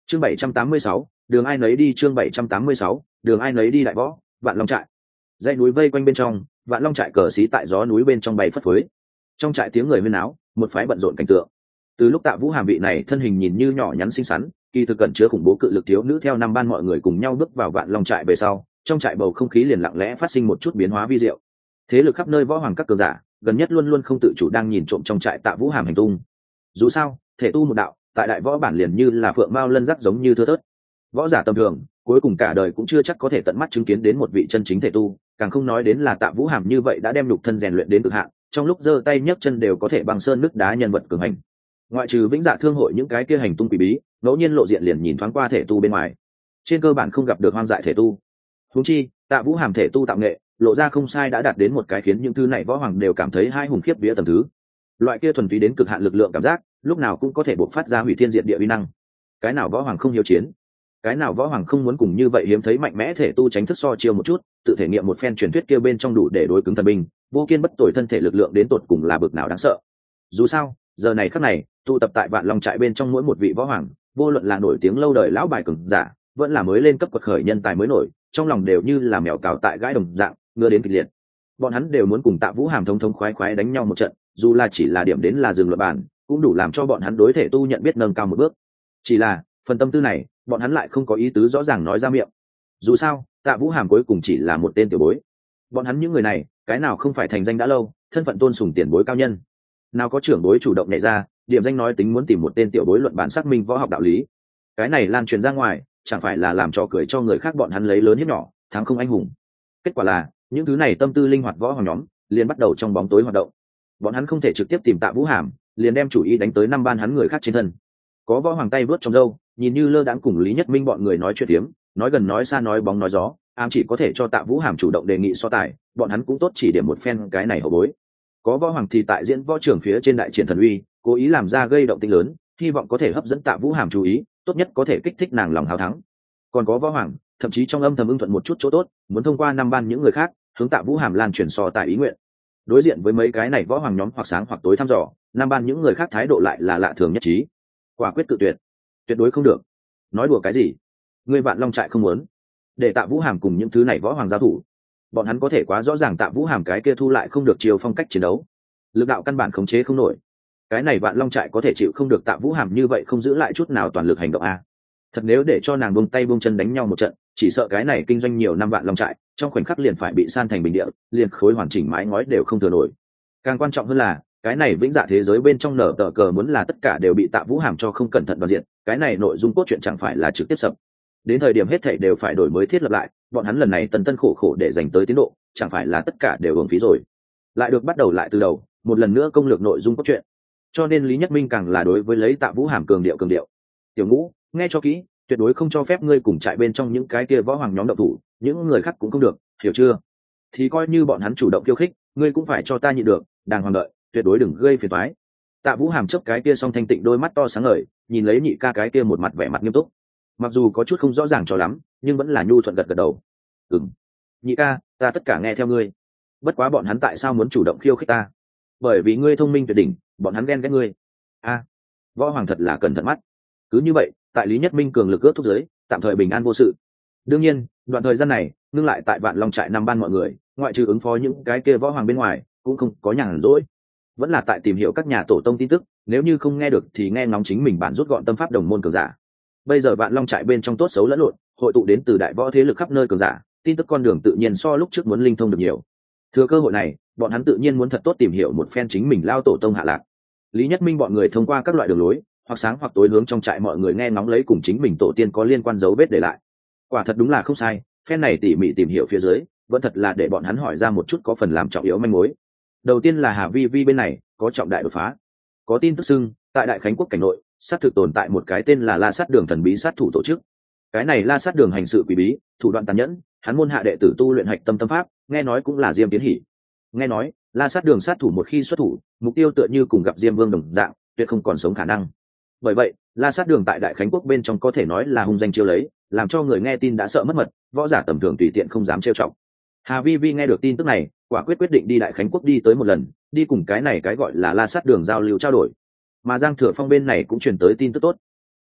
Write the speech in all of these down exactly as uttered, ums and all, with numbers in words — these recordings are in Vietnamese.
chương bảy trăm tám mươi sáu, đường ai nấy đi. Chương bảy trăm tám mươi sáu, đường ai nấy đi. Đại võ Vạn Long trại. Dãy núi vây quanh bên trong, Vạn Long trại cờ xí tại gió núi bên trong bay phất phới. Trong trại tiếng người huyên náo, một phái bận rộn cảnh tượng. Từ lúc Tạ Vũ Hàm vị này thân hình nhìn như nhỏ nhắn xinh xắn, kỳ thực cẩn chứa khủng bố cự lực thiếu nữ theo năm ban mọi người cùng nhau bước vào Vạn Long trại về sau, trong trại bầu không khí liền lặng lẽ phát sinh một chút biến hóa vi diệu. Thế lực khắp nơi võ hoàng các cường giả, gần nhất luôn luôn không tự chủ đang nhìn trộm trong trại Tạ Vũ Hàm hành tung. Dù sao, thể tu một đạo, tại đại võ bản liền như là phượng mao lân giác giống như thưa thớt. Võ giả tầm thường, cuối cùng cả đời cũng chưa chắc có thể tận mắt chứng kiến đến một vị chân chính thể tu, càng không nói đến là Tạ Vũ Hàm như vậy đã đem nhục thân rèn luyện đến cực hạn, trong lúc giơ tay nhấc chân đều có thể băng sơn nứt đá nhân vật cường hành. Ngoại trừ Vĩnh Dạ Thương hội những cái kia hành tung quỷ bí, ngẫu nhiên lộ diện liền nhìn thoáng qua thể tu bên ngoài, trên cơ bản không gặp được hoang dại thể tu. Huống chi, Tạ Vũ Hàm thể tu tạo nghệ, lộ ra không sai đã đạt đến một cái khiến những thứ này võ hoàng đều cảm thấy hai hùng khiếp vía tầm thứ. Loại kia thuần túy đến cực hạn lực lượng cảm giác, lúc nào cũng có thể bộc phát ra hủy thiên diệt địa uy năng. Cái nào võ hoàng không hiếu chiến? Cái nào võ hoàng không muốn cùng như vậy hiếm thấy mạnh mẽ thể tu tránh thức so chiêu một chút, tự thể nghiệm một phen truyền thuyết kia bên trong đủ để đối cứng thần binh, vô kiên bất tồi thân thể lực lượng đến tột cùng là bực nào đáng sợ. Dù sao, giờ này khắc này, tụ tập tại Vạn Long trại bên trong mỗi một vị võ hoàng, vô luận là nổi tiếng lâu đời lão bài cường giả, vẫn là mới lên cấp quật khởi nhân tài mới nổi, trong lòng đều như là mèo cào tại gãi đồng dạng, ngứa đến kịch liệt. Bọn hắn đều muốn cùng Tạ Vũ Hàm thông thông khoái khoái đánh nhau một trận, dù là chỉ là điểm đến là dừng luật bản, cũng đủ làm cho bọn hắn đối thể tu nhận biết nâng cao một bước. Chỉ là, phần tâm tư này, bọn hắn lại không có ý tứ rõ ràng nói ra miệng. Dù sao, Tạ Vũ Hàm cuối cùng chỉ là một tên tiểu bối. Bọn hắn những người này, cái nào không phải thành danh đã lâu, thân phận tôn sùng tiền bối cao nhân. Nào có trưởng bối chủ động nhảy ra, điểm danh nói tính muốn tìm một tên tiểu bối luận bản xác minh võ học đạo lý. Cái này lan truyền ra ngoài, chẳng phải là làm trò cười cho người khác bọn hắn lấy lớn hiếp nhỏ, thắng không anh hùng. Kết quả là, những thứ này tâm tư linh hoạt võ hoàng nhóm, liền bắt đầu trong bóng tối hoạt động. Bọn hắn không thể trực tiếp tìm Tạ Vũ Hàm, liền đem chủ ý đánh tới năm ban hắn người khác trên thân. Có võ hoàng tay vớt trong râu, nhìn như lơ đãng cùng Lý Nhất Minh bọn người nói chuyện tiếm, nói gần nói xa nói bóng nói gió, ám chỉ có thể cho Tạ Vũ Hàm chủ động đề nghị so tài, bọn hắn cũng tốt chỉ điểm một phen cái này hậu bối. Có võ hoàng thì tại diễn võ trưởng phía trên đại triển thần uy, cố ý làm ra gây động tĩnh lớn, hy vọng có thể hấp dẫn Tạ Vũ Hàm chú ý, tốt nhất có thể kích thích nàng lòng hào thắng. Còn có võ hoàng, thậm chí trong âm thầm ưng thuận một chút chỗ tốt, muốn thông qua năm ban những người khác, hướng Tạ Vũ Hàm lan truyền so tài ý nguyện. Đối diện với mấy cái này võ hoàng nhóm hoặc sáng hoặc tối thăm dò, năm ban những người khác thái độ lại là lạ thường nhất trí. Quả quyết cự tuyệt, tuyệt đối không được. Nói đùa cái gì? Ngươi Vạn Long trại không muốn để Tạ Vũ Hàm cùng những thứ này võ hoàng giao thủ? Bọn hắn có thể quá rõ ràng Tạ Vũ Hàm cái kia thu lại không được chiều phong cách chiến đấu, lực đạo căn bản khống chế không nổi. Cái này Vạn Long trại có thể chịu không được Tạ Vũ Hàm như vậy không giữ lại chút nào toàn lực hành động a? Thật nếu để cho nàng buông tay buông chân đánh nhau một trận, chỉ sợ cái này kinh doanh nhiều năm Vạn Long trại trong khoảnh khắc liền phải bị san thành bình địa, liền khối hoàn chỉnh mái ngói đều không thừa nổi. Càng quan trọng hơn là, cái này vĩnh dạ thế giới bên trong nở tờ cờ muốn là tất cả đều bị Tạ Vũ Hàm cho không cẩn thận vào diện, cái này nội dung cốt truyện chẳng phải là trực tiếp sập. Đến thời điểm hết thảy đều phải đổi mới thiết lập lại, bọn hắn lần này tần tân khổ khổ để dành tới tiến độ, chẳng phải là tất cả đều uổng phí rồi. Lại được bắt đầu lại từ đầu, một lần nữa công lược nội dung cốt truyện. Cho nên Lý Nhất Minh càng là đối với lấy Tạ Vũ Hàm cường điệu cường điệu. Tiểu Ngũ, nghe cho kỹ, tuyệt đối không cho phép ngươi cùng trại bên trong những cái kia võ hoàng nhóm động thủ, những người khác cũng không được, hiểu chưa? Thì coi như bọn hắn chủ động khiêu khích, ngươi cũng phải cho ta nhịn được, đàng hoàng đợi, tuyệt đối đừng gây phiền toái. Tạ Vũ Hàm chớp cái kia song thanh tịnh đôi mắt to sáng ngời, nhìn lấy nhị ca cái kia một mặt vẻ mặt nghiêm túc. Mặc dù có chút không rõ ràng cho lắm, nhưng vẫn là nhu thuận gật gật đầu. Ừm, nhị ca, ta tất cả nghe theo ngươi. Bất quá bọn hắn tại sao muốn chủ động khiêu khích ta? Bởi vì ngươi thông minh tuyệt đỉnh, bọn hắn ghen ghét ngươi. A, võ hoàng thật là cẩn thận mắt. Cứ như vậy, tại Lý Nhất Minh cường lực ước thúc giới, tạm thời bình an vô sự. Đương nhiên, đoạn thời gian này, ngưng lại tại Vạn Long trại năm ban mọi người, ngoại trừ ứng phó những cái kia võ hoàng bên ngoài, cũng không có nhàn rỗi, vẫn là tại tìm hiểu các nhà tổ tông tin tức, nếu như không nghe được thì nghe ngóng chính mình bản rút gọn tâm pháp đồng môn cường giả. Bây giờ Vạn Long trại bên trong tốt xấu lẫn lộn, hội tụ đến từ đại võ thế lực khắp nơi cường giả, tin tức con đường tự nhiên so lúc trước muốn linh thông được nhiều. Thừa cơ hội này, bọn hắn tự nhiên muốn thật tốt tìm hiểu một phen chính mình lao tổ tông hạ lạc. Lý Nhất Minh bọn người thông qua các loại đường lối, hoặc sáng hoặc tối hướng trong trại mọi người nghe ngóng lấy cùng chính mình tổ tiên có liên quan dấu vết để lại. Quả thật đúng là không sai, phen này tỉ mỉ tìm hiểu phía dưới, vẫn thật là để bọn hắn hỏi ra một chút có phần làm trọng yếu manh mối. Đầu tiên là Hà Vi Vi bên này có trọng đại đột phá, có tin tức xưng tại Đại Khánh quốc cảnh nội sát thực tồn tại một cái tên là La Sát Đường thần bí sát thủ tổ chức. Cái này La Sát Đường hành sự quỷ bí, thủ đoạn tàn nhẫn, hắn môn hạ đệ tử tu luyện hạch tâm tâm pháp, nghe nói cũng là Diêm Tiến Hỉ. Nghe nói La Sát Đường sát thủ một khi xuất thủ, mục tiêu tựa như cùng gặp Diêm Vương đồng dạng, tuyệt không còn sống khả năng. Bởi vậy, La Sát Đường tại Đại Khánh quốc bên trong có thể nói là hung danh chiêu lấy, làm cho người nghe tin đã sợ mất mật, võ giả tầm thường tùy tiện không dám trêu chọc. Hà Vi Vi nghe được tin tức này, quả quyết quyết định đi Đại Khánh quốc đi tới một lần, đi cùng cái này cái gọi là La Sát Đường giao lưu trao đổi. Mà Giang Thừa Phong bên này cũng truyền tới tin tức tốt.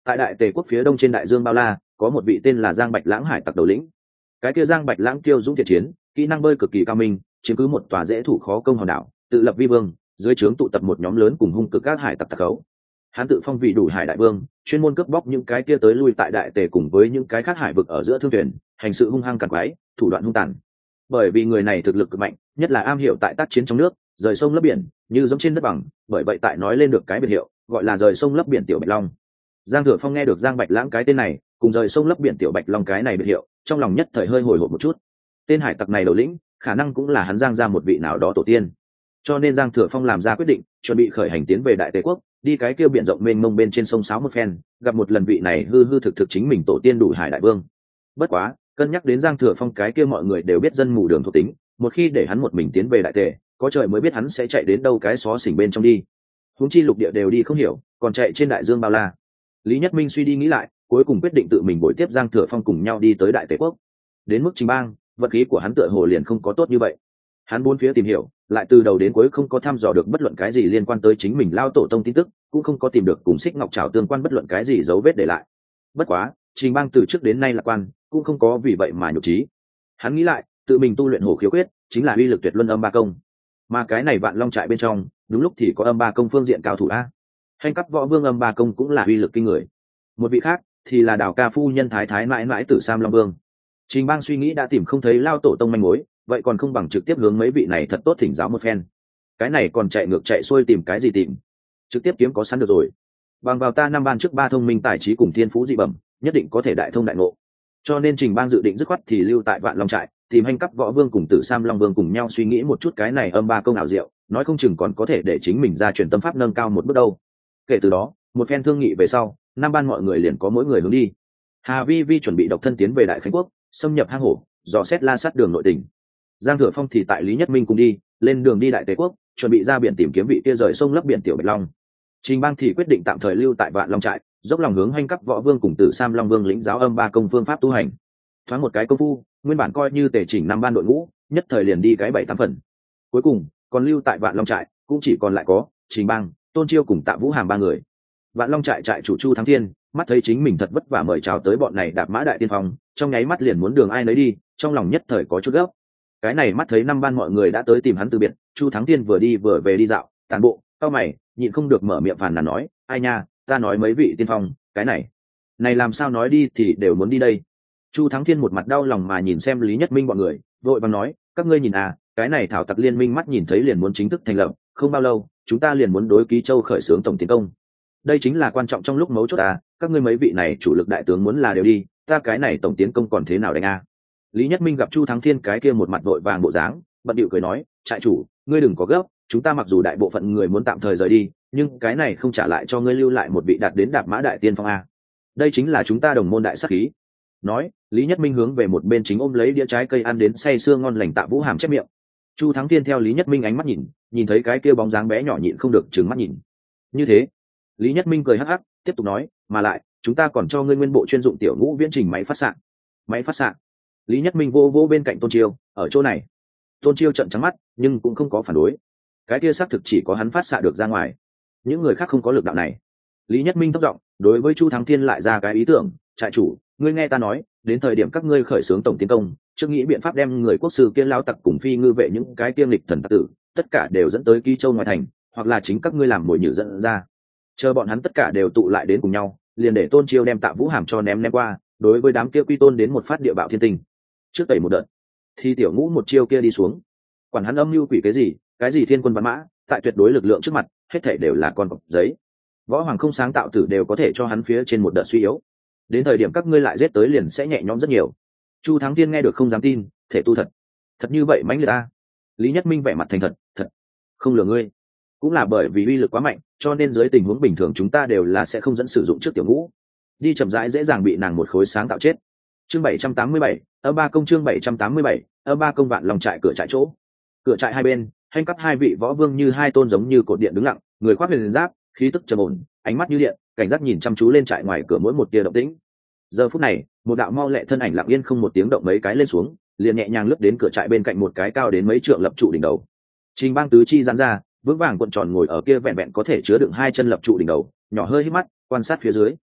Tại đại tề quốc phía đông trên đại dương bao la có một vị tên là Giang Bạch Lãng hải tặc đầu lĩnh. Cái kia Giang Bạch Lãng kiêu dũng thiện chiến, kỹ năng bơi cực kỳ cao minh, chiếm cứ một tòa dễ thủ khó công hòn đảo, tự lập vi vương, dưới trướng tụ tập một nhóm lớn cùng hung cực các hải tặc tặc khấu. Hắn tự phong vị đủ hải đại vương, chuyên môn cướp bóc những cái kia tới lui tại đại tề cùng với những cái khác hải vực ở giữa thương thuyền, hành sự hung hăng càn quái, thủ đoạn hung tàn. Bởi vì người này thực lực cực mạnh, nhất là am hiểu tại tác chiến trong nước, rời sông lấp biển, như giống trên đất bằng, bởi vậy tại nói lên được cái biệt hiệu, gọi là rời sông lấp biển tiểu Bạch Long. Giang Thừa Phong nghe được Giang Bạch Lãng cái tên này, cùng rời sông lấp biển tiểu Bạch Long cái này biệt hiệu, trong lòng nhất thời hơi hồi hộp một chút. Tên hải tặc này đầu lĩnh, khả năng cũng là hắn Giang ra một vị nào đó tổ tiên. Cho nên Giang Thừa Phong làm ra quyết định, chuẩn bị khởi hành tiến về Đại Tề quốc, đi cái kia biển rộng mênh mông bên trên sông Sáo một phen, gặp một lần vị này hư hư thực thực chính mình tổ tiên đủ hải đại vương. Bất quá, cân nhắc đến Giang Thừa Phong cái kia mọi người đều biết dân mù đường thuộc tính, một khi để hắn một mình tiến về Đại Tề, có trời mới biết hắn sẽ chạy đến đâu cái xó xỉnh bên trong đi. Huống chi lục địa đều đi không hiểu, còn chạy trên đại dương bao la. Lý Nhất Minh suy đi nghĩ lại, cuối cùng quyết định tự mình bồi tiếp Giang Thừa Phong cùng nhau đi tới Đại Tề quốc. Đến mức Trình Bang, vận khí của hắn tựa hồ liền không có tốt như vậy. Hắn bốn phía tìm hiểu, lại từ đầu đến cuối không có thăm dò được bất luận cái gì liên quan tới chính mình lao tổ tông tin tức, cũng không có tìm được cùng Xích Ngọc Trảo tương quan bất luận cái gì dấu vết để lại. Bất quá, Trình Bang từ trước đến nay lạc quan, cũng không có vì vậy mà nhục trí. Hắn nghĩ lại, tự mình tu luyện hổ khiếu quyết, chính là uy lực tuyệt luân âm ba công. Mà cái này Vạn Long trại bên trong, đúng lúc thì có âm ba công phương diện cao thủ a. Hành cấp võ vương âm ba công cũng là uy lực kinh người. Một vị khác thì là Đào Ca phu nhân thái thái mãi mãi Tử Sam Long Vương. Trình Bang suy nghĩ đã tìm không thấy lao tổ tông manh mối, vậy còn không bằng trực tiếp hướng mấy vị này thật tốt thỉnh giáo một phen. Cái này còn chạy ngược chạy xuôi tìm cái gì tìm, trực tiếp kiếm có sẵn được rồi. Bằng vào ta năm ban trước ba thông minh tài trí cùng thiên phú dị bẩm, nhất định có thể đại thông đại ngộ. Cho nên Trình Bang dự định dứt khoát thì lưu tại Vạn Long trại, tìm Hành cấp võ vương cùng Tử Sam Long Vương cùng nhau suy nghĩ một chút cái này âm ba công nào diệu, nói không chừng còn có thể để chính mình ra truyền tâm pháp nâng cao một bước đâu. Kể từ đó, một phen thương nghị về sau, năm ban mọi người liền có mỗi người hướng đi. Hà Vi Vi chuẩn bị độc thân tiến về Đại Khánh quốc, xâm nhập hang hổ, dò xét la sát đường nội tình. Giang Thừa Phong thì tại Lý Nhất Minh cùng đi, lên đường đi Đại Tề quốc, chuẩn bị ra biển tìm kiếm vị kia rời sông lấp biển tiểu Bạch Long. Trình Bang thì quyết định tạm thời lưu tại Vạn Long trại, dốc lòng hướng Hành cấp võ vương cùng Tử Sam Long Vương lĩnh giáo âm ba công phương pháp tu hành. Thoáng một cái công phu, nguyên bản coi như tề chỉnh năm ban đội ngũ, nhất thời liền đi cái bảy tám phần. Cuối cùng, còn lưu tại Vạn Long trại, cũng chỉ còn lại có Trình Bang, Tôn Chiêu cùng Tạ Vũ Hàm ba người. Vạn Long trại trại chủ Chu Thắng Thiên, mắt thấy chính mình thật vất vả mời chào tới bọn này đạp mã đại tiên phong, trong nháy mắt liền muốn đường ai nấy đi, trong lòng nhất thời có chút gấp. Cái này mắt thấy năm ban mọi người đã tới tìm hắn từ biệt, Chu Thắng Thiên vừa đi vừa về đi dạo, tản bộ, cau mày, nhịn không được mở miệng phàn nàn nói, ai nha, ta nói mấy vị tiên phong, cái này, này làm sao nói đi thì đều muốn đi đây. Chu Thắng Thiên một mặt đau lòng mà nhìn xem Lý Nhất Minh bọn người, vội vàng nói, các ngươi nhìn à, cái này thảo tặc liên minh mắt nhìn thấy liền muốn chính thức thành lập, không bao lâu, chúng ta liền muốn đối Ký Châu khởi xướng tổng tiến công. Đây chính là quan trọng trong lúc mấu chốt à, các ngươi mấy vị này chủ lực đại tướng muốn là đều đi, ta cái này tổng tiến công còn thế nào đánh à. Lý Nhất Minh gặp Chu Thắng Thiên cái kia một mặt vội vàng bộ dáng, bận điệu cười nói, trại chủ, ngươi đừng có gấp, chúng ta mặc dù đại bộ phận người muốn tạm thời rời đi, nhưng cái này không trả lại cho ngươi lưu lại một vị đạt đến đạp mã đại tiên phong a. Đây chính là chúng ta đồng môn đại sát khí. Nói, Lý Nhất Minh hướng về một bên chính ôm lấy đĩa trái cây ăn đến say sưa ngon lành Tạ Vũ Hàm chép miệng. Chu Thắng Thiên theo Lý Nhất Minh ánh mắt nhìn, nhìn thấy cái kia bóng dáng bé nhỏ nhịn không được trừng mắt nhìn. Như thế, Lý Nhất Minh cười hắc hắc, tiếp tục nói, mà lại, chúng ta còn cho ngươi nguyên bộ chuyên dụng tiểu ngũ viễn trình máy phát xạ. Máy phát xạ. Lý Nhất Minh vô vô bên cạnh Tôn Chiêu, ở chỗ này. Tôn Chiêu trợn trắng mắt, nhưng cũng không có phản đối. Cái kia xác thực chỉ có hắn phát xạ được ra ngoài, những người khác không có lực đạo này. Lý Nhất Minh thấp giọng đối với Chu Thắng Thiên lại ra cái ý tưởng, trại chủ, ngươi nghe ta nói, đến thời điểm các ngươi khởi xướng tổng tiến công, trước nghĩ biện pháp đem người quốc sư kia lao tặc cùng phi ngư vệ những cái tiêm lịch thần tặc tử, tất cả đều dẫn tới Ký Châu ngoài thành, hoặc là chính các ngươi làm mồi nhử dẫn ra. Chờ bọn hắn tất cả đều tụ lại đến cùng nhau, liền để Tôn Chiêu đem Tạ Vũ Hàm cho ném ném qua, đối với đám kia quy tôn đến một phát địa bạo thiên tình. Trước tẩy một đợt, thì tiểu ngũ một chiêu kia đi xuống, quản hắn âm mưu quỷ cái gì, cái gì thiên quân văn mã, tại tuyệt đối lực lượng trước mặt, hết thảy đều là con cọp giấy. Võ hoàng không sáng tạo tử đều có thể cho hắn phía trên một đợt suy yếu. Đến thời điểm các ngươi lại giết tới liền sẽ nhẹ nhõm rất nhiều. Chu Thắng Thiên nghe được không dám tin, thể tu thật, thật như vậy mãnh liệt ta. Lý Nhất Minh vẻ mặt thành thật, thật, không lừa ngươi. Cũng là bởi vì uy lực quá mạnh, cho nên dưới tình huống bình thường chúng ta đều là sẽ không dẫn sử dụng trước tiểu ngũ. Đi chậm rãi dễ dàng bị nàng một khối sáng tạo chết. Chương bảy trăm tám mươi bảy, âm ba công chương bảy trăm tám mươi bảy, âm ba công Vạn Long trại cửa trại chỗ. Cửa trại hai bên, Hành cấp hai vị võ vương như hai tôn giống như cột điện đứng lặng, người khoác huyền giáp, khí tức trầm ổn, ánh mắt như điện, cảnh giác nhìn chăm chú lên trại ngoài cửa mỗi một tia động tĩnh. Giờ phút này, một đạo mau lẹ thân ảnh lặng yên không một tiếng động mấy cái lên xuống, liền nhẹ nhàng lướt đến cửa trại bên cạnh một cái cao đến mấy trượng lập trụ đỉnh đầu. Trình Bang tứ chi giãn ra, vững vàng cuộn tròn ngồi ở kia vẹn vẹn có thể chứa đựng hai chân lập trụ đỉnh đầu, nhỏ hơi hít mắt, quan sát phía dưới.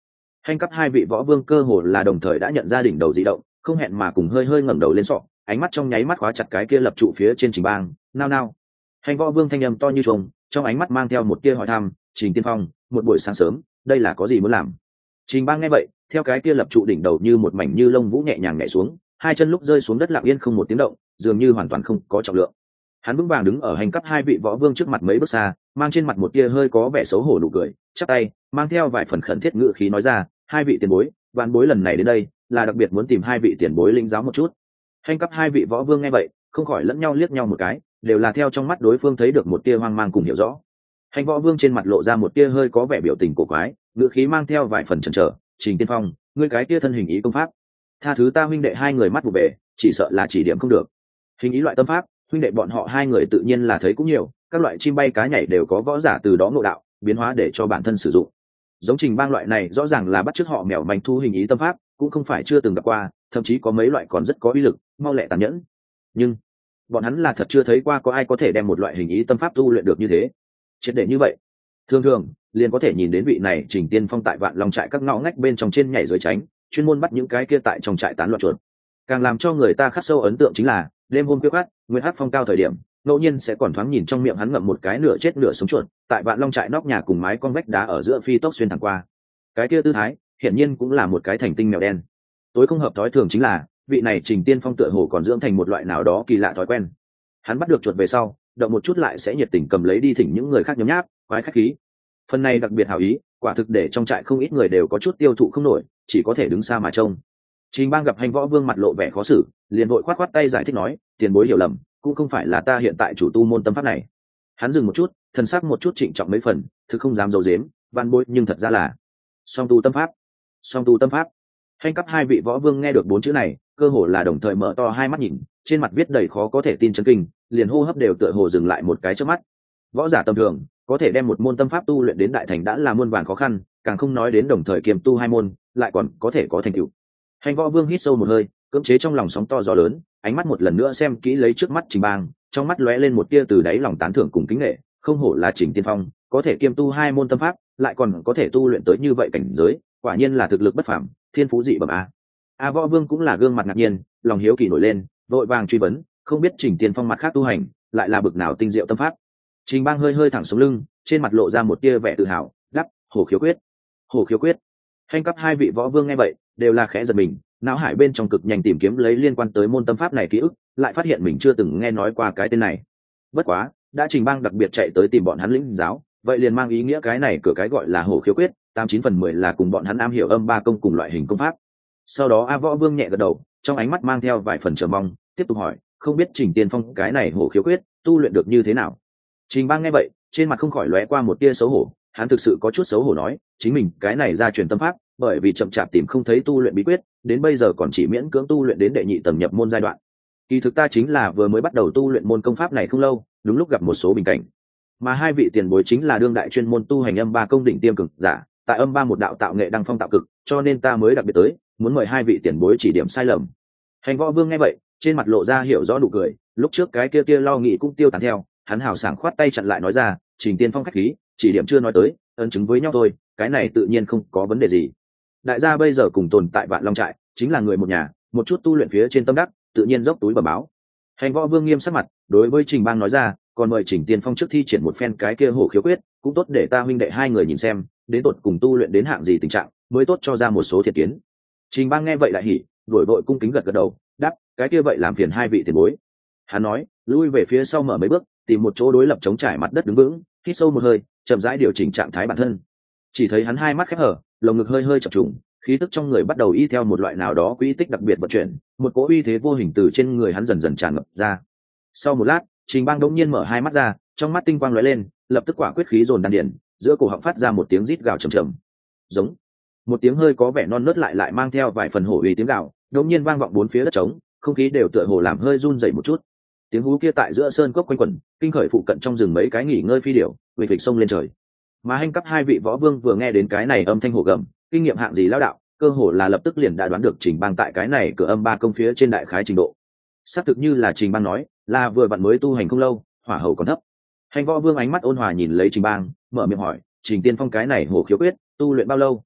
Hành cấp hai vị võ vương cơ hồ là đồng thời đã nhận ra đỉnh đầu dị động, không hẹn mà cùng hơi hơi ngẩng đầu lên sọ, ánh mắt trong nháy mắt khóa chặt cái kia lập trụ phía trên Trình Bang, nao nao. Hành võ vương thanh âm to như trùng, trong ánh mắt mang theo một tia hỏi thăm, Trình Tiên Phong, một buổi sáng sớm, đây là có gì muốn làm? Trình Bang nghe vậy, theo cái kia lập trụ đỉnh đầu như một mảnh như lông vũ nhẹ nhàng nhảy xuống, hai chân lúc rơi xuống đất lặng yên không một tiếng động, dường như hoàn toàn không có trọng lượng. Hắn vững vàng đứng ở hành cấp hai vị võ vương trước mặt mấy bước xa, mang trên mặt một tia hơi có vẻ xấu hổ nụ cười, chắp tay, mang theo vài phần khẩn thiết ngữ khí nói ra, hai vị tiền bối, vạn bối lần này đến đây là đặc biệt muốn tìm hai vị tiền bối linh giáo một chút. Hành cấp hai vị võ vương nghe vậy, không khỏi lẫn nhau liếc nhau một cái, đều là theo trong mắt đối phương thấy được một tia hoang mang cùng hiểu rõ. Hành võ vương trên mặt lộ ra một tia hơi có vẻ biểu tình cổ quái, ngữ khí mang theo vài phần chần chờ, Trình Tiên Phong, ngươi cái tia thân hình ý công pháp, tha thứ ta huynh đệ hai người mắt vụ bể, chỉ sợ là chỉ điểm không được. Hình ý loại tâm pháp, huynh đệ bọn họ hai người tự nhiên là thấy cũng nhiều, các loại chim bay cá nhảy đều có võ giả từ đó ngộ đạo biến hóa để cho bản thân sử dụng. Giống Trình Bang loại này rõ ràng là bắt chước họ mèo manh thu hình ý tâm pháp, cũng không phải chưa từng gặp qua, thậm chí có mấy loại còn rất có uy lực, mau lẹ tàn nhẫn. Nhưng bọn hắn là thật chưa thấy qua có ai có thể đem một loại hình ý tâm pháp tu luyện được như thế, triệt để như vậy. Thường thường liền có thể nhìn đến vị này Trình Tiên Phong tại Vạn Long trại các ngõ ngách bên trong trên nhảy dưới tránh, chuyên môn bắt những cái kia tại trong trại tán loạn chuột. Càng làm cho người ta khắc sâu ấn tượng chính là đêm hôm khuya khoắt, nguyên hắc phong cao thời điểm, ngẫu nhiên sẽ còn thoáng nhìn trong miệng hắn ngậm một cái nửa chết nửa sống chuột, tại Vạn Long trại nóc nhà cùng mái con vách đá ở giữa phi tốc xuyên thẳng qua. Cái kia tư thái, hiển nhiên cũng là một cái thành tinh mèo đen. Tối không hợp thói thường chính là, vị này Trình Tiên Phong tựa hồ còn dưỡng thành một loại nào đó kỳ lạ thói quen. Hắn bắt được chuột về sau, động một chút lại sẽ nhiệt tình cầm lấy đi thỉnh những người khác nhấm nháp, quái khách khí. Phần này đặc biệt hảo ý, quả thực để trong trại không ít người đều có chút tiêu thụ không nổi, chỉ có thể đứng xa mà trông. Trình Bang gặp Hành võ vương mặt lộ vẻ khó xử, liền vội khoát khoát tay giải thích nói, tiền bối hiểu lầm, cũng không phải là ta hiện tại chủ tu môn tâm pháp này. Hắn dừng một chút, thần sắc một chút trịnh trọng mấy phần, thực không dám giấu giếm, van bối nhưng thật ra là song tu tâm pháp. Song tu tâm pháp. Hành cấp hai vị võ vương nghe được bốn chữ này, cơ hồ là đồng thời mở to hai mắt nhìn, trên mặt viết đầy khó có thể tin chấn kinh, liền hô hấp đều tựa hồ dừng lại một cái chớp mắt. Võ giả tầm thường có thể đem một môn tâm pháp tu luyện đến đại thành đã là muôn vàn khó khăn, càng không nói đến đồng thời kiềm tu hai môn, lại còn có thể có thành tựu. Hành võ vương hít sâu một hơi, cưỡng chế trong lòng sóng to gió lớn, ánh mắt một lần nữa xem kỹ lấy trước mắt Trình Bang, trong mắt lóe lên một tia từ đáy lòng tán thưởng cùng kính nể, không hổ là Trình Tiên Phong, có thể kiêm tu hai môn tâm pháp, lại còn có thể tu luyện tới như vậy cảnh giới, quả nhiên là thực lực bất phàm, thiên phú dị bẩm a. A Võ Vương cũng là gương mặt ngạc nhiên, lòng hiếu kỳ nổi lên, vội vàng truy vấn, không biết Trình Tiên Phong mặt khác tu hành, lại là bực nào tinh diệu tâm pháp. Trình Bang hơi hơi thẳng sống lưng, trên mặt lộ ra một tia vẻ tự hào, đáp, Hổ Khiếu Quyết. Hổ Khiếu Quyết. Hành cấp hai vị võ vương nghe vậy, đều là khẽ giật mình, não hải bên trong cực nhanh tìm kiếm lấy liên quan tới môn tâm pháp này ký ức, lại phát hiện mình chưa từng nghe nói qua cái tên này. Bất quá, đã Trình Bang đặc biệt chạy tới tìm bọn hắn lĩnh giáo, vậy liền mang ý nghĩa cái này cửa cái gọi là Hổ Khiếu Quyết, tám chín phần mười là cùng bọn hắn am hiểu âm ba công cùng loại hình công pháp. Sau đó A Võ Vương nhẹ gật đầu, trong ánh mắt mang theo vài phần chờ mong, tiếp tục hỏi, không biết Trình Tiên Phong cái này Hổ Khiếu Quyết tu luyện được như thế nào? Trình Bang nghe vậy, trên mặt không khỏi lóe qua một tia xấu hổ, hắn thực sự có chút xấu hổ nói, chính mình cái này ra truyền tâm pháp, bởi vì chậm chạp tìm không thấy tu luyện bí quyết, đến bây giờ còn chỉ miễn cưỡng tu luyện đến đệ nhị tầng nhập môn giai đoạn. Kỳ thực ta chính là vừa mới bắt đầu tu luyện môn công pháp này không lâu, đúng lúc gặp một số bình cảnh. Mà hai vị tiền bối chính là đương đại chuyên môn tu hành âm ba công đỉnh tiêm cực giả, tại âm ba một đạo tạo nghệ đăng phong tạo cực, cho nên ta mới đặc biệt tới, muốn mời hai vị tiền bối chỉ điểm sai lầm. Hành Võ Vương nghe vậy, trên mặt lộ ra hiểu rõ nụ cười, lúc trước cái kia kia lo nghĩ cũng tiêu tán theo, hắn hào sảng khoát tay chặn lại nói ra, Trình Tiên Phong khách khí, chỉ điểm chưa nói tới, ấn chứng với nhau thôi, cái này tự nhiên không có vấn đề gì. Đại gia bây giờ cùng tồn tại Vạn Long trại, chính là người một nhà, một chút tu luyện phía trên tâm đắc, tự nhiên dốc túi bẩm báo. Hành Võ Vương nghiêm sắc mặt, đối với Trình Bang nói ra, còn mời Trình Tiên Phong trước thi triển một phen cái kia Hổ Khiếu Quyết, cũng tốt để ta huynh đệ hai người nhìn xem, đến tột cùng tu luyện đến hạng gì tình trạng, mới tốt cho ra một số thiệt kiến. Trình Bang nghe vậy lại hỉ, đổi đội cung kính gật gật đầu, đáp, cái kia vậy làm phiền hai vị tiền bối. Hắn nói, lui về phía sau mở mấy bước, tìm một chỗ đối lập chống trải mặt đất đứng vững, hít sâu một hơi, chậm rãi điều chỉnh trạng thái bản thân. Chỉ thấy hắn hai mắt khép hở, lồng ngực hơi hơi chập trùng, khí tức trong người bắt đầu y theo một loại nào đó quỹ tích đặc biệt vận chuyển, một cỗ uy thế vô hình từ trên người hắn dần dần tràn ngập ra. Sau một lát, Trình Bang đống nhiên mở hai mắt ra, trong mắt tinh quang lóe lên, lập tức quả quyết khí dồn đan điền, giữa cổ họng phát ra một tiếng rít gào trầm trầm. Giống. Một tiếng hơi có vẻ non nớt lại lại mang theo vài phần hổ uy tiếng gào, đống nhiên vang vọng bốn phía đất trống, không khí đều tựa hồ làm hơi run rẩy một chút. Tiếng hú kia tại giữa sơn cốc quanh quẩn, kinh khởi phụ cận trong rừng mấy cái nghỉ ngơi phi điểu, vịch vịch sông lên trời. Mà Hành cấp hai vị võ vương vừa nghe đến cái này âm thanh hổ gầm, kinh nghiệm hạng gì lão đạo, cơ hồ là lập tức liền đã đoán được Trình Bang tại cái này cửa âm ba công phía trên đại khái trình độ. Xác thực như là Trình Bang nói, là vừa vặn mới tu hành không lâu, hỏa hầu còn thấp. Hành Võ Vương ánh mắt ôn hòa nhìn lấy Trình Bang, mở miệng hỏi, Trình Tiên Phong cái này Hổ Khiếu Quyết tu luyện bao lâu?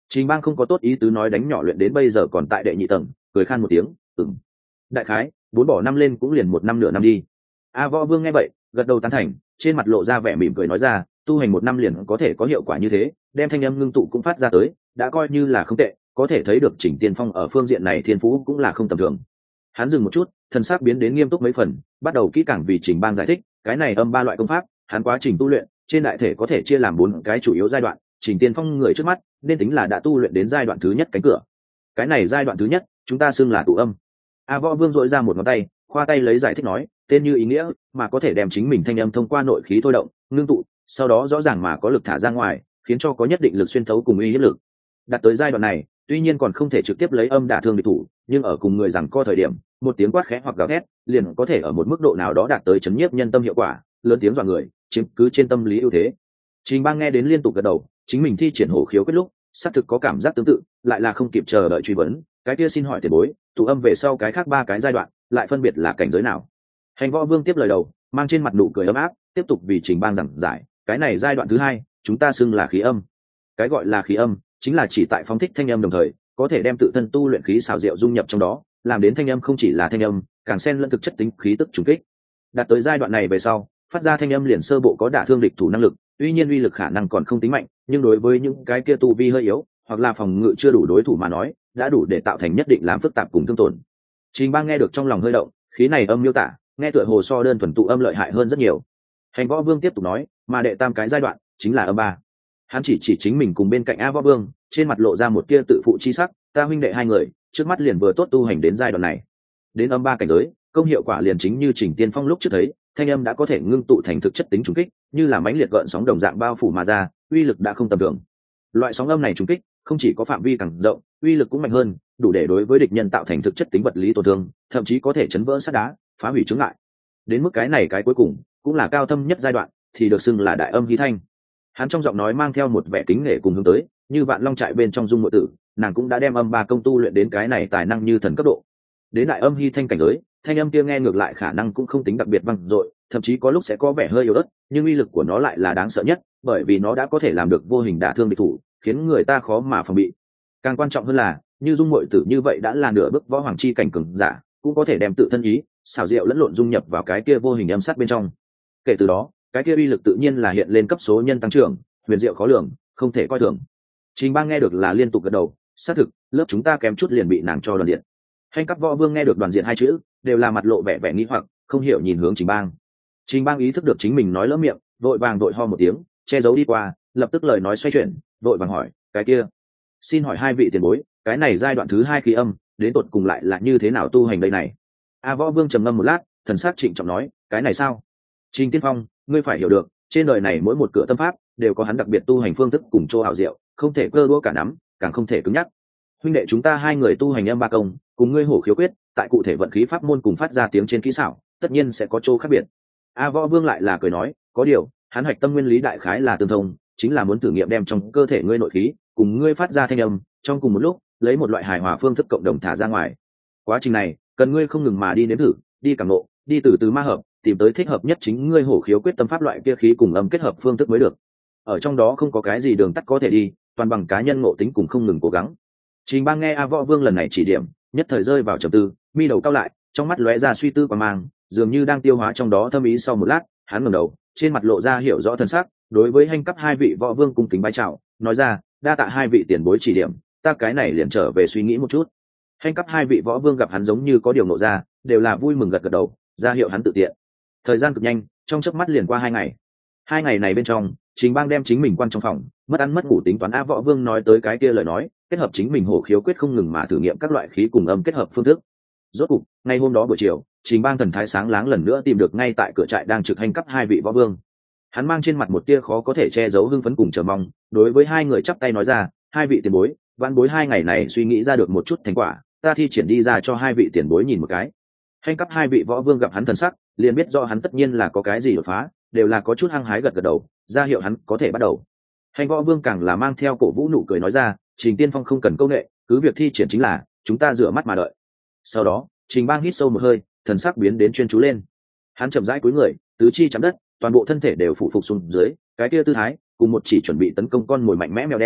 Trình Bang không có tốt ý tứ nói đánh nhỏ luyện đến bây giờ còn tại đệ nhị tầng, cười khan một tiếng, ừm. Đại khái, bốn bỏ năm lên cũng liền một năm nửa năm đi. A Võ Vương nghe vậy, gật đầu tán thành, trên mặt lộ ra vẻ mỉm cười nói ra, tu hành một năm liền có thể có hiệu quả như thế, đem thanh âm ngưng tụ cũng phát ra tới, đã coi như là không tệ, có thể thấy được Trình Tiên Phong ở phương diện này thiên phú cũng là không tầm thường. Hắn dừng một chút, thần sắc biến đến nghiêm túc mấy phần, bắt đầu kỹ càng vì Trình Bang giải thích, cái này âm ba loại công pháp, hắn quá trình tu luyện, trên đại thể có thể chia làm bốn cái chủ yếu giai đoạn, Trình Tiên Phong người trước mắt, nên tính là đã tu luyện đến giai đoạn thứ nhất cánh cửa. Cái này giai đoạn thứ nhất, chúng ta xưng là tụ âm. A Võ Vương dội ra một ngón tay, khoa tay lấy giải thích nói, tên như ý nghĩa, mà có thể đem chính mình thanh âm thông qua nội khí thôi động, ngưng tụ, sau đó rõ ràng mà có lực thả ra ngoài, khiến cho có nhất định lực xuyên thấu cùng uy hiếp lực. Đạt tới giai đoạn này, tuy nhiên còn không thể trực tiếp lấy âm đả thương địch thủ, nhưng ở cùng người rằng co thời điểm, một tiếng quát khẽ hoặc gào thét, liền có thể ở một mức độ nào đó đạt tới chấn nhiếp nhân tâm hiệu quả, lớn tiếng dọa người, chiếm cứ trên tâm lý ưu thế. Trình Bang nghe đến liên tục gật đầu, chính mình thi triển hổ khiếu kết lúc, xác thực có cảm giác tương tự, lại là không kịp chờ đợi truy vấn, cái kia xin hỏi tiền bối, tụ âm về sau cái khác ba cái giai đoạn, lại phân biệt là cảnh giới nào? Hành Võ Vương tiếp lời đầu, mang trên mặt nụ cười ấm áp, tiếp tục vì Trình Bang giảng giải, cái này giai đoạn thứ hai, chúng ta xưng là khí âm. Cái gọi là khí âm, chính là chỉ tại phóng thích thanh âm đồng thời, có thể đem tự thân tu luyện khí xảo diệu dung nhập trong đó, làm đến thanh âm không chỉ là thanh âm, càng xen lẫn thực chất tính khí tức trùng kích. Đạt tới giai đoạn này về sau, phát ra thanh âm liền sơ bộ có đả thương địch thủ năng lực, tuy nhiên uy lực khả năng còn không tính mạnh, nhưng đối với những cái kia tu vi hơi yếu, hoặc là phòng ngự chưa đủ đối thủ mà nói, đã đủ để tạo thành nhất định làm phức tạp cùng thương tổn. Trình Bang nghe được trong lòng hơi động, khí này âm miêu tả, nghe tựa hồ so đơn thuần tụ âm lợi hại hơn rất nhiều. Hành Võ Vương tiếp tục nói, mà đệ tam cái giai đoạn chính là âm ba. Hắn chỉ chỉ chính mình cùng bên cạnh A Võ Vương, trên mặt lộ ra một tia tự phụ chi sắc, ta huynh đệ hai người, trước mắt liền vừa tốt tu hành đến giai đoạn này. Đến âm ba cảnh giới, công hiệu quả liền chính như Trình Tiên Phong lúc trước thấy, thanh âm đã có thể ngưng tụ thành thực chất tính trùng kích, như là mãnh liệt gợn sóng đồng dạng bao phủ mà ra, uy lực đã không tầm thường. Loại sóng âm này trùng kích, không chỉ có phạm vi càng rộng, uy lực cũng mạnh hơn, đủ để đối với địch nhân tạo thành thực chất tính vật lý tổn thương, thậm chí có thể chấn vỡ sắt đá, phá hủy chướng ngại. Đến mức cái này cái cuối cùng, cũng là cao thâm nhất giai đoạn, thì được xưng là đại âm hy thanh. Hắn trong giọng nói mang theo một vẻ kính nể cùng hướng tới, như Vạn Long trại bên trong Dung Muội Tử, nàng cũng đã đem âm ba công tu luyện đến cái này tài năng như thần cấp độ. Đến đại âm hy thanh cảnh giới, thanh âm kia nghe ngược lại khả năng cũng không tính đặc biệt vang dội, thậm chí có lúc sẽ có vẻ hơi yếu ớt, nhưng uy lực của nó lại là đáng sợ nhất, bởi vì nó đã có thể làm được vô hình đả thương địch thủ, khiến người ta khó mà phòng bị. Càng quan trọng hơn là, như Dung Muội Tử như vậy đã là nửa bước võ hoàng chi cảnh cường giả, cũng có thể đem tự thân ý, xảo diệu lẫn lộn dung nhập vào cái kia vô hình âm sát bên trong. Kể từ đó, cái kia uy lực tự nhiên là hiện lên cấp số nhân tăng trưởng, huyền diệu khó lường, không thể coi thường. Trình Bang nghe được là liên tục gật đầu, xác thực, lớp chúng ta kém chút liền bị nàng cho đoàn diện. Hành Cấp Võ Vương nghe được đoàn diện hai chữ, đều là mặt lộ vẻ vẻ nghi hoặc, không hiểu nhìn hướng Trình Bang. Trình Bang ý thức được chính mình nói lỡ miệng, vội vàng vội ho một tiếng, che giấu đi qua, lập tức lời nói xoay chuyển, vội vàng hỏi, cái kia, xin hỏi hai vị tiền bối, cái này giai đoạn thứ hai khí âm, đến tột cùng lại là như thế nào tu hành đây này? A Võ Vương trầm ngâm một lát, thần sắc trịnh trọng nói, cái này sao? Trình Tiên Phong, ngươi phải hiểu được, trên đời này mỗi một cửa tâm pháp đều có hắn đặc biệt tu hành phương thức cùng chỗ ảo diệu, không thể cơ đũa cả nắm, càng không thể cứng nhắc. Huynh đệ chúng ta hai người tu hành âm ba công, cùng ngươi hổ khiếu quyết, tại cụ thể vận khí pháp môn cùng phát ra tiếng trên kỹ xảo, tất nhiên sẽ có chỗ khác biệt. A Võ Vương lại là cười nói, có điều, hắn hoạch tâm nguyên lý đại khái là tương thông, chính là muốn thử nghiệm đem trong cơ thể ngươi nội khí, cùng ngươi phát ra thanh âm, trong cùng một lúc, lấy một loại hài hòa phương thức cộng đồng thả ra ngoài. Quá trình này, cần ngươi không ngừng mà đi nếm thử, đi cảm ngộ, đi từ từ ma hợp, tìm tới thích hợp nhất chính ngươi hổ khiếu quyết tâm pháp loại kia khí cùng âm kết hợp phương thức mới được. Ở trong đó không có cái gì đường tắt có thể đi, toàn bằng cá nhân ngộ tính cùng không ngừng cố gắng. Trình Bang nghe A Võ Vương lần này chỉ điểm, nhất thời rơi vào trầm tư, mi đầu cau lại, trong mắt lóe ra suy tư và mang, dường như đang tiêu hóa trong đó thâm ý. Sau một lát, hắn ngẩng đầu, trên mặt lộ ra hiểu rõ thân sắc, đối với Hành Cấp hai vị Võ Vương cung kính bái chào, nói ra, đa tạ hai vị tiền bối chỉ điểm, ta cái này liền trở về suy nghĩ một chút. Hành Cấp hai vị Võ Vương gặp hắn giống như có điều ngộ ra, đều là vui mừng gật gật đầu, ra hiệu hắn tự tiện. Thời gian cực nhanh, trong chớp mắt liền qua hai ngày. Hai ngày này bên trong, Trình Bang đem chính mình quan trong phòng, mất ăn mất ngủ tính toán A Võ Vương nói tới cái kia lời nói, kết hợp chính mình hổ khiếu quyết không ngừng mà thử nghiệm các loại khí cùng âm kết hợp phương thức. Rốt cục, ngày hôm đó buổi chiều, Trình Bang thần thái sáng láng lần nữa tìm được ngay tại cửa trại đang trực Hành Cấp hai vị Võ Vương. Hắn mang trên mặt một tia khó có thể che giấu hưng phấn cùng chờ mong, đối với hai người chắp tay nói ra, hai vị tiền bối, vãn bối hai ngày này suy nghĩ ra được một chút thành quả, ta thi triển đi ra cho hai vị tiền bối nhìn một cái. Hành Cấp hai vị Võ Vương gặp hắn thần sắc, liền biết do hắn tất nhiên là có cái gì đột phá, đều là có chút hăng hái gật gật đầu, ra hiệu hắn có thể bắt đầu. Hành Võ Vương càng là mang theo cổ vũ nụ cười nói ra, Trình Tiên Phong không cần câu nệ, cứ việc thi triển chính là, chúng ta rửa mắt mà đợi. Sau đó, Trình Bang hít sâu một hơi, thần sắc biến đến chuyên chú lên. Hắn chậm rãi cúi người, tứ chi chạm đất, toàn bộ thân thể đều phủ phục xuống dưới, cái kia tư thái, cùng một chỉ chuẩn bị tấn công con mồi mạnh mẽ mèo đen,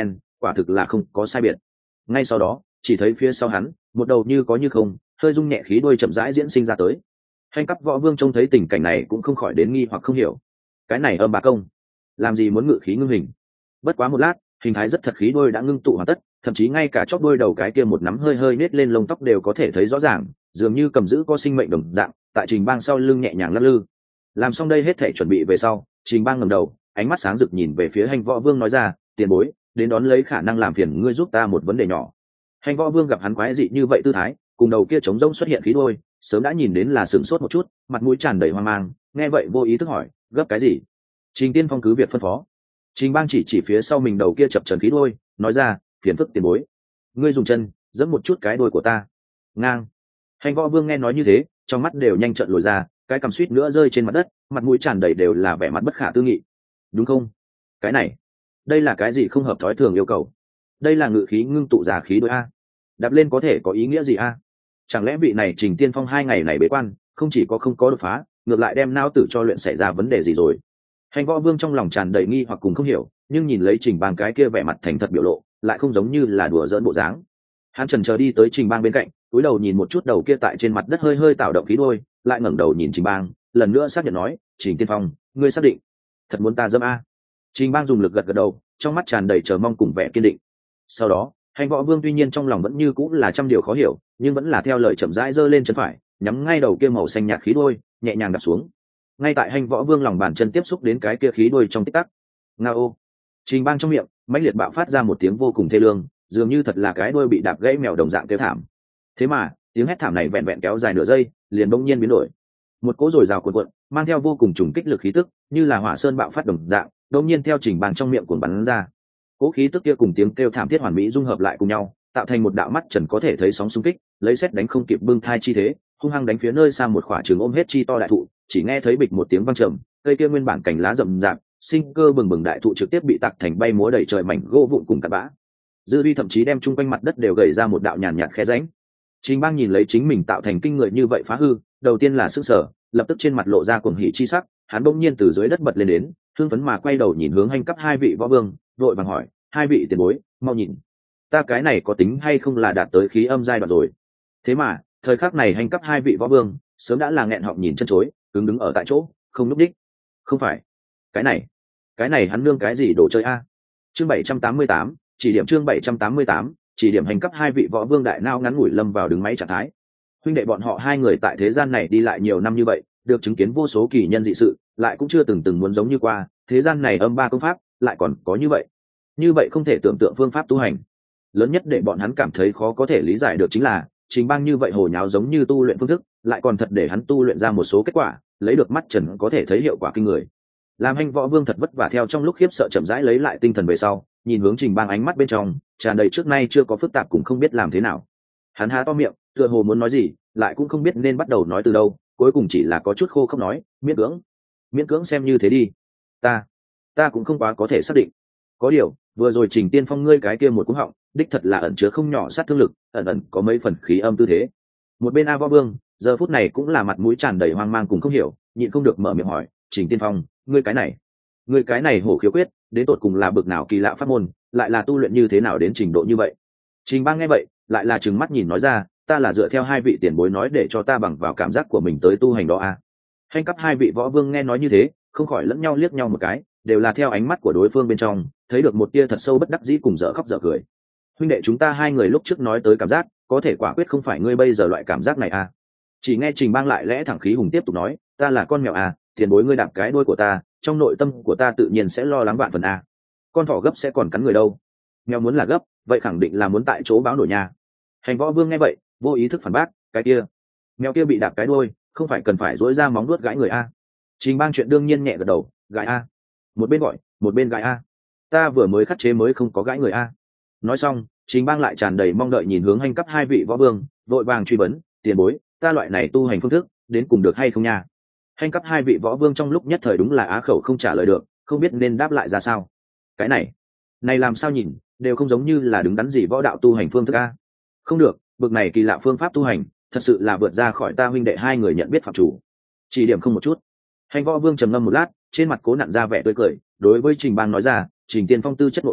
quả thực là không có sai biệt. Ngay sau đó chỉ thấy phía sau hắn một đầu như có như không hơi rung nhẹ khí đuôi chậm rãi diễn sinh ra tới. Hành cấp võ vương trông thấy tình cảnh này cũng không khỏi đến nghi hoặc không hiểu, cái này âm bá công làm gì muốn ngự khí ngưng hình. Bất quá một lát, hình thái rất thật khí đuôi đã ngưng tụ hoàn tất, thậm chí ngay cả chóp đuôi đầu cái kia một nắm hơi hơi nết lên lông tóc đều có thể thấy rõ ràng, dường như cầm giữ có sinh mệnh đồng dạng, tại Trình Bang sau lưng nhẹ nhàng lắc lư. Làm xong đây hết thể chuẩn bị về sau, Trình Bang ngẩng đầu, ánh mắt sáng rực nhìn về phía Hành võ vương nói ra, tiền bối, đến đón lấy khả năng làm phiền ngươi giúp ta một vấn đề nhỏ. Hành võ vương gặp hắn quái dị như vậy tư thái, cùng đầu kia trống rỗng xuất hiện khí đuôi, sớm đã nhìn đến là sửng sốt một chút, mặt mũi tràn đầy hoang mang, nghe vậy vô ý thức hỏi, gấp cái gì? Trình Tiên Phong cứ việc phân phó. Trình Bang chỉ chỉ phía sau mình đầu kia chập chờn khí đuôi, nói ra, phiền phức tiền bối, ngươi dùng chân giẫm một chút cái đuôi của ta. Ngang. Hành võ vương nghe nói như thế, trong mắt đều nhanh trợn lồi ra, cái cằm suýt nữa rơi trên mặt đất, mặt mũi tràn đầy đều là vẻ mặt bất khả tư nghị. Đúng không? Cái này, đây là cái gì không hợp thói thường yêu cầu? Đây là ngự khí ngưng tụ giả khí đuôi a. Đạp lên có thể có ý nghĩa gì a? Chẳng lẽ vị này Trình Tiên Phong hai ngày này bế quan, không chỉ có không có đột phá, ngược lại đem não tử cho luyện xảy ra vấn đề gì rồi? Hành võ vương trong lòng tràn đầy nghi hoặc cùng không hiểu, nhưng nhìn lấy Trình Bang cái kia vẻ mặt thành thật biểu lộ, lại không giống như là đùa giỡn bộ dáng. Hắn chần chờ đi tới Trình Bang bên cạnh, cúi đầu nhìn một chút đầu kia tại trên mặt đất hơi hơi tạo động khí đuôi, lại ngẩng đầu nhìn Trình Bang, lần nữa xác nhận nói, Trình Tiên Phong, ngươi xác định thật muốn ta dâm a? Trình Bang dùng lực gật gật đầu, trong mắt tràn đầy chờ mong cùng vẻ kiên định. Sau đó, Hành võ vương tuy nhiên trong lòng vẫn như cũng là trăm điều khó hiểu, nhưng vẫn là theo lời chậm rãi giơ lên chân phải, nhắm ngay đầu kia màu xanh nhạt khí đuôi, nhẹ nhàng đặt xuống. Ngay tại Hành võ vương lòng bàn chân tiếp xúc đến cái kia khí đuôi trong tích tắc, ngao. Trình Bang trong miệng mãnh liệt bạo phát ra một tiếng vô cùng thê lương, dường như thật là cái đuôi bị đạp gãy mèo đồng dạng kêu thảm. Thế mà tiếng hét thảm này vẹn vẹn kéo dài nửa giây, liền bỗng nhiên biến đổi. Một cỗ dồi dào cuộn cuộn, mang theo vô cùng trùng kích lực khí tức, như là hỏa sơn bạo phát đồng dạng, bỗng nhiên theo Trình Bang trong miệng cuồn bắn ra. Cỗ khí tức kia cùng tiếng kêu thảm thiết hoàn mỹ dung hợp lại cùng nhau, tạo thành một đạo mắt trần có thể thấy sóng xung kích, lấy xét đánh không kịp bưng thai chi thế, hung hăng đánh phía nơi xa một khỏa trường ôm hết chi to đại thụ, chỉ nghe thấy bịch một tiếng vang trầm, cây kia nguyên bản cành lá rậm rạp, sinh cơ bừng bừng đại thụ trực tiếp bị tạc thành bay múa đầy trời mảnh gỗ vụn cùng cát bã. Dư uy thậm chí đem chung quanh mặt đất đều gầy ra một đạo nhàn nhạt khe rãnh. Trình Bang nhìn lấy chính mình tạo thành kinh người như vậy phá hư, đầu tiên là sững sờ, lập tức trên mặt lộ ra cuồng hỉ chi sắc, hắn bỗng nhiên từ dưới đất bật lên đến, hưng phấn mà quay đầu nhìn hướng Hành cấp hai vị võ vương, vội vàng hỏi, hai vị tiền bối, mau nhìn, ta cái này có tính hay không là đạt tới khí âm giai đoạn rồi? Thế mà thời khắc này Hành cấp hai vị võ vương sớm đã là nghẹn họng nhìn chân chối, cứng đứng ở tại chỗ, không núp đích. Không phải, cái này, cái này hắn nương cái gì đồ chơi a? Chương bảy trăm tám mươi tám, chỉ điểm chương bảy trăm tám mươi tám, chỉ điểm Hành cấp hai vị võ vương đại nao ngắn ngủi lâm vào đứng máy trạng thái. Huynh đệ bọn họ hai người tại thế gian này đi lại nhiều năm như vậy, được chứng kiến vô số kỳ nhân dị sự, lại cũng chưa từng từng muốn giống như qua, thế gian này âm ba công pháp, lại còn có như vậy. Như vậy không thể tưởng tượng phương pháp tu hành. Lớn nhất để bọn hắn cảm thấy khó có thể lý giải được chính là, Trình Bang như vậy hồ nháo giống như tu luyện phương thức, lại còn thật để hắn tu luyện ra một số kết quả, lấy được mắt trần có thể thấy hiệu quả kinh người. Làm Hành võ vương thật vất vả theo trong lúc khiếp sợ chậm rãi lấy lại tinh thần về sau, nhìn hướng Trình Bang ánh mắt bên trong tràn đầy trước nay chưa có phức tạp cũng không biết làm thế nào. Hắn há to miệng, tựa hồ muốn nói gì, lại cũng không biết nên bắt đầu nói từ đâu, cuối cùng chỉ là có chút khô không nói, miễn cưỡng, miễn cưỡng xem như thế đi. Ta, ta cũng không quá có thể xác định. Có điều, vừa rồi Trình Tiên Phong ngươi cái kia một cú họng, đích thật là ẩn chứa không nhỏ sát thương lực, ẩn ẩn có mấy phần khí âm tư thế. Một bên A Võ Vương, giờ phút này cũng là mặt mũi tràn đầy hoang mang cùng không hiểu, nhịn không được mở miệng hỏi, Trình Tiên Phong, ngươi cái này, ngươi cái này hổ khiếu quyết, đến tột cùng là bực nào kỳ lạ pháp môn, lại là tu luyện như thế nào đến trình độ như vậy? Trình Bang nghe vậy, lại là trừng mắt nhìn nói ra, ta là dựa theo hai vị tiền bối nói để cho ta bằng vào cảm giác của mình tới tu hành đó a. Hành cấp hai vị võ vương nghe nói như thế, không khỏi lẫn nhau liếc nhau một cái, đều là theo ánh mắt của đối phương bên trong, thấy được một tia thật sâu bất đắc dĩ cùng dở khóc dở cười. Huynh đệ chúng ta hai người lúc trước nói tới cảm giác, có thể quả quyết không phải ngươi bây giờ loại cảm giác này a. Chỉ nghe Trình Bang lại lẽ thẳng khí hùng tiếp tục nói, ta là con mèo a, tiền bối ngươi đạp cái đuôi của ta, trong nội tâm của ta tự nhiên sẽ lo lắng vạn phần a. Con thỏ gấp sẽ còn cắn người đâu. Mèo muốn là gấp, vậy khẳng định là muốn tại chỗ báo nổi nha. Hành võ vương nghe vậy, vô ý thức phản bác, cái kia, mèo kia bị đạp cái đuôi, không phải cần phải dỗi ra móng vuốt gãi người a. Trình Bang chuyện đương nhiên nhẹ gật đầu, gãi a. Một bên gọi, một bên gãi a. Ta vừa mới khắc chế mới không có gãi người a. Nói xong, Trình Bang lại tràn đầy mong đợi nhìn hướng Hành cấp hai vị võ vương, vội vàng truy vấn, tiền bối, ta loại này tu hành phương thức, đến cùng được hay không nha? Hành cấp hai vị võ vương trong lúc nhất thời đúng là á khẩu không trả lời được, không biết nên đáp lại ra sao. Cái này, này làm sao nhìn, đều không giống như là đứng đắn gì võ đạo tu hành phương thức a. Không được, bực này kỳ lạ phương pháp tu hành, thật sự là vượt ra khỏi ta huynh đệ hai người nhận biết phạm chủ. Chỉ điểm không một chút. Hành võ vương trầm ngâm một lát, trên mặt cố nặn ra vẻ tươi cười, đối với Trình Bang nói ra, Trình Tiên Phong tư chất nội tính,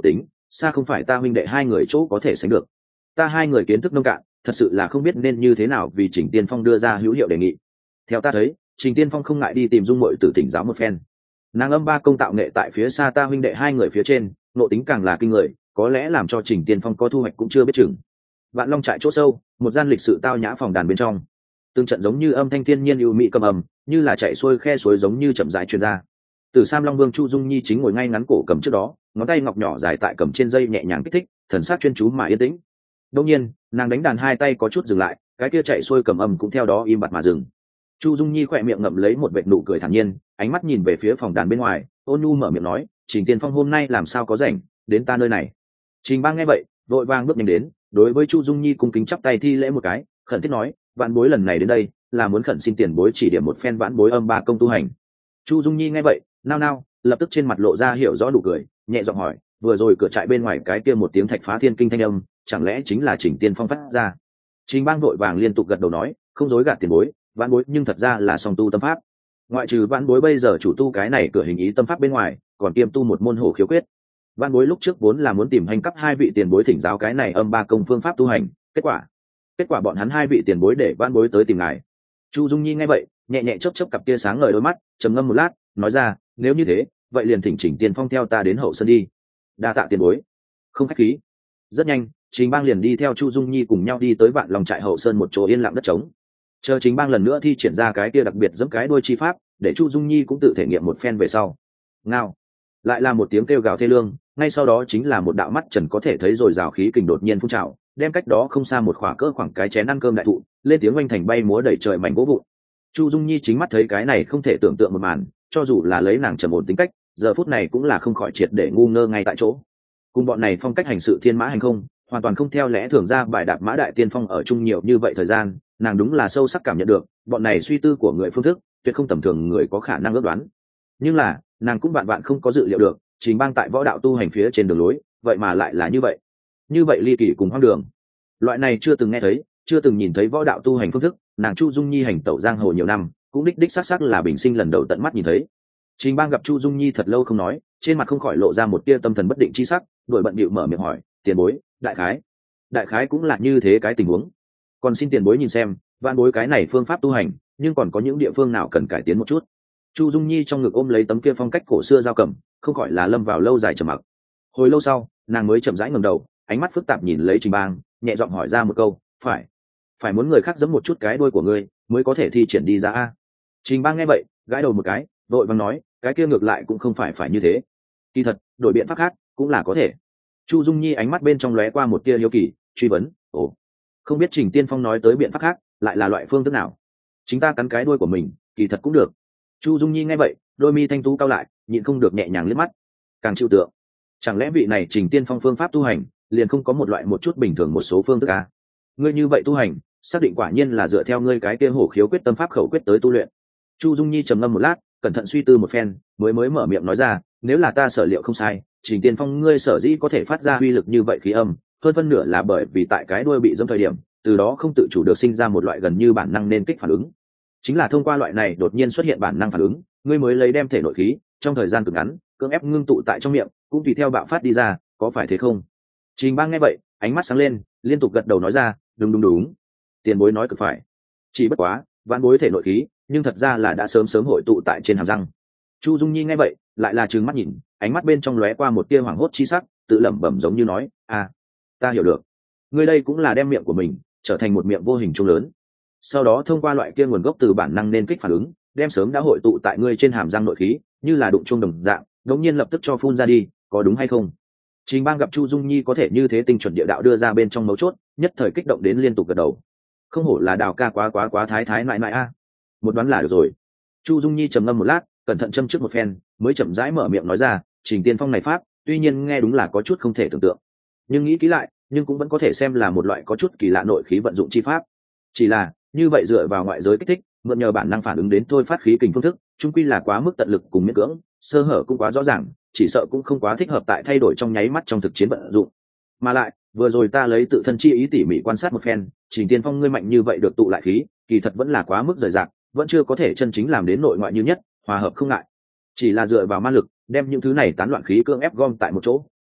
xa không phải ta huynh đệ hai người chỗ có thể sánh được. Ta hai người kiến thức nông cạn, thật sự là không biết nên như thế nào vì Trình Tiên Phong đưa ra hữu hiệu đề nghị. Theo ta thấy, Trình Tiên Phong không ngại đi tìm dung muội tử thỉnh giáo một phen. Nàng âm ba công tạo nghệ tại phía xa ta huynh đệ hai người phía trên, nội tính càng là kinh người, có lẽ làm cho Trình Tiên Phong có thu hoạch cũng chưa biết chừng. Vạn Long trại chỗ sâu, một gian lịch sự tao nhã phòng đàn bên trong, từng trận giống như âm thanh thiên nhiên ưu mỹ cầm ầm, như là chạy xuôi khe suối giống như chậm rãi truyền ra. Từ Sam Long Vương Chu Dung Nhi chính ngồi ngay ngắn cổ cầm trước đó, ngón tay ngọc nhỏ dài tại cầm trên dây nhẹ nhàng kích thích, thần sắc chuyên chú mà yên tĩnh. Đương nhiên, nàng đánh đàn hai tay có chút dừng lại, cái kia chạy xuôi cầm âm cũng theo đó im bặt mà dừng. Chu Dung Nhi khỏe miệng ngậm lấy một vệt nụ cười thản nhiên, ánh mắt nhìn về phía phòng đàn bên ngoài, ôn nhu mở miệng nói, Trình Tiên Phong hôm nay làm sao có rảnh đến ta nơi này. Trình Bang nghe vậy, vội vàng bước nhanh đến, đối với Chu Dung Nhi cung kính chắp tay thi lễ một cái, khẩn thiết nói, vãn bối lần này đến đây là muốn khẩn xin tiền bối chỉ điểm một phen vãn bối âm ba công tu hành. Chu Dung Nhi nghe vậy, nao nao, lập tức trên mặt lộ ra hiểu rõ nụ cười, nhẹ giọng hỏi, vừa rồi cửa trại bên ngoài cái kia một tiếng thạch phá thiên kinh thanh âm, chẳng lẽ chính là Trình Tiên Phong phát ra? Trình Bang vội vàng liên tục gật đầu nói, không dối gạt tiền bối, vãn bối nhưng thật ra là song tu tâm pháp. Ngoại trừ vãn bối bây giờ chủ tu cái này cửa hình ý tâm pháp bên ngoài, còn kiêm tu một môn hổ khiếu quyết. Vãn bối lúc trước vốn là muốn tìm hành cấp hai vị tiền bối thỉnh giáo cái này âm ba công phương pháp tu hành, kết quả, kết quả bọn hắn hai vị tiền bối để vãn bối tới tìm ngài. Chu Dung Nhi nghe vậy, nhẹ nhẹ chớp chớp cặp tia sáng ngời đôi mắt, trầm ngâm một lát, nói ra, nếu như thế, vậy liền thỉnh Trình Tiên Phong theo ta đến hậu sân đi. Đa tạ tiền bối. Không khách khí. Rất nhanh, Trình Bang liền đi theo Chu Dung Nhi cùng nhau đi tới Vạn Long trại hậu sơn một chỗ yên lặng đất trống. Chờ Trình Bang lần nữa thi triển ra cái kia đặc biệt giẫm cái đuôi chi pháp, để Chu Dung Nhi cũng tự thể nghiệm một phen về sau. Ngao, lại là một tiếng kêu gào thê lương, ngay sau đó chính là một đạo mắt trần có thể thấy rồi rào khí kình đột nhiên phun trào, đem cách đó không xa một khỏa cỡ khoảng cái chén ăn cơm đại thụ, lên tiếng oanh thành bay múa đầy trời mảnh gỗ vụn. Chu Dung Nhi chính mắt thấy cái này không thể tưởng tượng một màn, cho dù là lấy nàng trầm ổn tính cách, giờ phút này cũng là không khỏi triệt để ngu ngơ ngay tại chỗ. Cùng bọn này phong cách hành sự thiên mã hành không, hoàn toàn không theo lẽ thường ra bài đạp mã đại tiên phong ở chung nhiều như vậy thời gian, nàng đúng là sâu sắc cảm nhận được, bọn này suy tư của người phương thức, tuyệt không tầm thường người có khả năng ước đoán. Nhưng là, nàng cũng vạn vạn không có dự liệu được, Trình Bang tại võ đạo tu hành phía trên đường lối, vậy mà lại là như vậy. Như vậy ly kỳ cùng hoang đường. Loại này chưa từng nghe thấy, chưa từng nhìn thấy võ đạo tu hành phương thức, nàng Chu Dung Nhi hành tẩu giang hồ nhiều năm, cũng đích đích xác xác là bình sinh lần đầu tận mắt nhìn thấy. Trình Bang gặp Chu Dung Nhi thật lâu không nói, trên mặt không khỏi lộ ra một tia tâm thần bất định chi sắc, đuổi bận bịu mở miệng hỏi, tiền bối, đại khái, đại khái cũng là như thế cái tình huống. Còn xin tiền bối nhìn xem, vạn bối cái này phương pháp tu hành, nhưng còn có những địa phương nào cần cải tiến một chút. Chu Dung Nhi trong ngực ôm lấy tấm kia phong cách cổ xưa dao cầm, không khỏi là lâm vào lâu dài trầm mặc. Hồi lâu sau, nàng mới chậm rãi ngẩng đầu, ánh mắt phức tạp nhìn lấy Trình Bang, nhẹ giọng hỏi ra một câu, phải, phải muốn người khác giẫm một chút cái đuôi của ngươi, mới có thể thi triển đi ra a. Trình Bang nghe vậy, gãi đầu một cái, vội vàng nói, cái kia ngược lại cũng không phải phải như thế. Kỳ thật, đổi biện pháp khác cũng là có thể. Chu Dung Nhi ánh mắt bên trong lóe qua một tia hiếu kỳ, truy vấn, ồ, không biết Trình Tiên Phong nói tới biện pháp khác, lại là loại phương thức nào? Chính ta cắn cái đuôi của mình, kỳ thật cũng được. Chu Dung Nhi nghe vậy, đôi mi thanh tú cao lại, nhịn không được nhẹ nhàng liếc mắt, càng chịu tượng. Chẳng lẽ vị này Trình Tiên Phong phương pháp tu hành, liền không có một loại một chút bình thường một số phương thức à? Ngươi như vậy tu hành, xác định quả nhiên là dựa theo ngươi cái kia hổ khiếu quyết tâm pháp khẩu quyết tới tu luyện. Chu Dung Nhi trầm ngâm một lát, cẩn thận suy tư một phen, mới mới mở miệng nói ra, nếu là ta sở liệu không sai, Trình Tiên Phong ngươi sở dĩ có thể phát ra uy lực như vậy khí âm, hơn phân nửa là bởi vì tại cái đuôi bị dẫm thời điểm, từ đó không tự chủ được sinh ra một loại gần như bản năng nên kích phản ứng. Chính là thông qua loại này đột nhiên xuất hiện bản năng phản ứng, ngươi mới lấy đem thể nội khí, trong thời gian cực ngắn, cưỡng ép ngưng tụ tại trong miệng, cũng tùy theo bạo phát đi ra, có phải thế không? Trình Bang nghe vậy, ánh mắt sáng lên, liên tục gật đầu nói ra, đúng đúng đúng, tiền bối nói cực phải. Chỉ bất quá, vãn bối thể nội khí, nhưng thật ra là đã sớm sớm hội tụ tại trên hàm răng. Chu Dung Nhi nghe vậy, lại là trừng mắt nhìn, ánh mắt bên trong lóe qua một tia hoảng hốt chi sắc, tự lẩm bẩm giống như nói, à, ta hiểu được, ngươi đây cũng là đem miệng của mình trở thành một miệng vô hình trung lớn, sau đó thông qua loại kia nguồn gốc từ bản năng nên kích phản ứng, đem sớm đã hội tụ tại ngươi trên hàm răng nội khí, như là đụng chuông đồng dạng, đống nhiên lập tức cho phun ra đi, có đúng hay không? Trình Bang gặp Chu Dung Nhi có thể như thế tinh chuẩn địa đạo đưa ra bên trong mấu chốt, nhất thời kích động đến liên tục gật đầu. Không hổ là Đào ca quá quá quá thái thái nại nại a. Một đoán là được rồi. Chu Dung Nhi trầm ngâm một lát, cẩn thận châm trước một phen, mới chậm rãi mở miệng nói ra, Trình Tiên Phong này pháp, tuy nhiên nghe đúng là có chút không thể tưởng tượng, nhưng nghĩ kỹ lại, nhưng cũng vẫn có thể xem là một loại có chút kỳ lạ nội khí vận dụng chi pháp. Chỉ là, như vậy dựa vào ngoại giới kích thích, mượn nhờ bản năng phản ứng đến thôi phát khí kình phương thức, chung quy là quá mức tận lực cùng miễn cưỡng, sơ hở cũng quá rõ ràng, chỉ sợ cũng không quá thích hợp tại thay đổi trong nháy mắt trong thực chiến vận dụng. Mà lại, vừa rồi ta lấy tự thân chi ý tỉ mỉ quan sát một phen, Trình Tiên Phong ngươi mạnh như vậy được tụ lại khí, kỳ thật vẫn là quá mức rời rạc, vẫn chưa có thể chân chính làm đến nội ngoại như nhất, hòa hợp không ngại. Chỉ là dựa vào ma lực, đem những thứ này tán loạn khí cưỡng ép gom tại một chỗ,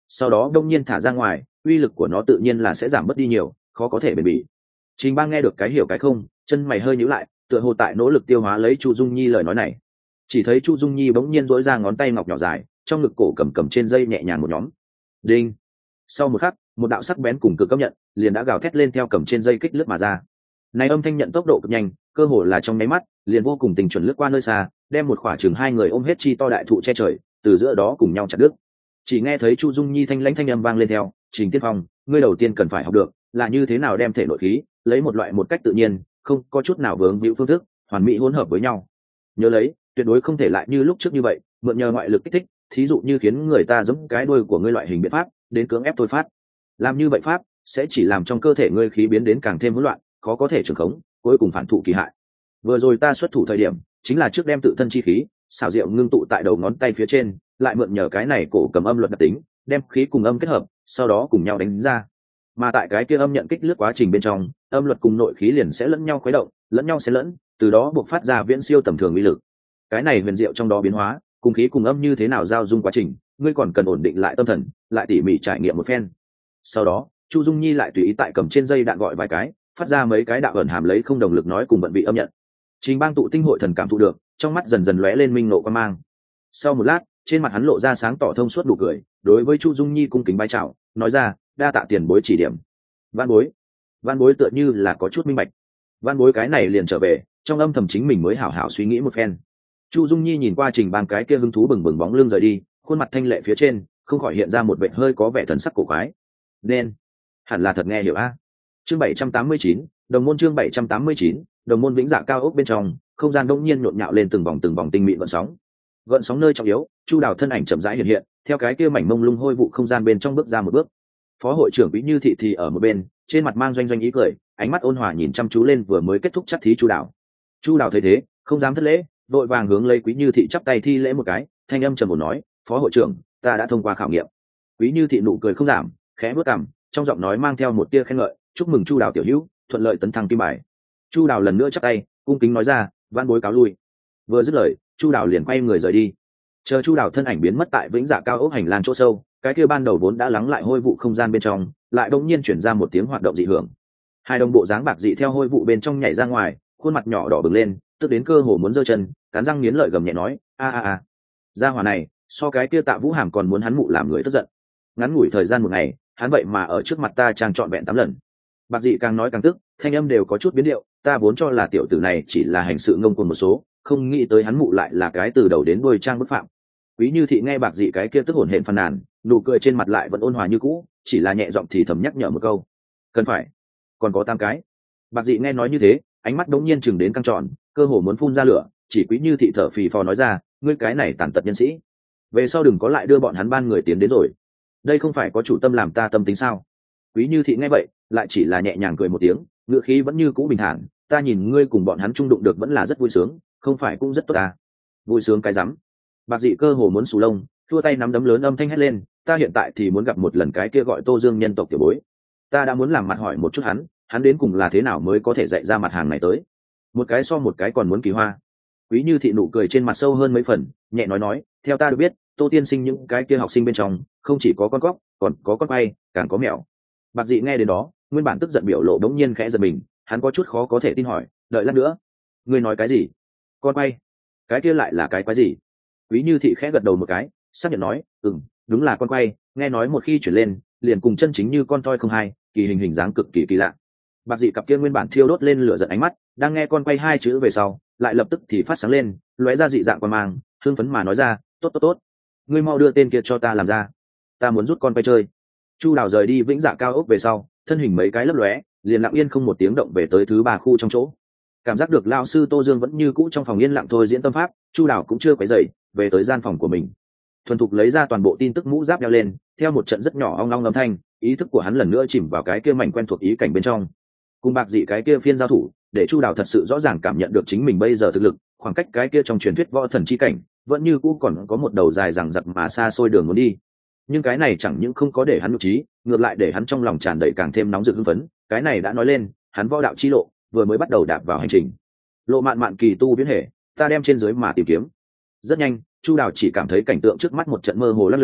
sau đó đông nhiên thả ra ngoài, uy lực của nó tự nhiên là sẽ giảm mất đi nhiều, khó có thể bền bỉ. Trình Bang nghe được cái hiểu cái không, chân mày hơi nhíu lại, tựa hồ tại nỗ lực tiêu hóa lấy Chu Dung Nhi lời nói này. Chỉ thấy Chu Dung Nhi bỗng nhiên duỗi ra ngón tay ngọc nhỏ dài, trong ngực cổ cầm cầm trên dây nhẹ nhàng một nhóm. Đinh. Sau một khắc, một đạo sắc bén cùng cực công nhận liền đã gào thét lên theo cầm trên dây kích lướt mà ra. Này âm thanh nhận tốc độ cực nhanh, cơ hồ là trong nháy mắt, liền vô cùng tình chuẩn lướt qua nơi xa, đem một khỏa chừng hai người ôm hết chi to đại thụ che trời, từ giữa đó cùng nhau chặt đứt. Chỉ nghe thấy Chu Dung Nhi thanh lãnh thanh âm vang lên theo, "Trình Tiên Phong, ngươi đầu tiên cần phải học được là như thế nào đem thể nội khí lấy một loại một cách tự nhiên, không có chút nào vướng víu phương thức, hoàn mỹ hỗn hợp với nhau. Nhớ lấy, tuyệt đối không thể lại như lúc trước như vậy, mượn nhờ ngoại lực kích thích, thí dụ như khiến người ta giẫm cái đuôi của ngươi loại hình biện pháp, đến cưỡng ép thôi phát. Làm như vậy pháp sẽ chỉ làm trong cơ thể ngươi khí biến đến càng thêm hỗn loạn, khó có thể trường khống, cuối cùng phản thụ kỳ hại. Vừa rồi ta xuất thủ thời điểm, chính là trước đem tự thân chi khí xảo diệu ngưng tụ tại đầu ngón tay phía trên, lại mượn nhờ cái này cổ cầm âm luật đặc tính, đem khí cùng âm kết hợp, sau đó cùng nhau đánh ra. Mà tại cái kia âm nhận kích lướt quá trình bên trong, âm luật cùng nội khí liền sẽ lẫn nhau khuấy động, lẫn nhau xen lẫn, từ đó buộc phát ra viễn siêu tầm thường uy lực. Cái này huyền diệu trong đó biến hóa, cùng khí cùng âm như thế nào giao dung quá trình, ngươi còn cần ổn định lại tâm thần, lại tỉ mỉ trải nghiệm một phen. Sau đó, Chu Dung Nhi lại tùy ý tại cầm trên dây đạn gọi vài cái, phát ra mấy cái đạo ẩn hàm lấy không đồng lực nói cùng vận vị âm nhận. Trình Bang tụ tinh hội thần cảm thụ được, trong mắt dần dần lóe lên minh nộ quan mang. Sau một lát, trên mặt hắn lộ ra sáng tỏ thông suốt đủ cười, đối với Chu Dung Nhi cung kính bái chào, nói ra, đa tạ tiền bối chỉ điểm. Văn bối, Văn bối tựa như là có chút minh bạch. Văn bối cái này liền trở về, trong âm thầm chính mình mới hảo hảo suy nghĩ một phen. Chu Dung Nhi nhìn qua Trình Bang cái kia hứng thú bừng bừng bóng lưng rời đi, khuôn mặt thanh lệ phía trên không khỏi hiện ra một vệt hơi có vẻ thần sắc cổ quái. Nên hẳn là thật nghe hiểu a. Chương bảy trăm tám mươi chín, đồng môn chương bảy trăm tám mươi chín, đồng môn vĩnh dạ cao ốc bên trong, không gian đông nhiên nhộn nhạo lên từng vòng từng vòng tinh mịn gợn sóng. Gợn sóng nơi trọng yếu, Chu Đào thân ảnh chậm rãi hiện hiện, theo cái kia mảnh mông lung hôi vụ không gian bên trong bước ra một bước. Phó hội trưởng Quý Như Thị thì ở một bên, trên mặt mang doanh doanh ý cười, ánh mắt ôn hòa nhìn chăm chú lên vừa mới kết thúc chắc thí Chu Đào. Chu Đào thấy thế, không dám thất lễ, vội vàng hướng lấy Quý Như Thị chắp tay thi lễ một cái, thanh âm trầm ổn nói, "Phó hội trưởng, ta đã thông qua khảo nghiệm." Quý Như Thị nụ cười không giảm, khẽ bước cằm, trong giọng nói mang theo một tia khen ngợi, "Chúc mừng Chu Đào tiểu hữu, thuận lợi tấn thăng kim bài." Chu Đào lần nữa chắp tay, cung kính nói ra, "Vãn bối cáo lui." Vừa dứt lời, Chu Đào liền quay người rời đi. Chờ Chu Đào thân ảnh biến mất tại vĩnh dạ cao ốc hành lang chỗ sâu, cái kia ban đầu vốn đã lắng lại hôi vụ không gian bên trong, lại đột nhiên chuyển ra một tiếng hoạt động dị hưởng. Hai đồng bộ dáng bạc dị theo hôi vụ bên trong nhảy ra ngoài, khuôn mặt nhỏ đỏ bừng lên, tức đến cơ hồ muốn giơ chân, cắn răng nghiến lợi gầm nhẹ nói, "A a a." Gia hỏa này, so cái kia Tạ Vũ Hàm còn muốn hắn mụ làm người tức giận. Ngắn ngủi thời gian một ngày, hắn vậy mà ở trước mặt ta trang trọn vẹn tám lần. Bạc dị càng nói càng tức, thanh âm đều có chút biến điệu, ta vốn cho là tiểu tử này chỉ là hành sự ngông cuồng một số, không nghĩ tới hắn mụ lại là cái từ đầu đến đuôi trang bức phạm. Quý Như Thị nghe Bạc dị cái kia tức hổn hển phàn nàn, nụ cười trên mặt lại vẫn ôn hòa như cũ, chỉ là nhẹ giọng thì thầm nhắc nhở một câu, "Cần phải, còn có tam cái." Bạc dị nghe nói như thế, ánh mắt đống nhiên chừng đến căng tròn, cơ hồ muốn phun ra lửa, chỉ Quý Như Thị thở phì phò nói ra, "Ngươi cái này tàn tật nhân sĩ, về sau đừng có lại đưa bọn hắn ban người tiến đến rồi. Đây không phải có chủ tâm làm ta tâm tính sao?" Quý Như Thị nghe vậy, lại chỉ là nhẹ nhàng cười một tiếng, ngữ khí vẫn như cũ bình thản, "Ta nhìn ngươi cùng bọn hắn chung đụng được vẫn là rất vui sướng, không phải cũng rất tốt à?" Vui sướng cái rắm. Bạc dị cơ hồ muốn sù lông, thua tay nắm đấm lớn âm thanh hét lên, "Ta hiện tại thì muốn gặp một lần cái kia gọi Tô Dương nhân tộc tiểu bối. Ta đã muốn làm mặt hỏi một chút hắn, hắn đến cùng là thế nào mới có thể dạy ra mặt hàng này tới. Một cái so một cái còn muốn kỳ hoa." Quý Như Thị nụ cười trên mặt sâu hơn mấy phần, nhẹ nói nói, "Theo ta được biết, Tô tiên sinh những cái kia học sinh bên trong, không chỉ có con cóc, còn có con quay, càng có mèo." Bạc dị nghe đến đó, nguyên bản tức giận biểu lộ đống nhiên khẽ giật mình, hắn có chút khó có thể tin hỏi, "Đợi lát nữa, ngươi nói cái gì? Con quay? Cái kia lại là cái quái gì?" Quý Như Thị khẽ gật đầu một cái, xác nhận nói, "Ừm, đúng là con quay, nghe nói một khi chuyển lên, liền cùng chân chính như con toi không hai, kỳ hình hình dáng cực kỳ kỳ lạ." Bạc dị cặp kia nguyên bản thiêu đốt lên lửa giận ánh mắt, đang nghe con quay hai chữ về sau, lại lập tức thì phát sáng lên, lóe ra dị dạng quan mang, hưng phấn mà nói ra, "Tốt tốt tốt, ngươi mau đưa tên kia cho ta làm ra, ta muốn rút con quay chơi." Chu Đào rời đi vĩnh dạ cao ốc về sau, thân hình mấy cái lấp lóe, liền lặng yên không một tiếng động về tới thứ ba khu trong chỗ. Cảm giác được lão sư Tô Dương vẫn như cũ trong phòng yên lặng thôi diễn tâm pháp, Chu Đào cũng chưa quấy rầy, về tới gian phòng của mình. Thuần thục lấy ra toàn bộ tin tức mũ giáp đeo lên, theo một trận rất nhỏ ong ong âm thanh, ý thức của hắn lần nữa chìm vào cái kia mảnh quen thuộc ý cảnh bên trong. Cùng Bạc dị cái kia phiên giao thủ, để Chu Đào thật sự rõ ràng cảm nhận được chính mình bây giờ thực lực, khoảng cách cái kia trong truyền thuyết võ thần chi cảnh, vẫn như cũ còn có một đầu dài dằng dặc mà xa xôi đường muốn đi. Nhưng cái này chẳng những không có để hắn nhục trí, ngược lại để hắn trong lòng tràn đầy càng thêm nóng rực hưng phấn, cái này đã nói lên, hắn võ đạo chi lộ vừa mới bắt đầu đạp vào hành trình. Lộ mạn mạn kỳ tu biến hệ, ta đem trên dưới mà tìm kiếm. Rất nhanh, Chu Đào chỉ cảm thấy cảnh tượng trước mắt một trận mơ hồ lắc lư,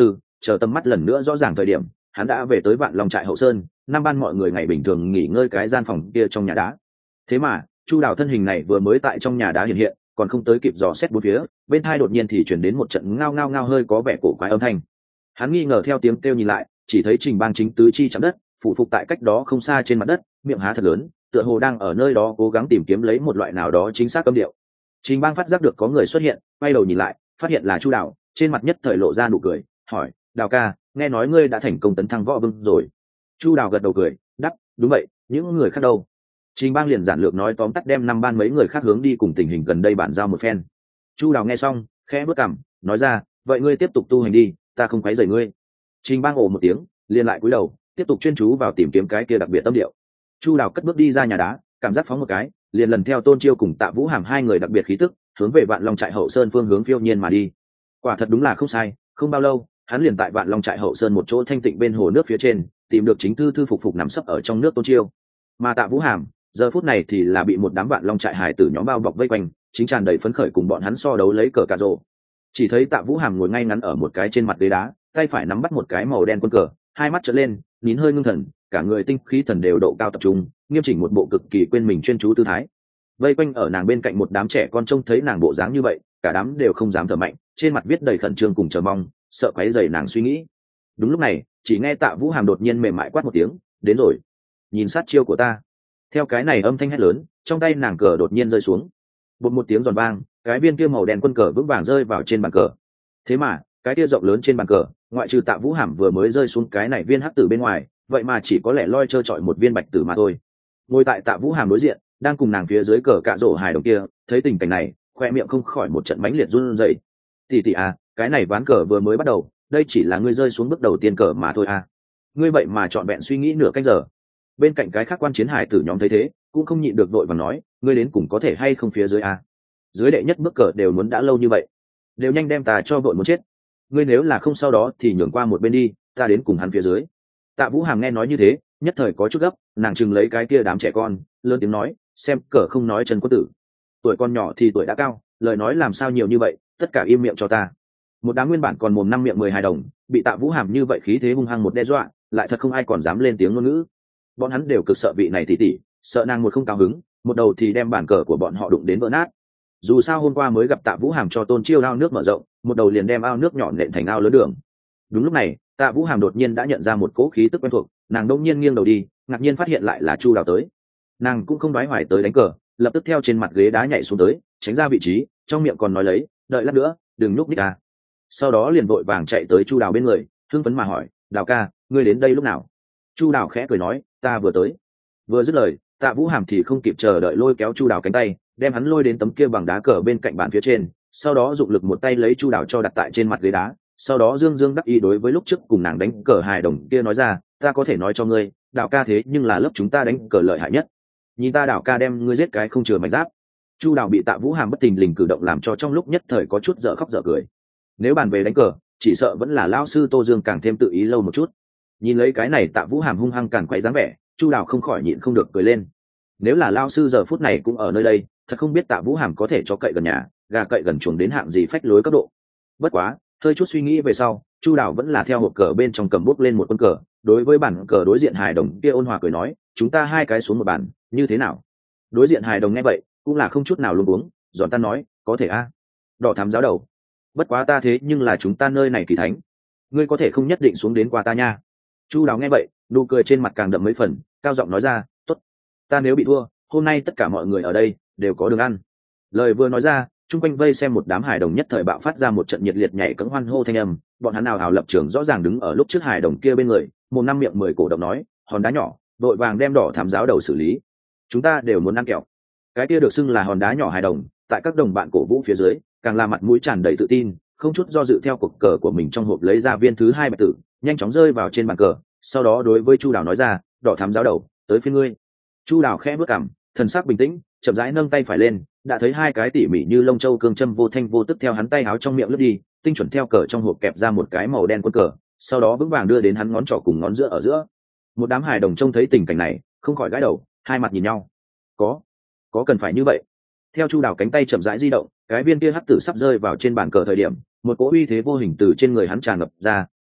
chờ tầm mắt lần nữa rõ ràng thời điểm hắn đã về tới Vạn Long trại hậu sơn, năm ban mọi người ngày bình thường nghỉ ngơi cái gian phòng kia trong nhà đá. Thế mà Chu Đào thân hình này vừa mới tại trong nhà đá hiện hiện, còn không tới kịp dò xét bốn phía, bên tai đột nhiên thì chuyển đến một trận ngao ngao ngao hơi có vẻ cổ quái âm thanh. Hắn nghi ngờ theo tiếng kêu nhìn lại, chỉ thấy Trình Bang chính tứ chi chạm đất, phụ phục tại cách đó không xa trên mặt đất, miệng há thật lớn, tựa hồ đang ở nơi đó cố gắng tìm kiếm lấy một loại nào đó chính xác âm điệu. Trình Bang phát giác được có người xuất hiện, quay đầu nhìn lại, phát hiện là Chu Đào, trên mặt nhất thời lộ ra nụ cười, hỏi: "Đào ca, nghe nói ngươi đã thành công tấn thăng võ vương rồi?" Chu Đào gật đầu cười, đáp: "Đúng vậy, những người khác đâu?" Trình Bang liền giản lược nói tóm tắt đem năm ban mấy người khác hướng đi cùng tình hình gần đây bản giao một phen. Chu Đào nghe xong, khẽ bước cằm, nói ra: "Vậy ngươi tiếp tục tu hành đi, ta không quấy rầy ngươi." Trình Bang ồ một tiếng, liền lại cúi đầu, tiếp tục chuyên chú vào tìm kiếm cái kia đặc biệt tâm điệu. Chu Đào cất bước đi ra nhà đá, cảm giác phóng một cái, liền lần theo Tôn Chiêu cùng Tạ Vũ Hàm hai người đặc biệt khí tức, hướng về Vạn Long trại hậu sơn phương hướng phiêu nhiên mà đi. Quả thật đúng là không sai, không bao lâu, hắn liền tại Vạn Long trại hậu sơn một chỗ thanh tịnh bên hồ nước phía trên, tìm được chính thư thư phục phục nằm sấp ở trong nước Tôn Chiêu. Mà Tạ Vũ Hàm, giờ phút này thì là bị một đám Vạn Long trại hải tử nhóm bao bọc vây quanh, chính tràn đầy phấn khởi cùng bọn hắn so đấu lấy cờ cà rồ. Chỉ thấy Tạ Vũ Hàm ngồi ngay ngắn ở một cái trên mặt ghế đá, tay phải nắm bắt một cái màu đen quân cờ, hai mắt trợn lên, nín hơi ngưng thần, cả người tinh khí thần đều độ cao tập trung, nghiêm chỉnh một bộ cực kỳ quên mình chuyên chú tư thái. Vây quanh ở nàng bên cạnh một đám trẻ con trông thấy nàng bộ dáng như vậy, cả đám đều không dám thở mạnh, trên mặt viết đầy khẩn trương cùng chờ mong, sợ quấy rầy nàng suy nghĩ. Đúng lúc này, chỉ nghe Tạ Vũ Hàm đột nhiên mềm mại quát một tiếng: "Đến rồi, nhìn sát chiêu của ta." Theo cái này âm thanh hét lớn, trong tay nàng cờ đột nhiên rơi xuống. Bột một tiếng giòn vang, cái viên kia màu đen quân cờ vững vàng rơi vào trên bàn cờ. Thế mà, cái kia rộng lớn trên bàn cờ, ngoại trừ Tạ Vũ Hàm vừa mới rơi xuống cái này viên hắc tử bên ngoài, vậy mà chỉ có lẻ loi trơ trọi một viên bạch tử mà thôi. Ngồi tại Tạ Vũ Hàm đối diện, đang cùng nàng phía dưới cờ cạ rổ hài đồng kia, thấy tình cảnh này, khoe miệng không khỏi một trận mãnh liệt run rẩy. "Tỷ tỷ à, cái này ván cờ vừa mới bắt đầu, đây chỉ là ngươi rơi xuống bước đầu tiên cờ mà thôi à. Ngươi vậy mà chọn vẹn suy nghĩ nửa canh giờ." Bên cạnh cái khác quan chiến hải tử nhóm thấy thế, cũng không nhịn được đội và nói: "Ngươi đến cùng có thể hay không phía dưới à? Dưới đệ nhất bước cờ đều muốn đã lâu như vậy, đều nhanh đem ta cho vội muốn chết. Ngươi nếu là không sau đó thì nhường qua một bên đi, ta đến cùng hắn phía dưới." Tạ Vũ Hàm nghe nói như thế, nhất thời có chút gấp, nàng chừng lấy cái kia đám trẻ con, lớn tiếng nói: "Xem cờ không nói chân quân tử, tuổi con nhỏ thì tuổi đã cao, lời nói làm sao nhiều như vậy, tất cả im miệng cho ta." Một đám nguyên bản còn mồm năm miệng mười hài đồng, bị Tạ Vũ Hàm như vậy khí thế hung hăng một đe dọa, lại thật không ai còn dám lên tiếng ngôn ngữ. Bọn hắn đều cực sợ vị này tỷ tỷ, sợ nàng một không cao hứng, một đầu thì đem bản cờ của bọn họ đụng đến vỡ nát. Dù sao hôm qua mới gặp Tạ Vũ Hàm cho Tôn Chiêu ao nước mở rộng, một đầu liền đem ao nước nhỏ nện thành ao lớn đường. Đúng lúc này, Tạ Vũ Hàm đột nhiên đã nhận ra một cỗ khí tức quen thuộc, nàng đông nhiên nghiêng đầu đi, ngạc nhiên phát hiện lại là Chu Đào tới. Nàng cũng không đoái hoài tới đánh cờ, lập tức theo trên mặt ghế đá nhảy xuống tới, tránh ra vị trí, trong miệng còn nói lấy: "Đợi lát nữa, đừng núp ních à." Sau đó liền vội vàng chạy tới Chu Đào bên người, hưng phấn mà hỏi: "Đào ca, ngươi đến đây lúc nào?" Chu Đào khẽ cười nói: "Ta vừa tới." Vừa dứt lời, Tạ Vũ Hàm thì không kịp chờ đợi lôi kéo Chu Đào cánh tay, đem hắn lôi đến tấm kia bằng đá cờ bên cạnh bàn phía trên, sau đó dụng lực một tay lấy Chu Đào cho đặt tại trên mặt ghế đá, sau đó dương dương đắc ý đối với lúc trước cùng nàng đánh cờ hài đồng kia nói ra: "Ta có thể nói cho ngươi, Đào ca thế nhưng là lớp chúng ta đánh cờ lợi hại nhất. Nhìn ta Đào ca đem ngươi giết cái không chừa mảnh giáp." Chu Đào bị Tạ Vũ Hàm bất thình lình cử động làm cho trong lúc nhất thời có chút dở khóc dở cười. Nếu bàn về đánh cờ, chỉ sợ vẫn là lão sư Tô Dương càng thêm tự ý lâu một chút. Nhìn lấy cái này Tạ Vũ Hàm hung hăng càn quấy dáng vẻ, Chu Đào không khỏi nhịn không được cười lên. Nếu là lão sư giờ phút này cũng ở nơi đây, thật không biết Tạ Vũ Hàm có thể cho cậy gần nhà, gà cậy gần chuồng đến hạng gì phách lối cấp độ. Bất quá, hơi chút suy nghĩ về sau, Chu Đào vẫn là theo hộp cờ bên trong cầm bút lên một quân cờ, đối với bản cờ đối diện hài đồng kia ôn hòa cười nói: "Chúng ta hai cái xuống một bàn, như thế nào?" Đối diện hài đồng nghe vậy, cũng là không chút nào luống cuống, giòn tan nói: "Có thể a." Đỏ thắm giáo đầu: "Bất quá ta thế nhưng là chúng ta nơi này kỳ thánh, ngươi có thể không nhất định xuống đến qua ta nha." Chu Đào nghe vậy, nụ cười trên mặt càng đậm mấy phần, cao giọng nói ra: "Tốt, ta nếu bị thua, hôm nay tất cả mọi người ở đây đều có đường ăn." Lời vừa nói ra, chung quanh vây xem một đám hài đồng nhất thời bạo phát ra một trận nhiệt liệt nhảy cẫng hoan hô thanh âm, bọn hắn nào hào lập trường rõ ràng đứng ở lúc trước hài đồng kia bên người, một năm miệng mười cổ động nói: "Hòn đá nhỏ, đội vàng đem đỏ thám giáo đầu xử lý, chúng ta đều muốn ăn kẹo." Cái kia được xưng là hòn đá nhỏ hài đồng, tại các đồng bạn cổ vũ phía dưới, càng là mặt mũi tràn đầy tự tin, không chút do dự theo cuộc cờ của mình trong hộp lấy ra viên thứ hai bạch tử, nhanh chóng rơi vào trên bàn cờ, sau đó đối với Chu Đào nói ra: "Đỏ thám giáo đầu, tới phiên ngươi." Chu Đào khẽ bước cằm, thần sắc bình tĩnh, chậm rãi nâng tay phải lên, đã thấy hai cái tỉ mỉ như lông châu cương châm vô thanh vô tức theo hắn tay áo trong miệng lướt đi, tinh chuẩn theo cờ trong hộp kẹp ra một cái màu đen quân cờ, sau đó vững vàng đưa đến hắn ngón trỏ cùng ngón giữa ở giữa. Một đám hài đồng trông thấy tình cảnh này, không khỏi gãi đầu, hai mặt nhìn nhau. Có, có cần phải như vậy? Theo Chu Đào cánh tay chậm rãi di động, cái viên kia hắc tử sắp rơi vào trên bàn cờ thời điểm, một cỗ uy thế vô hình từ trên người hắn tràn ngập ra,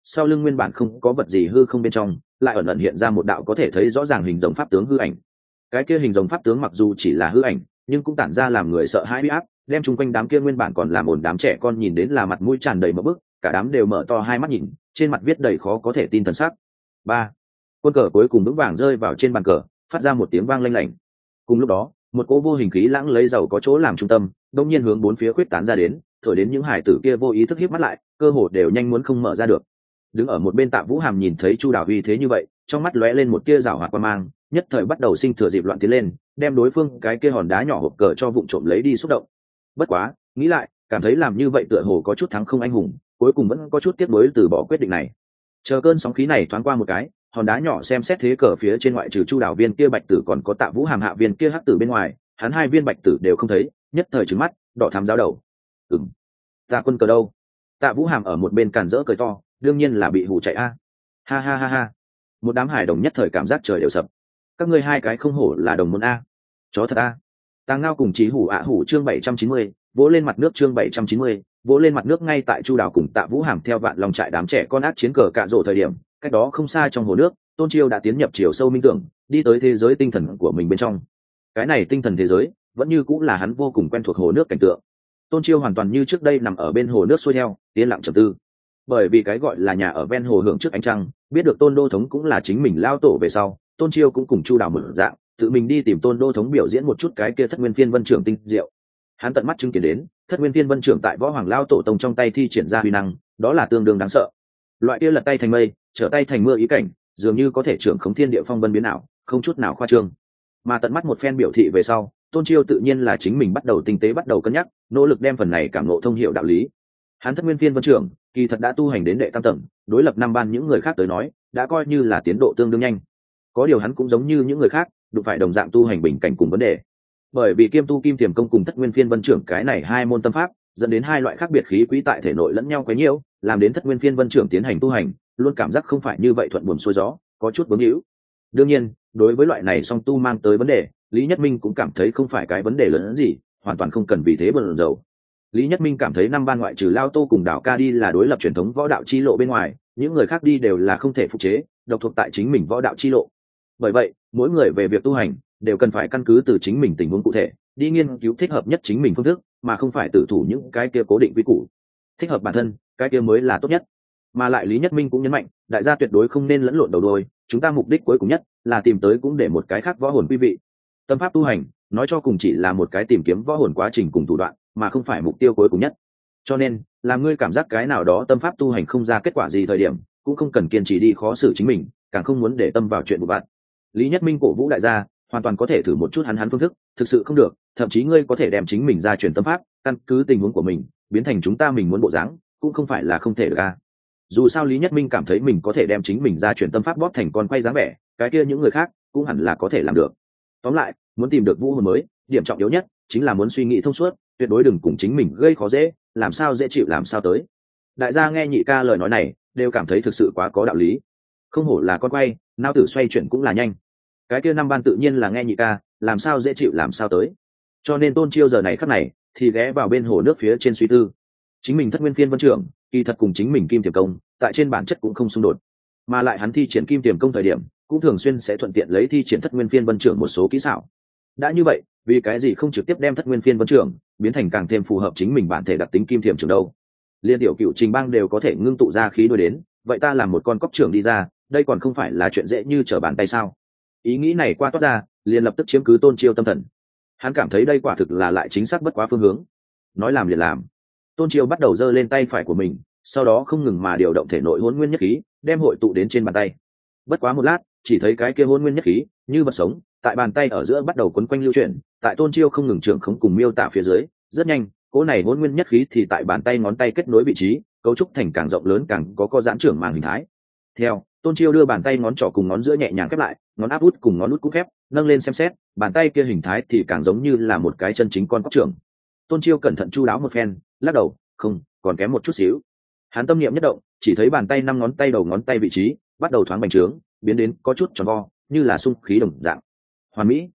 sau lưng nguyên bản không có vật gì hư không bên trong lại ẩn ẩn hiện ra một đạo có thể thấy rõ ràng hình rồng pháp tướng hư ảnh. Cái kia hình rồng pháp tướng mặc dù chỉ là hư ảnh nhưng cũng tản ra làm người sợ hãi uy áp, đem chung quanh đám kia nguyên bản còn làm ồn đám trẻ con nhìn đến là mặt mũi tràn đầy mỡ bức, cả đám đều mở to hai mắt nhìn, trên mặt viết đầy khó có thể tin thần sắc. Ba, quân cờ cuối cùng vững vàng rơi vào trên bàn cờ, phát ra một tiếng vang lanh lảnh. Cùng lúc đó, một cỗ vô hình khí lãng lấy dầu có chỗ làm trung tâm, đột nhiên hướng bốn phía khuyết tán ra đến, thổi đến những hải tử kia vô ý thức híp mắt lại, cơ hồ đều nhanh muốn không mở ra được. Đứng ở một bên Tạ Vũ Hàm nhìn thấy Chu Đào uy thế như vậy, trong mắt lóe lên một tia giảo hoạt quan mang, nhất thời bắt đầu sinh thừa dịp loạn tiến lên, đem đối phương cái kia hòn đá nhỏ hộp cờ cho vụng trộm lấy đi xúc động. Bất quá, nghĩ lại, cảm thấy làm như vậy tựa hồ có chút thắng không anh hùng, cuối cùng vẫn có chút tiếc nuối từ bỏ quyết định này. Chờ cơn sóng khí này thoáng qua một cái, hòn đá nhỏ xem xét thế cờ phía trên ngoại trừ Chu Đào viên kia bạch tử còn có Tạ Vũ Hàm hạ viên kia hắc tử bên ngoài, hắn hai viên bạch tử đều không thấy, nhất thời trừng mắt, đỏ thắm giáo đầu. Ừm, ta quân cờ đâu? Tạ Vũ Hàm ở một bên càn rỡ cười to, đương nhiên là bị hù chạy a. Ha ha ha ha. Một đám hải đồng nhất thời cảm giác trời đều sập. Các ngươi hai cái không hổ là đồng môn a. Chó thật a. Tàng Ngao cùng Chí Hủ ạ hủ chương bảy trăm chín mươi, vỗ lên mặt nước chương bảy trăm chín mươi, vỗ lên mặt nước ngay tại Chu Đào cùng Tạ Vũ Hàm theo Vạn Long trại đám trẻ con ác chiến cờ cạ rổ thời điểm, cách đó không xa trong hồ nước, Tôn Chiêu đã tiến nhập chiều sâu minh tưởng, đi tới thế giới tinh thần của mình bên trong. Cái này tinh thần thế giới, vẫn như cũng là hắn vô cùng quen thuộc hồ nước cảnh tượng. Tôn Chiêu hoàn toàn như trước đây nằm ở bên hồ nước xuôi theo, yên lặng trầm tư. Bởi vì cái gọi là nhà ở ven hồ hưởng trước ánh trăng, biết được Tôn Đô Thống cũng là chính mình lao tổ về sau, Tôn Chiêu cũng cùng Chu Đào mở dạng, tự mình đi tìm Tôn Đô Thống biểu diễn một chút cái kia Thất Nguyên Phiên Vân Trưởng tinh diệu. Hắn tận mắt chứng kiến đến, Thất Nguyên Phiên Vân Trưởng tại Võ Hoàng lao tổ tông trong tay thi triển ra huy năng, đó là tương đương đáng sợ. Loại kia lật tay thành mây, trở tay thành mưa ý cảnh, dường như có thể trưởng khống thiên địa phong vân biến ảo, không chút nào khoa trương. Mà tận mắt một phen biểu thị về sau, Tôn Chiêu tự nhiên là chính mình bắt đầu tinh tế bắt đầu cân nhắc, nỗ lực đem phần này cảm ngộ thông hiểu đạo lý. Hắn Thất Nguyên Phiên Vân Trưởng, kỳ thật đã tu hành đến đệ tam tầng, đối lập năm ban những người khác tới nói, đã coi như là tiến độ tương đương nhanh. Có điều hắn cũng giống như những người khác, đụng phải đồng dạng tu hành bình cảnh cùng vấn đề. Bởi vì kiêm tu Kim Tiềm Công cùng Thất Nguyên Phiên Vân Trưởng cái này hai môn tâm pháp, dẫn đến hai loại khác biệt khí quý tại thể nội lẫn nhau quấy nhiễu, làm đến Thất Nguyên Phiên Vân Trưởng tiến hành tu hành, luôn cảm giác không phải như vậy thuận buồm xuôi gió, có chút vướng hữu. Đương nhiên, đối với loại này song tu mang tới vấn đề, Lý Nhất Minh cũng cảm thấy không phải cái vấn đề lớn hơn gì, hoàn toàn không cần vì thế bận rộn. Lý Nhất Minh cảm thấy năm ban ngoại trừ Lao Tô cùng Đào Ca đi là đối lập truyền thống võ đạo chi lộ bên ngoài, những người khác đi đều là không thể phục chế, độc thuộc tại chính mình võ đạo chi lộ. Bởi vậy, mỗi người về việc tu hành đều cần phải căn cứ từ chính mình tình huống cụ thể, đi nghiên cứu thích hợp nhất chính mình phương thức, mà không phải tự thủ những cái kia cố định quy củ. Thích hợp bản thân, cái kia mới là tốt nhất. Mà lại Lý Nhất Minh cũng nhấn mạnh, đại gia tuyệt đối không nên lẫn lộn đầu đuôi, chúng ta mục đích cuối cùng nhất là tìm tới cũng để một cái khác võ hồn quý vị. Tâm pháp tu hành, nói cho cùng chỉ là một cái tìm kiếm võ hồn quá trình cùng thủ đoạn, mà không phải mục tiêu cuối cùng nhất. Cho nên, làm ngươi cảm giác cái nào đó tâm pháp tu hành không ra kết quả gì thời điểm, cũng không cần kiên trì đi khó xử chính mình, càng không muốn để tâm vào chuyện của bạn. Lý Nhất Minh cổ vũ đại gia, hoàn toàn có thể thử một chút hắn hắn phương thức, thực sự không được, thậm chí ngươi có thể đem chính mình ra truyền tâm pháp, căn cứ tình huống của mình, biến thành chúng ta mình muốn bộ dáng, cũng không phải là không thể được a. Dù sao Lý Nhất Minh cảm thấy mình có thể đem chính mình ra truyền tâm pháp bóp thành con quay dáng vẻ, cái kia những người khác cũng hẳn là có thể làm được. Tóm lại, muốn tìm được vũ hồn mới, điểm trọng yếu nhất chính là muốn suy nghĩ thông suốt, tuyệt đối đừng cùng chính mình gây khó dễ, làm sao dễ chịu làm sao tới. Đại gia nghe nhị ca lời nói này, đều cảm thấy thực sự quá có đạo lý. Không hổ là con quay, não tử xoay chuyển cũng là nhanh. Cái kia năm ban tự nhiên là nghe nhị ca, làm sao dễ chịu làm sao tới. Cho nên Tôn Chiêu giờ này khắc này thì ghé vào bên hồ nước phía trên suy tư. Chính mình Thất Nguyên Phiên Vân Trưởng, kỳ thật cùng chính mình Kim Tiềm Công, tại trên bản chất cũng không xung đột. Mà lại hắn thi triển Kim Tiềm Công thời điểm, cũng thường xuyên sẽ thuận tiện lấy thi triển Thất Nguyên Phiên Vân Trưởng một số kỹ xảo. Đã như vậy, vì cái gì không trực tiếp đem Thất Nguyên Phiên Vân Trưởng biến thành càng thêm phù hợp chính mình bản thể đặc tính Kim Tiềm Trưởng đâu? Liên tiểu cựu Trình Bang đều có thể ngưng tụ ra khí đôi đến, vậy ta làm một con cóc trưởng đi ra, đây còn không phải là chuyện dễ như trở bàn tay sao? Ý nghĩ này qua toát ra, liền lập tức chiếm cứ Tôn Chiêu tâm thần. Hắn cảm thấy đây quả thực là lại chính xác bất quá phương hướng. Nói làm liền làm. Tôn Chiêu bắt đầu giơ lên tay phải của mình, sau đó không ngừng mà điều động thể nội hỗn nguyên nhất khí, đem hội tụ đến trên bàn tay. Bất quá một lát, chỉ thấy cái kia hỗn nguyên nhất khí như vật sống, tại bàn tay ở giữa bắt đầu quấn quanh lưu chuyển, tại Tôn Chiêu không ngừng trưởng khống cùng miêu tả phía dưới, rất nhanh, cỗ này hỗn nguyên nhất khí thì tại bàn tay ngón tay kết nối vị trí, cấu trúc thành càng rộng lớn càng có co giãn trưởng màng hình thái. Theo, Tôn Chiêu đưa bàn tay ngón trỏ cùng ngón giữa nhẹ nhàng khép lại, ngón áp út cùng ngón út cũng khép, nâng lên xem xét, bàn tay kia hình thái thì càng giống như là một cái chân chính con cóc trưởng. Tôn Chiêu cẩn thận chu đáo một phen, lắc đầu, không, còn kém một chút xíu. Hắn tâm niệm nhất động, chỉ thấy bàn tay năm ngón tay đầu ngón tay vị trí bắt đầu thoáng bành trướng, biến đến có chút tròn vo, như là xung khí đồng dạng. Hoàn mỹ.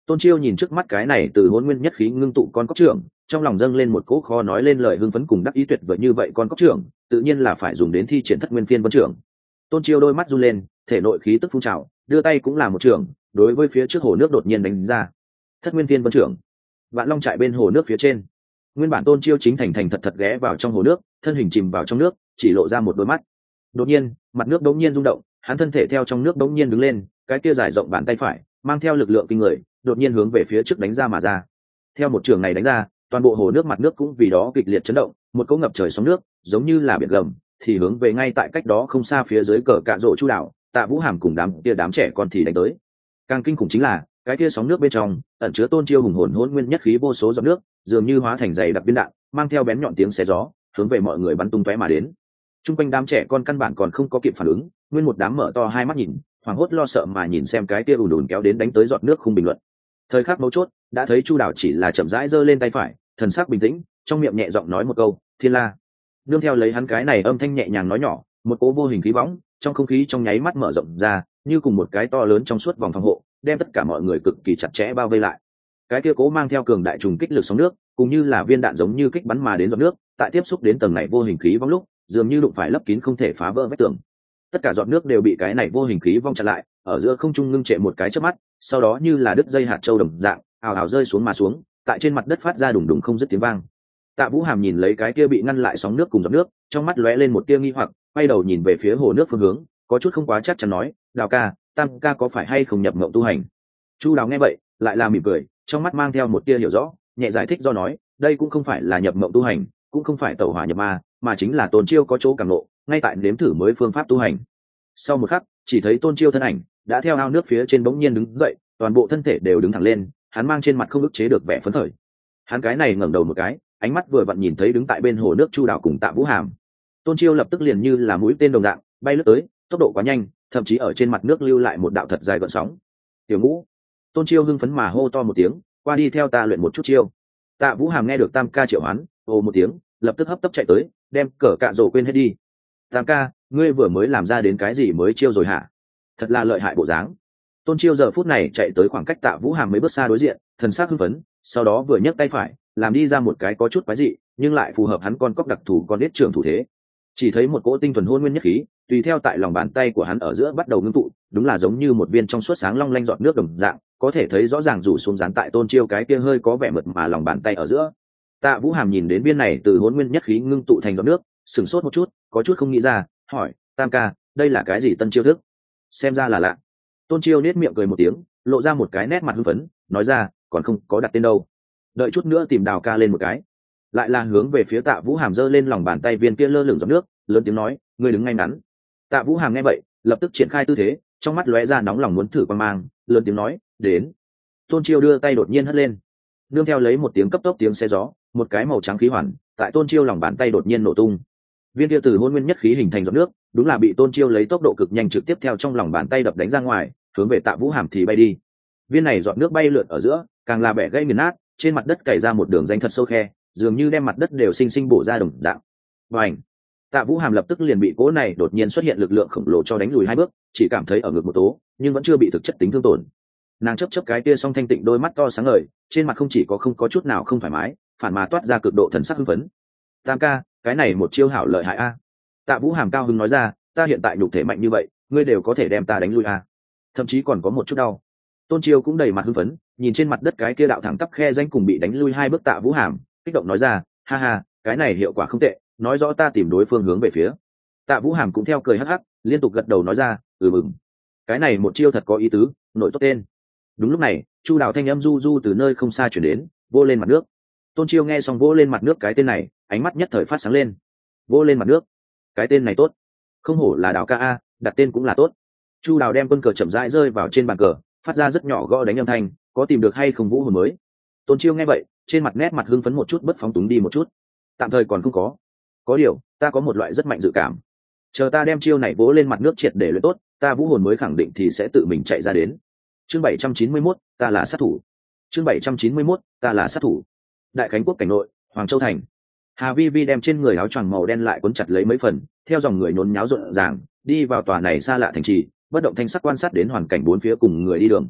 Tôn Chiêu nhìn trước mắt cái này từ hôn nguyên nhất khí ngưng tụ con cóc trưởng, trong lòng dâng lên một cỗ khó nói lên lời hưng phấn cùng đắc ý tuyệt vời như vậy con cóc trưởng, tự nhiên là phải dùng đến thi triển thất nguyên phiên vân trưởng. Tôn Chiêu đôi mắt run lên, thể nội khí tức phun trào, đưa tay cũng là một trưởng, đối với phía trước hồ nước đột nhiên đánh ra. Thất nguyên phiên vân trưởng. Vạn Long trại bên hồ nước phía trên. Nguyên bản Tôn Chiêu chính thành thành thật thật ghé vào trong hồ nước, thân hình chìm vào trong nước, chỉ lộ ra một đôi mắt. Đột nhiên, mặt nước đống nhiên rung động, hắn thân thể theo trong nước đống nhiên đứng lên, cái kia dài rộng bàn tay phải, mang theo lực lượng kinh người, đột nhiên hướng về phía trước đánh ra mà ra. Theo một trường này đánh ra, toàn bộ hồ nước mặt nước cũng vì đó kịch liệt chấn động, một cỗ ngập trời sóng nước, giống như là biển gầm, thì hướng về ngay tại cách đó không xa phía dưới cờ cạ rổ chu đảo, Tạ Vũ Hàm cùng đám kia đám trẻ con thì đánh tới. Càng kinh khủng chính là, cái kia sóng nước bên trong ẩn chứa Tôn Chiêu hùng hồn hỗn nguyên nhất khí vô số giọt nước, dường như hóa thành dày đặc viên đạn, mang theo bén nhọn tiếng xé gió, hướng về mọi người bắn tung tóe mà đến. Trung quanh đám trẻ con căn bản còn không có kịp phản ứng, nguyên một đám mở to hai mắt nhìn, hoảng hốt lo sợ mà nhìn xem cái kia ùn ùn kéo đến đánh tới giọt nước không bình luận. Thời khắc mấu chốt, đã thấy Chu Đảo chỉ là chậm rãi giơ lên tay phải, thần sắc bình tĩnh, trong miệng nhẹ giọng nói một câu, "Thiên La." Nương theo lấy hắn cái này âm thanh nhẹ nhàng nói nhỏ, một cỗ vô hình khí võng trong không khí trong nháy mắt mở rộng ra, như cùng một cái to lớn trong suốt vòng phòng hộ, đem tất cả mọi người cực kỳ chặt chẽ bao vây lại. Cái kia cố mang theo cường đại trùng kích lực sóng nước, cũng như là viên đạn giống như kích bắn mà đến giọt nước, tại tiếp xúc đến tầng này vô hình khí vong lúc, dường như đụng phải lấp kín không thể phá vỡ vách tường. Tất cả giọt nước đều bị cái này vô hình khí vong chặn lại, ở giữa không trung ngưng trệ một cái chớp mắt, sau đó như là đứt dây hạt châu đồng dạng, ào ào rơi xuống mà xuống, tại trên mặt đất phát ra đùng đùng không dứt tiếng vang. Tạ Vũ Hàm nhìn lấy cái kia bị ngăn lại sóng nước cùng giọt nước, trong mắt lóe lên một tia nghi hoặc, quay đầu nhìn về phía hồ nước phương hướng, có chút không quá chắc chắn nói, "Đào ca, Tam ca có phải hay không nhập mộng tu hành?" Chu Đào nghe vậy, lại là mỉm cười, trong mắt mang theo một tia hiểu rõ, nhẹ giải thích do nói, đây cũng không phải là nhập mộng tu hành, cũng không phải tẩu hỏa nhập ma, mà chính là Tôn Chiêu có chỗ cảm ngộ, ngay tại nếm thử mới phương pháp tu hành. Sau một khắc, chỉ thấy Tôn Chiêu thân ảnh đã theo ao nước phía trên bỗng nhiên đứng dậy, toàn bộ thân thể đều đứng thẳng lên, hắn mang trên mặt không ức chế được vẻ phấn khởi. Hắn cái này ngẩng đầu một cái, ánh mắt vừa vặn nhìn thấy đứng tại bên hồ nước Chu Đào cùng Tạ Vũ Hàm. Tôn Chiêu lập tức liền như là mũi tên đồng dạng bay lướt tới, tốc độ quá nhanh, thậm chí ở trên mặt nước lưu lại một đạo thật dài gợn sóng. "Tiểu Ngũ." Tôn Chiêu hưng phấn mà hô to một tiếng, "Qua đi theo ta luyện một chút chiêu." Tạ Vũ Hàm nghe được Tam ca triệu hoán, ồ một tiếng, lập tức hấp tấp chạy tới, đem cờ cạ rổ quên hết đi. "Tam ca, ngươi vừa mới làm ra đến cái gì mới chiêu rồi hả? Thật là lợi hại bộ dáng." Tôn Chiêu giờ phút này chạy tới khoảng cách Tạ Vũ Hàm mấy bước xa đối diện, thần sắc hưng phấn, sau đó vừa nhấc tay phải, làm đi ra một cái có chút quái dị, nhưng lại phù hợp hắn con cóc đặc thù con đít trưởng thủ thế. Chỉ thấy một cỗ tinh thuần hôn nguyên nhất khí, tùy theo tại lòng bàn tay của hắn ở giữa bắt đầu ngưng tụ, đúng là giống như một viên trong suốt sáng long lanh giọt nước đồng dạng, có thể thấy rõ ràng rủ xuống dán tại Tôn Chiêu cái kia hơi có vẻ mượt mà lòng bàn tay ở giữa. Tạ Vũ Hàm nhìn đến viên này từ hôn nguyên nhất khí ngưng tụ thành giọt nước, sửng sốt một chút, có chút không nghĩ ra, hỏi, "Tam ca, đây là cái gì tân chiêu thức?" Xem ra là lạ. Tôn Chiêu nét miệng cười một tiếng, lộ ra một cái nét mặt hưng phấn, nói ra, "Còn không có đặt tên đâu, đợi chút nữa tìm Đào ca lên một cái." Lại là hướng về phía Tạ Vũ Hàm giơ lên lòng bàn tay viên kia lơ lửng giọt nước, lớn tiếng nói, "Ngươi đứng ngay ngắn." Tạ Vũ Hàm nghe vậy, lập tức triển khai tư thế, trong mắt lóe ra nóng lòng muốn thử quan mang, lớn tiếng nói, "Đến." Tôn Chiêu đưa tay đột nhiên hất lên, nương theo lấy một tiếng cấp tốc tiếng xe gió, một cái màu trắng khí hoàn tại Tôn Chiêu lòng bàn tay đột nhiên nổ tung. Viên kia từ hôn nguyên nhất khí hình thành giọt nước, đúng là bị Tôn Chiêu lấy tốc độ cực nhanh trực tiếp theo trong lòng bàn tay đập đánh ra ngoài, hướng về Tạ Vũ Hàm thì bay đi. Viên này giọt nước bay lượn ở giữa, càng là bẻ gãy nghiền nát, trên mặt đất cày ra một đường rãnh thật sâu khe, dường như đem mặt đất đều sinh sinh bổ ra đồng dạng. Bành! Tạ Vũ Hàm lập tức liền bị cỗ này đột nhiên xuất hiện lực lượng khổng lồ cho đánh lùi hai bước, chỉ cảm thấy ở ngực một tố, nhưng vẫn chưa bị thực chất tính thương tổn. Nàng chớp chớp cái kia song thanh tịnh đôi mắt to sáng ngời, trên mặt không chỉ có không có chút nào không thoải mái, phản mà toát ra cực độ thần sắc hưng phấn. "Tam ca, cái này một chiêu hảo lợi hại a." Tạ Vũ Hàm cao hứng nói ra, "Ta hiện tại nhục thể mạnh như vậy, ngươi đều có thể đem ta đánh lui a, thậm chí còn có một chút đau." Tôn Chiêu cũng đầy mặt hưng phấn, nhìn trên mặt đất cái kia đạo thẳng tắp khe danh cùng bị đánh lui hai bước Tạ Vũ Hàm, kích động nói ra, "Ha ha, cái này hiệu quả không tệ, nói rõ ta tìm đối phương hướng về phía." Tạ Vũ Hàm cũng theo cười hắc hắc, liên tục gật đầu nói ra, "Ừ mừng, cái này một chiêu thật có ý tứ, nội tốt tên." Đúng lúc này, Chu Đào thanh âm du du từ nơi không xa chuyển đến, vô lên mặt nước. Tôn Chiêu nghe xong vô lên mặt nước cái tên này, ánh mắt nhất thời phát sáng lên. Vô lên mặt nước, cái tên này tốt, không hổ là Đào ca a, đặt tên cũng là tốt. Chu Đào đem quân cờ chậm rãi rơi vào trên bàn cờ, phát ra rất nhỏ gõ đánh âm thanh, "Có tìm được hay không vũ hồn mới?" Tôn Chiêu nghe vậy, trên mặt nét mặt hưng phấn một chút bất phóng túng đi một chút. "Tạm thời còn không có. Có điều, ta có một loại rất mạnh dự cảm. Chờ ta đem chiêu này vỗ lên mặt nước triệt để luyện tốt, ta vũ hồn mới khẳng định thì sẽ tự mình chạy ra đến." Chương bảy trăm chín mươi mốt, ta là sát thủ. Chương bảy trăm chín mươi mốt, ta là sát thủ. Đại Khánh quốc cảnh nội, Hoàng Châu thành. Hà Vi Vi đem trên người áo choàng màu đen lại cuốn chặt lấy mấy phần, theo dòng người nhốn nháo rộn ràng, đi vào tòa này xa lạ thành trì, bất động thanh sắc quan sát đến hoàn cảnh bốn phía cùng người đi đường.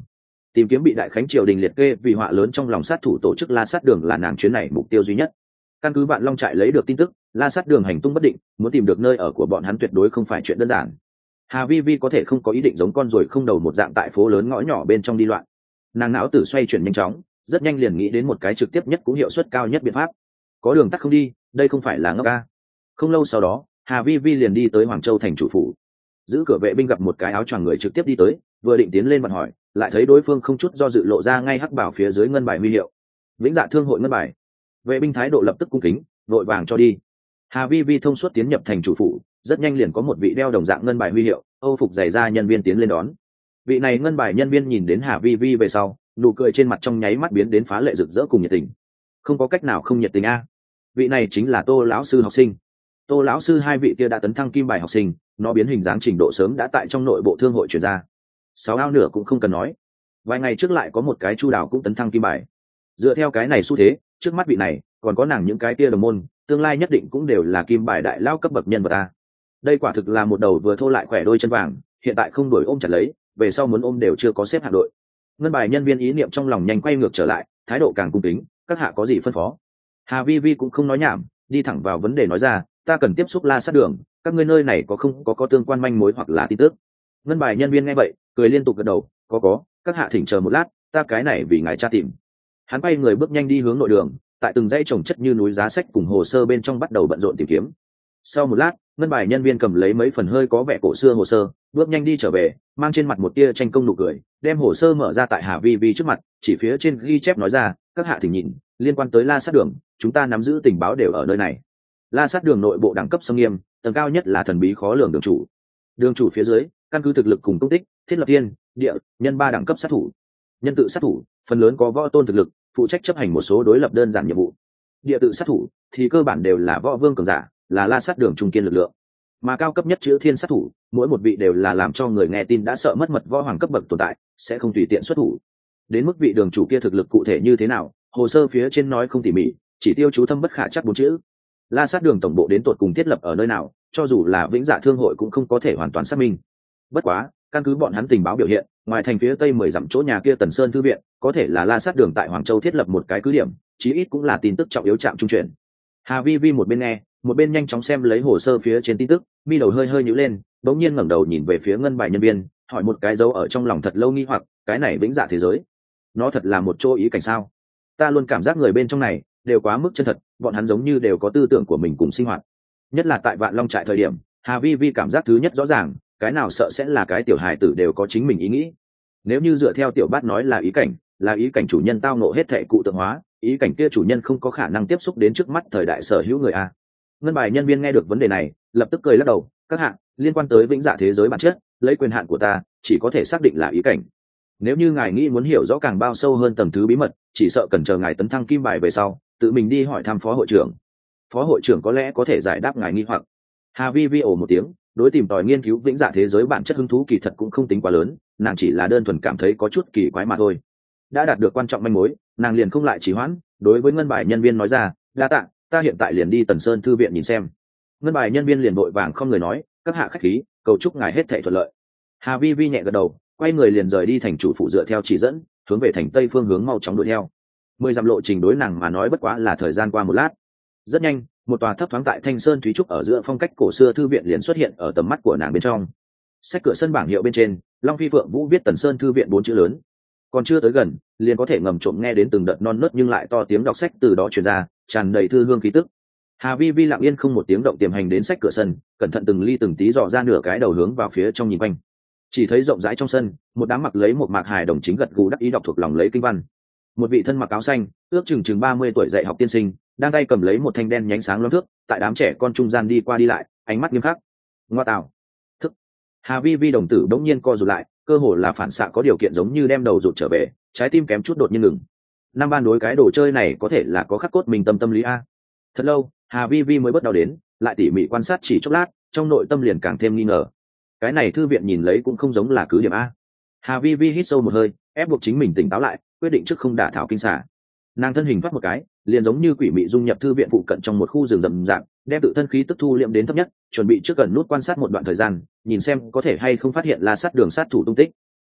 Tìm kiếm bị đại khánh triều đình liệt kê vì họa lớn trong lòng sát thủ tổ chức La Sát Đường là nàng chuyến này mục tiêu duy nhất. Căn cứ Vạn Long trại lấy được tin tức, La Sát Đường hành tung bất định, muốn tìm được nơi ở của bọn hắn tuyệt đối không phải chuyện đơn giản. Hà Vi Vi có thể không có ý định giống con ruồi không đầu một dạng tại phố lớn ngõ nhỏ bên trong đi loạn. Nàng não tử xoay chuyển nhanh chóng, rất nhanh liền nghĩ đến một cái trực tiếp nhất cũng hiệu suất cao nhất biện pháp. Có đường tắt không đi, đây không phải là ngốc ca. Không lâu sau đó, Hà Vi Vi liền đi tới Hoàng Châu thành chủ phủ. Giữ cửa vệ binh gặp một cái áo choàng người trực tiếp đi tới, vừa định tiến lên bàn hỏi, lại thấy đối phương không chút do dự lộ ra ngay hắc bảo phía dưới ngân bài huy hiệu. Vĩnh Dạ Thương hội ngân bài. Vệ binh thái độ lập tức cung kính, vội vàng cho đi. Hà Vi Vi thông suốt tiến nhập thành chủ phủ, rất nhanh liền có một vị đeo đồng dạng ngân bài huy hiệu, Âu phục dày da nhân viên tiến lên đón. Vị này ngân bài nhân viên nhìn đến Hà Vi Vi về sau, nụ cười trên mặt trong nháy mắt biến đến phá lệ rực rỡ cùng nhiệt tình. Không có cách nào không nhiệt tình a. Vị này chính là Tô lão sư học sinh. Tô lão sư hai vị kia đã tấn thăng kim bài học sinh, nó biến hình dáng trình độ sớm đã tại trong nội bộ thương hội chuyển ra. Sáu ao nửa cũng không cần nói. Vài ngày trước lại có một cái Chu Đào cũng tấn thăng kim bài. Dựa theo cái này xu thế, trước mắt vị này, còn có nàng những cái kia đồng môn, tương lai nhất định cũng đều là kim bài đại lao cấp bậc nhân vật a. Đây quả thực là một đầu vừa thô lại khỏe đôi chân vàng, hiện tại không đuổi ôm chặt lấy, về sau muốn ôm đều chưa có xếp hạng đội. Ngân bài nhân viên ý niệm trong lòng nhanh quay ngược trở lại, thái độ càng cung kính, các hạ có gì phân phó. Hà Vi Vi cũng không nói nhảm, đi thẳng vào vấn đề nói ra, ta cần tiếp xúc La Sát Đường, các ngươi nơi này có không có có tương quan manh mối hoặc là tin tức. Ngân bài nhân viên nghe vậy, cười liên tục gật đầu, có có, các hạ thỉnh chờ một lát, ta cái này vì ngài tra tìm. Hắn quay người bước nhanh đi hướng nội đường, tại từng dãy trồng chất như núi giá sách cùng hồ sơ bên trong bắt đầu bận rộn tìm kiếm. Sau một lát, ngân bài nhân viên cầm lấy mấy phần hơi có vẻ cổ xưa hồ sơ, bước nhanh đi trở về, mang trên mặt một tia tranh công nụ cười, đem hồ sơ mở ra tại Hà Vi Vi trước mặt, chỉ phía trên ghi chép nói ra, các hạ thỉnh nhìn, liên quan tới La Sát Đường, chúng ta nắm giữ tình báo đều ở nơi này. La Sát Đường nội bộ đẳng cấp sâm nghiêm, tầng cao nhất là thần bí khó lường đường chủ. Đường chủ phía dưới, căn cứ thực lực cùng công tích, thiết lập thiên, địa, nhân ba đẳng cấp sát thủ. Nhân tự sát thủ, phần lớn có võ tôn thực lực, phụ trách chấp hành một số đối lập đơn giản nhiệm vụ. Địa tự sát thủ thì cơ bản đều là võ vương cường giả, là La Sát Đường trung kiên lực lượng. Mà cao cấp nhất chữ thiên sát thủ, mỗi một vị đều là làm cho người nghe tin đã sợ mất mật võ hoàng cấp bậc tồn tại, sẽ không tùy tiện xuất thủ. Đến mức vị đường chủ kia thực lực cụ thể như thế nào, hồ sơ phía trên nói không tỉ mỉ, chỉ tiêu chú thâm bất khả chắc bốn chữ. La Sát Đường tổng bộ đến tột cùng thiết lập ở nơi nào, cho dù là Vĩnh Dạ Thương hội cũng không có thể hoàn toàn xác minh. Bất quá, căn cứ bọn hắn tình báo biểu hiện, ngoài thành phía tây mười dặm chỗ nhà kia Tần Sơn thư viện, có thể là La Sát Đường tại Hoàng Châu thiết lập một cái cứ điểm, chí ít cũng là tin tức trọng yếu trạm trung chuyển. Hà Vi Vi một bên nghe, một bên nhanh chóng xem lấy hồ sơ phía trên tin tức, mi đầu hơi hơi nhíu lên, bỗng nhiên ngẩng đầu nhìn về phía ngân bài nhân viên, hỏi một cái dấu ở trong lòng thật lâu nghi hoặc, cái này Vĩnh Dạ thế giới, nó thật là một chỗ ý cảnh sao? Ta luôn cảm giác người bên trong này đều quá mức chân thật, bọn hắn giống như đều có tư tưởng của mình cùng sinh hoạt. Nhất là tại Vạn Long trại thời điểm, Hà Vi Vi cảm giác thứ nhất rõ ràng, cái nào sợ sẽ là cái tiểu hài tử đều có chính mình ý nghĩ. Nếu như dựa theo tiểu bát nói là ý cảnh, là ý cảnh chủ nhân tao nộ hết thệ cụ tượng hóa, ý cảnh kia chủ nhân không có khả năng tiếp xúc đến trước mắt thời đại sở hữu người a. Ngân bài nhân viên nghe được vấn đề này, lập tức cười lắc đầu, các hạng liên quan tới Vĩnh Dạ thế giới bản chất, lấy quyền hạn của ta, chỉ có thể xác định là ý cảnh. Nếu như ngài nghĩ muốn hiểu rõ càng bao sâu hơn tầng thứ bí mật, chỉ sợ cần chờ ngài tấn thăng kim bài về sau, tự mình đi hỏi thăm phó hội trưởng. Phó hội trưởng có lẽ có thể giải đáp ngài nghi hoặc. Hà Vi Vi ồ một tiếng, đối tìm tòi nghiên cứu Vĩnh Dạ thế giới bản chất hứng thú kỳ thật cũng không tính quá lớn, nàng chỉ là đơn thuần cảm thấy có chút kỳ quái mà thôi. Đã đạt được quan trọng manh mối, nàng liền không lại trì hoãn, đối với ngân bài nhân viên nói ra, đa tạ, ta hiện tại liền đi Tần Sơn thư viện nhìn xem. Ngân bài nhân viên liền vội vàng không người nói, các hạ khách khí, cầu chúc ngài hết thảy thuận lợi. Hà Vi Vi nhẹ gật đầu, quay người liền rời đi thành chủ phụ dựa theo chỉ dẫn, hướng về thành tây phương hướng mau chóng đuổi theo. Mười dặm lộ trình đối nàng mà nói bất quá là thời gian qua một lát. Rất nhanh, một tòa thấp thoáng tại Thanh Sơn Thúy Trúc ở giữa phong cách cổ xưa thư viện liền xuất hiện ở tầm mắt của nàng bên trong. Sách cửa sân bảng hiệu bên trên, Long Phi Phượng Vũ viết Tần Sơn thư viện bốn chữ lớn. Còn chưa tới gần, liền có thể ngầm trộm nghe đến từng đợt non nớt nhưng lại to tiếng đọc sách từ đó truyền ra, tràn đầy thư hương khí tức. Hà Vi Vi lặng yên không một tiếng động tiềm hành đến sách cửa sân, cẩn thận từng ly từng tí dò ra nửa cái đầu hướng vào phía trong nhìn quanh. Chỉ thấy rộng rãi trong sân, một đám mặc lấy một mạc hài đồng chính gật gù đắc ý đọc thuộc lòng lấy kinh văn. Một vị thân mặc áo xanh, ước chừng chừng ba mươi tuổi dạy học tiên sinh, đang tay cầm lấy một thanh đen nhánh sáng loáng thước, tại đám trẻ con trung gian đi qua đi lại, ánh mắt nghiêm khắc. Ngoa tạo. Thức. Hà Vi Vi đồng tử đống nhiên co rụt lại, cơ hồ là phản xạ có điều kiện giống như đem đầu rụt trở về, trái tim kém chút đột nhiên ngừng. Năm ban đối cái đồ chơi này có thể là có khắc cốt mình tâm tâm lý a. Thật lâu, Hà Vi Vi mới bắt đầu đến, lại tỉ mỉ quan sát chỉ chốc lát, trong nội tâm liền càng thêm nghi ngờ. Cái này thư viện nhìn lấy cũng không giống là cứ điểm a. Hà Vi Vi hít sâu một hơi, ép buộc chính mình tỉnh táo lại, quyết định trước không đả thảo kinh xả. Nàng thân hình thoát một cái, liền giống như quỷ mị dung nhập thư viện phụ cận trong một khu rừng rậm rạp, đem tự thân khí tức thu liệm đến thấp nhất, chuẩn bị trước gần nút quan sát một đoạn thời gian, nhìn xem có thể hay không phát hiện La Sát Đường sát thủ tung tích.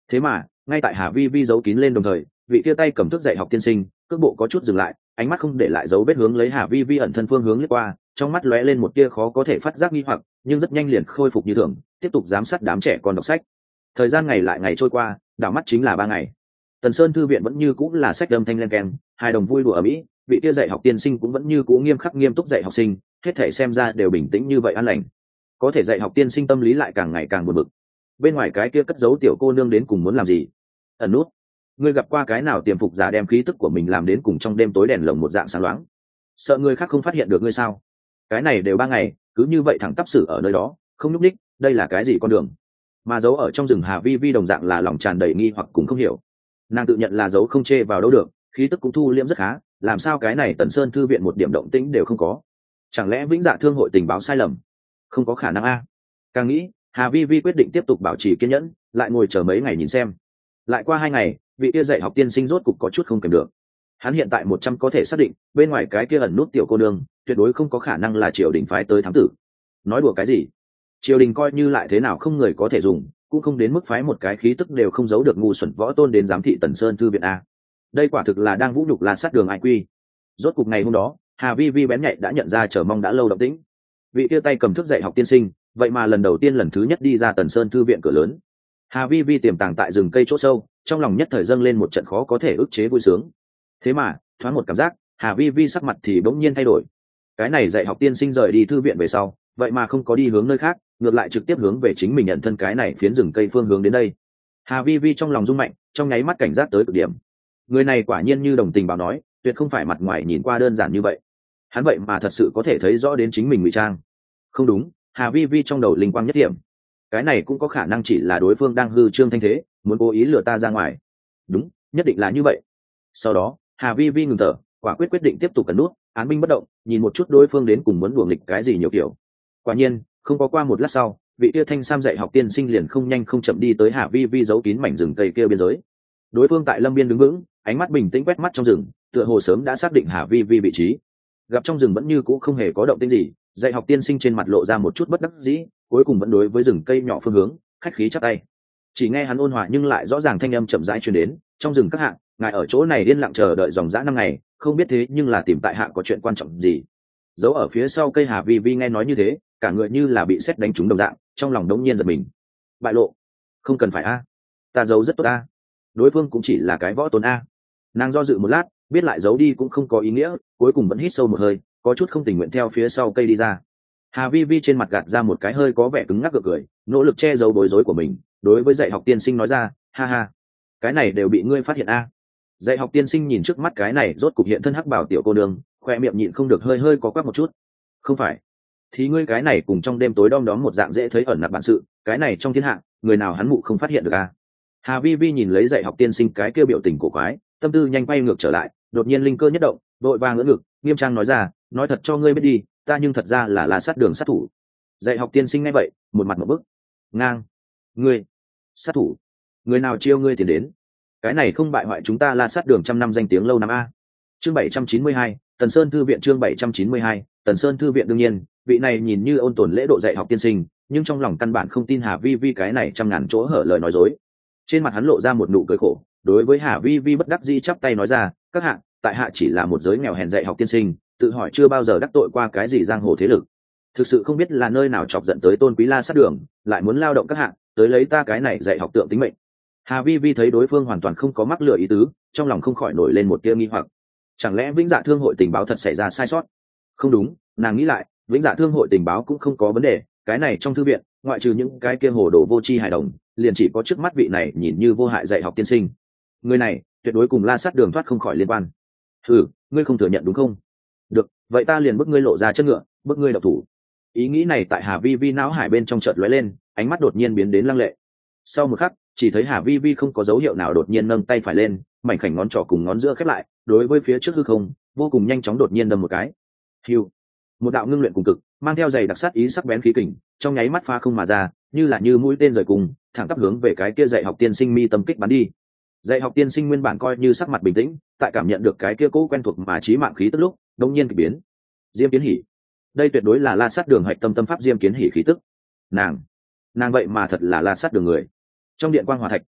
Thế mà ngay tại Hà Vi Vi giấu kín lên đồng thời, vị kia tay cầm thước dạy học tiên sinh cước bộ có chút dừng lại, ánh mắt không để lại dấu vết hướng lấy Hà Vi Vi ẩn thân phương hướng lướt qua, trong mắt lóe lên một tia khó có thể phát giác nghi hoặc, nhưng rất nhanh liền khôi phục như thường, tiếp tục giám sát đám trẻ con đọc sách. Thời gian ngày lại ngày trôi qua, đảo mắt chính là ba ngày. Tần Sơn thư viện vẫn như cũng là sách âm thanh len keng, hai đồng vui đùa ở mỹ, vị kia dạy học tiên sinh cũng vẫn như cũ nghiêm khắc nghiêm túc dạy học sinh, hết thể xem ra đều bình tĩnh như vậy an lành. Có thể dạy học tiên sinh tâm lý lại càng ngày càng buồn bực. Bên ngoài cái kia cất giấu tiểu cô nương đến cùng muốn làm gì? Ẩn nút. Ngươi gặp qua cái nào tiềm phục giả đem khí tức của mình làm đến cùng trong đêm tối đèn lồng một dạng sáng loáng? Sợ người khác không phát hiện được ngươi sao? Cái này đều ba ngày, cứ như vậy thẳng tắp xử ở nơi đó, không nhúc đích, đây là cái gì con đường? Mà giấu ở trong rừng Hà Vi Vi đồng dạng là lòng tràn đầy nghi hoặc cũng không hiểu. Nàng tự nhận là giấu không chê vào đâu được, khí tức cũng thu liễm rất khá, làm sao cái này Tần Sơn thư viện một điểm động tĩnh đều không có? Chẳng lẽ Vĩnh Dạ Thương hội tình báo sai lầm? Không có khả năng a. Càng nghĩ, Hà Vi Vi quyết định tiếp tục bảo trì kiên nhẫn, lại ngồi chờ mấy ngày nhìn xem. Lại qua hai ngày, vị kia dạy học tiên sinh rốt cục có chút không kèm được. Hắn hiện tại một trăm có thể xác định, bên ngoài cái kia ẩn nút tiểu cô nương, tuyệt đối không có khả năng là triều đình phái tới thám tử. Nói đùa cái gì? Triều đình coi như lại thế nào không người có thể dùng, cũng không đến mức phái một cái khí tức đều không giấu được ngu xuẩn võ tôn đến giám thị Tần Sơn thư viện a. Đây quả thực là đang vũ nhục La Sát Đường ai quy. Rốt cục ngày hôm đó, Hà Vi Vi bén nhạy đã nhận ra chờ mong đã lâu động tĩnh. Vị kia tay cầm thước dạy học tiên sinh, vậy mà lần đầu tiên lần thứ nhất đi ra Tần Sơn thư viện cửa lớn. Hà Vi Vi tiềm tàng tại rừng cây chỗ sâu, trong lòng nhất thời dâng lên một trận khó có thể ức chế vui sướng. Thế mà thoáng một cảm giác, Hà Vi Vi sắc mặt thì bỗng nhiên thay đổi. Cái này dạy học tiên sinh rời đi thư viện về sau, vậy mà không có đi hướng nơi khác, ngược lại trực tiếp hướng về chính mình nhận thân cái này phiến rừng cây phương hướng đến đây. Hà Vi Vi trong lòng rung mạnh, trong nháy mắt cảnh giác tới cực điểm. Người này quả nhiên như đồng tình bảo nói, tuyệt không phải mặt ngoài nhìn qua đơn giản như vậy. Hắn vậy mà thật sự có thể thấy rõ đến chính mình ngụy trang. Không đúng, Hà Vi Vi trong đầu linh quang nhất điểm. Cái này cũng có khả năng chỉ là đối phương đang hư trương thanh thế, muốn cố ý lừa ta ra ngoài. Đúng, nhất định là như vậy. Sau đó, Hà Vi Vi ngừng thở, quả quyết quyết định tiếp tục cẩn nút, án binh bất động, nhìn một chút đối phương đến cùng muốn đùa nghịch cái gì nhiều kiểu. Quả nhiên, không có qua một lát sau, vị kia thanh sam dạy học tiên sinh liền không nhanh không chậm đi tới Hà Vi Vi giấu kín mảnh rừng cây kia biên giới. Đối phương tại lâm biên đứng vững, ánh mắt bình tĩnh quét mắt trong rừng, tựa hồ sớm đã xác định Hà Vi Vi vị trí. Gặp trong rừng vẫn như cũ không hề có động tĩnh gì, dạy học tiên sinh trên mặt lộ ra một chút bất đắc dĩ, cuối cùng vẫn đối với rừng cây nhỏ phương hướng khách khí chắp tay. Chỉ nghe hắn ôn hòa nhưng lại rõ ràng thanh âm chậm rãi truyền đến, trong rừng các hạng, ngài ở chỗ này yên lặng chờ đợi dòng dã năm ngày, không biết thế nhưng là tìm tại hạ có chuyện quan trọng gì. Giấu ở phía sau cây Hà Vi Vi nghe nói như thế, cả người như là bị sét đánh trúng đồng dạng, trong lòng đống nhiên giật mình. Bại lộ? Không cần phải a, ta giấu rất tốt a. Đối phương cũng chỉ là cái võ tôn a. Nàng do dự một lát, biết lại giấu đi cũng không có ý nghĩa, cuối cùng vẫn hít sâu một hơi, có chút không tình nguyện theo phía sau cây đi ra. Hà Vi Vi trên mặt gạt ra một cái hơi có vẻ cứng ngắc gượng cười, nỗ lực che giấu bối rối của mình, đối với dạy học tiên sinh nói ra, ha ha, cái này đều bị ngươi phát hiện a. Dạy học tiên sinh nhìn trước mắt cái này rốt cục hiện thân hắc bảo tiểu cô nương, khoe miệng nhịn không được hơi hơi có quắc một chút. Không phải, thì ngươi cái này cùng trong đêm tối đom đóm một dạng dễ thấy ẩn nặc bản sự, cái này trong thiên hạ, người nào hắn mụ không phát hiện được a. Hà Vi Vi nhìn lấy dạy học tiên sinh cái kia biểu tình cổ quái, tâm tư nhanh quay ngược trở lại, đột nhiên linh cơ nhất động, đội vàng ngỡ ngực, nghiêm trang nói ra, nói thật cho ngươi biết đi, ta nhưng thật ra là là sát đường sát thủ. Dạy học tiên sinh nghe vậy, một mặt một bức, ngang, ngươi, sát thủ, người nào chiêu ngươi tiền đến? Cái này không bại hoại chúng ta La Sát đường trăm năm danh tiếng lâu năm a. Chương bảy trăm chín mươi hai, Tần Sơn thư viện chương bảy trăm chín mươi hai, Tần Sơn thư viện đương nhiên, vị này nhìn như ôn tồn lễ độ dạy học tiên sinh, nhưng trong lòng căn bản không tin Hà Vi Vi cái này trăm ngàn chỗ hở lời nói dối. Trên mặt hắn lộ ra một nụ cười khổ, đối với Hà Vi Vi bất đắc dĩ chắp tay nói ra, các hạ, tại hạ chỉ là một giới nghèo hèn dạy học tiên sinh, tự hỏi chưa bao giờ đắc tội qua cái gì giang hồ thế lực, thực sự không biết là nơi nào chọc giận tới tôn quý La Sát đường, lại muốn lao động các hạ, tới lấy ta cái này dạy học tượng tính mệnh. Hà Vi Vi thấy đối phương hoàn toàn không có mắc lừa ý tứ, trong lòng không khỏi nổi lên một tia nghi hoặc, chẳng lẽ Vĩnh Dạ Thương hội tình báo thật xảy ra sai sót? Không đúng, nàng nghĩ lại, Vĩnh Dạ Thương hội tình báo cũng không có vấn đề, cái này trong thư viện, ngoại trừ những cái kia hồ đồ vô tri hài đồng, liền chỉ có trước mắt vị này nhìn như vô hại dạy học tiên sinh. Người này tuyệt đối cùng La Sát đường thoát không khỏi liên quan. Ừ, ngươi không thừa nhận đúng không? Được, vậy ta liền bức ngươi lộ ra chân ngựa, bức ngươi độc thủ. Ý nghĩ này tại Hà Vi Vi não hải bên trong chợt lóe lên, ánh mắt đột nhiên biến đến lăng lệ. Sau một khắc, chỉ thấy Hà Vi Vi không có dấu hiệu nào đột nhiên nâng tay phải lên, mảnh khảnh ngón trỏ cùng ngón giữa khép lại, đối với phía trước hư không, vô cùng nhanh chóng đột nhiên đâm một cái. Hưu, một đạo ngưng luyện cùng cực, mang theo dày đặc sát ý sắc bén khí kình, trong nháy mắt pha không mà ra, như là như mũi tên rời cùng, thẳng tắp hướng về cái kia dạy học tiên sinh mi tâm kích bắn đi. Dạy học tiên sinh nguyên bản coi như sắc mặt bình tĩnh, tại cảm nhận được cái kia cố quen thuộc mà chí mạng khí tức lúc, đột nhiên kỳ biến. Diêm Kiến Hỉ, đây tuyệt đối là La Sát đường hạch tâm tâm pháp Diêm Kiến Hỉ khí tức. Nàng, nàng vậy mà thật là La Sát đường người. Trong điện quang hỏa thạch,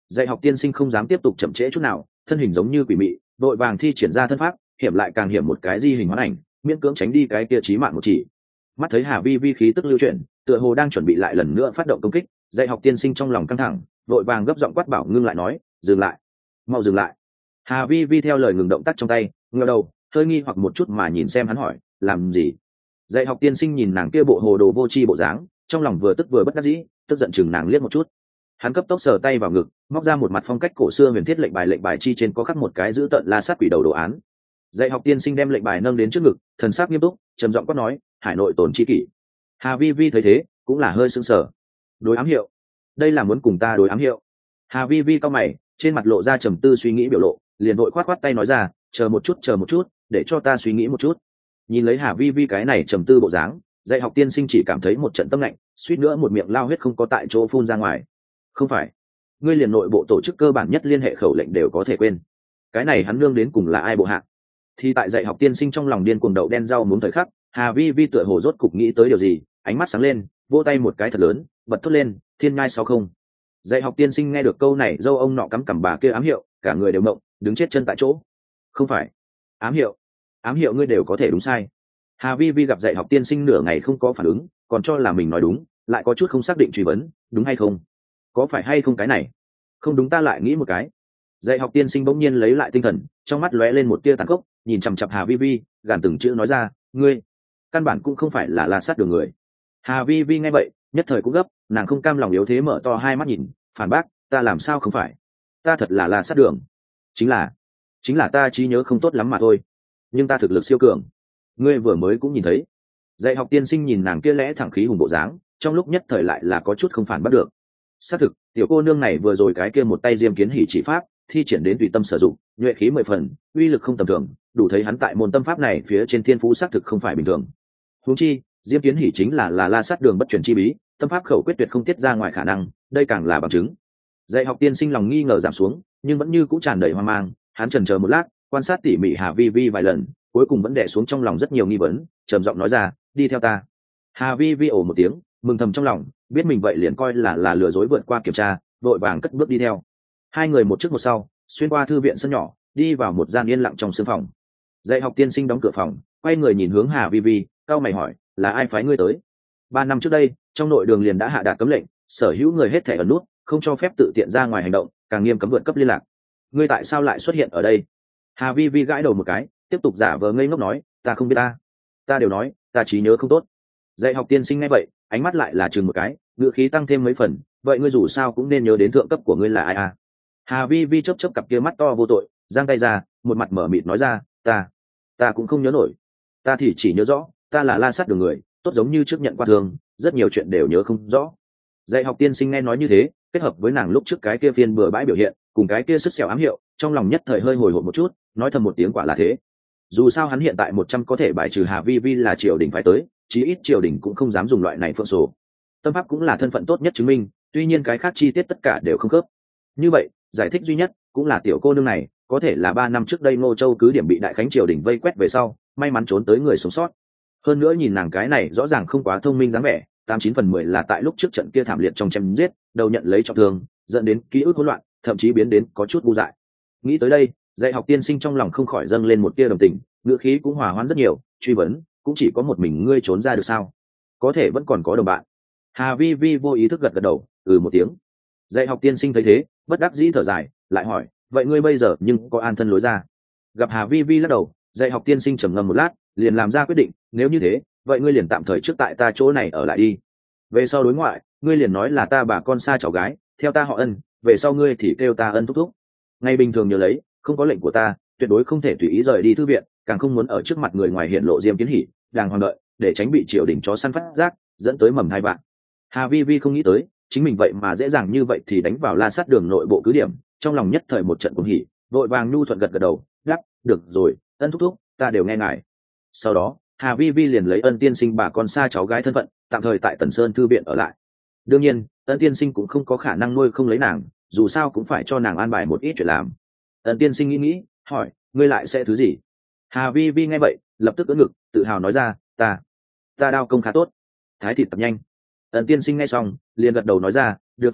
Dạy học tiên sinh không dám tiếp tục chậm trễ chút nào, thân hình giống như quỷ mị vội vàng thi triển ra thân pháp, hiểm lại càng hiểm một cái di hình hoán ảnh, miễn cưỡng tránh đi cái kia chí mạng một chỉ. Mắt thấy Hà Vi Vi khí tức lưu chuyển, tựa hồ đang chuẩn bị lại lần nữa phát động công kích, dạy học tiên sinh trong lòng căng thẳng, vội vàng gấp giọng quát bảo ngưng lại nói, dừng lại, mau dừng lại. Hà Vi Vi theo lời ngừng động tác trong tay, ngẩng đầu hơi nghi hoặc một chút mà nhìn xem hắn hỏi, làm gì? Dạy học tiên sinh nhìn nàng kia bộ hồ đồ vô tri bộ dáng, trong lòng vừa tức vừa bất đắc dĩ, tức giận chừng nàng liếc một chút. Hắn cấp tốc sờ tay vào ngực, móc ra một mặt phong cách cổ xưa huyền thiết lệnh bài, lệnh bài chi trên có khắc một cái giữ tận la sát quỷ đầu đồ án. Dạy học tiên sinh đem lệnh bài nâng đến trước ngực, thần sắc nghiêm túc, trầm giọng quát nói, hải nội tồn chi kỷ. Hà Vi Vi thấy thế cũng là hơi sững sờ. Đối ám hiệu? Đây là muốn cùng ta đối ám hiệu? Hà Vi Vi cau mày, trên mặt lộ ra trầm tư suy nghĩ biểu lộ, liền vội khoát khoát tay nói ra, chờ một chút chờ một chút, để cho ta suy nghĩ một chút. Nhìn lấy Hà Vi Vi cái này trầm tư bộ dáng, dạy học tiên sinh chỉ cảm thấy một trận tâm lạnh, suýt nữa một miệng lao huyết không có tại chỗ phun ra ngoài. Không phải, ngươi liền nội bộ tổ chức cơ bản nhất liên hệ khẩu lệnh đều có thể quên, cái này hắn nương đến cùng là ai bộ hạ? Thì tại dạy học tiên sinh trong lòng điên cuồng đậu đen rau muống thời khắc, Hà Vi Vi tựa hồ rốt cục nghĩ tới điều gì, ánh mắt sáng lên, vỗ tay một cái thật lớn, bật thốt lên, thiên ngai sáu không. Dạy học tiên sinh nghe được câu này, dâu ông nọ cắm cằm bà kia ám hiệu, cả người đều mộng, đứng chết chân tại chỗ. Không phải, ám hiệu, ám hiệu ngươi đều có thể đúng sai. Hà Vi Vi gặp dạy học tiên sinh nửa ngày không có phản ứng, còn cho là mình nói đúng, lại có chút không xác định truy vấn, đúng hay không? Có phải hay không cái này? Không đúng ta lại nghĩ một cái. Dạy học tiên sinh bỗng nhiên lấy lại tinh thần, trong mắt lóe lên một tia tàn khốc, nhìn chằm chằm Hà Vi Vi, gàn từng chữ nói ra, ngươi căn bản cũng không phải là la sát đường người. Hà Vi Vi nghe vậy nhất thời cũng gấp, nàng không cam lòng yếu thế mở to hai mắt nhìn, phản bác, ta làm sao không phải, ta thật là la sát đường, chính là chính là ta trí nhớ không tốt lắm mà thôi, nhưng ta thực lực siêu cường, ngươi vừa mới cũng nhìn thấy. Dạy học tiên sinh nhìn nàng kia lẽ thẳng khí hùng bộ dáng, trong lúc nhất thời lại là có chút không phản bắt được. Xác thực, tiểu cô nương này vừa rồi cái kia một tay diêm kiến hỉ chỉ pháp thi triển đến tùy tâm sử dụng, nhuệ khí mười phần, uy lực không tầm thường, đủ thấy hắn tại môn tâm pháp này phía trên thiên phú xác thực không phải bình thường. Huống chi, diêm kiến hỉ chính là là la sát đường bất truyền chi bí, tâm pháp khẩu quyết tuyệt không tiết ra ngoài khả năng, đây càng là bằng chứng. Dạy học tiên sinh lòng nghi ngờ giảm xuống, nhưng vẫn như cũng tràn đầy hoang mang, hắn chần chờ một lát, quan sát tỉ mỉ Hà Vi Vi vài lần, cuối cùng vẫn đè xuống trong lòng rất nhiều nghi vấn, trầm giọng nói ra, đi theo ta. Hà Vi Vi ồ một tiếng, mừng thầm trong lòng, biết mình vậy liền coi là là lừa dối vượt qua kiểm tra, vội vàng cất bước đi theo. Hai người một trước một sau, xuyên qua thư viện sân nhỏ, đi vào một gian yên lặng trong sương phòng. Dạy học tiên sinh đóng cửa phòng, quay người nhìn hướng Hà Vi Vi, cau mày hỏi, là ai phái ngươi tới? Ba năm trước đây, trong nội đường liền đã hạ đạt cấm lệnh, sở hữu người hết thảy ẩn nút, không cho phép tự tiện ra ngoài hành động, càng nghiêm cấm vượt cấp liên lạc. Ngươi tại sao lại xuất hiện ở đây? Hà Vi Vi gãi đầu một cái, tiếp tục giả vờ ngây ngốc nói, ta không biết ta, ta đều nói, ta trí nhớ không tốt. Dạy học tiên sinh nghe vậy, ánh mắt lại là chừng một cái, ngữ khí tăng thêm mấy phần, vậy ngươi dù sao cũng nên nhớ đến thượng cấp của ngươi là ai à? Hà Vi Vi chớp chớp cặp kia mắt to vô tội, giang tay ra, một mặt mở mịt nói ra, ta, ta cũng không nhớ nổi, ta thì chỉ nhớ rõ, ta là la sát đường người, tốt giống như trước nhận qua thương, rất nhiều chuyện đều nhớ không rõ. Dạy học tiên sinh nghe nói như thế, kết hợp với nàng lúc trước cái kia phiên bừa bãi biểu hiện, cùng cái kia sức xẻo ám hiệu, trong lòng nhất thời hơi hồi hộp một chút, nói thầm một tiếng quả là thế. Dù sao hắn hiện tại một trăm có thể bài trừ Hà Vi Vi là triều đình phải tới, chí ít triều đình cũng không dám dùng loại này phương sổ. Tâm pháp cũng là thân phận tốt nhất chứng minh, tuy nhiên cái khác chi tiết tất cả đều không khớp. Như vậy, giải thích duy nhất cũng là tiểu cô nương này có thể là ba năm trước đây Ngô Châu cứ điểm bị đại khánh triều đình vây quét về sau, may mắn trốn tới người sống sót. Hơn nữa nhìn nàng cái này rõ ràng không quá thông minh dáng vẻ, tám chín phần mười là tại lúc trước trận kia thảm liệt trong chém giết, đầu nhận lấy trọng thương, dẫn đến ký ức hỗn loạn, thậm chí biến đến có chút ngu dại. Nghĩ tới đây, dạy học tiên sinh trong lòng không khỏi dâng lên một tia đồng tình, ngữ khí cũng hòa hoãn rất nhiều, truy vấn, cũng chỉ có một mình ngươi trốn ra được sao? Có thể vẫn còn có đồng bạn. Hà Vi Vi vô ý thức gật gật đầu, ừ một tiếng. Dạy học tiên sinh thấy thế, bất đắc dĩ thở dài, lại hỏi, vậy ngươi bây giờ nhưng có an thân lối ra? Gặp Hà Vi Vi lắc đầu, dạy học tiên sinh trầm ngâm một lát, liền làm ra quyết định, nếu như thế, vậy ngươi liền tạm thời trước tại ta chỗ này ở lại đi. Về sau đối ngoại, ngươi liền nói là ta bà con xa cháu gái, theo ta họ Ân, về sau ngươi thì kêu ta Ân thúc thúc. Ngày bình thường nhớ lấy, không có lệnh của ta, tuyệt đối không thể tùy ý rời đi thư viện, càng không muốn ở trước mặt người ngoài hiện lộ diêm kiến hỉ, đàng hoàng đợi, để tránh bị triều đình chó săn phát giác, dẫn tới mầm hai vạn. Hà Vi Vi không nghĩ tới, chính mình vậy mà dễ dàng như vậy thì đánh vào la sát đường nội bộ cứ điểm, trong lòng nhất thời một trận cuồng hỉ, vội vàng nhu thuận gật gật đầu, đáp, được rồi, Ân thúc thúc, ta đều nghe ngài. Sau đó, Hà Vi Vi liền lấy Ân tiên sinh bà con xa cháu gái thân phận, tạm thời tại Tần Sơn thư viện ở lại. Đương nhiên, Ân tiên sinh cũng không có khả năng nuôi không lấy nàng, dù sao cũng phải cho nàng an bài một ít chuyện làm. Ân tiên sinh nghĩ nghĩ, hỏi, ngươi lại sẽ thứ gì? Hà Vi Vi nghe vậy, lập tức ưỡn ngực, tự hào nói ra, ta, ta đao công khá tốt, thái thịt tập nhanh. Ân tiên sinh nghe xong, liền gật đầu nói ra, được thôi,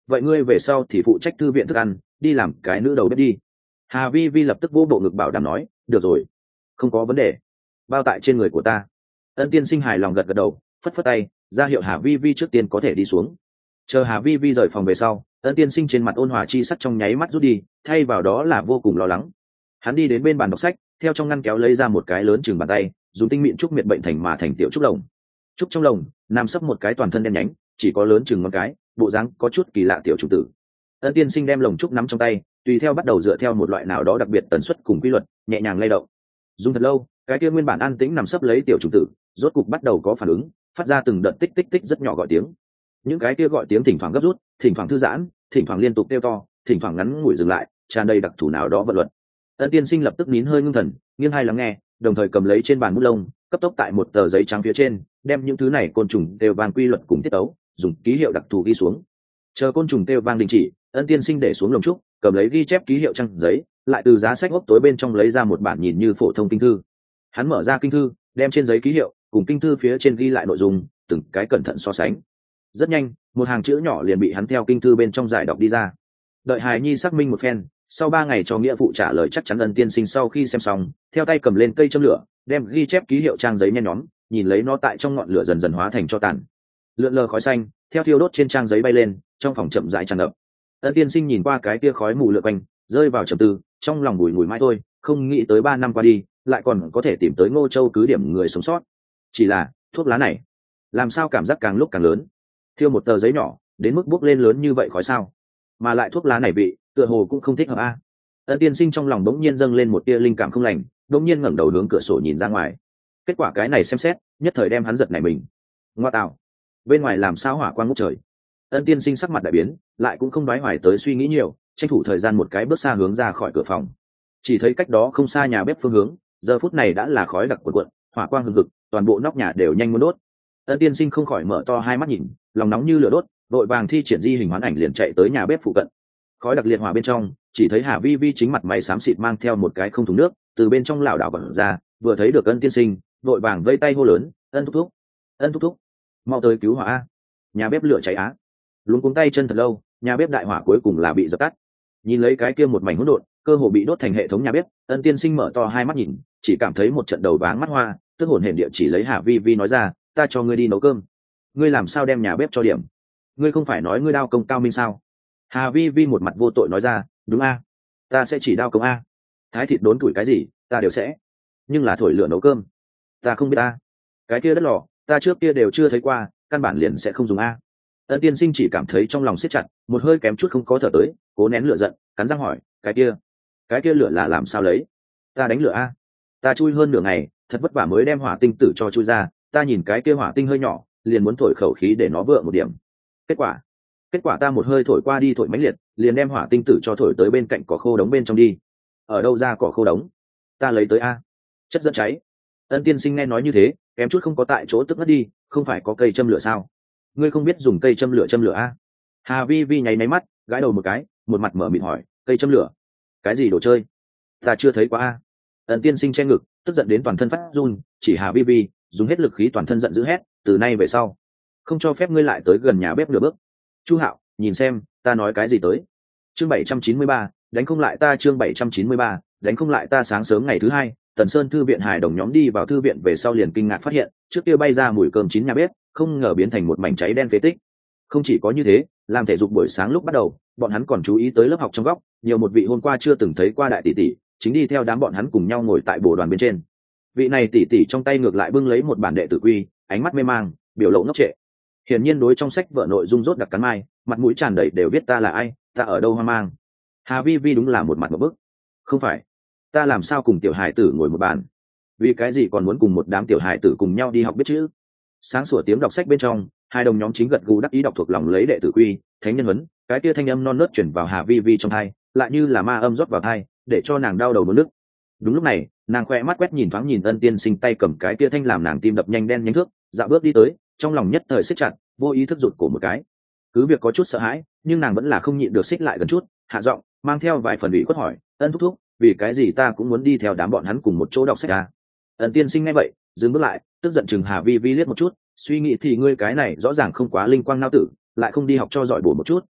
vậy ngươi về sau thì phụ trách thư viện thức ăn, đi làm cái nữ đầu bếp đi. Hà vi vi lập tức vô bộ ngực bảo đảm nói, được rồi, không có vấn đề, bao tại trên người của ta. Ân tiên sinh hài lòng gật gật đầu, phất phất tay ra hiệu Hà vi vi trước tiên có thể đi xuống. Chờ Hà vi vi rời phòng về sau, Ân tiên sinh trên mặt ôn hòa chi sắc trong nháy mắt rút đi, thay vào đó là vô cùng lo lắng. Hắn đi đến bên bàn đọc sách, theo trong ngăn kéo lấy ra một cái lớn chừng bàn tay, dùng tinh mịn trúc miệt bệnh thành mà thành tiểu trúc lồng. Trúc trong lồng nằm sấp một cái toàn thân đen nhánh, chỉ có lớn chừng ngón cái, bộ dáng có chút kỳ lạ tiểu trùng tử. Ân tiên sinh đem lồng trúc nắm trong tay, tùy theo bắt đầu dựa theo một loại nào đó đặc biệt tần suất cùng quy luật, nhẹ nhàng lay động. Dùng thật lâu, cái kia nguyên bản an tĩnh nằm sấp lấy tiểu trùng tử, rốt cục bắt đầu có phản ứng, phát ra từng đợt tích tích tích rất nhỏ gọi tiếng. Những cái kia gọi tiếng thỉnh thoảng gấp rút, thỉnh thoảng thư giãn, thỉnh thoảng liên tục kêu to, thỉnh thoảng ngắn ngủi dừng lại, tràn đầy đặc thù nào đó vận luật. Ân tiên sinh lập tức nín hơi ngưng thần, nghiêng hai lắng nghe, đồng thời cầm lấy trên bàn bút lông, cấp tốc tại một tờ giấy trắng phía trên, đem những thứ này côn trùng đều vang quy luật cùng tiết tấu, dùng ký hiệu đặc thù ghi xuống. Chờ côn trùng kêu vang đình chỉ, Ân tiên sinh để xuống lồng trúc, cầm lấy ghi chép ký hiệu trang giấy, lại từ giá sách ốc tối bên trong lấy ra một bản nhìn như phổ thông kinh thư. Hắn mở ra kinh thư, đem trên giấy ký hiệu cùng kinh thư phía trên ghi lại nội dung, từng cái cẩn thận so sánh. Rất nhanh, một hàng chữ nhỏ liền bị hắn theo kinh thư bên trong giải đọc đi ra. Đợi hài nhi xác minh một phen, sau ba ngày cho nghĩa phụ trả lời chắc chắn. Ân tiên sinh sau khi xem xong, theo tay cầm lên cây châm lửa, đem ghi chép ký hiệu trang giấy nhen nhóm, nhìn lấy nó tại trong ngọn lửa dần dần hóa thành tro tàn. Lượn lờ khói xanh theo thiêu đốt trên trang giấy bay lên, trong phòng chậm rãi tràn ngập. Ân tiên sinh nhìn qua cái tia khói mù lượn quanh, rơi vào trầm tư, trong lòng bùi ngùi mãi thôi, không nghĩ tới ba năm qua đi, lại còn có thể tìm tới Ngô Châu cứ điểm người sống sót. Chỉ là thuốc lá này, làm sao cảm giác càng lúc càng lớn, thiêu một tờ giấy nhỏ đến mức bốc lên lớn như vậy khói sao, mà lại thuốc lá này vị tựa hồ cũng không thích hợp a. Ân tiên sinh trong lòng đống nhiên dâng lên một tia linh cảm không lành, đống nhiên ngẩng đầu hướng cửa sổ nhìn ra ngoài. Kết quả cái này xem xét, nhất thời đem hắn giật nảy mình. Ngoa tạo, bên ngoài làm sao hỏa quang ngút trời. Ân tiên sinh sắc mặt đại biến, lại cũng không đoái hoài tới suy nghĩ nhiều, tranh thủ thời gian một cái bước xa hướng ra khỏi cửa phòng. Chỉ thấy cách đó không xa nhà bếp phương hướng, giờ phút này đã là khói đặc cuộn cuộn, hỏa quang hừng hực, toàn bộ nóc nhà đều nhanh muốn đốt. Ân tiên sinh không khỏi mở to hai mắt nhìn, lòng nóng như lửa đốt, vội vàng thi triển di hình hoán ảnh liền chạy tới nhà bếp phụ cận. Khói đặc liệt hỏa bên trong, chỉ thấy Hà vi vi chính mặt mày xám xịt mang theo một cái không thùng nước, từ bên trong lảo đảo vật ra, vừa thấy được Ân tiên sinh, vội vàng vây tay hô lớn, Ân thúc thúc, Ân thúc thúc, mau tới cứu hỏa a, nhà bếp lửa cháy á. Luống cuống tay chân thật lâu, nhà bếp đại hỏa cuối cùng là bị dập tắt. Nhìn lấy cái kia một mảnh hỗn độn, cơ hồ bị đốt thành hệ thống nhà bếp, Ân tiên sinh mở to hai mắt nhìn, chỉ cảm thấy một trận đầu váng mắt hoa, tức hồn hển địa chỉ lấy Hà vi vi nói ra, ta cho ngươi đi nấu cơm. Ngươi làm sao đem nhà bếp cho điểm? Ngươi không phải nói ngươi đao công cao minh sao? Hà vi vi một mặt vô tội nói ra, đúng a, ta sẽ chỉ đao công a, thái thịt đốn tuổi cái gì ta đều sẽ, nhưng là thổi lửa nấu cơm ta không biết a, cái kia đất lò ta trước kia đều chưa thấy qua, căn bản liền sẽ không dùng a. Ân tiên sinh chỉ cảm thấy trong lòng siết chặt, một hơi kém chút không có thở tới, cố nén lửa giận, cắn răng hỏi, cái kia cái kia lửa là làm sao lấy? Ta đánh lửa a, ta chui hơn nửa ngày, thật vất vả mới đem hỏa tinh tử cho chui ra, ta nhìn cái kia hỏa tinh hơi nhỏ, liền muốn thổi khẩu khí để nó vượng một điểm. Kết quả kết quả ta một hơi thổi qua đi thổi mãnh liệt, liền đem hỏa tinh tử cho thổi tới bên cạnh cỏ khô đống bên trong đi. Ở đâu ra cỏ khô đống? Ta lấy tới a. Chất dẫn cháy. Ân tiên sinh nghe nói như thế, kém chút không có tại chỗ tức ngất đi, không phải có cây châm lửa sao? Ngươi không biết dùng cây châm lửa châm lửa a? Hà vi vi nháy máy mắt, gãi đầu một cái, một mặt mở mịt hỏi, cây châm lửa? Cái gì đồ chơi? Ta chưa thấy qua a. Ân tiên sinh che ngực, tức giận đến toàn thân phát run, chỉ Hà vi vi, dùng hết lực khí toàn thân giận dữ hét, từ nay về sau, không cho phép ngươi lại tới gần nhà bếp nửa bước. Chu Hạo, nhìn xem ta nói cái gì tới. Chương bảy trăm chín mươi ba, đánh không lại ta. Chương bảy trăm chín mươi ba, đánh không lại ta. Sáng sớm ngày thứ hai, Tần Sơn thư viện hài đồng nhóm đi vào thư viện về sau liền kinh ngạc phát hiện, trước kia bay ra mùi cơm chín nhà bếp, không ngờ biến thành một mảnh cháy đen phế tích. Không chỉ có như thế, làm thể dục buổi sáng lúc bắt đầu, bọn hắn còn chú ý tới lớp học trong góc, nhiều một vị hôm qua chưa từng thấy qua đại tỷ tỷ, chính đi theo đám bọn hắn cùng nhau ngồi tại bồ đoàn bên trên. Vị này tỷ tỷ trong tay ngược lại bưng lấy một bản đệ tử quy, ánh mắt mê mang, biểu lộ ngốc trệ. Hiển nhiên đối trong sách vợ nội dung rốt đặc cắn mai, mặt mũi tràn đầy đều biết ta là ai, ta ở đâu hoang mang. Hà vi vi đúng là một mặt một bức. Không phải, ta làm sao cùng tiểu hải tử ngồi một bàn? Vì cái gì còn muốn cùng một đám tiểu hải tử cùng nhau đi học biết chữ? Sáng sủa tiếng đọc sách bên trong, hai đồng nhóm chính gật gù đắc ý đọc thuộc lòng lấy đệ tử quy, thánh nhân huấn, cái kia thanh âm non nớt chuyển vào Hà vi vi trong tai, lại như là ma âm rót vào tai, để cho nàng đau đầu muốn nức. Đúng lúc này, nàng khoe mắt quét nhìn thoáng nhìn Ân tiên sinh tay cầm cái kia thanh làm nàng tim đập nhanh đen nhánh thước, dạo bước đi tới, trong lòng nhất thời siết chặt, vô ý thức rụt cổ một cái. Cứ việc có chút sợ hãi, nhưng nàng vẫn là không nhịn được xích lại gần chút, hạ giọng, mang theo vài phần ủy khuất hỏi, Ân thúc thúc, vì cái gì ta cũng muốn đi theo đám bọn hắn cùng một chỗ đọc sách à? Ân tiên sinh nghe vậy, dừng bước lại, tức giận chừng Hà vi vi liếc một chút, suy nghĩ thì ngươi cái này rõ ràng không quá linh quang nao tử, lại không đi học cho giỏi bổ một chút,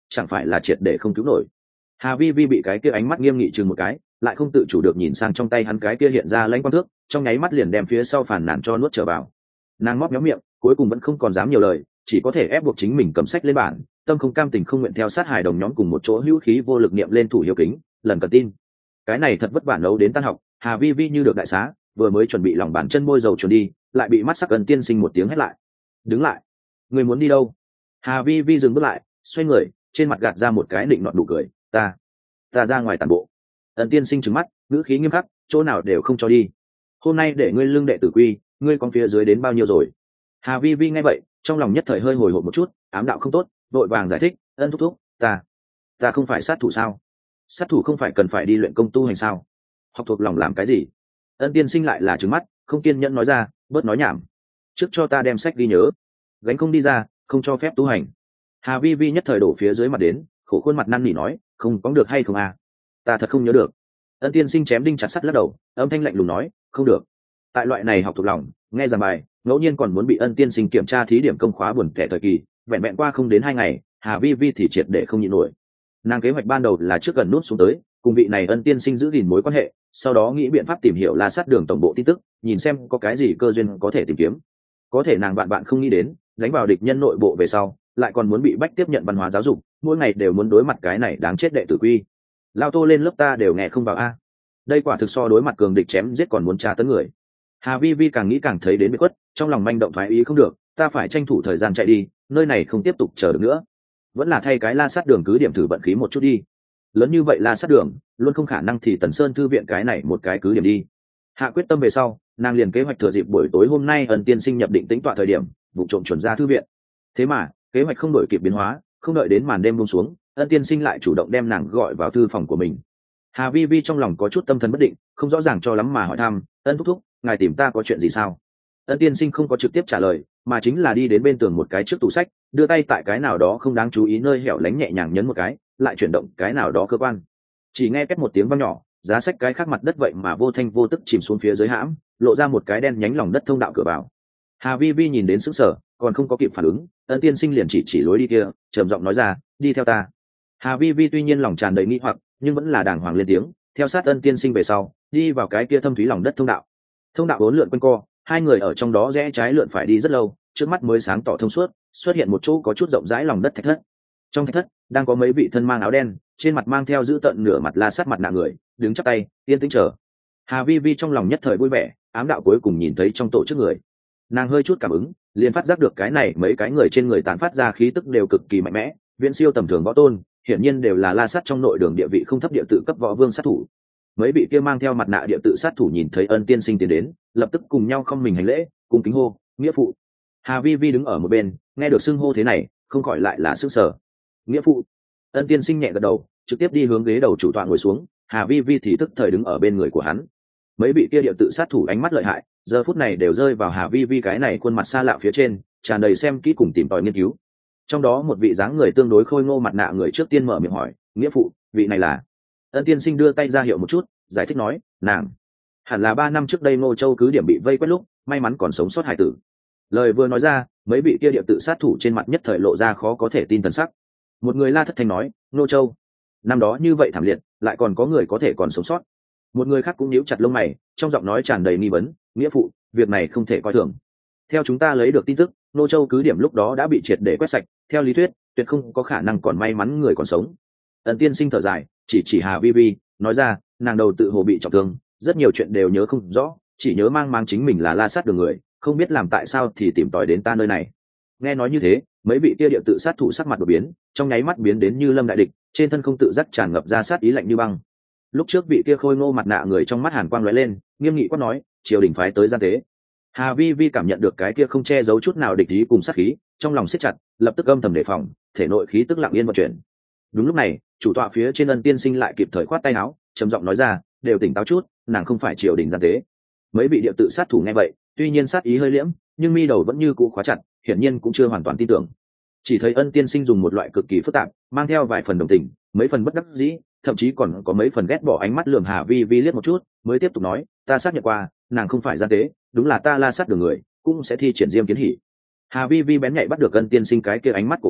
chẳng phải là triệt để không cứu nổi. Hà vi vi bị cái kia ánh mắt nghiêm nghị chừng một cái, lại không tự chủ được nhìn sang trong tay hắn cái kia hiện ra lãnh quang thước, trong nháy mắt liền đem phía sau phản nàn cho nuốt trở vào. Nàng móc méo miệng, cuối cùng vẫn không còn dám nhiều lời, chỉ có thể ép buộc chính mình cầm sách lên bàn, tâm không cam tình không nguyện theo sát hài đồng nhóm cùng một chỗ hữu khí vô lực niệm lên thủ hiếu kính lần cần tin. Cái này thật vất vả nấu đến tan học, Hà vi vi như được đại xá, vừa mới chuẩn bị lòng bàn chân môi dầu chuẩn đi, lại bị mắt sắc Ân tiên sinh một tiếng hét lại. Đứng lại, người muốn đi đâu? Hà vi vi dừng bước lại, xoay người, trên mặt gạt ra một cái định nọt đủ cười. Ta, ta ra ngoài tàn bộ. Ân tiên sinh trừng mắt, ngữ khí nghiêm khắc, chỗ nào đều không cho đi. Hôm nay để ngươi lương đệ tử quy, ngươi con phía dưới đến bao nhiêu rồi? Hà vi vi nghe vậy, trong lòng nhất thời hơi hồi hộp một chút, ám đạo không tốt, vội vàng giải thích. Ân thúc thúc, ta, ta không phải sát thủ sao? Sát thủ không phải cần phải đi luyện công tu hành sao? Học thuộc lòng làm cái gì? Ân tiên sinh lại là trừng mắt, không kiên nhẫn nói ra, bớt nói nhảm, trước cho ta đem sách ghi nhớ, gánh không đi ra, không cho phép tu hành. Hà vi vi nhất thời đổ phía dưới mặt đến, khổ khuôn mặt năn nỉ nói, không có được hay không à? Ta thật không nhớ được. Ân tiên sinh chém đinh chặt sắt lắc đầu, âm thanh lạnh lùng nói, không được. Tại loại này học thuộc lòng, nghe giảng bài, ngẫu nhiên còn muốn bị Ân tiên sinh kiểm tra thí điểm công khóa buồn tẻ thời kỳ, vẹn vẹn qua không đến hai ngày, Hà vi vi thì triệt để không nhịn nổi. Nàng kế hoạch ban đầu là trước gần nút xuống tới, cùng vị này Ân tiên sinh giữ gìn mối quan hệ, sau đó nghĩ biện pháp tìm hiểu La Sát Đường tổng bộ tin tức, nhìn xem có cái gì cơ duyên có thể tìm kiếm. Có thể nàng bạn bạn không nghĩ đến, đánh vào địch nhân nội bộ về sau, lại còn muốn bị bách tiếp nhận văn hóa giáo dục, mỗi ngày đều muốn đối mặt cái này đáng chết đệ tử quy. Lao Tô lên lớp ta đều nghe không vào a. Đây quả thực so đối mặt cường địch chém giết còn muốn tra tấn người. Hà vi vi càng nghĩ càng thấy đến bị khuất, trong lòng manh động thoái ý không được, ta phải tranh thủ thời gian chạy đi, nơi này không tiếp tục chờ được nữa. Vẫn là thay cái La Sát Đường cứ điểm thử vận khí một chút đi. Lớn như vậy La Sát Đường, luôn không khả năng thì Tần Sơn thư viện cái này một cái cứ điểm đi. Hạ quyết tâm về sau, nàng liền kế hoạch thừa dịp buổi tối hôm nay Ân tiên sinh nhập định tính tọa thời điểm, vụ trộm chuẩn ra thư viện. Thế mà, kế hoạch không đổi kịp biến hóa, không đợi đến màn đêm buông xuống, Ân tiên sinh lại chủ động đem nàng gọi vào thư phòng của mình. Hà vi vi trong lòng có chút tâm thần bất định, không rõ ràng cho lắm mà hỏi thăm, Ân thúc thúc, ngài tìm ta có chuyện gì sao? Ân tiên sinh không có trực tiếp trả lời, mà chính là đi đến bên tường một cái trước tủ sách, đưa tay tại cái nào đó không đáng chú ý nơi hẻo lánh nhẹ nhàng nhấn một cái, lại chuyển động cái nào đó cơ quan. Chỉ nghe két một tiếng vang nhỏ, giá sách cái khác mặt đất vậy mà vô thanh vô tức chìm xuống phía dưới hãm, lộ ra một cái đen nhánh lòng đất thông đạo cửa vào. Hà vi vi nhìn đến sững sờ, còn không có kịp phản ứng, Ân tiên sinh liền chỉ chỉ lối đi kia, trầm giọng nói ra, đi theo ta. Hà vi vi tuy nhiên lòng tràn đầy nghi hoặc, nhưng vẫn là đàng hoàng lên tiếng, theo sát Ân tiên sinh về sau, đi vào cái kia thâm thúy lòng đất thông đạo. Thông đạo uốn lượn quanh co, hai người ở trong đó rẽ trái lượn phải đi rất lâu, trước mắt mới sáng tỏ thông suốt, xuất hiện một chỗ có chút rộng rãi lòng đất thạch thất. Trong thạch thất đang có mấy vị thân mang áo đen, trên mặt mang theo giữ tận nửa mặt La Sát mặt nạ người, đứng chắp tay, yên tĩnh chờ. Hà vi vi trong lòng nhất thời vui vẻ, ám đạo cuối cùng nhìn thấy trong tổ chức người. Nàng hơi chút cảm ứng, liền phát giác được cái này mấy cái người trên người tán phát ra khí tức đều cực kỳ mạnh mẽ, viễn siêu tầm thường võ tôn, hiển nhiên đều là La Sát trong nội đường địa vị không thấp địa tự cấp võ vương sát thủ. Mấy vị kia mang theo mặt nạ địa tự sát thủ nhìn thấy Ân tiên sinh tiến đến, lập tức cùng nhau không mình hành lễ, cùng kính hô, nghĩa phụ. Hà vi vi đứng ở một bên, nghe được xưng hô thế này, không khỏi lại là sức sở. Nghĩa phụ. Ân tiên sinh nhẹ gật đầu, trực tiếp đi hướng ghế đầu chủ tọa ngồi xuống, Hà vi vi thì tức thời đứng ở bên người của hắn. Mấy vị kia địa tự sát thủ ánh mắt lợi hại, giờ phút này đều rơi vào Hà vi vi cái này khuôn mặt xa lạ phía trên, tràn đầy xem kỹ cùng tìm tòi nghiên cứu. Trong đó một vị dáng người tương đối khôi ngô mặt nạ người trước tiên mở miệng hỏi, nghĩa phụ, vị này là? Ân tiên sinh đưa tay ra hiệu một chút, giải thích nói, nàng hẳn là ba năm trước đây Ngô Châu cứ điểm bị vây quét lúc, may mắn còn sống sót hải tử. Lời vừa nói ra, mấy vị kia địa tự sát thủ trên mặt nhất thời lộ ra khó có thể tin thần sắc. Một người La thất thanh nói, Ngô Châu, năm đó như vậy thảm liệt, lại còn có người có thể còn sống sót. Một người khác cũng nhíu chặt lông mày, trong giọng nói tràn đầy nghi vấn, nghĩa phụ, việc này không thể coi thường. Theo chúng ta lấy được tin tức, Ngô Châu cứ điểm lúc đó đã bị triệt để quét sạch, theo lý thuyết, tuyệt không có khả năng còn may mắn người còn sống. Ân tiên sinh thở dài, chỉ chỉ Hà vi vi, nói ra, nàng đầu tự hồ bị trọng thương, rất nhiều chuyện đều nhớ không rõ, chỉ nhớ mang mang chính mình là La Sát Đường người, không biết làm tại sao thì tìm tòi đến ta nơi này. Nghe nói như thế, mấy vị kia địa tự sát thủ sắc mặt đột biến, trong nháy mắt biến đến như lâm đại địch, trên thân không tự giác tràn ngập ra sát ý lạnh như băng. Lúc trước vị kia khôi ngô mặt nạ người trong mắt hàn quang lóe lên, nghiêm nghị quát nói, triều đình phái tới gian tế. Hà vi vi cảm nhận được cái kia không che giấu chút nào địch ý cùng sát khí, trong lòng siết chặt, lập tức âm thầm đề phòng, thể nội khí tức lặng yên vận chuyển. Đúng lúc này, chủ tọa phía trên Ân tiên sinh lại kịp thời khoát tay áo, trầm giọng nói ra, đều tỉnh táo chút, nàng không phải triều đình gian tế. Mấy vị địa tự sát thủ nghe vậy, tuy nhiên sát ý hơi liễm, nhưng mi đầu vẫn như cũ khóa chặt, hiển nhiên cũng chưa hoàn toàn tin tưởng. Chỉ thấy Ân tiên sinh dùng một loại cực kỳ phức tạp, mang theo vài phần đồng tình, mấy phần bất đắc dĩ, thậm chí còn có mấy phần ghét bỏ ánh mắt lườm Hà vi vi liếc một chút, mới tiếp tục nói, ta xác nhận qua, nàng không phải gian tế, đúng là ta La Sát Đường người, cũng sẽ thi triển diêm kiến hỉ. Hà vi vi bén nhạy bắt được Ân tiên sinh cái kia ánh mắt của quái,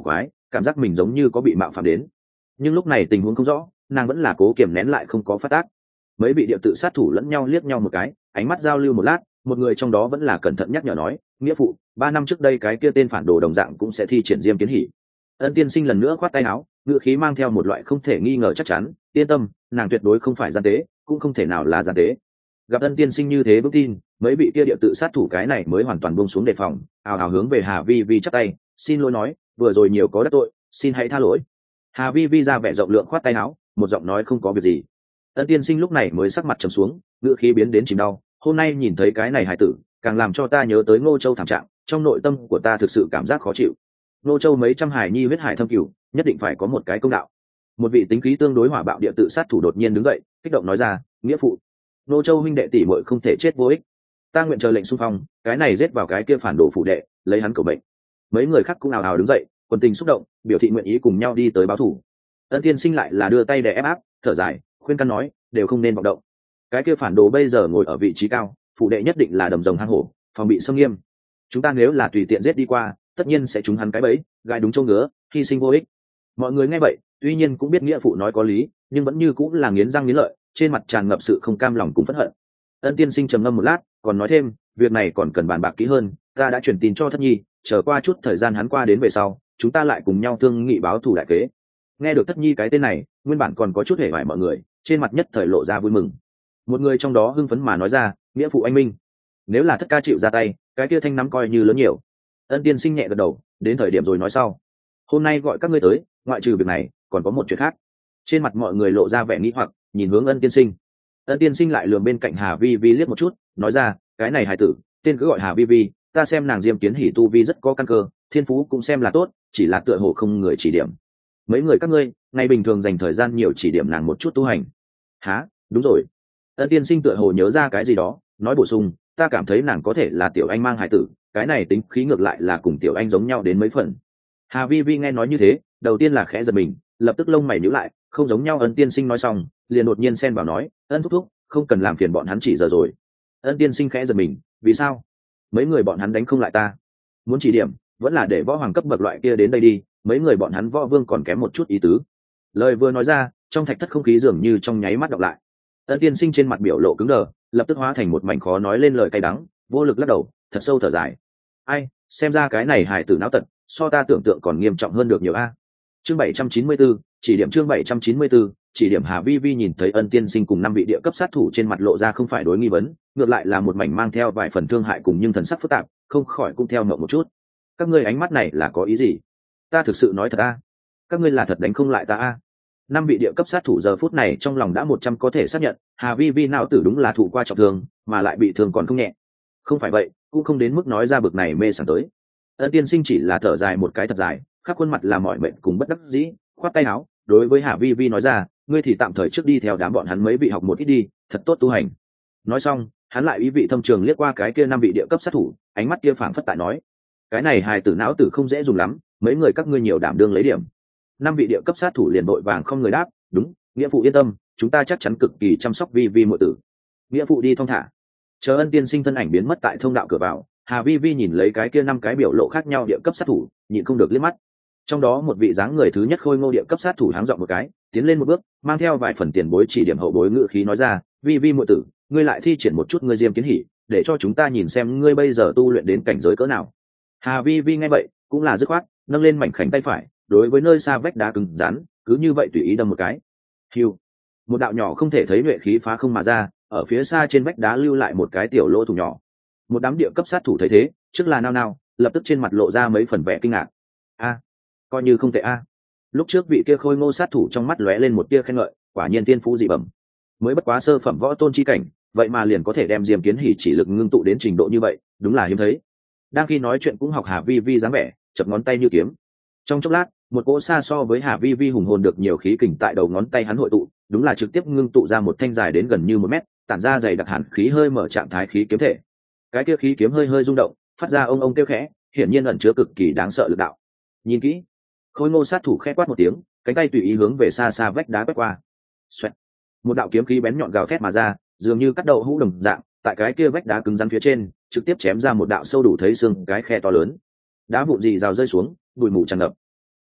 cảm giác mình giống như có bị mạo phạm đến. Nhưng lúc này tình huống không rõ, nàng vẫn là cố kiềm nén lại không có phát tác. Mấy vị địa tự sát thủ lẫn nhau liếc nhau một cái, ánh mắt giao lưu một lát, một người trong đó vẫn là cẩn thận nhắc nhở nói, nghĩa phụ, ba năm trước đây cái kia tên phản đồ đồng dạng cũng sẽ thi triển diêm kiến hỉ. Ân tiên sinh lần nữa khoát tay áo, ngữ khí mang theo một loại không thể nghi ngờ chắc chắn, yên tâm, nàng tuyệt đối không phải gian tế, cũng không thể nào là gian tế. Gặp ân tiên sinh như thế vững tin, mấy vị kia địa tự sát thủ cái này mới hoàn toàn buông xuống đề phòng, ào ào hướng về Hà Vi Vi chắp tay, xin lỗi nói, vừa rồi nhiều có đắc tội, xin hãy tha lỗi. Hà Vi Vi ra vẻ rộng lượng khoát tay áo, một giọng nói không có việc gì. Ân tiên sinh lúc này mới sắc mặt trầm xuống, ngữ khí biến đến chìm đau, hôm nay nhìn thấy cái này hài tử, càng làm cho ta nhớ tới Ngô Châu thảm trạng, trong nội tâm của ta thực sự cảm giác khó chịu. Ngô Châu mấy trăm hài nhi huyết hải thâm cửu, nhất định phải có một cái công đạo. Một vị tính khí tương đối hỏa bạo địa tự sát thủ đột nhiên đứng dậy, kích động nói ra, nghĩa phụ, Ngô Châu huynh đệ tỷ muội không thể chết vô ích, ta nguyện chờ lệnh xung phong, cái này giết vào cái kia phản đồ phủ đệ, lấy hắn cầu bệnh. Mấy người khác cũng ào ào đứng dậy, quần tình xúc động, biểu thị nguyện ý cùng nhau đi tới báo thủ. Ân tiên sinh lại là đưa tay để ép áp, thở dài, khuyên can nói, đều không nên vọng động. Cái kia phản đồ bây giờ ngồi ở vị trí cao, phủ đệ nhất định là đầm rồng hang hổ, phòng bị xâm nghiêm. Chúng ta nếu là tùy tiện giết đi qua, tất nhiên sẽ trúng hắn cái bẫy, gai đúng chỗ ngứa, hy sinh vô ích. Mọi người nghe vậy, tuy nhiên cũng biết nghĩa phụ nói có lý, nhưng vẫn như cũng là nghiến răng nghiến lợi, trên mặt tràn ngập sự không cam lòng cùng phẫn hận. Ân tiên sinh trầm ngâm một lát, còn nói thêm, việc này còn cần bàn bạc kỹ hơn, ta đã truyền tin cho Thất Nhi, chờ qua chút thời gian hắn qua đến về sau, chúng ta lại cùng nhau thương nghị báo thù đại kế. Nghe được Thất Nhi cái tên này, nguyên bản còn có chút hề bại mọi người, trên mặt nhất thời lộ ra vui mừng. Một người trong đó hưng phấn mà nói ra, nghĩa phụ anh minh, nếu là Thất ca chịu ra tay, cái kia thanh nắm coi như lớn nhiều. Ân tiên sinh nhẹ gật đầu, đến thời điểm rồi nói sau. Hôm nay gọi các ngươi tới, ngoại trừ việc này, còn có một chuyện khác. Trên mặt mọi người lộ ra vẻ nghĩ hoặc, nhìn hướng Ân tiên sinh. Ân tiên sinh lại lườm bên cạnh Hà Vi Vi liếc một chút, nói ra, cái này hài tử, tên cứ gọi Hà Vi Vi, ta xem nàng diêm kiến hỉ tu vi rất có căn cơ, thiên phú cũng xem là tốt, chỉ là tựa hồ không người chỉ điểm. Mấy người các ngươi, ngày bình thường dành thời gian nhiều chỉ điểm nàng một chút tu hành. Hả, đúng rồi. Ân tiên sinh tựa hồ nhớ ra cái gì đó, nói bổ sung, ta cảm thấy nàng có thể là tiểu anh mang hài tử, cái này tính khí ngược lại là cùng tiểu anh giống nhau đến mấy phần. Hà Vi Vi nghe nói như thế, đầu tiên là khẽ giật mình, lập tức lông mày nhíu lại, không giống nhau. Ân tiên sinh nói xong, liền đột nhiên xen vào nói, Ân thúc thúc, không cần làm phiền bọn hắn chỉ giờ rồi. Ân tiên sinh khẽ giật mình, vì sao? Mấy người bọn hắn đánh không lại ta, muốn chỉ điểm, vẫn là để võ hoàng cấp bậc loại kia đến đây đi, mấy người bọn hắn võ vương còn kém một chút ý tứ. Lời vừa nói ra, trong thạch thất không khí dường như trong nháy mắt đọc lại. Ân tiên sinh trên mặt biểu lộ cứng đờ, lập tức hóa thành một mảnh khó nói lên lời cay đắng, vô lực lắc đầu, thật sâu thở dài. Ai, xem ra cái này hài tử não tật, so ta tưởng tượng còn nghiêm trọng hơn được nhiều a. Chương bảy trăm chín mươi 794, chỉ điểm chương bảy trăm chín mươi 794, chỉ điểm. Hà Vi Vi nhìn thấy Ân tiên sinh cùng năm vị địa cấp sát thủ trên mặt lộ ra không phải đối nghi vấn, ngược lại là một mảnh mang theo vài phần thương hại cùng nhưng thần sắc phức tạp, không khỏi cũng theo ngậm một chút. Các ngươi ánh mắt này là có ý gì? Ta thực sự nói thật a, các ngươi là thật đánh không lại ta a. Năm vị địa cấp sát thủ giờ phút này trong lòng đã một trăm có thể xác nhận, Hà Vi Vi não tử đúng là thụ qua trọng thương, mà lại bị thương còn không nhẹ. Không phải vậy, cũng không đến mức nói ra bực này mê sảng tới. Ân tiên sinh chỉ là thở dài một cái thật dài, khắp khuôn mặt là mỏi mệt cùng bất đắc dĩ, khoát tay áo, đối với Hà Vi Vi nói ra, ngươi thì tạm thời trước đi theo đám bọn hắn mấy vị học một ít đi, thật tốt tu hành. Nói xong, hắn lại ý vị thâm trường liếc qua cái kia năm vị địa cấp sát thủ, ánh mắt kia phảng phất tại nói, cái này hài tử não tử không dễ dùng lắm, mấy người các ngươi nhiều đảm đương lấy điểm. Năm vị địa cấp sát thủ liền vội vàng không người đáp, đúng, nghĩa phụ yên tâm, chúng ta chắc chắn cực kỳ chăm sóc Vi Vi muội tử. Nghĩa phụ đi thong thả. Chờ Ân tiên sinh thân ảnh biến mất tại thông đạo cửa vào, Hà Vi Vi nhìn lấy cái kia năm cái biểu lộ khác nhau địa cấp sát thủ, nhịn không được liếc mắt. Trong đó một vị dáng người thứ nhất khôi ngô địa cấp sát thủ háng giọng một cái, tiến lên một bước, mang theo vài phần tiền bối chỉ điểm hậu bối ngữ khí nói ra, Vi Vi muội tử, ngươi lại thi triển một chút ngươi diêm kiến hỉ, để cho chúng ta nhìn xem ngươi bây giờ tu luyện đến cảnh giới cỡ nào. Hà Vi Vi nghe vậy, cũng là dứt khoát, nâng lên mảnh khảnh tay phải, đối với nơi xa vách đá cứng rắn, cứ như vậy tùy ý đâm một cái. Hiu, một đạo nhỏ không thể thấy nhuệ khí phá không mà ra, ở phía xa trên vách đá lưu lại một cái tiểu lỗ thủng nhỏ. Một đám địa cấp sát thủ thấy thế, trước là nao nao, lập tức trên mặt lộ ra mấy phần vẻ kinh ngạc. A, coi như không tệ a. Lúc trước vị kia khôi ngô sát thủ trong mắt lóe lên một tia khen ngợi, quả nhiên tiên phú dị bẩm. Mới bất quá sơ phẩm võ tôn chi cảnh, vậy mà liền có thể đem diêm kiến hỉ chỉ lực ngưng tụ đến trình độ như vậy, đúng là hiếm thấy. Đang khi nói chuyện cũng học Hà Vi Vi dáng vẻ, chập ngón tay như kiếm. Trong chốc lát, một cỗ xa so với Hà Vi Vi hùng hồn được nhiều khí kình tại đầu ngón tay hắn hội tụ, đúng là trực tiếp ngưng tụ ra một thanh dài đến gần như một mét, tản ra dày đặc hàn khí hơi mở trạng thái khí kiếm thể. Cái kia khí kiếm hơi hơi rung động, phát ra ông ông kêu khẽ, hiển nhiên ẩn chứa cực kỳ đáng sợ lực đạo. Nhìn kỹ, khôi ngô sát thủ khẽ quát một tiếng, cánh tay tùy ý hướng về xa xa vách đá quét qua. Xoẹt. Một đạo kiếm khí bén nhọn gào thét mà ra, dường như cắt đầu hũ đồng dạng, tại cái kia vách đá cứng rắn phía trên, trực tiếp chém ra một đạo sâu đủ thấy xương cái khe to lớn. Đá vụn gì rào rơi xuống, bụi mù tràn ngập.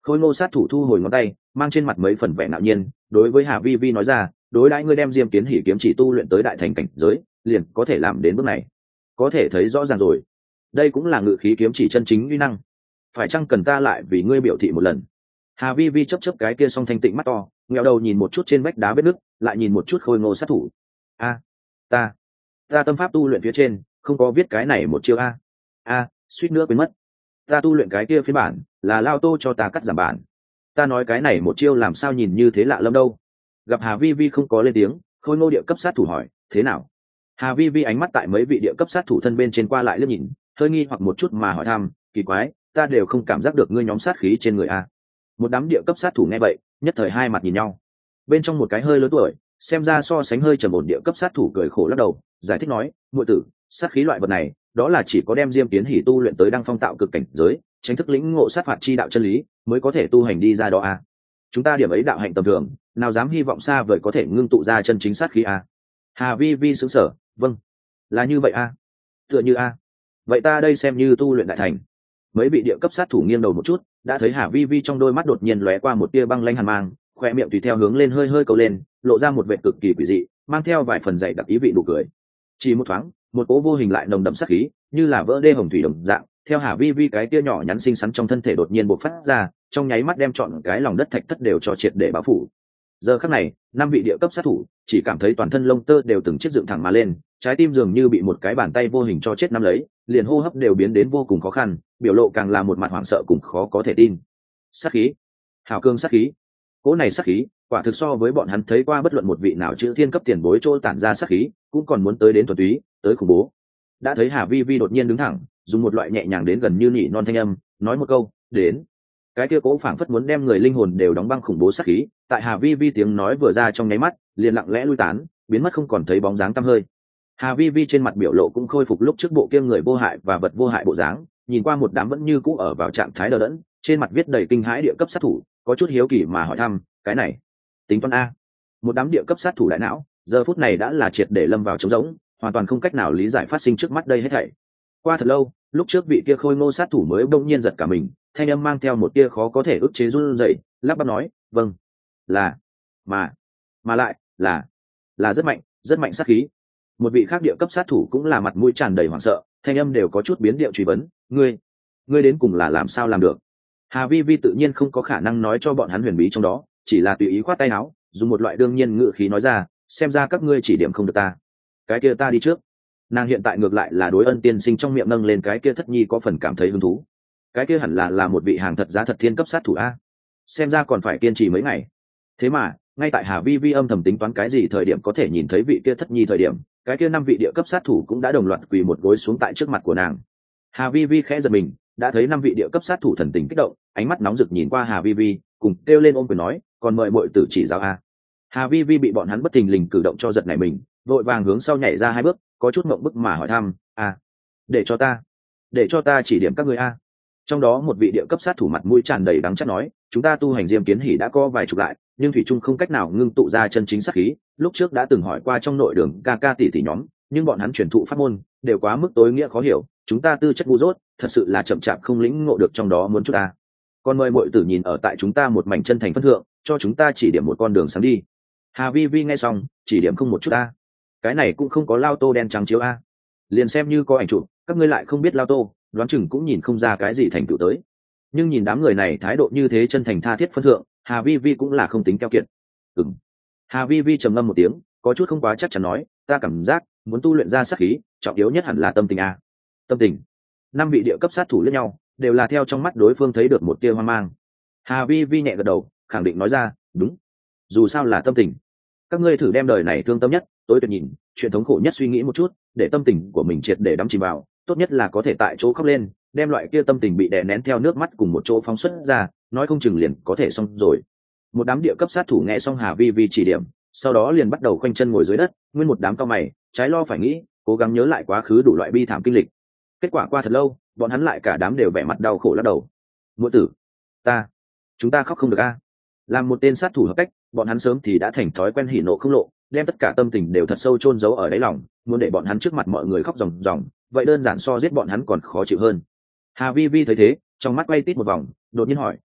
Khôi ngô sát thủ thu hồi ngón tay, mang trên mặt mấy phần vẻ ngạo nhiên, đối với Hà Vi Vi nói ra, đối đãi ngươi đem Diêm Kiến Hỉ kiếm chỉ tu luyện tới đại thành cảnh giới, liền có thể làm đến bước này. Có thể thấy rõ ràng rồi, đây cũng là ngự khí kiếm chỉ chân chính uy năng. Phải chăng cần ta lại vì ngươi biểu thị một lần? Hà Vi Vi chớp chớp cái kia song thanh tịnh mắt to, ngẹo đầu nhìn một chút trên vách đá vết nứt, lại nhìn một chút khôi ngô sát thủ. A, ta, ta tâm pháp tu luyện phía trên không có viết cái này một chiêu a. A, suýt nữa quên mất. Ta tu luyện cái kia phiên bản là Lao Tô cho ta cắt giảm bản. Ta nói cái này một chiêu làm sao nhìn như thế lạ lẫm đâu. Gặp Hà Vi Vi không có lên tiếng, khôi ngô địa cấp sát thủ hỏi, thế nào? Hà Vi Vi ánh mắt tại mấy vị địa cấp sát thủ thân bên trên qua lại liếc nhìn, hơi nghi hoặc một chút mà hỏi thăm, kỳ quái, ta đều không cảm giác được ngươi nhóm sát khí trên người a. Một đám địa cấp sát thủ nghe vậy, nhất thời hai mặt nhìn nhau. Bên trong một cái hơi lớn tuổi, xem ra so sánh hơi trầm ổn địa cấp sát thủ cười khổ lắc đầu, giải thích nói, muội tử, sát khí loại vật này, đó là chỉ có đem Diêm Tiến Hỉ tu luyện tới đăng phong tạo cực cảnh giới, tránh thức lĩnh ngộ sát phạt chi đạo chân lý, mới có thể tu hành đi ra đó a. Chúng ta điểm ấy đạo hạnh tầm thường, nào dám hy vọng xa vời có thể ngưng tụ ra chân chính sát khí a. Hà Vi Vi sững sờ, vâng, là như vậy a. Tựa như a. Vậy ta đây xem như tu luyện đại thành. Mấy vị địa cấp sát thủ nghiêng đầu một chút, đã thấy Hà Vi Vi trong đôi mắt đột nhiên lóe qua một tia băng lãnh hàn mang, khoe miệng tùy theo hướng lên hơi hơi cầu lên, lộ ra một vẻ cực kỳ quỷ dị, mang theo vài phần dày đặc ý vị nụ cười. Chỉ một thoáng, một cỗ vô hình lại nồng đậm sát khí, như là vỡ đê hồng thủy đồng dạng, theo Hà Vi Vi cái tia nhỏ nhắn xinh xắn trong thân thể đột nhiên bộc phát ra, trong nháy mắt đem trọn cái lòng đất thạch thất đều cho triệt để bao phủ. Giờ khắc này, năm vị địa cấp sát thủ chỉ cảm thấy toàn thân lông tơ đều từng chiếc dựng thẳng mà lên, trái tim dường như bị một cái bàn tay vô hình cho chết nắm lấy, liền hô hấp đều biến đến vô cùng khó khăn, biểu lộ càng là một mặt hoảng sợ cùng khó có thể tin. Sát khí, hào cương sát khí, cỗ này sát khí, quả thực so với bọn hắn thấy qua bất luận một vị nào chữ thiên cấp tiền bối trôi tản ra sát khí, cũng còn muốn tới đến thuần túy, tới khủng bố. Đã thấy Hà Vi Vi đột nhiên đứng thẳng, dùng một loại nhẹ nhàng đến gần như nhị non thanh âm, nói một câu, đến. Cái kia cố phảng phất muốn đem người linh hồn đều đóng băng khủng bố sát khí, tại Hà Vi Vi tiếng nói vừa ra trong nháy mắt, liền lặng lẽ lui tán, biến mất không còn thấy bóng dáng tăm hơi. Hà Vi Vi trên mặt biểu lộ cũng khôi phục lúc trước bộ kia người vô hại và vật vô hại bộ dáng, nhìn qua một đám vẫn như cũ ở vào trạng thái đờ đẫn, trên mặt viết đầy kinh hãi địa cấp sát thủ, có chút hiếu kỳ mà hỏi thăm, cái này, tính toán a? Một đám địa cấp sát thủ đại não, giờ phút này đã là triệt để lâm vào trống rỗng, hoàn toàn không cách nào lý giải phát sinh trước mắt đây hết thảy. Qua thật lâu, lúc trước vị kia khôi ngô sát thủ mới bỗng nhiên giật cả mình, thanh âm mang theo một tia khó có thể ức chế run rẩy, lắp bắp nói, vâng, là, mà, mà lại, là, là rất mạnh, rất mạnh sát khí. Một vị khác địa cấp sát thủ cũng là mặt mũi tràn đầy hoảng sợ, thanh âm đều có chút biến điệu truy vấn, ngươi, ngươi đến cùng là làm sao làm được? Hà Vi Vi tự nhiên không có khả năng nói cho bọn hắn huyền bí trong đó, chỉ là tùy ý khoát tay áo, dùng một loại đương nhiên ngữ khí nói ra, xem ra các ngươi chỉ điểm không được ta, cái kia ta đi trước. Nàng hiện tại ngược lại là đối Ân tiên sinh trong miệng nâng lên cái kia thất nhi có phần cảm thấy hứng thú, cái kia hẳn là là một vị hàng thật giá thật thiên cấp sát thủ a, xem ra còn phải kiên trì mấy ngày. Thế mà ngay tại Hà Vi Vi âm thầm tính toán cái gì thời điểm có thể nhìn thấy vị kia thất nhi thời điểm, cái kia năm vị địa cấp sát thủ cũng đã đồng loạt quỳ một gối xuống tại trước mặt của nàng. Hà Vi Vi khẽ giật mình, đã thấy năm vị địa cấp sát thủ thần tình kích động, ánh mắt nóng rực nhìn qua Hà Vi Vi, cùng kêu lên ôm quyền nói, còn mời muội tử chỉ giáo a. Hà Vi Vi bị bọn hắn bất thình lình cử động cho giật nảy mình, vội vàng hướng sau nhảy ra hai bước, có chút mộng bức mà hỏi thăm, a, để cho ta, để cho ta chỉ điểm các ngươi a. Trong đó một vị địa cấp sát thủ mặt mũi tràn đầy đắng chát nói, chúng ta tu hành Diêm Kiến Hỉ đã có vài chục lại, nhưng thủy chung không cách nào ngưng tụ ra chân chính sát khí, lúc trước đã từng hỏi qua trong nội đường ca ca tỷ tỷ nhóm, nhưng bọn hắn truyền thụ pháp môn đều quá mức tối nghĩa khó hiểu, chúng ta tư chất ngu dốt, thật sự là chậm chạp không lĩnh ngộ được trong đó muốn chút ta. Còn mời muội tử nhìn ở tại chúng ta một mảnh chân thành phân thượng, cho chúng ta chỉ điểm một con đường sáng đi. Hà Vi Vi nghe xong, chỉ điểm không một chút a, cái này cũng không có Lao Tô đen trắng chiếu a, liền xem như có ảnh chụp, các ngươi lại không biết Lao Tô, đoán chừng cũng nhìn không ra cái gì thành tựu tới. Nhưng nhìn đám người này thái độ như thế chân thành tha thiết phân thượng, Hà Vi Vi cũng là không tính keo kiệt. Ừm. Hà Vi Vi trầm ngâm một tiếng, có chút không quá chắc chắn nói, ta cảm giác muốn tu luyện ra sát khí, trọng yếu nhất hẳn là tâm tình a. Tâm tình. Năm vị địa cấp sát thủ lẫn nhau, đều là theo trong mắt đối phương thấy được một tia hoang mang. Hà Vi Vi nhẹ gật đầu, khẳng định nói ra, đúng. Dù sao là tâm tình. Các ngươi thử đem đời này thương tâm nhất, tối tuyệt nhìn, chuyện thống khổ nhất suy nghĩ một chút, để tâm tình của mình triệt để đắm chìm vào, tốt nhất là có thể tại chỗ khóc lên, đem loại kia tâm tình bị đè nén theo nước mắt cùng một chỗ phóng xuất ra, nói không chừng liền có thể xong rồi. Một đám địa cấp sát thủ nghe xong Hà Vi Vi chỉ điểm, sau đó liền bắt đầu khoanh chân ngồi dưới đất, nguyên một đám cao mày, trái lo phải nghĩ, cố gắng nhớ lại quá khứ đủ loại bi thảm kinh lịch. Kết quả qua thật lâu, bọn hắn lại cả đám đều vẻ mặt đau khổ lắc đầu. Muội tử, ta, chúng ta khóc không được a. Làm một tên sát thủ hợp cách, bọn hắn sớm thì đã thành thói quen hỉ nộ không lộ, đem tất cả tâm tình đều thật sâu chôn giấu ở đáy lòng, muốn để bọn hắn trước mặt mọi người khóc ròng ròng, vậy đơn giản so giết bọn hắn còn khó chịu hơn. Hà Vi Vi thấy thế, trong mắt quay tít một vòng, đột nhiên hỏi,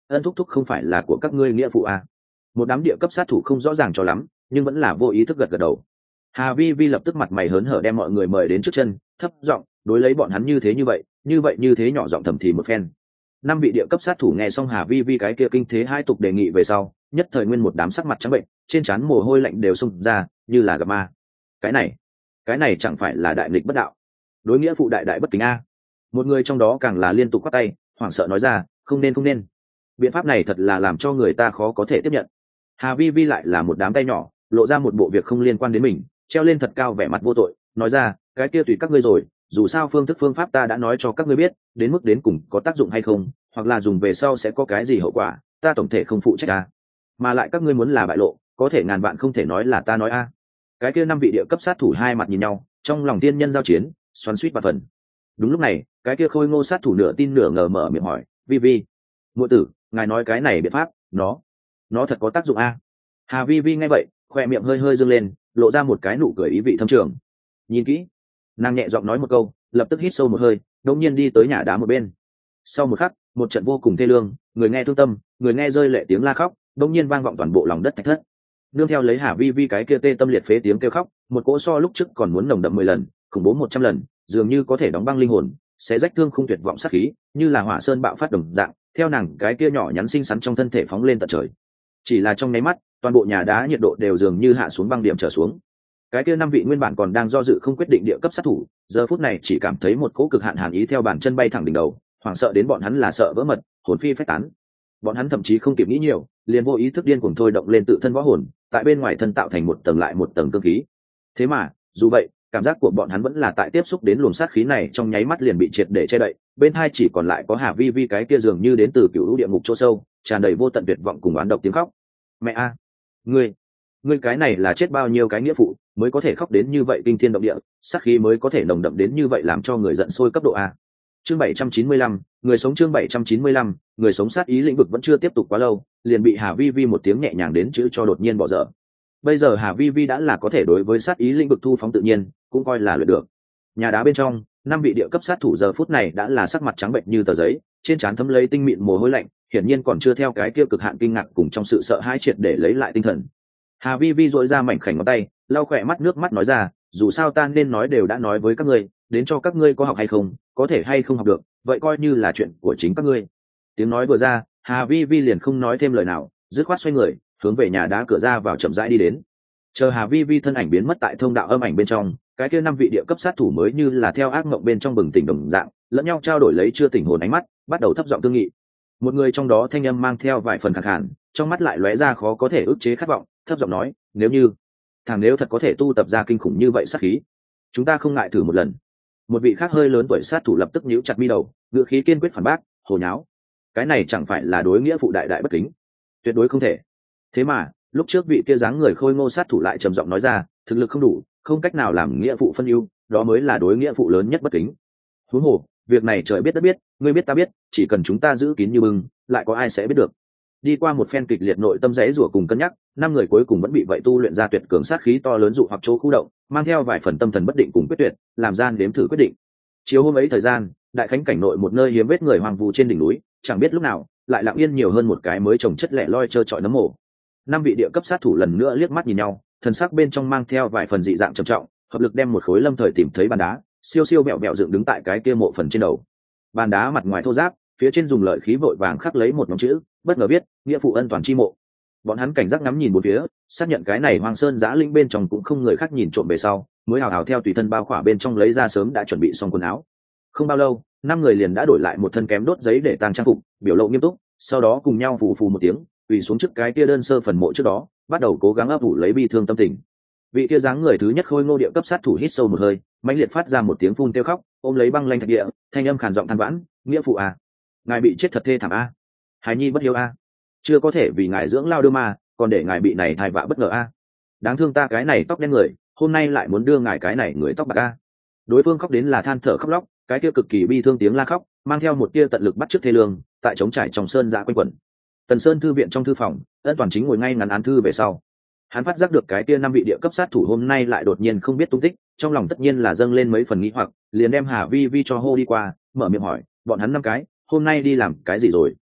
ân thúc thúc không phải là của các ngươi nghĩa phụ à. Một đám địa cấp sát thủ không rõ ràng cho lắm nhưng vẫn là vô ý thức gật gật đầu. Hà vi vi lập tức mặt mày hớn hở đem mọi người mời đến trước chân, thấp giọng đối lấy bọn hắn như thế như vậy như vậy như thế nhỏ giọng thầm thì một phen. Năm vị địa cấp sát thủ nghe xong Hà vi vi cái kia kinh thế hai tục đề nghị về sau, nhất thời nguyên một đám sắc mặt trắng bệnh, trên trán mồ hôi lạnh đều xông ra như là gặp ma. Cái này cái này chẳng phải là đại nghịch bất đạo, đối nghĩa phụ đại đại bất kính a. Một người trong đó càng là liên tục quát tay hoảng sợ nói ra không nên không nên, biện pháp này thật là làm cho người ta khó có thể tiếp nhận. Hà vi vi lại là một đám tay nhỏ lộ ra một bộ việc không liên quan đến mình, treo lên thật cao vẻ mặt vô tội nói ra cái kia tùy các ngươi rồi, dù sao phương thức phương pháp ta đã nói cho các ngươi biết, đến mức đến cùng có tác dụng hay không hoặc là dùng về sau sẽ có cái gì hậu quả ta tổng thể không phụ trách a. Mà lại các ngươi muốn là bại lộ có thể ngàn vạn không thể nói là ta nói a. Cái kia năm vị địa cấp sát thủ hai mặt nhìn nhau trong lòng tiên nhân giao chiến xoắn suýt và phần. Đúng lúc này cái kia khôi ngô sát thủ nửa tin nửa ngờ mở miệng hỏi vi vi muội tử ngài nói cái này biện pháp nó nó thật có tác dụng a? Hà vi vi nghe vậy khoe miệng hơi hơi dâng lên lộ ra một cái nụ cười ý vị thâm trường. Nhìn kỹ, nàng nhẹ giọng nói một câu lập tức hít sâu một hơi đống nhiên đi tới nhà đá một bên. Sau một khắc một trận vô cùng thê lương, người nghe thương tâm người nghe rơi lệ tiếng la khóc đống nhiên vang vọng toàn bộ lòng đất thạch thất. Nương theo lấy Hà vi vi cái kia tê tâm liệt phế tiếng kêu khóc, một cỗ so lúc trước còn muốn nồng đậm mười lần khủng bố một trăm lần, dường như có thể đóng băng linh hồn sẽ rách thương không tuyệt vọng sát khí như là hỏa sơn bạo phát đồng dạng theo nàng cái kia nhỏ nhắn xinh xắn trong thân thể phóng lên tận trời. Chỉ là trong nháy mắt toàn bộ nhà đá nhiệt độ đều dường như hạ xuống băng điểm trở xuống. Cái kia năm vị nguyên bản còn đang do dự không quyết định địa cấp sát thủ giờ phút này chỉ cảm thấy một cỗ cực hạn hàn ý theo bàn chân bay thẳng đỉnh đầu, hoảng sợ đến bọn hắn là sợ vỡ mật hồn phi phách tán. Bọn hắn thậm chí không kịp nghĩ nhiều liền vô ý thức điên cuồng thôi động lên tự thân võ hồn tại bên ngoài thân tạo thành một tầng lại một tầng cương khí. Thế mà dù vậy cảm giác của bọn hắn vẫn là tại tiếp xúc đến luồng sát khí này trong nháy mắt liền bị triệt để che đậy, bên hai chỉ còn lại có Hà vi vi cái kia dường như đến từ cựu lũ địa ngục chỗ sâu tràn đầy vô tận tuyệt vọng cùng oán độc tiếng khóc. Mẹ a, ngươi ngươi cái này là chết bao nhiêu cái nghĩa phụ mới có thể khóc đến như vậy kinh thiên động địa, sát khí mới có thể nồng đậm đến như vậy làm cho người giận sôi cấp độ a. Chương bảy trăm chín mươi lăm, người sống chương bảy trăm chín mươi lăm, người sống sát ý lĩnh vực vẫn chưa tiếp tục quá lâu, liền bị Hà vi vi một tiếng nhẹ nhàng đến chữ cho đột nhiên bỏ dở. Bây giờ Hà vi vi đã là có thể đối với sát ý lĩnh vực thu phóng tự nhiên, cũng coi là luyện được. Nhà đá bên trong, năm vị địa cấp sát thủ giờ phút này đã là sắc mặt trắng bệnh như tờ giấy, trên trán thấm lấy tinh mịn mồ hôi lạnh, hiển nhiên còn chưa theo cái kia cực hạn kinh ngạc cùng trong sự sợ hãi triệt để lấy lại tinh thần. Hà vi vi dội ra mảnh khảnh ngón tay lau khỏe mắt nước mắt nói ra dù sao ta nên nói đều đã nói với các ngươi, đến cho các ngươi có học hay không có thể hay không học được vậy coi như là chuyện của chính các ngươi. Tiếng nói vừa ra Hà vi vi liền không nói thêm lời nào, dứt khoát xoay người hướng về nhà đá cửa ra vào chậm rãi đi đến. Chờ Hà vi vi thân ảnh biến mất tại thông đạo âm ảnh bên trong, cái kia năm vị địa cấp sát thủ mới như là theo ác mộng bên trong bừng tỉnh đồng dạng lẫn nhau trao đổi lấy chưa tỉnh hồn ánh mắt bắt đầu thấp giọng thương nghị. Một người trong đó thanh âm mang theo vài phần khẳng hẳn, trong mắt lại lóe ra khó có thể ức chế khát vọng, thấp giọng nói nếu như thằng nếu thật có thể tu tập ra kinh khủng như vậy sát khí chúng ta không ngại thử một lần. Một vị khác hơi lớn tuổi sát thủ lập tức nhíu chặt mi đầu ngựa khí kiên quyết phản bác hồ nháo, cái này chẳng phải là đối nghĩa phụ đại đại bất kính, tuyệt đối không thể. Thế mà lúc trước vị kia dáng người khôi ngô sát thủ lại trầm giọng nói ra thực lực không đủ không cách nào làm nghĩa phụ phân ưu, đó mới là đối nghĩa phụ lớn nhất bất kính. Huống hồ việc này trời biết đất biết ngươi biết ta biết, chỉ cần chúng ta giữ kín như bưng lại có ai sẽ biết được. Đi qua một phen kịch liệt nội tâm rẽ rủa cùng cân nhắc, năm người cuối cùng vẫn bị vậy tu luyện ra tuyệt cường sát khí to lớn dụ hoặc chỗ khu động, mang theo vài phần tâm thần bất định cùng quyết tuyệt, làm gian đếm thử quyết định. Chiều hôm ấy thời gian, đại khánh cảnh nội một nơi hiếm vết người hoang vu trên đỉnh núi, chẳng biết lúc nào lại lặng yên nhiều hơn một cái mới trồng chất lẻ loi trơ trọi nấm mồ. Năm vị địa cấp sát thủ lần nữa liếc mắt nhìn nhau, thần sắc bên trong mang theo vài phần dị dạng trầm trọng, hợp lực đem một khối lâm thời tìm thấy bàn đá, siêu siêu bẹo bẹo dựng đứng tại cái kia mộ phần trên đầu. Bàn đá mặt ngoài thô ráp, phía trên dùng lợi khí vội vàng khắc lấy một nhóm chữ bất ngờ viết nghĩa phụ ân toàn chi mộ. Bọn hắn cảnh giác ngắm nhìn bốn phía, xác nhận cái này hoang sơn giã linh bên trong cũng không người khác nhìn trộm về sau, mới hào hào theo tùy thân bao khỏa bên trong lấy ra sớm đã chuẩn bị xong quần áo. Không bao lâu năm người liền đã đổi lại một thân kém đốt giấy để tàng trang phục, biểu lộ nghiêm túc, sau đó cùng nhau phù phù một tiếng quỳ xuống trước cái kia đơn sơ phần mộ trước đó, bắt đầu cố gắng ấp ủ lấy bi thương tâm tình. Vị kia dáng người thứ nhất khôi ngô địa cấp sát thủ hít sâu một hơi, mãnh liệt phát ra một tiếng phun kêu khóc, ôm lấy băng lanh thạch địa, thanh âm khàn giọng than vãn nghĩa phụ à, ngài bị chết thật thê thảm a, hài nhi bất hiếu a, chưa có thể vì ngài dưỡng lao đưa ma còn để ngài bị này thai vạ bất ngờ a, đáng thương ta cái này tóc đen người hôm nay lại muốn đưa ngài cái này người tóc bạc a. Đối phương khóc đến là than thở khóc lóc, cái kia cực kỳ bi thương tiếng la khóc mang theo một tia tận lực bắt chước thê lương tại trống trải trong sơn giã quanh quẩn. Tần Sơn thư viện trong thư phòng, Ân Toàn Chính ngồi ngay ngắn án thư về sau, hắn phát giác được cái kia năm vị địa cấp sát thủ hôm nay lại đột nhiên không biết tung tích, trong lòng tất nhiên là dâng lên mấy phần nghĩ hoặc, liền đem Hà vi vi cho hô đi qua, mở miệng hỏi bọn hắn năm cái hôm nay đi làm cái gì rồi.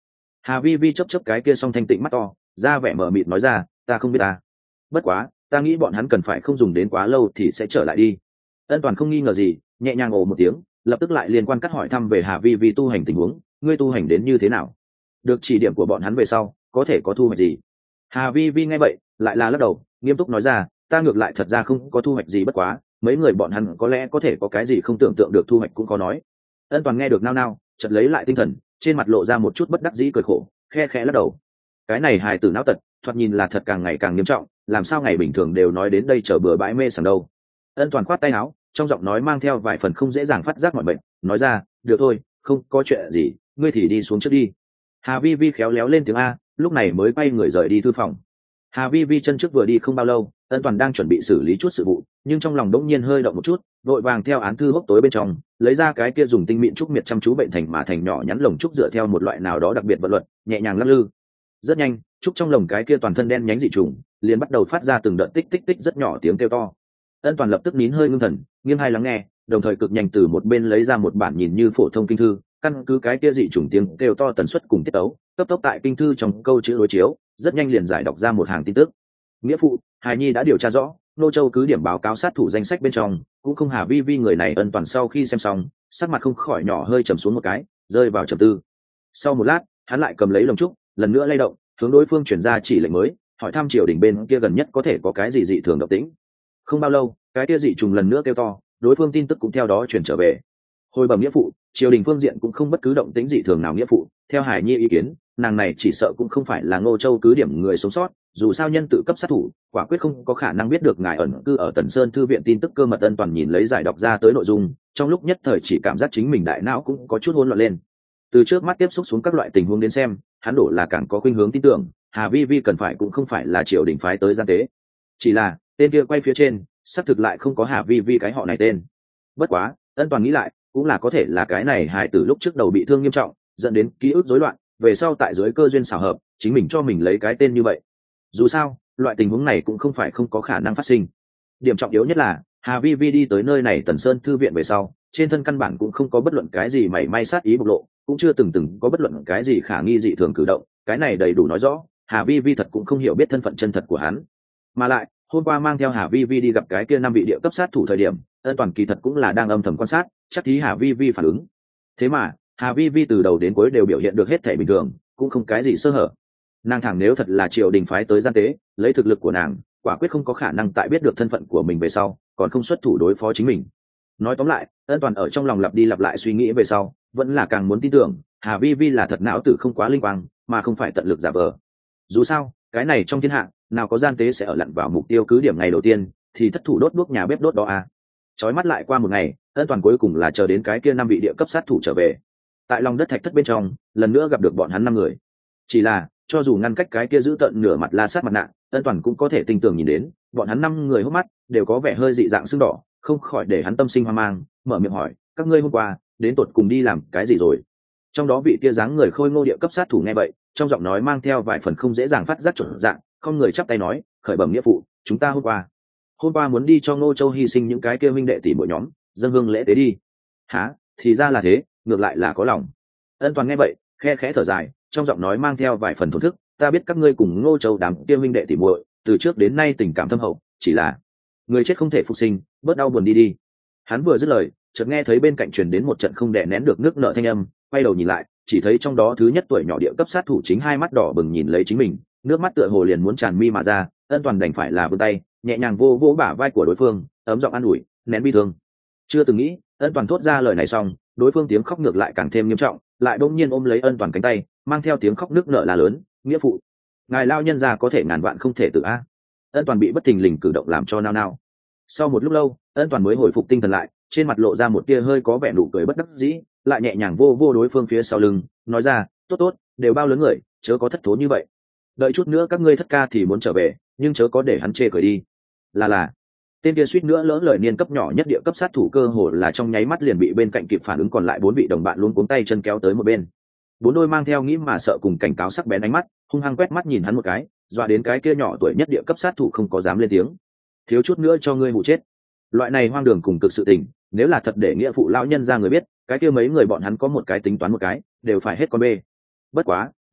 Hà vi vi chấp chấp cái kia song thanh tịnh mắt to, ra vẻ mờ mịt nói ra, ta không biết ta. Bất quá ta nghĩ bọn hắn cần phải không dùng đến quá lâu thì sẽ trở lại đi. Ân Toàn không nghi ngờ gì, nhẹ nhàng ồ một tiếng, lập tức lại liên quan cắt hỏi thăm về Hà vi vi tu hành tình huống, ngươi tu hành đến như thế nào, được chỉ điểm của bọn hắn về sau có thể có thu hoạch gì. Hà vi vi nghe vậy lại là lắc đầu, nghiêm túc nói ra, ta ngược lại thật ra không có thu hoạch gì, bất quá mấy người bọn hắn có lẽ có thể có cái gì không tưởng tượng được thu hoạch cũng có nói. Ân Toàn nghe được nao nao, chợt lấy lại tinh thần, trên mặt lộ ra một chút bất đắc dĩ cười khổ, khe khẽ lắc đầu. Cái này hài tử não tật, thoạt nhìn là thật càng ngày càng nghiêm trọng, làm sao ngày bình thường đều nói đến đây chờ bừa bãi mê sảng đâu. Ân Toàn khoát tay áo, trong giọng nói mang theo vài phần không dễ dàng phát giác mọi bệnh, nói ra, được thôi, không có chuyện gì, ngươi thì đi xuống trước đi. Hà vi vi khéo léo lên tiếng a, lúc này mới quay người rời đi thư phòng. Hà vi vi chân trước vừa đi không bao lâu, Ân Toàn đang chuẩn bị xử lý chút sự vụ, nhưng trong lòng đống nhiên hơi động một chút, vội vàng theo án thư hốc tối bên trong lấy ra cái kia dùng tinh mịn trúc miệt chăm chú bệnh thành mà thành nhỏ nhắn lồng trúc dựa theo một loại nào đó đặc biệt vận luật, nhẹ nhàng lắc lư. Rất nhanh, trúc trong lồng cái kia toàn thân đen nhánh dị trùng liền bắt đầu phát ra từng đợt tích tích tích rất nhỏ tiếng kêu to. Ân Toàn lập tức nín hơi ngưng thần, nghiêng hai lắng nghe, đồng thời cực nhanh từ một bên lấy ra một bản nhìn như phổ thông kinh thư, căn cứ cái kia dị trùng tiếng kêu to tần suất cùng tiết tấu, cấp tốc tại kinh thư trong câu chữ đối chiếu, rất nhanh liền giải đọc ra một hàng tin tức. Nghĩa phụ, Hải Nhi đã điều tra rõ, Nô Châu cứ điểm báo cáo sát thủ danh sách bên trong cũng không Hà vi vi người này. Ân Toàn sau khi xem xong, sắc mặt không khỏi nhỏ hơi trầm xuống một cái, rơi vào trầm tư. Sau một lát, hắn lại cầm lấy lồng trúc, lần nữa lay động, hướng đối phương chuyển ra chỉ lệnh mới, hỏi thăm triều đình bên kia gần nhất có thể có cái gì dị thường động tĩnh. Không bao lâu, cái kia dị trùng lần nữa kêu to, đối phương tin tức cũng theo đó chuyển trở về. Hồi bẩm nghĩa phụ, triều đình phương diện cũng không bất cứ động tĩnh dị thường nào nghĩa phụ, theo Hải Nhi ý kiến, nàng này chỉ sợ cũng không phải là Ngô Châu cứ điểm người sống sót, dù sao nhân tự cấp sát thủ, quả quyết không có khả năng biết được ngài ẩn cư ở Tần Sơn thư viện tin tức cơ mật. Ân Toàn nhìn lấy giải đọc ra tới nội dung, trong lúc nhất thời chỉ cảm giác chính mình đại não cũng có chút hỗn loạn lên. Từ trước mắt tiếp xúc xuống các loại tình huống đến xem, hắn đổ là càng có khuynh hướng tin tưởng Hà vi vi cần phải cũng không phải là triều đình phái tới gian tế, chỉ là tên kia quay phía trên xác thực lại không có Hà vi vi cái họ này tên. Bất quá Ân Toàn nghĩ lại, cũng là có thể là cái này hài tử lúc trước đầu bị thương nghiêm trọng, dẫn đến ký ức rối loạn, về sau tại dưới cơ duyên xảo hợp chính mình cho mình lấy cái tên như vậy. Dù sao loại tình huống này cũng không phải không có khả năng phát sinh. Điểm trọng yếu nhất là Hà vi vi đi tới nơi này Tần Sơn thư viện về sau, trên thân căn bản cũng không có bất luận cái gì mảy may sát ý bộc lộ, cũng chưa từng từng có bất luận cái gì khả nghi dị thường cử động. Cái này đầy đủ nói rõ Hà vi vi thật cũng không hiểu biết thân phận chân thật của hắn. Mà lại hôm qua mang theo Hà vi vi đi gặp cái kia năm vị địa cấp sát thủ thời điểm, Ân Toàn kỳ thật cũng là đang âm thầm quan sát, chắc thí Hà vi vi phản ứng. Thế mà Hà vi vi từ đầu đến cuối đều biểu hiện được hết thể bình thường, cũng không cái gì sơ hở. Nàng thẳng nếu thật là triều đình phái tới gian tế, lấy thực lực của nàng quả quyết không có khả năng tại biết được thân phận của mình về sau còn không xuất thủ đối phó chính mình. Nói tóm lại, Ân Toàn ở trong lòng lặp đi lặp lại suy nghĩ về sau, vẫn là càng muốn tin tưởng Hà vi vi là thật não tử không quá linh quang, mà không phải tận lực giả vờ. Dù sao cái này trong thiên hạ nào có gian tế sẽ ở lặn vào mục tiêu cứ điểm ngày đầu tiên thì thất thủ đốt đuốc nhà bếp đốt đó à. Chói mắt lại qua một ngày, Ân Toàn cuối cùng là chờ đến cái kia năm vị địa cấp sát thủ trở về. Tại lòng đất thạch thất bên trong, lần nữa gặp được bọn hắn năm người. Chỉ là cho dù ngăn cách cái kia giữ tận nửa mặt la sát mặt nạ, Ân Toàn cũng có thể tinh tường nhìn đến bọn hắn năm người hốc mắt đều có vẻ hơi dị dạng sưng đỏ, không khỏi để hắn tâm sinh hoang mang, mở miệng hỏi, các ngươi hôm qua đến tột cùng đi làm cái gì rồi? Trong đó vị kia dáng người khôi ngô địa cấp sát thủ nghe vậy, trong giọng nói mang theo vài phần không dễ dàng phát giác chuẩn dạng, không người chắp tay nói, khởi bẩm nghĩa phụ, chúng ta hôm qua hôm qua muốn đi cho Ngô Châu hy sinh những cái kia huynh đệ tỷ muội nhóm dâng hương lễ tế đi. Hả? Thì ra là thế, ngược lại là có lòng. Ân Toàn nghe vậy khe khẽ thở dài, trong giọng nói mang theo vài phần thổn thức, ta biết các ngươi cùng Ngô Châu đám kia huynh đệ tỷ muội từ trước đến nay tình cảm thâm hậu, chỉ là người chết không thể phục sinh, bớt đau buồn đi đi. Hắn vừa dứt lời, chợt nghe thấy bên cạnh truyền đến một trận không đè nén được nước nợ thanh âm, quay đầu nhìn lại, chỉ thấy trong đó thứ nhất tuổi nhỏ địa cấp sát thủ chính hai mắt đỏ bừng nhìn lấy chính mình, nước mắt tựa hồ liền muốn tràn mi mà ra. Ân Toàn đành phải là vươn tay nhẹ nhàng vô vô bả vai của đối phương, ấm giọng an ủi, nén bi thương. Chưa từng nghĩ Ân Toàn thốt ra lời này xong, đối phương tiếng khóc ngược lại càng thêm nghiêm trọng, lại bỗng nhiên ôm lấy Ân Toàn cánh tay, mang theo tiếng khóc nước nở là lớn, nghĩa phụ, ngài lao nhân ra có thể ngàn vạn không thể tự a. Ân Toàn bị bất thình lình cử động làm cho nao nao. Sau một lúc lâu, Ân Toàn mới hồi phục tinh thần lại, trên mặt lộ ra một tia hơi có vẻ nụ cười bất đắc dĩ, lại nhẹ nhàng vô vô đối phương phía sau lưng, nói ra, tốt tốt, đều bao lớn người, chớ có thất thố như vậy. Đợi chút nữa các ngươi thất ca thì muốn trở về, nhưng chớ có để hắn chê cười đi. Là là. Tên kia suýt nữa lỡ lời niên cấp nhỏ nhất địa cấp sát thủ cơ hồ là trong nháy mắt liền bị bên cạnh kịp phản ứng còn lại bốn vị đồng bạn luôn cuống tay chân kéo tới một bên. Bốn đôi mang theo nghĩ mà sợ cùng cảnh cáo sắc bén ánh mắt, hung hăng quét mắt nhìn hắn một cái, dọa đến cái kia nhỏ tuổi nhất địa cấp sát thủ không có dám lên tiếng. Thiếu chút nữa cho ngươi hụ chết. Loại này hoang đường cùng cực sự tình, nếu là thật để nghĩa phụ lão nhân ra người biết, cái kia mấy người bọn hắn có một cái tính toán một cái, đều phải hết con bê. Bất quá,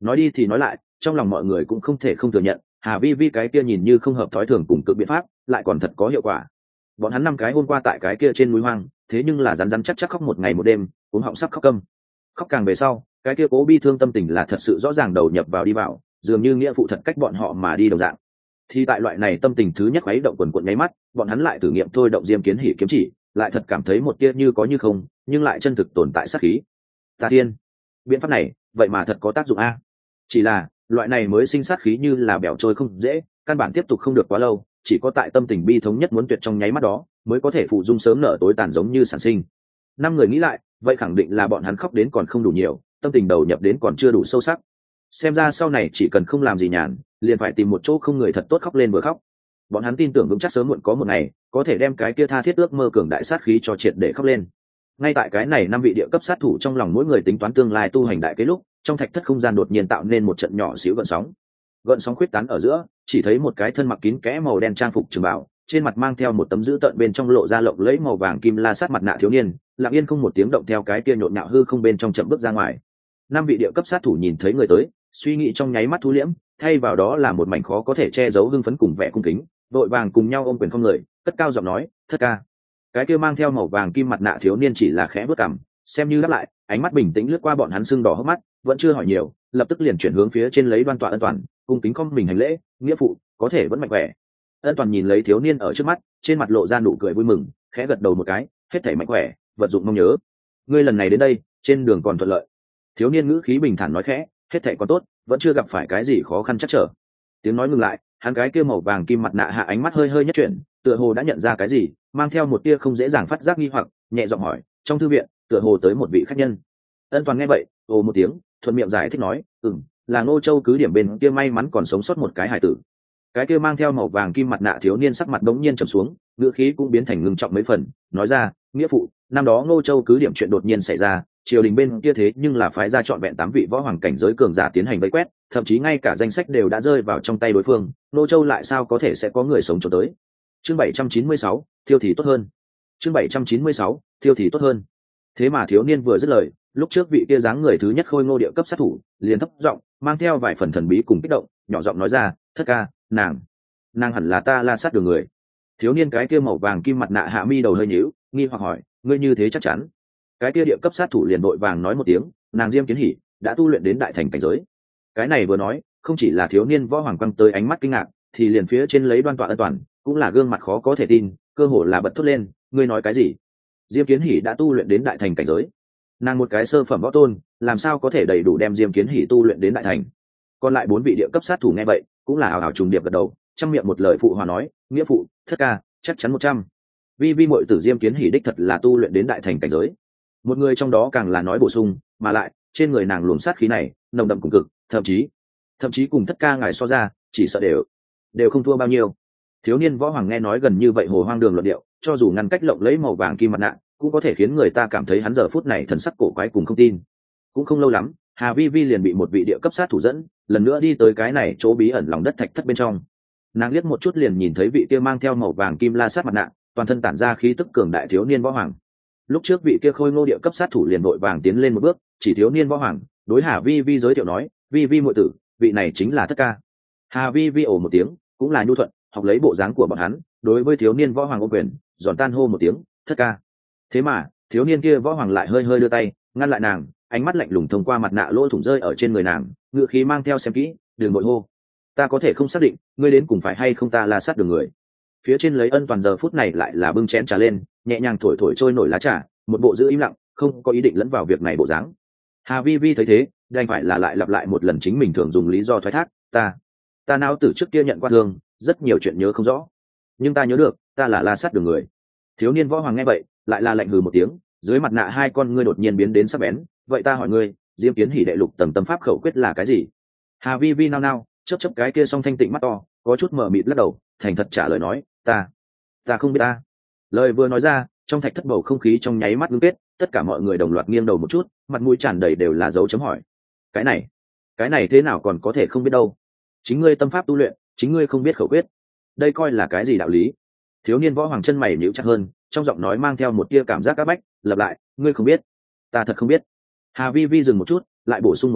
nói đi thì nói lại, trong lòng mọi người cũng không thể không thừa nhận, Hà Vi Vi cái kia nhìn như không hợp thói thường cùng cực biện pháp lại còn thật có hiệu quả. Bọn hắn năm cái hôm qua tại cái kia trên núi hoang, thế nhưng là rắn rắn chắc chắc khóc một ngày một đêm, cuống họng sắp khóc câm. Khóc càng về sau, cái kia cố bi thương tâm tình là thật sự rõ ràng đầu nhập vào đi vào, dường như nghĩa phụ thật cách bọn họ mà đi đồng dạng. Thì tại loại này tâm tình thứ nhất khuấy động quần quần nháy mắt, bọn hắn lại thử nghiệm thôi động diêm kiến hỉ kiếm chỉ, lại thật cảm thấy một tia như có như không, nhưng lại chân thực tồn tại sát khí. Tà tiên, biện pháp này vậy mà thật có tác dụng a. Chỉ là loại này mới sinh sát khí như là bẻo trôi không dễ, căn bản tiếp tục không được quá lâu, chỉ có tại tâm tình bi thống nhất muốn tuyệt trong nháy mắt đó mới có thể phụ dung sớm nở tối tàn giống như sản sinh. Năm người nghĩ lại, vậy khẳng định là bọn hắn khóc đến còn không đủ nhiều, tâm tình đầu nhập đến còn chưa đủ sâu sắc. Xem ra sau này chỉ cần không làm gì nhàn, liền phải tìm một chỗ không người thật tốt khóc lên vừa khóc. Bọn hắn tin tưởng vững chắc sớm muộn có một ngày có thể đem cái kia tha thiết ước mơ cường đại sát khí cho triệt để khóc lên. Ngay tại cái này năm vị địa cấp sát thủ trong lòng mỗi người tính toán tương lai tu hành đại cái lúc, trong thạch thất không gian đột nhiên tạo nên một trận nhỏ xíu gợn sóng. Gợn sóng khuyết tán ở giữa, chỉ thấy một cái thân mặc kín kẽ màu đen trang phục trường bảo, trên mặt mang theo một tấm dữ tợn bên trong lộ ra lộng lẫy màu vàng kim la sát mặt nạ thiếu niên, lặng yên không một tiếng động theo cái kia nhộn nhạo hư không bên trong chậm bước ra ngoài. Năm vị địa cấp sát thủ nhìn thấy người tới, suy nghĩ trong nháy mắt thu liễm, thay vào đó là một mảnh khó có thể che giấu hưng phấn cùng vẻ cung kính, vội vàng cùng nhau ôm quyền không người, cất cao giọng nói, thất ca. Cái kia mang theo màu vàng kim mặt nạ thiếu niên chỉ là khẽ bước cằm, xem như đáp lại, ánh mắt bình tĩnh lướt qua bọn hắn sưng đỏ hốc mắt, vẫn chưa hỏi nhiều, lập tức liền chuyển hướng phía trên lấy Đoan Tọa Ân Toàn, cung kính không mình hành lễ, nghĩa phụ có thể vẫn mạnh khỏe. Ân Toàn nhìn lấy thiếu niên ở trước mắt, trên mặt lộ ra nụ cười vui mừng, khẽ gật đầu một cái, hết thảy mạnh khỏe, vật dụng mong nhớ. Ngươi lần này đến đây, trên đường còn thuận lợi. Thiếu niên ngữ khí bình thản nói khẽ, hết thảy còn tốt, vẫn chưa gặp phải cái gì khó khăn chắc trở. Tiếng nói ngừng lại, hắn cái kia màu vàng kim mặt nạ hạ ánh mắt hơi hơi nhất chuyển, tựa hồ đã nhận ra cái gì, mang theo một tia không dễ dàng phát giác nghi hoặc, nhẹ giọng hỏi, trong thư viện tựa hồ tới một vị khách nhân. Ân Toàn nghe vậy, ồ một tiếng, thuận miệng giải thích nói, ừm, là Ngô Châu cứ điểm bên kia may mắn còn sống sót một cái hải tử. Cái kia mang theo màu vàng kim mặt nạ thiếu niên sắc mặt đống nhiên trầm xuống, ngữ khí cũng biến thành ngưng trọng mấy phần, nói ra, nghĩa phụ, năm đó Ngô Châu cứ điểm chuyện đột nhiên xảy ra, triều đình bên kia thế nhưng là phái ra trọn vẹn tám vị võ hoàng cảnh giới cường giả tiến hành vây quét, thậm chí ngay cả danh sách đều đã rơi vào trong tay đối phương, Ngô Châu lại sao có thể sẽ có người sống trốn tới. Chương bảy trăm chín mươi sáu, thiêu thì tốt hơn. Chương bảy trăm chín mươi sáu, thiêu thì tốt hơn. Thế mà thiếu niên vừa dứt lời, lúc trước vị kia dáng người thứ nhất khôi ngô địa cấp sát thủ liền thấp giọng mang theo vài phần thần bí cùng kích động, nhỏ giọng nói ra, thất ca, nàng nàng hẳn là ta La Sát Đường người. Thiếu niên cái kia màu vàng kim mặt nạ hạ mi đầu hơi nhíu, nghi hoặc hỏi, ngươi như thế chắc chắn? Cái kia địa cấp sát thủ liền vội vàng nói một tiếng, nàng Diêm Kiến Hỉ đã tu luyện đến đại thành cảnh giới. Cái này vừa nói, không chỉ là thiếu niên võ hoàng quăng tới ánh mắt kinh ngạc, thì liền phía trên lấy Đoan Tọa Ân Toàn cũng là gương mặt khó có thể tin, cơ hồ là bật thốt lên, ngươi nói cái gì? Diêm Kiến Hỉ đã tu luyện đến đại thành cảnh giới? Nàng một cái sơ phẩm võ tôn, làm sao có thể đầy đủ đem Diêm Kiến Hỉ tu luyện đến đại thành? Còn lại bốn vị địa cấp sát thủ nghe vậy, cũng là hào hào trùng điệp gật đầu, trăm miệng một lời phụ hòa nói, nghĩa phụ, thất ca, chắc chắn một trăm. Vi vi muội tử Diêm Kiến Hỉ đích thật là tu luyện đến đại thành cảnh giới. Một người trong đó càng là nói bổ sung, mà lại trên người nàng luồng sát khí này nồng đậm cùng cực, thậm chí thậm chí cùng thất ca ngài so ra, chỉ sợ đều đều không thua bao nhiêu. Thiếu niên võ hoàng nghe nói gần như vậy hồ hoang đường luận điệu, cho dù ngăn cách lộng lấy màu vàng kim mặt nạ, cũng có thể khiến người ta cảm thấy hắn giờ phút này thần sắc cổ quái cùng không tin. Cũng không lâu lắm, Hà Vi Vi liền bị một vị địa cấp sát thủ dẫn, lần nữa đi tới cái này chỗ bí ẩn lòng đất thạch thất bên trong. Nàng liếc một chút liền nhìn thấy vị kia mang theo màu vàng kim la sát mặt nạ, toàn thân tản ra khí tức cường đại thiếu niên võ hoàng. Lúc trước vị kia khôi ngô địa cấp sát thủ liền vội vàng tiến lên một bước, chỉ thiếu niên võ hoàng, đối Hà Vi Vi giới thiệu nói, Vi Vi muội tử, vị này chính là thất ca. Hà Vi Vi ồ một tiếng, cũng là nhu thuận, học lấy bộ dáng của bọn hắn, đối với thiếu niên võ hoàng ô quyền, giòn tan hô một tiếng, thất ca. Thế mà thiếu niên kia võ hoàng lại hơi hơi đưa tay ngăn lại nàng, ánh mắt lạnh lùng thông qua mặt nạ lỗ thủng rơi ở trên người nàng, ngựa khí mang theo xem kỹ, đừng vội hô, ta có thể không xác định ngươi đến cùng phải hay không ta La Sát Đường người. Phía trên lấy Ân Toàn giờ phút này lại là bưng chén trà lên, nhẹ nhàng thổi thổi trôi nổi lá trà, một bộ giữ im lặng, không có ý định lẫn vào việc này bộ dáng. Hà Vi Vi thấy thế, đành phải là lại lặp lại một lần chính mình thường dùng lý do thoái thác, ta ta não tử trước kia nhận qua thương, rất nhiều chuyện nhớ không rõ, nhưng ta nhớ được ta là La Sát Đường người. Thiếu niên võ hoàng nghe vậy, lại là lạnh hừ một tiếng, dưới mặt nạ hai con ngươi đột nhiên biến đến sắc bén, vậy ta hỏi ngươi, Diêm Kiến Hỉ đệ lục tầng tâm pháp khẩu quyết là cái gì? Hà Vi Vi nao nao, chớp chớp cái kia song thanh tịnh mắt to, có chút mờ mịt lắc đầu, thành thật trả lời nói, ta ta không biết ta. Lời vừa nói ra, trong thạch thất bầu không khí trong nháy mắt ngưng kết, tất cả mọi người đồng loạt nghiêng đầu một chút, mặt mũi tràn đầy đều là dấu chấm hỏi. Cái này cái này thế nào còn có thể không biết đâu? Chính ngươi tâm pháp tu luyện, chính ngươi không biết khẩu quyết, đây coi là cái gì đạo lý? Thiếu niên võ hoàng chân mày nhíu chặt hơn, trong giọng nói mang theo một tia cảm giác áp bách, lặp lại, ngươi không biết, ta thật không biết. Hà Vi Vi dừng một chút, lại bổ sung một câu,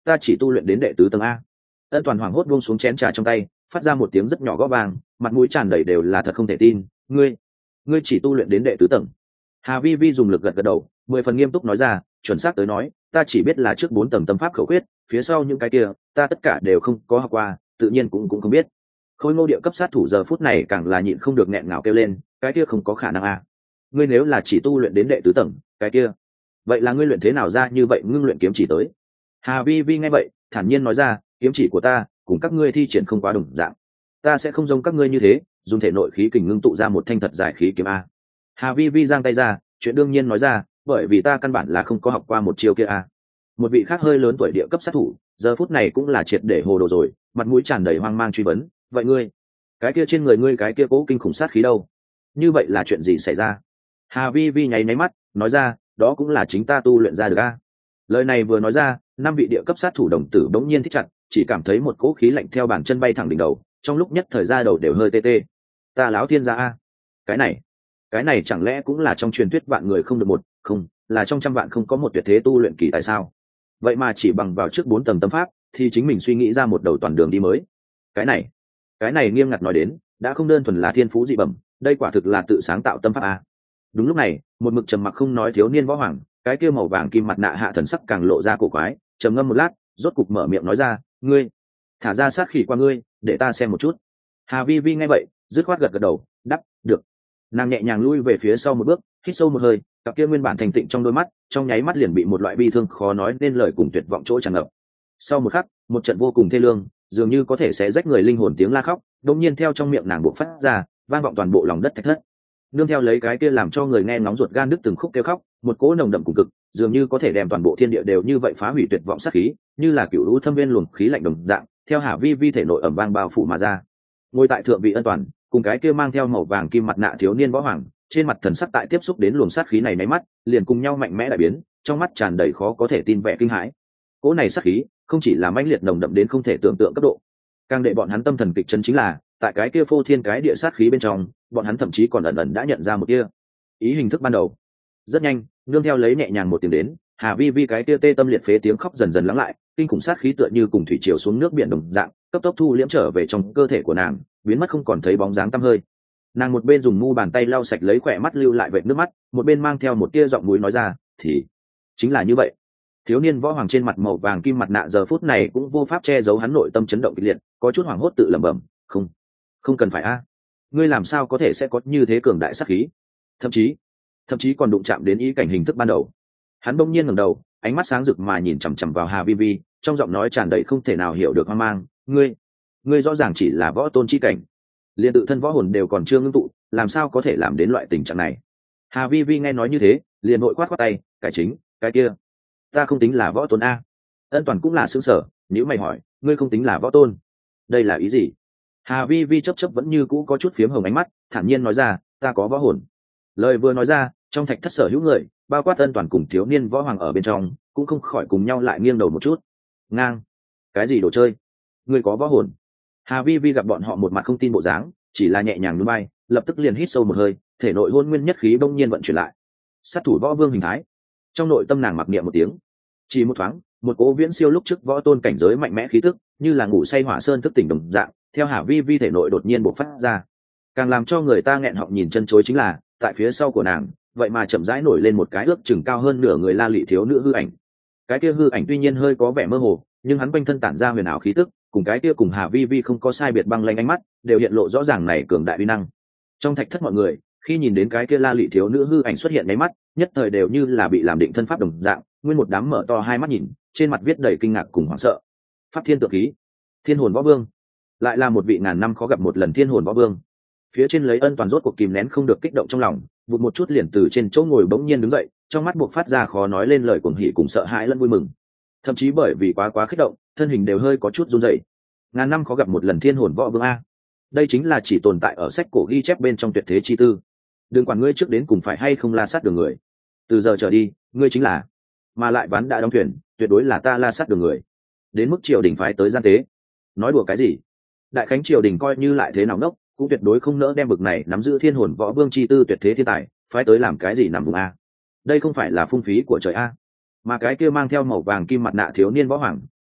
ta chỉ tu luyện đến đệ tứ tầng a. Ân Toàn hoảng hốt buông xuống chén trà trong tay, phát ra một tiếng rất nhỏ gõ vang, mặt mũi tràn đầy đều là thật không thể tin. Ngươi, ngươi chỉ tu luyện đến đệ tứ tầng? Hà Vi Vi dùng lực gật gật đầu, mười phần nghiêm túc nói ra, chuẩn xác tới nói, ta chỉ biết là trước bốn tầng tâm pháp khẩu quyết, phía sau những cái kia, ta tất cả đều không có học qua, tự nhiên cũng cũng không biết. Khôi Ngô địa cấp sát thủ giờ phút này càng là nhịn không được nghẹn ngào kêu lên, cái kia không có khả năng a. Ngươi nếu là chỉ tu luyện đến đệ tứ tầng, cái kia, vậy là ngươi luyện thế nào ra như vậy ngưng luyện kiếm chỉ tới? Hà Vi Vi nghe vậy, thản nhiên nói ra, kiếm chỉ của ta cùng các ngươi thi triển không quá đồng dạng, ta sẽ không giống các ngươi như thế dùng thể nội khí kình ngưng tụ ra một thanh thật dài khí kiếm a. Hà Vi Vi giang tay ra, chuyện đương nhiên nói ra, bởi vì ta căn bản là không có học qua một chiêu kia a. Một vị khác hơi lớn tuổi địa cấp sát thủ giờ phút này cũng là triệt để hồ đồ rồi, mặt mũi tràn đầy hoang mang truy vấn, vậy ngươi, cái kia trên người ngươi cái kia cố kinh khủng sát khí đâu? Như vậy là chuyện gì xảy ra? Hà Vi Vi nháy nháy mắt nói ra, đó cũng là chính ta tu luyện ra được a. Lời này vừa nói ra, năm vị địa cấp sát thủ đồng tử bỗng nhiên thích chặt, chỉ cảm thấy một cỗ khí lạnh theo bàn chân bay thẳng đỉnh đầu, trong lúc nhất thời ra đầu đều hơi tê tê. Ta láo thiên gia a, cái này cái này chẳng lẽ cũng là trong truyền thuyết vạn người không được một, không là trong trăm vạn không có một tuyệt thế tu luyện kỳ tại sao? Vậy mà chỉ bằng vào trước bốn tầng tâm pháp thì chính mình suy nghĩ ra một đầu toàn đường đi mới. Cái này cái này nghiêm ngặt nói đến đã không đơn thuần là thiên phú dị bẩm, đây quả thực là tự sáng tạo tâm pháp a. Đúng lúc này, một mực trầm mặc không nói thiếu niên võ hoàng, cái kia màu vàng kim mặt nạ hạ thần sắc càng lộ ra cổ quái, trầm ngâm một lát, rốt cục mở miệng nói ra, ngươi thả ra sát khí qua ngươi, để ta xem một chút. Hà Vi Vi nghe vậy, dứt khoát gật gật đầu, đáp, được. Nàng nhẹ nhàng lui về phía sau một bước, hít sâu một hơi, cặp kia nguyên bản thành tịnh trong đôi mắt, trong nháy mắt liền bị một loại bi thương khó nói nên lời cùng tuyệt vọng chỗ tràn ngập. Sau một khắc, một trận vô cùng thê lương, dường như có thể xé rách người linh hồn tiếng la khóc, đột nhiên theo trong miệng nàng bộc phát ra, vang vọng toàn bộ lòng đất thạch thất. Nương theo lấy cái kia làm cho người nghe nóng ruột gan đứt từng khúc kêu khóc, một cỗ nồng đậm cùng cực, dường như có thể đem toàn bộ thiên địa đều như vậy phá hủy tuyệt vọng sát khí, như là cựu lũ thâm viên luồng khí lạnh đồng dạng, theo Hà Vi Vi thể nội ẩm vang bao phủ mà ra. Ngồi tại thượng vị Ân Toàn, cùng cái kia mang theo màu vàng kim mặt nạ thiếu niên võ hoàng, trên mặt thần sắc tại tiếp xúc đến luồng sát khí này nháy mắt, liền cùng nhau mạnh mẽ đại biến, trong mắt tràn đầy khó có thể tin vẻ kinh hãi. Cỗ này sát khí, không chỉ là mãnh liệt nồng đậm đến không thể tưởng tượng cấp độ, càng để bọn hắn tâm thần kịch chấn chính là, tại cái kia phô thiên cái địa sát khí bên trong, bọn hắn thậm chí còn ẩn ẩn đã nhận ra một kia ý hình thức ban đầu. Rất nhanh, nương theo lấy nhẹ nhàng một tiếng đến, Hà Vi Vi cái kia tê tâm liệt phế tiếng khóc dần dần lắng lại, kinh khủng sát khí tựa như cùng thủy triều xuống nước biển đồng dạng, cấp tốc thu liễm trở về trong cơ thể của nàng, biến mất không còn thấy bóng dáng tăm hơi. Nàng một bên dùng mu bàn tay lau sạch lấy khỏe mắt lưu lại vệt nước mắt, một bên mang theo một tia giọng mũi nói ra, thì chính là như vậy. Thiếu niên võ hoàng trên mặt màu vàng kim mặt nạ giờ phút này cũng vô pháp che giấu hắn nội tâm chấn động kịch liệt, có chút hoảng hốt tự lẩm bẩm, không, không cần phải a, ngươi làm sao có thể sẽ có như thế cường đại sát khí, thậm chí thậm chí còn đụng chạm đến ý cảnh hình thức ban đầu. Hắn bỗng nhiên ngẩng đầu, ánh mắt sáng rực mà nhìn chằm chằm vào Hà Vi Vi, trong giọng nói tràn đầy không thể nào hiểu được hoang mang, ngươi ngươi rõ ràng chỉ là võ tôn chi cảnh, liền tự thân võ hồn đều còn chưa ngưng tụ, làm sao có thể làm đến loại tình trạng này? Hà Vi Vi nghe nói như thế, liền nội khoát khoát tay, cái chính cái kia, ta không tính là võ tôn a. Ân Toàn cũng là sững sờ, nếu mày hỏi, ngươi không tính là võ tôn, đây là ý gì? Hà Vi Vi chấp chấp vẫn như cũ có chút phiếm hồng ánh mắt, thản nhiên nói ra, ta có võ hồn. Lời vừa nói ra, trong thạch thất sở hữu người, bao quát Ân Toàn cùng thiếu niên võ hoàng ở bên trong, cũng không khỏi cùng nhau lại nghiêng đầu một chút. Ngang, cái gì đồ chơi? Ngươi có võ hồn? Hà Vi Vi gặp bọn họ một mặt không tin bộ dáng, chỉ là nhẹ nhàng nhún vai, lập tức liền hít sâu một hơi, thể nội hôn nguyên nhất khí bỗng nhiên vận chuyển lại. Sát thủ võ vương hình thái. Trong nội tâm nàng mặc niệm một tiếng, chỉ một thoáng, một cỗ viễn siêu lúc trước võ tôn cảnh giới mạnh mẽ khí tức, như là ngủ say hỏa sơn thức tỉnh đồng dạng, theo Hà Vi Vi thể nội đột nhiên bộc phát ra. Càng làm cho người ta nghẹn họng nhìn chân chối chính là, tại phía sau của nàng, vậy mà chậm rãi nổi lên một cái ước chừng cao hơn nửa người la lị thiếu nữ hư ảnh. Cái kia hư ảnh tuy nhiên hơi có vẻ mơ hồ, nhưng hắn quanh thân tản ra huyền ảo khí tức, cùng cái kia cùng Hà Vi Vi không có sai biệt băng lanh ánh mắt, đều hiện lộ rõ ràng này cường đại uy năng. Trong thạch thất mọi người, khi nhìn đến cái kia la lị thiếu nữ hư ảnh xuất hiện mấy mắt, nhất thời đều như là bị làm định thân pháp đồng dạng, nguyên một đám mở to hai mắt nhìn, trên mặt viết đầy kinh ngạc cùng hoảng sợ. Pháp thiên tượng khí, thiên hồn võ vương, lại là một vị ngàn năm khó gặp một lần thiên hồn võ vương. Phía trên lấy Ân Toàn rốt cuộc kìm nén không được kích động trong lòng, vụt một chút liền từ trên chỗ ngồi bỗng nhiên đứng dậy, trong mắt buộc phát ra khó nói lên lời cuồng hỉ cùng sợ hãi lẫn vui mừng, thậm chí bởi vì quá quá kích động, thân hình đều hơi có chút run rẩy. Ngàn năm khó gặp một lần thiên hồn võ vương a, đây chính là chỉ tồn tại ở sách cổ ghi chép bên trong tuyệt thế chi tư. Đừng quản ngươi trước đến cùng phải hay không la sát đường người, từ giờ trở đi, ngươi chính là, mà lại ván đã đóng thuyền, tuyệt đối là ta la sát đường người. Đến mức triều đình phái tới gian tế, nói đùa cái gì? Đại khánh triều đình coi như lại thế nào nốc, cũng tuyệt đối không nỡ đem bực này nắm giữ thiên hồn võ vương chi tư tuyệt thế thiên tài phái tới làm cái gì nằm vùng a. Đây không phải là phung phí của trời a. Mà cái kia mang theo màu vàng kim mặt nạ thiếu niên võ hoàng,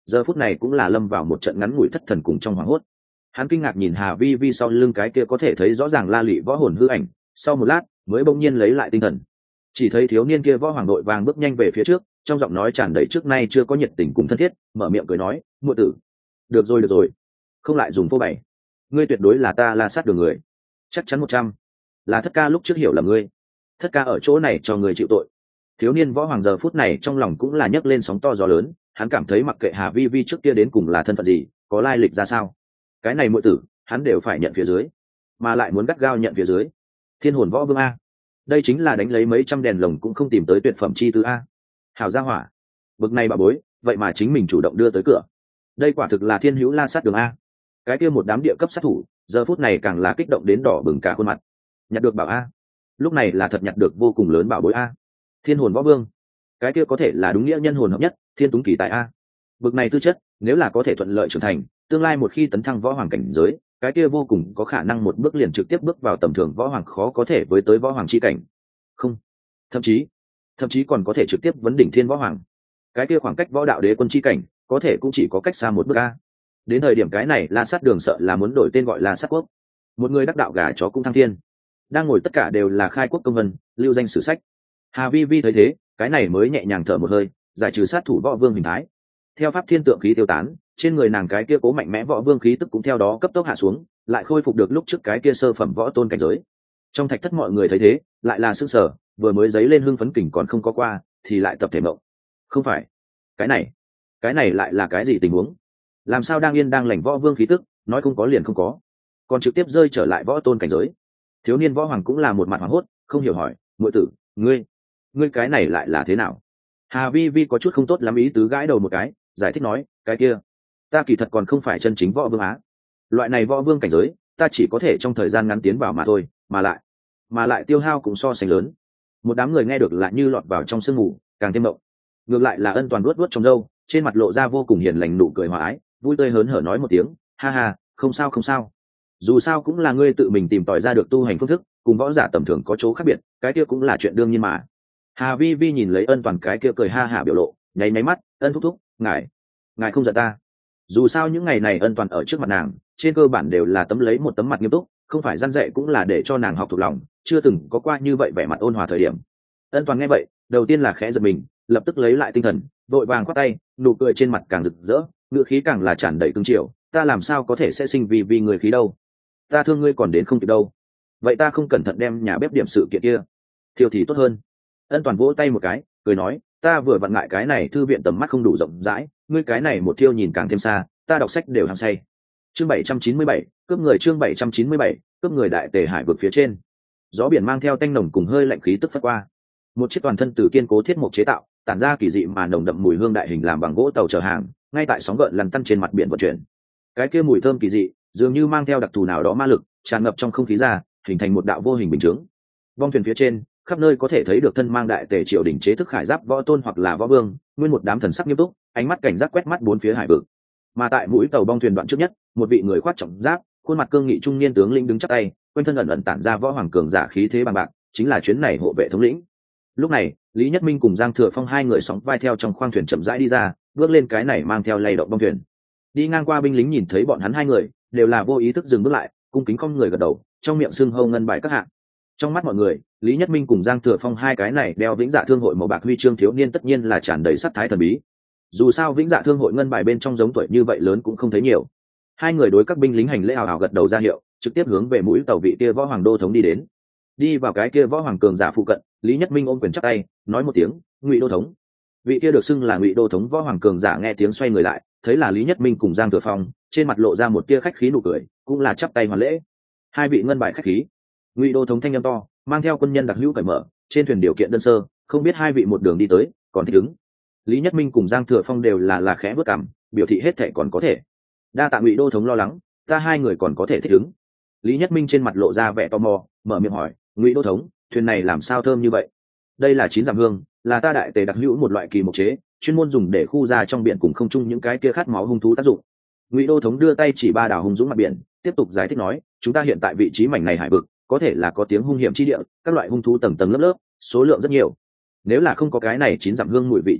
giờ phút này cũng là lâm vào một trận ngắn ngủi thất thần cùng trong hoảng hốt. Hắn kinh ngạc nhìn Hà Vi Vi sau lưng cái kia có thể thấy rõ ràng la lị võ hồn hư ảnh, sau một lát mới bỗng nhiên lấy lại tinh thần. Chỉ thấy thiếu niên kia võ hoàng đội vàng bước nhanh về phía trước, trong giọng nói tràn đầy trước nay chưa có nhiệt tình cùng thân thiết, mở miệng cười nói, muội tử, được rồi được rồi, không lại dùng phô bày, ngươi tuyệt đối là ta La Sát Đường người, chắc chắn một trăm là thất ca lúc trước hiểu là ngươi, thất ca ở chỗ này cho người chịu tội. Thiếu niên võ hoàng giờ phút này trong lòng cũng là nhấc lên sóng to gió lớn, hắn cảm thấy mặc kệ Hà Vi Vi trước kia đến cùng là thân phận gì, có lai lịch ra sao, cái này muội tử hắn đều phải nhận phía dưới, mà lại muốn gắt gao nhận phía dưới. Thiên hồn võ vương a, đây chính là đánh lấy mấy trăm đèn lồng cũng không tìm tới tuyệt phẩm chi tư a. Hảo gia hỏa, bực này bà bối, vậy mà chính mình chủ động đưa tới cửa, đây quả thực là thiên hữu La Sát Đường a. Cái kia một đám địa cấp sát thủ giờ phút này càng là kích động đến đỏ bừng cả khuôn mặt. Nhặt được bảo a, lúc này là thật nhặt được vô cùng lớn bảo bối a. Thiên hồn võ vương, cái kia có thể là đúng nghĩa nhân hồn hợp nhất, thiên túng kỳ tài a. Bực này tư chất nếu là có thể thuận lợi trưởng thành, tương lai một khi tấn thăng võ hoàng cảnh giới, cái kia vô cùng có khả năng một bước liền trực tiếp bước vào tầm thường võ hoàng, khó có thể với tới võ hoàng chi cảnh, không, thậm chí thậm chí còn có thể trực tiếp vấn đỉnh thiên võ hoàng. Cái kia khoảng cách võ đạo đế quân chi cảnh có thể cũng chỉ có cách xa một bước a. Đến thời điểm cái này La Sát Đường sợ là muốn đổi tên gọi La Sát Quốc. Một người đắc đạo gà chó cũng thăng thiên. Đang ngồi tất cả đều là khai quốc công vân, lưu danh sử sách. Hà Vi Vi thấy thế, cái này mới nhẹ nhàng thở một hơi, giải trừ sát thủ võ vương hình thái. Theo pháp thiên tượng khí tiêu tán, trên người nàng cái kia cố mạnh mẽ võ vương khí tức cũng theo đó cấp tốc hạ xuống, lại khôi phục được lúc trước cái kia sơ phẩm võ tôn cảnh giới. Trong thạch thất mọi người thấy thế, lại là sững sờ, vừa mới giấy lên hưng phấn kình còn không có qua, thì lại tập thể mộng. Không phải, cái này, cái này lại là cái gì tình huống? Làm sao đang yên đang lành võ vương khí tức, nói không có liền không có, còn trực tiếp rơi trở lại võ tôn cảnh giới? Thiếu niên võ hoàng cũng là một mặt hoảng hốt, không hiểu hỏi, muội tử, ngươi, ngươi cái này lại là thế nào? Hà Vi Vi có chút không tốt lắm ý tứ gãi đầu một cái, giải thích nói, cái kia, ta kỳ thật còn không phải chân chính võ vương á, loại này võ vương cảnh giới, ta chỉ có thể trong thời gian ngắn tiến vào mà thôi, mà lại, mà lại tiêu hao cũng so sánh lớn. Một đám người nghe được lại như lọt vào trong sương mù, càng thêm mộng. Ngược lại là Ân Toàn vuốt vuốt trong râu, trên mặt lộ ra vô cùng hiền lành nụ cười hòa ái, vui tươi hớn hở nói một tiếng, ha ha, không sao không sao, dù sao cũng là ngươi tự mình tìm tòi ra được tu hành phương thức, cùng võ giả tầm thường có chỗ khác biệt, cái kia cũng là chuyện đương nhiên mà. Hà Vi Vi nhìn lấy Ân Toàn cái kia cười ha hả biểu lộ, nháy nháy mắt, Ân thúc thúc, ngài, ngài không giận ta. Dù sao những ngày này Ân Toàn ở trước mặt nàng, trên cơ bản đều là tấm lấy một tấm mặt nghiêm túc, không phải răn dạy cũng là để cho nàng học thuộc lòng, chưa từng có qua như vậy vẻ mặt ôn hòa thời điểm. Ân Toàn nghe vậy, đầu tiên là khẽ giật mình, lập tức lấy lại tinh thần, vội vàng khoát tay, nụ cười trên mặt càng rực rỡ, ngữ khí càng là tràn đầy cương triều, ta làm sao có thể sẽ sinh vì vì người khí đâu, ta thương ngươi còn đến không kịp đâu, vậy ta không cẩn thận đem nhà bếp điểm sự kiện kia thiêu thì tốt hơn. Ân Toàn vỗ tay một cái, cười nói, ta vừa vặn ngại cái này thư viện tầm mắt không đủ rộng rãi, ngươi cái này một thiêu nhìn càng thêm xa, ta đọc sách đều hăng say. Chương bảy trăm chín mươi bảy, cướp người. Chương bảy trăm chín mươi bảy, cướp người. Đại Tề Hải vực phía trên, gió biển mang theo tanh nồng cùng hơi lạnh khí tức phất qua. Một chiếc toàn thân từ kiên cố thiết mục chế tạo, tản ra kỳ dị mà nồng đậm mùi hương đại hình làm bằng gỗ tàu chở hàng, ngay tại sóng gợn lăn tăn trên mặt biển vận chuyển. Cái kia mùi thơm kỳ dị, dường như mang theo đặc thù nào đó ma lực, tràn ngập trong không khí ra, hình thành một đạo vô hình bình chướng. Vong thuyền phía trên, khắp nơi có thể thấy được thân mang đại tề triều đình chế thức khải giáp võ tôn hoặc là võ vương, nguyên một đám thần sắc nghiêm túc, ánh mắt cảnh giác quét mắt bốn phía hải vực. Mà tại mũi tàu bong thuyền đoạn trước nhất, một vị người khoác trọng giáp, khuôn mặt cương nghị trung niên tướng lĩnh đứng chắp tay, quanh thân ẩn ẩn tản ra võ hoàng cường giả khí thế bằng bạc, chính là chuyến này hộ vệ thống lĩnh. Lúc này, Lý Nhất Minh cùng Giang Thừa Phong hai người sóng vai theo trong khoang thuyền chậm rãi đi ra, bước lên cái này mang theo lay động bong thuyền. Đi ngang qua binh lính nhìn thấy bọn hắn hai người, đều là vô ý thức dừng bước lại, cung kính không người gật đầu, trong miệng xưng hô ngân bài các hạng. Trong mắt mọi người, Lý Nhất Minh cùng Giang Thừa Phong hai cái này đeo vĩnh dạ thương hội màu bạc huy chương thiếu niên tất nhiên là tràn đầy sắc thái thần bí. Dù sao vĩnh dạ thương hội ngân bài bên trong giống tuổi như vậy lớn cũng không thấy nhiều. Hai người đối các binh lính hành lễ hào hào gật đầu ra hiệu, trực tiếp hướng về mũi tàu vị kia võ hoàng đô thống đi đến. Đi vào cái kia võ hoàng cường giả phụ cận, Lý Nhất Minh ôm quyền chắp tay, nói một tiếng, Ngụy đô thống. Vị kia được xưng là Ngụy đô thống võ hoàng cường giả nghe tiếng xoay người lại, thấy là Lý Nhất Minh cùng Giang Thừa Phong, trên mặt lộ ra một tia khách khí nụ cười, cũng là chắp tay hoàn lễ. Hai vị ngân bài khách khí. Ngụy đô thống thanh âm to, mang theo quân nhân đặc hữu cởi mở, trên thuyền điều kiện đơn sơ, không biết hai vị một đường đi tới, còn thích ứng. Lý Nhất Minh cùng Giang Thừa Phong đều là là khẽ bước cằm, biểu thị hết thể còn có thể. Đa tạ Ngụy đô thống lo lắng, ta hai người còn có thể thích ứng. Lý Nhất Minh trên mặt lộ ra vẻ tò mò, mở miệng hỏi, Ngụy đô thống, thuyền này làm sao thơm như vậy? Đây là chín giảm hương, là ta đại tề đặc hữu một loại kỳ mục chế, chuyên môn dùng để khu ra trong biển cùng không chung những cái kia khát máu hung thú tác dụng. Ngụy đô thống đưa tay chỉ ba đảo hung dũng mặt biển, tiếp tục giải thích nói, chúng ta hiện tại vị trí mảnh này hải vực, có thể là có tiếng hung hiểm chi địa, các loại hung thú tầng tầng lớp lớp, số lượng rất nhiều. Nếu là không có cái này chín giảm hương mùi vị chấn nhiếp,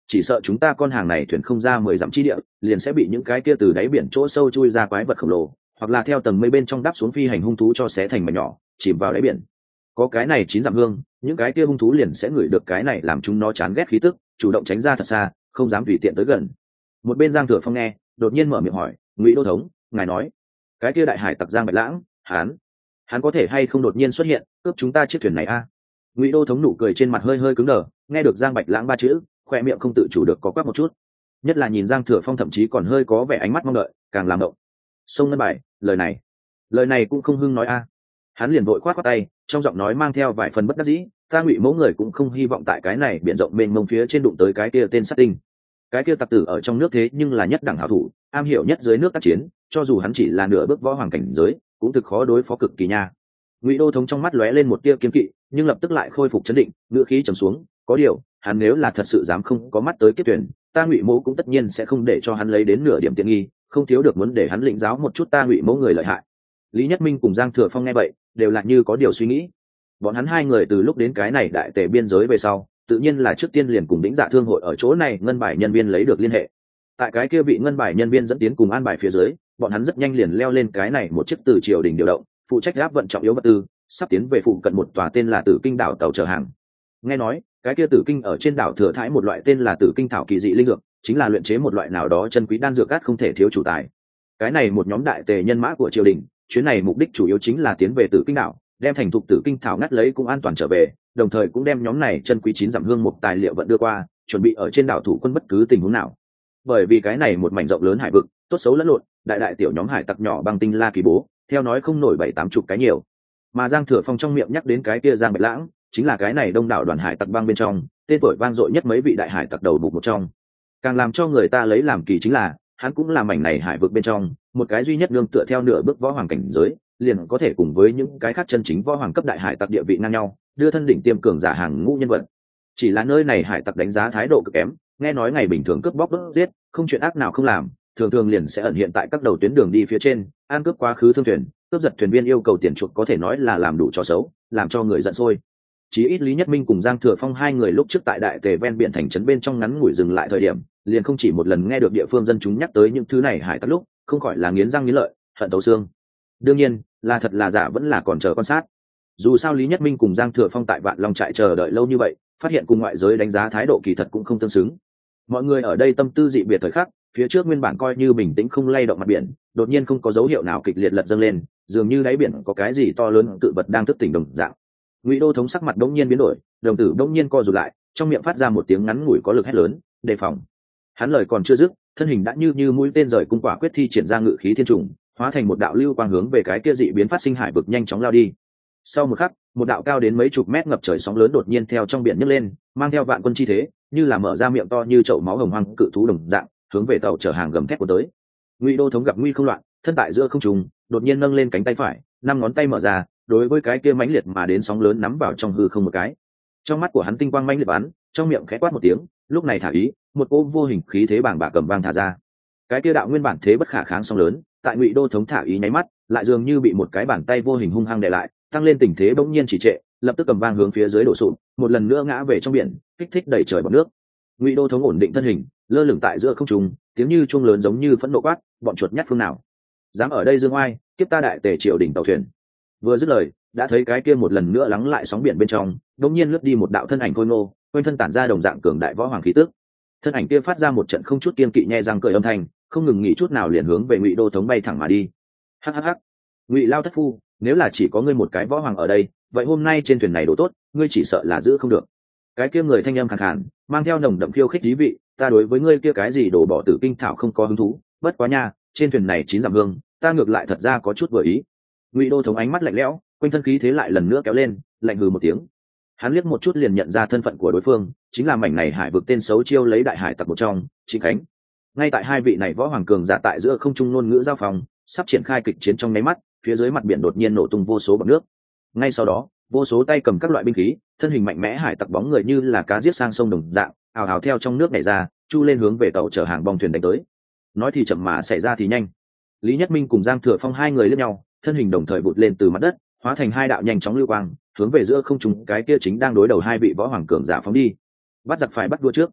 chỉ sợ chúng ta con hàng này thuyền không ra mười dặm chi địa liền sẽ bị những cái kia từ đáy biển chỗ sâu chui ra quái vật khổng lồ hoặc là theo tầng mây bên trong đắp xuống phi hành hung thú cho xé thành mảnh nhỏ chìm vào đáy biển. Có cái này chín dặm hương, những cái kia hung thú liền sẽ ngửi được cái này làm chúng nó chán ghét khí tức, chủ động tránh ra thật xa, không dám tùy tiện tới gần. Một bên Giang Thừa Phong nghe, đột nhiên mở miệng hỏi, Ngụy Đô thống, ngài nói, cái kia đại hải tặc Giang Bạch Lãng, hắn, hắn có thể hay không đột nhiên xuất hiện, cướp chúng ta chiếc thuyền này a? Ngụy Đô thống nụ cười trên mặt hơi hơi cứng đờ, nghe được Giang Bạch Lãng ba chữ, khoe miệng không tự chủ được có quắc một chút. Nhất là nhìn Giang Thừa Phong thậm chí còn hơi có vẻ ánh mắt mong đợi, càng làm động. Sông Ngân Bài, lời này, lời này cũng không hưng nói a. Hắn liền vội khoát khoát tay, trong giọng nói mang theo vài phần bất đắc dĩ, ta Ngụy mẫu người cũng không hy vọng tại cái này biển rộng mênh mông phía trên đụng tới cái kia tên sát tinh. Cái kia tặc tử ở trong nước thế nhưng là nhất đẳng hảo thủ, am hiểu nhất dưới nước tác chiến, cho dù hắn chỉ là nửa bước võ hoàng cảnh giới, cũng thực khó đối phó cực kỳ nha. Ngụy Đô thống trong mắt lóe lên một tia kiên kỵ, nhưng lập tức lại khôi phục chấn định, ngữ khí trầm xuống, có điều, hắn nếu là thật sự dám không có mắt tới kiếp tuyển, ta Ngụy mẫu cũng tất nhiên sẽ không để cho hắn lấy đến nửa điểm tiện nghi, không thiếu được muốn để hắn lĩnh giáo một chút ta Ngụy mẫu người lợi hại. Lý Nhất Minh cùng Giang Thừa Phong nghe vậy, đều là như có điều suy nghĩ. Bọn hắn hai người từ lúc đến cái này đại tề biên giới về sau, tự nhiên là trước tiên liền cùng Đĩnh Dạ Thương hội ở chỗ này ngân bài nhân viên lấy được liên hệ. Tại cái kia bị ngân bài nhân viên dẫn tiến cùng an bài phía dưới, bọn hắn rất nhanh liền leo lên cái này một chiếc từ triều đình điều động, phụ trách áp vận trọng yếu vật tư, sắp tiến về phụ cận một tòa tên là Tử Kinh đảo tàu chở hàng. Nghe nói, cái kia Tử Kinh ở trên đảo thừa thãi một loại tên là Tử Kinh thảo kỳ dị linh dược, chính là luyện chế một loại nào đó chân quý đan dược át không thể thiếu chủ tài. Cái này một nhóm đại tề nhân mã của triều đình, chuyến này mục đích chủ yếu chính là tiến về Tử Kinh đảo, đem thành thục Tử Kinh thảo ngắt lấy cũng an toàn trở về, đồng thời cũng đem nhóm này chân quý chín dặm hương một tài liệu vận đưa qua, chuẩn bị ở trên đảo thủ quân bất cứ tình huống nào. Bởi vì cái này một mảnh rộng lớn hải vực, tốt xấu lẫn lộn, đại đại tiểu nhóm hải tặc nhỏ băng tinh la kỳ bố, theo nói không nổi bảy tám chục cái nhiều. Mà Giang Thừa Phong trong miệng nhắc đến cái kia Giang Bạch Lãng, chính là cái này đông đảo đoàn hải tặc băng bên trong, tên tuổi vang dội nhất mấy vị đại hải tặc đầu bục một trong. Càng làm cho người ta lấy làm kỳ chính là, hắn cũng là mảnh này hải vực bên trong, một cái duy nhất nương tựa theo nửa bước võ hoàng cảnh giới, liền có thể cùng với những cái khác chân chính võ hoàng cấp đại hải tặc địa vị ngang nhau, đưa thân đỉnh tiêm cường giả hàng ngũ nhân vật. Chỉ là nơi này hải tặc đánh giá thái độ cực kém, nghe nói ngày bình thường cướp bóc đốt giết, không chuyện ác nào không làm, thường thường liền sẽ ẩn hiện tại các đầu tuyến đường đi phía trên, an cướp quá khứ thương thuyền, cướp giật thuyền viên yêu cầu tiền chuộc có thể nói là làm đủ trò xấu, làm cho người giận sôi. Chí ít Lý Nhất Minh cùng Giang Thừa Phong hai người lúc trước tại đại tề ven biển thành trấn bên trong ngắn ngủi dừng lại thời điểm, liền không chỉ một lần nghe được địa phương dân chúng nhắc tới những thứ này hải tặc lúc, không khỏi là nghiến răng nghiến lợi, hận tấu xương. Đương nhiên, là thật là giả vẫn là còn chờ quan sát. Dù sao Lý Nhất Minh cùng Giang Thừa Phong tại Vạn Long trại chờ đợi lâu như vậy, phát hiện cùng ngoại giới đánh giá thái độ kỳ thật cũng không tương xứng. Mọi người ở đây tâm tư dị biệt thời khắc, phía trước nguyên bản coi như bình tĩnh không lay động mặt biển, đột nhiên không có dấu hiệu nào kịch liệt lật dâng lên, dường như đáy biển có cái gì to lớn tự vật đang thức tỉnh đồng dạng. Ngụy Đô thống sắc mặt đống nhiên biến đổi, đồng tử đống nhiên co rụt lại, trong miệng phát ra một tiếng ngắn ngủi có lực hét lớn, đề phòng. Hắn lời còn chưa dứt, thân hình đã như như mũi tên rời cung quả quyết thi triển ra ngự khí thiên trùng, hóa thành một đạo lưu quang hướng về cái kia dị biến phát sinh hải vực nhanh chóng lao đi. Sau một khắc, một đạo cao đến mấy chục mét ngập trời sóng lớn đột nhiên theo trong biển nhấc lên, mang theo vạn quân chi thế, như là mở ra miệng to như chậu máu hồng hoang cự thú đồng dạng, hướng về tàu chở hàng gầm thét của tới. Ngụy Đô thống gặp nguy không loạn, thân tại giữa không trung, đột nhiên nâng lên cánh tay phải, năm ngón tay mở ra, đối với cái kia mãnh liệt mà đến sóng lớn nắm vào trong hư không một cái. Trong mắt của hắn tinh quang mãnh liệt bắn, trong miệng khẽ quát một tiếng, lúc này thả ý, một cỗ vô hình khí thế bàng bạc cầm vang thả ra. Cái kia đạo nguyên bản thế bất khả kháng sóng lớn, tại Ngụy Đô thống thả ý nháy mắt, lại dường như bị một cái bàn tay vô hình hung hăng đè lại, tăng lên tình thế bỗng nhiên chỉ trệ, lập tức cầm vang hướng phía dưới đổ sụp, một lần nữa ngã về trong biển, kích thích đẩy trời bọt nước. Ngụy Đô thống ổn định thân hình, lơ lửng tại giữa không trung, tiếng như chuông lớn giống như phẫn nộ quát, bọn chuột nhắt phương nào dám ở đây dương oai, kiếp ta đại tề triều đỉnh tàu thuyền. Vừa dứt lời, đã thấy cái kia một lần nữa lắng lại sóng biển bên trong, đột nhiên lướt đi một đạo thân ảnh khôi ngô, quanh thân tản ra đồng dạng cường đại võ hoàng khí tức. Thân ảnh kia phát ra một trận không chút kiên kỵ nhe răng cười âm thanh, không ngừng nghỉ chút nào liền hướng về Ngụy Đô thống bay thẳng mà đi. Hắc hắc hắc, Ngụy lao thất phu, nếu là chỉ có ngươi một cái võ hoàng ở đây, vậy hôm nay trên thuyền này đồ tốt, ngươi chỉ sợ là giữ không được. Cái kia người thanh âm khàn khàn, mang theo nồng đậm khiêu khích thí vị, ta đối với ngươi kia cái gì đổ bỏ Tử Kinh thảo không có hứng thú, bất quá nha, trên thuyền này chín dặm hương, ta ngược lại thật ra có chút vừa ý. Ngụy Đô thống ánh mắt lạnh lẽo, quanh thân khí thế lại lần nữa kéo lên, lạnh hừ một tiếng. Hắn liếc một chút liền nhận ra thân phận của đối phương, chính là mảnh này hải vực tên xấu chiêu lấy đại hải tặc một trong, Trịnh Khánh. Ngay tại hai vị này võ hoàng cường giả tại giữa không trung ngôn ngữ giao phòng, sắp triển khai kịch chiến trong nháy mắt, phía dưới mặt biển đột nhiên nổ tung vô số bọt nước. Ngay sau đó, vô số tay cầm các loại binh khí, thân hình mạnh mẽ hải tặc bóng người như là cá giết sang sông đồng dạng, ào ào theo trong nước nhảy ra, chu lên hướng về tàu chở hàng bong thuyền đánh tới. Nói thì chậm mà xảy ra thì nhanh. Lý Nhất Minh cùng Giang Thừa Phong hai người liếc nhau, thân hình đồng thời vụt lên từ mặt đất, hóa thành hai đạo nhanh chóng lưu quang, hướng về giữa không trung cái kia chính đang đối đầu hai vị võ hoàng cường giả phóng đi. Bắt giặc phải bắt đua trước.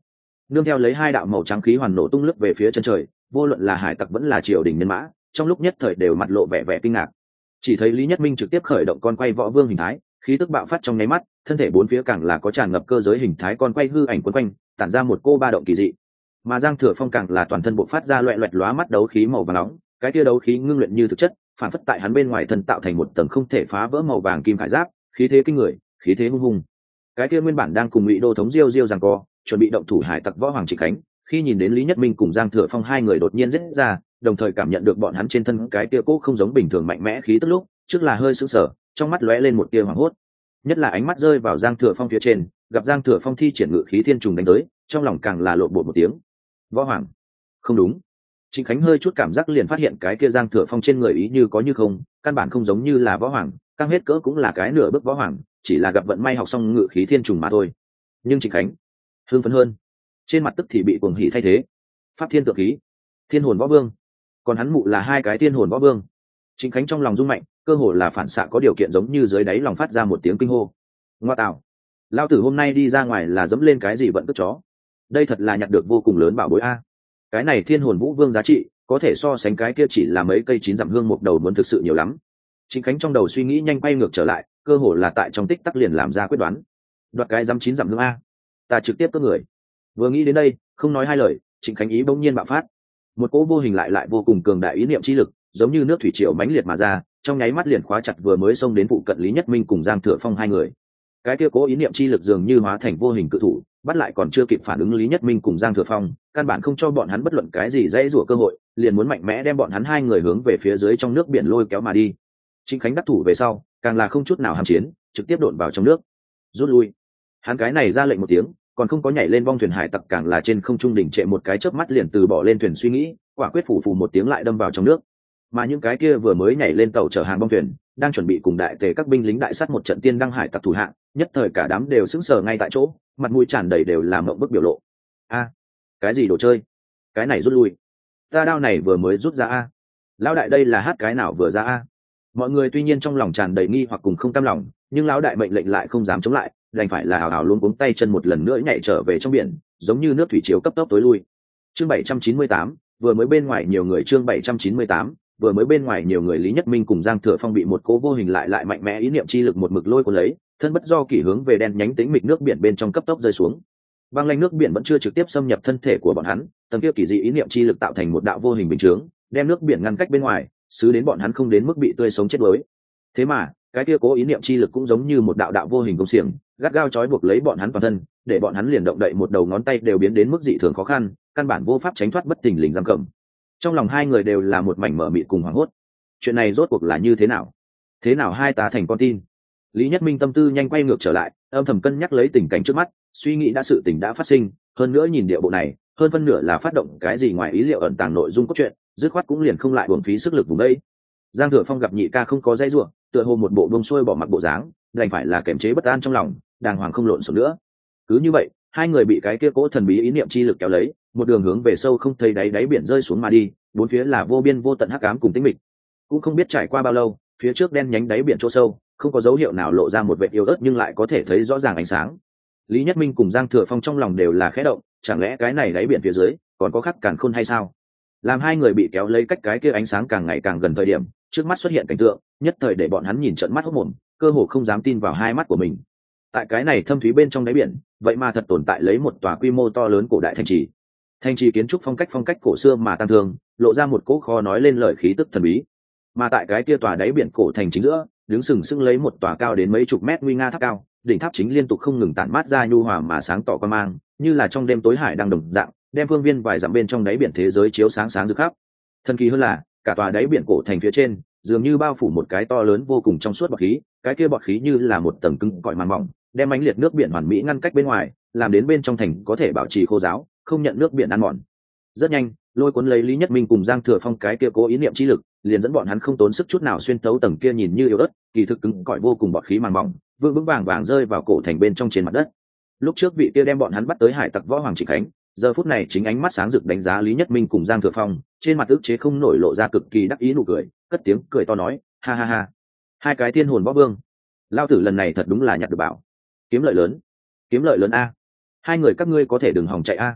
nương theo lấy hai đạo màu trắng khí hoàn nổ tung lướt về phía chân trời, vô luận là hải tặc vẫn là triều đình nhân mã trong lúc nhất thời đều mặt lộ vẻ vẻ kinh ngạc. Chỉ thấy Lý Nhất Minh trực tiếp khởi động con quay võ vương hình thái, khí tức bạo phát trong nháy mắt, thân thể bốn phía càng là có tràn ngập cơ giới hình thái con quay hư ảnh quấn quanh, tản ra một cô ba động kỳ dị. Mà Giang Thừa Phong càng là toàn thân bộc phát ra loẹt loẹt lóa mắt đấu khí màu vàng nóng, cái kia đấu khí ngưng luyện như thực chất, phản phất tại hắn bên ngoài thân tạo thành một tầng không thể phá vỡ màu vàng kim khải giáp, khí thế kinh người, khí thế hung hùng. Cái kia nguyên bản đang cùng Ngụy Đô thống Diêu Diêu giằng co, chuẩn bị động thủ hải tặc võ hoàng Trịnh Khánh, khi nhìn đến Lý Nhất Minh cùng Giang Thừa Phong hai người đột nhiên giết ra, đồng thời cảm nhận được bọn hắn trên thân cái kia cố không giống bình thường mạnh mẽ khí tức lúc, trước là hơi sững sờ, trong mắt lóe lên một tia hoảng hốt. Nhất là ánh mắt rơi vào Giang Thừa Phong phía trên, gặp Giang Thừa Phong thi triển ngự khí thiên trùng đánh tới, trong lòng càng là lộn bột một tiếng. Võ hoàng? Không đúng. Trịnh Khánh hơi chút cảm giác liền phát hiện cái kia Giang Thừa Phong trên người ý như có như không, căn bản không giống như là võ hoàng, căng hết cỡ cũng là cái nửa bước võ hoàng, chỉ là gặp vận may học xong ngự khí thiên trùng mà thôi. Nhưng Trịnh Khánh hưng phấn hơn, trên mặt tức thì bị cuồng hỉ thay thế. Pháp thiên tượng khí, thiên hồn võ vương, còn hắn mụ là hai cái thiên hồn võ vương. Trịnh Khánh trong lòng rung mạnh, cơ hồ là phản xạ có điều kiện giống như dưới đáy lòng phát ra một tiếng kinh hô. Ngoa tạo, lao tử hôm nay đi ra ngoài là dẫm lên cái gì vận cất chó. Đây thật là nhặt được vô cùng lớn bảo bối a. Cái này thiên hồn vũ vương giá trị có thể so sánh cái kia chỉ là mấy cây chín dặm hương một đầu muốn thực sự nhiều lắm. Trịnh Khánh trong đầu suy nghĩ nhanh quay ngược trở lại, cơ hồ là tại trong tích tắc liền làm ra quyết đoán. Đoạt cái dăm chín dặm hương a, ta trực tiếp cướp người. Vừa nghĩ đến đây, không nói hai lời, Trịnh Khánh ý bỗng nhiên bạo phát. Một cỗ vô hình lại lại vô cùng cường đại ý niệm chi lực, giống như nước thủy triều mãnh liệt mà ra, trong nháy mắt liền khóa chặt vừa mới xông đến phụ cận Lý Nhất Minh cùng Giang Thừa Phong hai người. Cái kia cố ý niệm chi lực dường như hóa thành vô hình cự thủ, bắt lại còn chưa kịp phản ứng Lý Nhất Minh cùng Giang Thừa Phong, căn bản không cho bọn hắn bất luận cái gì dễ rủa cơ hội, liền muốn mạnh mẽ đem bọn hắn hai người hướng về phía dưới trong nước biển lôi kéo mà đi. Trịnh Khánh đắc thủ về sau, càng là không chút nào hàm chiến, trực tiếp đột vào trong nước, rút lui. Hắn cái này ra lệnh một tiếng, còn không có nhảy lên bong thuyền hải tặc càng là trên không trung đỉnh trệ một cái chớp mắt liền từ bỏ lên thuyền suy nghĩ, quả quyết phủ phủ một tiếng lại đâm vào trong nước. Mà những cái kia vừa mới nhảy lên tàu chở hàng bong thuyền, đang chuẩn bị cùng đại tề các binh lính đại sát một trận tiên đăng hải tặc thủ hạng, nhất thời cả đám đều sững sờ ngay tại chỗ, mặt mũi tràn đầy đều là mộng bức biểu lộ. A, cái gì đồ chơi? Cái này rút lui? Ta đao này vừa mới rút ra a. Lão đại đây là hát cái nào vừa ra a? Mọi người tuy nhiên trong lòng tràn đầy nghi hoặc cùng không cam lòng, nhưng lão đại mệnh lệnh lại không dám chống lại, đành phải là hào hào luôn cuống tay chân một lần nữa nhảy trở về trong biển, giống như nước thủy chiều cấp tốc tối lui. Chương bảy trăm chín mươi tám, vừa mới bên ngoài nhiều người chương bảy trăm chín mươi tám, vừa mới bên ngoài nhiều người Lý Nhất Minh cùng Giang Thừa Phong bị một cố vô hình lại lại mạnh mẽ ý niệm chi lực một mực lôi cuốn lấy, thân bất do kỷ hướng về đen nhánh tĩnh mịch nước biển bên trong cấp tốc rơi xuống. Băng lanh nước biển vẫn chưa trực tiếp xâm nhập thân thể của bọn hắn, tầng kia kỳ dị ý niệm chi lực tạo thành một đạo vô hình bình chướng, đem nước biển ngăn cách bên ngoài, xứ đến bọn hắn không đến mức bị tươi sống chết đuối. Thế mà, cái kia cố ý niệm chi lực cũng giống như một đạo đạo vô hình công xiềng, gắt gao trói buộc lấy bọn hắn toàn thân, để bọn hắn liền động đậy một đầu ngón tay đều biến đến mức dị thường khó khăn, căn bản vô pháp tránh thoát bất thình lình giam cầm. Trong lòng hai người đều là một mảnh mở mịt cùng hoảng hốt. Chuyện này rốt cuộc là như thế nào? Thế nào hai ta thành con tin? Lý Nhất Minh tâm tư nhanh quay ngược trở lại, âm thầm cân nhắc lấy tình cảnh trước mắt, suy nghĩ đã sự tình đã phát sinh, hơn nữa nhìn địa bộ này, hơn phân nửa là phát động cái gì ngoài ý liệu ẩn tàng nội dung cốt truyện, dứt khoát cũng liền không lại uổng phí sức lực vùng đây. Giang Thừa Phong gặp nhị ca không có dây ruộng, tựa hồ một bộ bông xuôi bỏ mặc bộ dáng, đành phải là kiềm chế bất an trong lòng, đàng hoàng không lộn xộn nữa. Cứ như vậy, hai người bị cái kia cỗ thần bí ý niệm chi lực kéo lấy, một đường hướng về sâu không thấy đáy đáy biển rơi xuống mà đi, bốn phía là vô biên vô tận hắc ám cùng tĩnh mịch. Cũng không biết trải qua bao lâu, phía trước đen nhánh đáy biển chỗ sâu, không có dấu hiệu nào lộ ra một vệt yếu ớt nhưng lại có thể thấy rõ ràng ánh sáng. Lý Nhất Minh cùng Giang Thừa Phong trong lòng đều là khẽ động, chẳng lẽ cái này đáy biển phía dưới còn có khắc càn khôn hay sao? Làm hai người bị kéo lấy cách cái kia ánh sáng càng ngày càng gần thời điểm, trước mắt xuất hiện cảnh tượng, nhất thời để bọn hắn nhìn trợn mắt hốt mồm, cơ hồ không dám tin vào hai mắt của mình. Tại cái này thâm thúy bên trong đáy biển, vậy mà thật tồn tại lấy một tòa quy mô to lớn cổ đại thành trì. Thành trì kiến trúc phong cách phong cách cổ xưa mà tăng thương, lộ ra một cỗ khó nói lên lời khí tức thần bí. Mà tại cái kia tòa đáy biển cổ thành chính giữa, đứng sừng sững lấy một tòa cao đến mấy chục mét nguy nga tháp cao, đỉnh tháp chính liên tục không ngừng tản mát ra nhu hòa mà sáng tỏ quan mang, như là trong đêm tối hải đang đồng dạng, đem phương viên vài dặm bên trong đáy biển thế giới chiếu sáng sáng rực khắp. Thần kỳ hơn là, cả tòa đáy biển cổ thành phía trên, dường như bao phủ một cái to lớn vô cùng trong suốt bọt khí, cái kia bọt khí như là một tầng cứng cỏi màn mỏng, đem ánh liệt nước biển hoàn mỹ ngăn cách bên ngoài, làm đến bên trong thành có thể bảo trì khô ráo, không nhận nước biển ăn mòn. Rất nhanh, lôi cuốn lấy Lý Nhất Minh cùng Giang Thừa Phong cái kia cố ý niệm chi lực, liền dẫn bọn hắn không tốn sức chút nào xuyên tấu tầng kia nhìn như yếu ớt, kỳ thực cứng cỏi vô cùng bọt khí màn mỏng, vững vững vàng vàng rơi vào cổ thành bên trong trên mặt đất. Lúc trước vị kia đem bọn hắn bắt tới hải tặc võ hoàng Trịnh Khánh, giờ phút này chính ánh mắt sáng rực đánh giá Lý Nhất Minh cùng Giang Thừa Phong, trên mặt ức chế không nổi lộ ra cực kỳ đắc ý nụ cười, cất tiếng cười to nói, ha ha ha, hai cái thiên hồn võ vương, lao tử lần này thật đúng là nhặt được bảo, kiếm lợi lớn, kiếm lợi lớn a, hai người các ngươi có thể đừng hòng chạy a.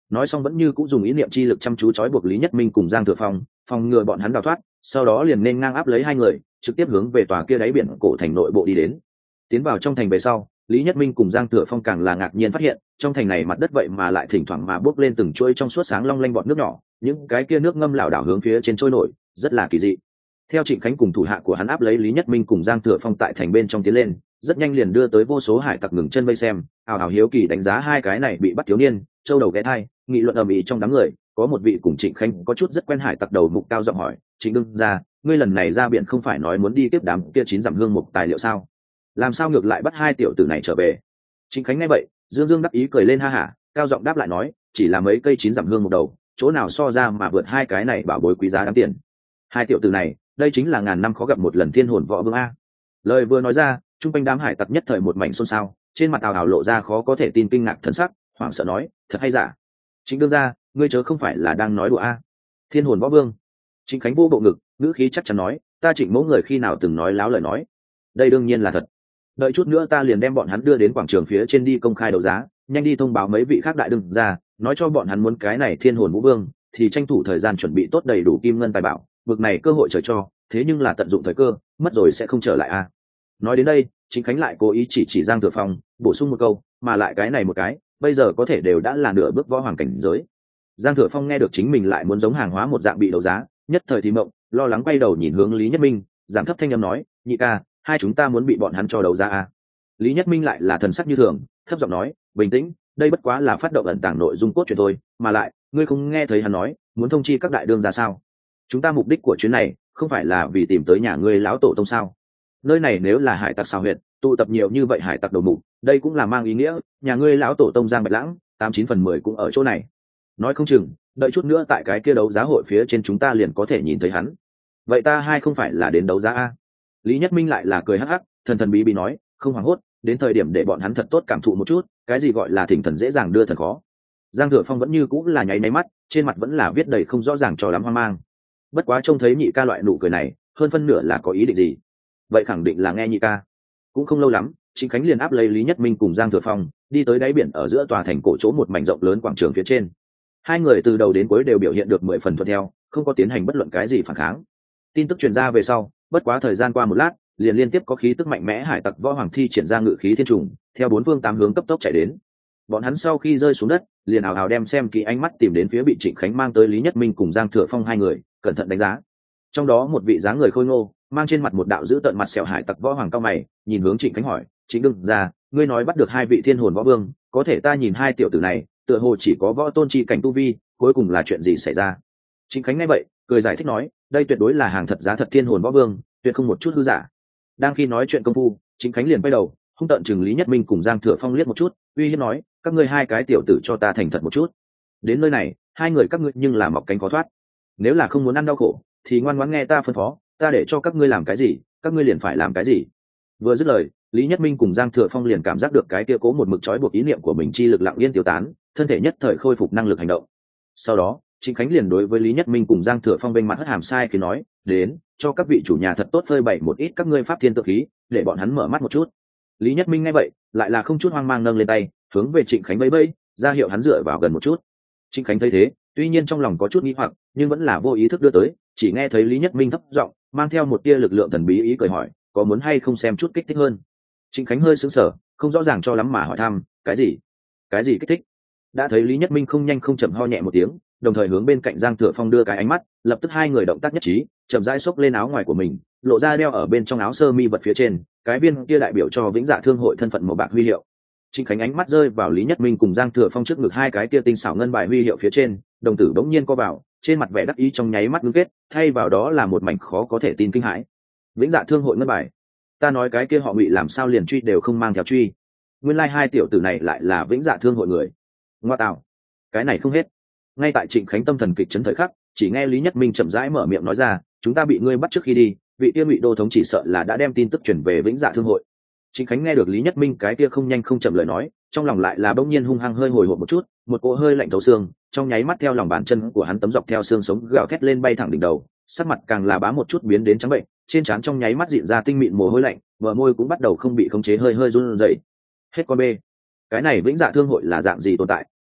nói xong vẫn như cũng dùng ý niệm chi lực chăm chú trói buộc Lý Nhất Minh cùng Giang Thừa Phong, phòng ngừa bọn hắn đào thoát, sau đó liền nên ngang áp lấy hai người, trực tiếp hướng về tòa kia đáy biển cổ thành nội bộ đi đến. Tiến vào trong thành về sau, Lý Nhất Minh cùng Giang Thừa Phong càng là ngạc nhiên phát hiện, trong thành này mặt đất vậy mà lại thỉnh thoảng mà bốc lên từng chuỗi trong suốt sáng long lanh bọt nước nhỏ, những cái kia nước ngâm lảo đảo hướng phía trên trôi nổi, rất là kỳ dị. Theo Trịnh Khánh cùng thủ hạ của hắn áp lấy Lý Nhất Minh cùng Giang Thừa Phong tại thành bên trong tiến lên, rất nhanh liền đưa tới vô số hải tặc ngừng chân vây xem, ào ào hiếu kỳ đánh giá hai cái này bị bắt thiếu niên, châu đầu ghé thai, nghị luận ầm ĩ trong đám người, có một vị cùng Trịnh Khánh có chút rất quen hải tặc đầu mục cao giọng hỏi, "Trịnh đương gia, ngươi lần này ra biển không phải nói muốn đi tiếp đám kia chín dặm hương mục tài liệu sao? Làm sao ngược lại bắt hai tiểu tử này trở về?" Trịnh Khánh nghe vậy, dương dương đắc ý cười lên ha hả, cao giọng đáp lại nói, "Chỉ là mấy cây chín dặm hương một đầu, chỗ nào so ra mà vượt hai cái này bảo bối quý giá đáng tiền. Hai tiểu tử này, đây chính là ngàn năm khó gặp một lần thiên hồn võ vương a." Lời vừa nói ra, trung quanh đám hải tặc nhất thời một mảnh xôn xao, trên mặt ào ào lộ ra khó có thể tin kinh ngạc thần sắc, hoảng sợ nói, "Thật hay giả? Trịnh đương gia, ngươi chớ không phải là đang nói đùa a?" Thiên hồn võ vương? Trịnh Khánh vô bộ ngực, ngữ khí chắc chắn nói, "Ta Trịnh mẫu người khi nào từng nói láo lời nói? Đây đương nhiên là thật. Đợi chút nữa ta liền đem bọn hắn đưa đến quảng trường phía trên đi công khai đấu giá, nhanh đi thông báo mấy vị khác đại đương gia, nói cho bọn hắn muốn cái này thiên hồn vũ vương, thì tranh thủ thời gian chuẩn bị tốt đầy đủ kim ngân tài bảo, vực này cơ hội trời cho, thế nhưng là tận dụng thời cơ, mất rồi sẽ không trở lại a." Nói đến đây, Trịnh Khánh lại cố ý chỉ chỉ Giang Thừa Phong, bổ sung một câu, "Mà lại cái này một cái, bây giờ có thể đều đã là nửa bước võ hoàng cảnh giới." Giang Thừa Phong nghe được chính mình lại muốn giống hàng hóa một dạng bị đấu giá, nhất thời thì mộng, lo lắng quay đầu nhìn hướng Lý Nhất Minh, giảm thấp thanh âm nói, "Nhị ca, hai chúng ta muốn bị bọn hắn cho đấu giá à?" Lý Nhất Minh lại là thần sắc như thường, thấp giọng nói, "Bình tĩnh, đây bất quá là phát động ẩn tàng nội dung cốt truyện thôi, mà lại, ngươi không nghe thấy hắn nói, muốn thông chi các đại đương ra sao? Chúng ta mục đích của chuyến này, không phải là vì tìm tới nhà ngươi lão tổ tông sao? Nơi này nếu là hải tặc xào huyện, tụ tập nhiều như vậy hải tặc đầu mục, đây cũng là mang ý nghĩa, nhà ngươi lão tổ tông Giang Bạch Lãng, tám chín phần mười cũng ở chỗ này. Nói không chừng, đợi chút nữa tại cái kia đấu giá hội phía trên chúng ta liền có thể nhìn thấy hắn. Vậy ta hai không phải là đến đấu giá a?" Lý Nhất Minh lại là cười hắc hắc, thần thần bí bí nói, "Không hoảng hốt, đến thời điểm để bọn hắn thật tốt cảm thụ một chút, cái gì gọi là thỉnh thần dễ dàng đưa thần khó." Giang Thừa Phong vẫn như cũng là nháy máy mắt, trên mặt vẫn là viết đầy không rõ ràng cho lắm hoang mang. Bất quá trông thấy nhị ca loại nụ cười này, hơn phân nửa là có ý định gì. Vậy khẳng định là nghe nhị ca. Cũng không lâu lắm, Trịnh Khánh liền áp lấy Lý Nhất Minh cùng Giang Thừa Phong, đi tới đáy biển ở giữa tòa thành cổ chỗ một mảnh rộng lớn quảng trường phía trên. Hai người từ đầu đến cuối đều biểu hiện được mười phần thuận theo, không có tiến hành bất luận cái gì phản kháng. Tin tức truyền ra về sau, bất quá thời gian qua một lát, liền liên tiếp có khí tức mạnh mẽ hải tặc võ hoàng thi triển ra ngự khí thiên trùng, theo bốn phương tám hướng cấp tốc chạy đến. Bọn hắn sau khi rơi xuống đất, liền ảo ảo đem xem kỹ ánh mắt tìm đến phía bị Trịnh Khánh mang tới Lý Nhất Minh cùng Giang Thừa Phong hai người, cẩn thận đánh giá. Trong đó một vị dáng người khôi ngô, mang trên mặt một đạo dữ tợn mặt sẹo hải tặc võ hoàng cao mày, nhìn hướng Trịnh Khánh hỏi, "Trịnh đương gia, ngươi nói bắt được hai vị thiên hồn võ vương, có thể ta nhìn hai tiểu tử này, tựa hồ chỉ có võ tôn chi cảnh tu vi, cuối cùng là chuyện gì xảy ra?" Trịnh Khánh nghe vậy, cười giải thích nói, "Đây tuyệt đối là hàng thật giá thật thiên hồn võ vương, tuyệt không một chút hư giả." Đang khi nói chuyện công phu, Trịnh Khánh liền quay đầu, hung tợn chừng Lý Nhất Minh cùng Giang Thừa Phong liếc một chút, uy hiếp nói, "Các ngươi hai cái tiểu tử cho ta thành thật một chút. Đến nơi này, hai người các ngươi nhưng là mọc cánh khó thoát. Nếu là không muốn ăn đau khổ, thì ngoan ngoãn nghe ta phân phó, ta để cho các ngươi làm cái gì, các ngươi liền phải làm cái gì." Vừa dứt lời, Lý Nhất Minh cùng Giang Thừa Phong liền cảm giác được cái kia cố một mực trói buộc ý niệm của mình chi lực lặng yên tiêu tán, thân thể nhất thời khôi phục năng lực hành động. Sau đó, Trịnh Khánh liền đối với Lý Nhất Minh cùng Giang Thừa Phong bên mặt hất hàm sai khi nói, "Đến, cho các vị chủ nhà thật tốt phơi bày một ít các ngươi pháp thiên tự khí, để bọn hắn mở mắt một chút." Lý Nhất Minh nghe vậy, lại là không chút hoang mang nâng lên tay, hướng về Trịnh Khánh vẫy vẫy, ra hiệu hắn dựa vào gần một chút. Trịnh Khánh thấy thế, tuy nhiên trong lòng có chút nghi hoặc, nhưng vẫn là vô ý thức đưa tới, chỉ nghe thấy Lý Nhất Minh thấp giọng, mang theo một tia lực lượng thần bí ý cười hỏi, "Có muốn hay không xem chút kích thích hơn?" Trịnh Khánh hơi sững sờ, không rõ ràng cho lắm mà hỏi thăm, "Cái gì? Cái gì kích thích?" Đã thấy Lý Nhất Minh không nhanh không chậm ho nhẹ một tiếng, đồng thời hướng bên cạnh Giang Thừa Phong đưa cái ánh mắt, lập tức hai người động tác nhất trí, chậm rãi xốc lên áo ngoài của mình, lộ ra đeo ở bên trong áo sơ mi vật phía trên, cái viên kia đại biểu cho Vĩnh Dạ Thương hội thân phận màu bạc huy hiệu. Trịnh Khánh ánh mắt rơi vào Lý Nhất Minh cùng Giang Thừa Phong trước ngực hai cái kia tinh xảo ngân bài huy hiệu phía trên, đồng tử bỗng nhiên co vào, trên mặt vẻ đắc ý trong nháy mắt ngưng kết, thay vào đó là một mảnh khó có thể tin kinh hãi. Vĩnh Dạ Thương hội ngân bài, ta nói cái kia họ Ngụy làm sao liền truy đều không mang theo truy, nguyên lai like hai tiểu tử này lại là Vĩnh Dạ Thương hội người. Ngoa tạo, cái này không hết. Ngay tại Trịnh Khánh tâm thần kịch chấn thời khắc, chỉ nghe Lý Nhất Minh chậm rãi mở miệng nói ra, "Chúng ta bị ngươi bắt trước khi đi, vị kia Ngụy đô thống chỉ sợ là đã đem tin tức chuyển về Vĩnh Dạ Thương hội." Trịnh Khánh nghe được Lý Nhất Minh cái kia không nhanh không chậm lời nói, trong lòng lại là bỗng nhiên hung hăng hơi hồi hộp một chút, một cỗ hơi lạnh thấu xương, trong nháy mắt theo lòng bàn chân của hắn tấm dọc theo xương sống gào thét lên bay thẳng đỉnh đầu, sắc mặt càng là bá một chút biến đến trắng bệnh, trên trán trong nháy mắt dịn ra tinh mịn mồ hôi lạnh, bờ môi cũng bắt đầu không bị khống chế hơi hơi run rẩy. Hết con bê, cái này Vĩnh Dạ Thương hội là dạng gì tồn tại,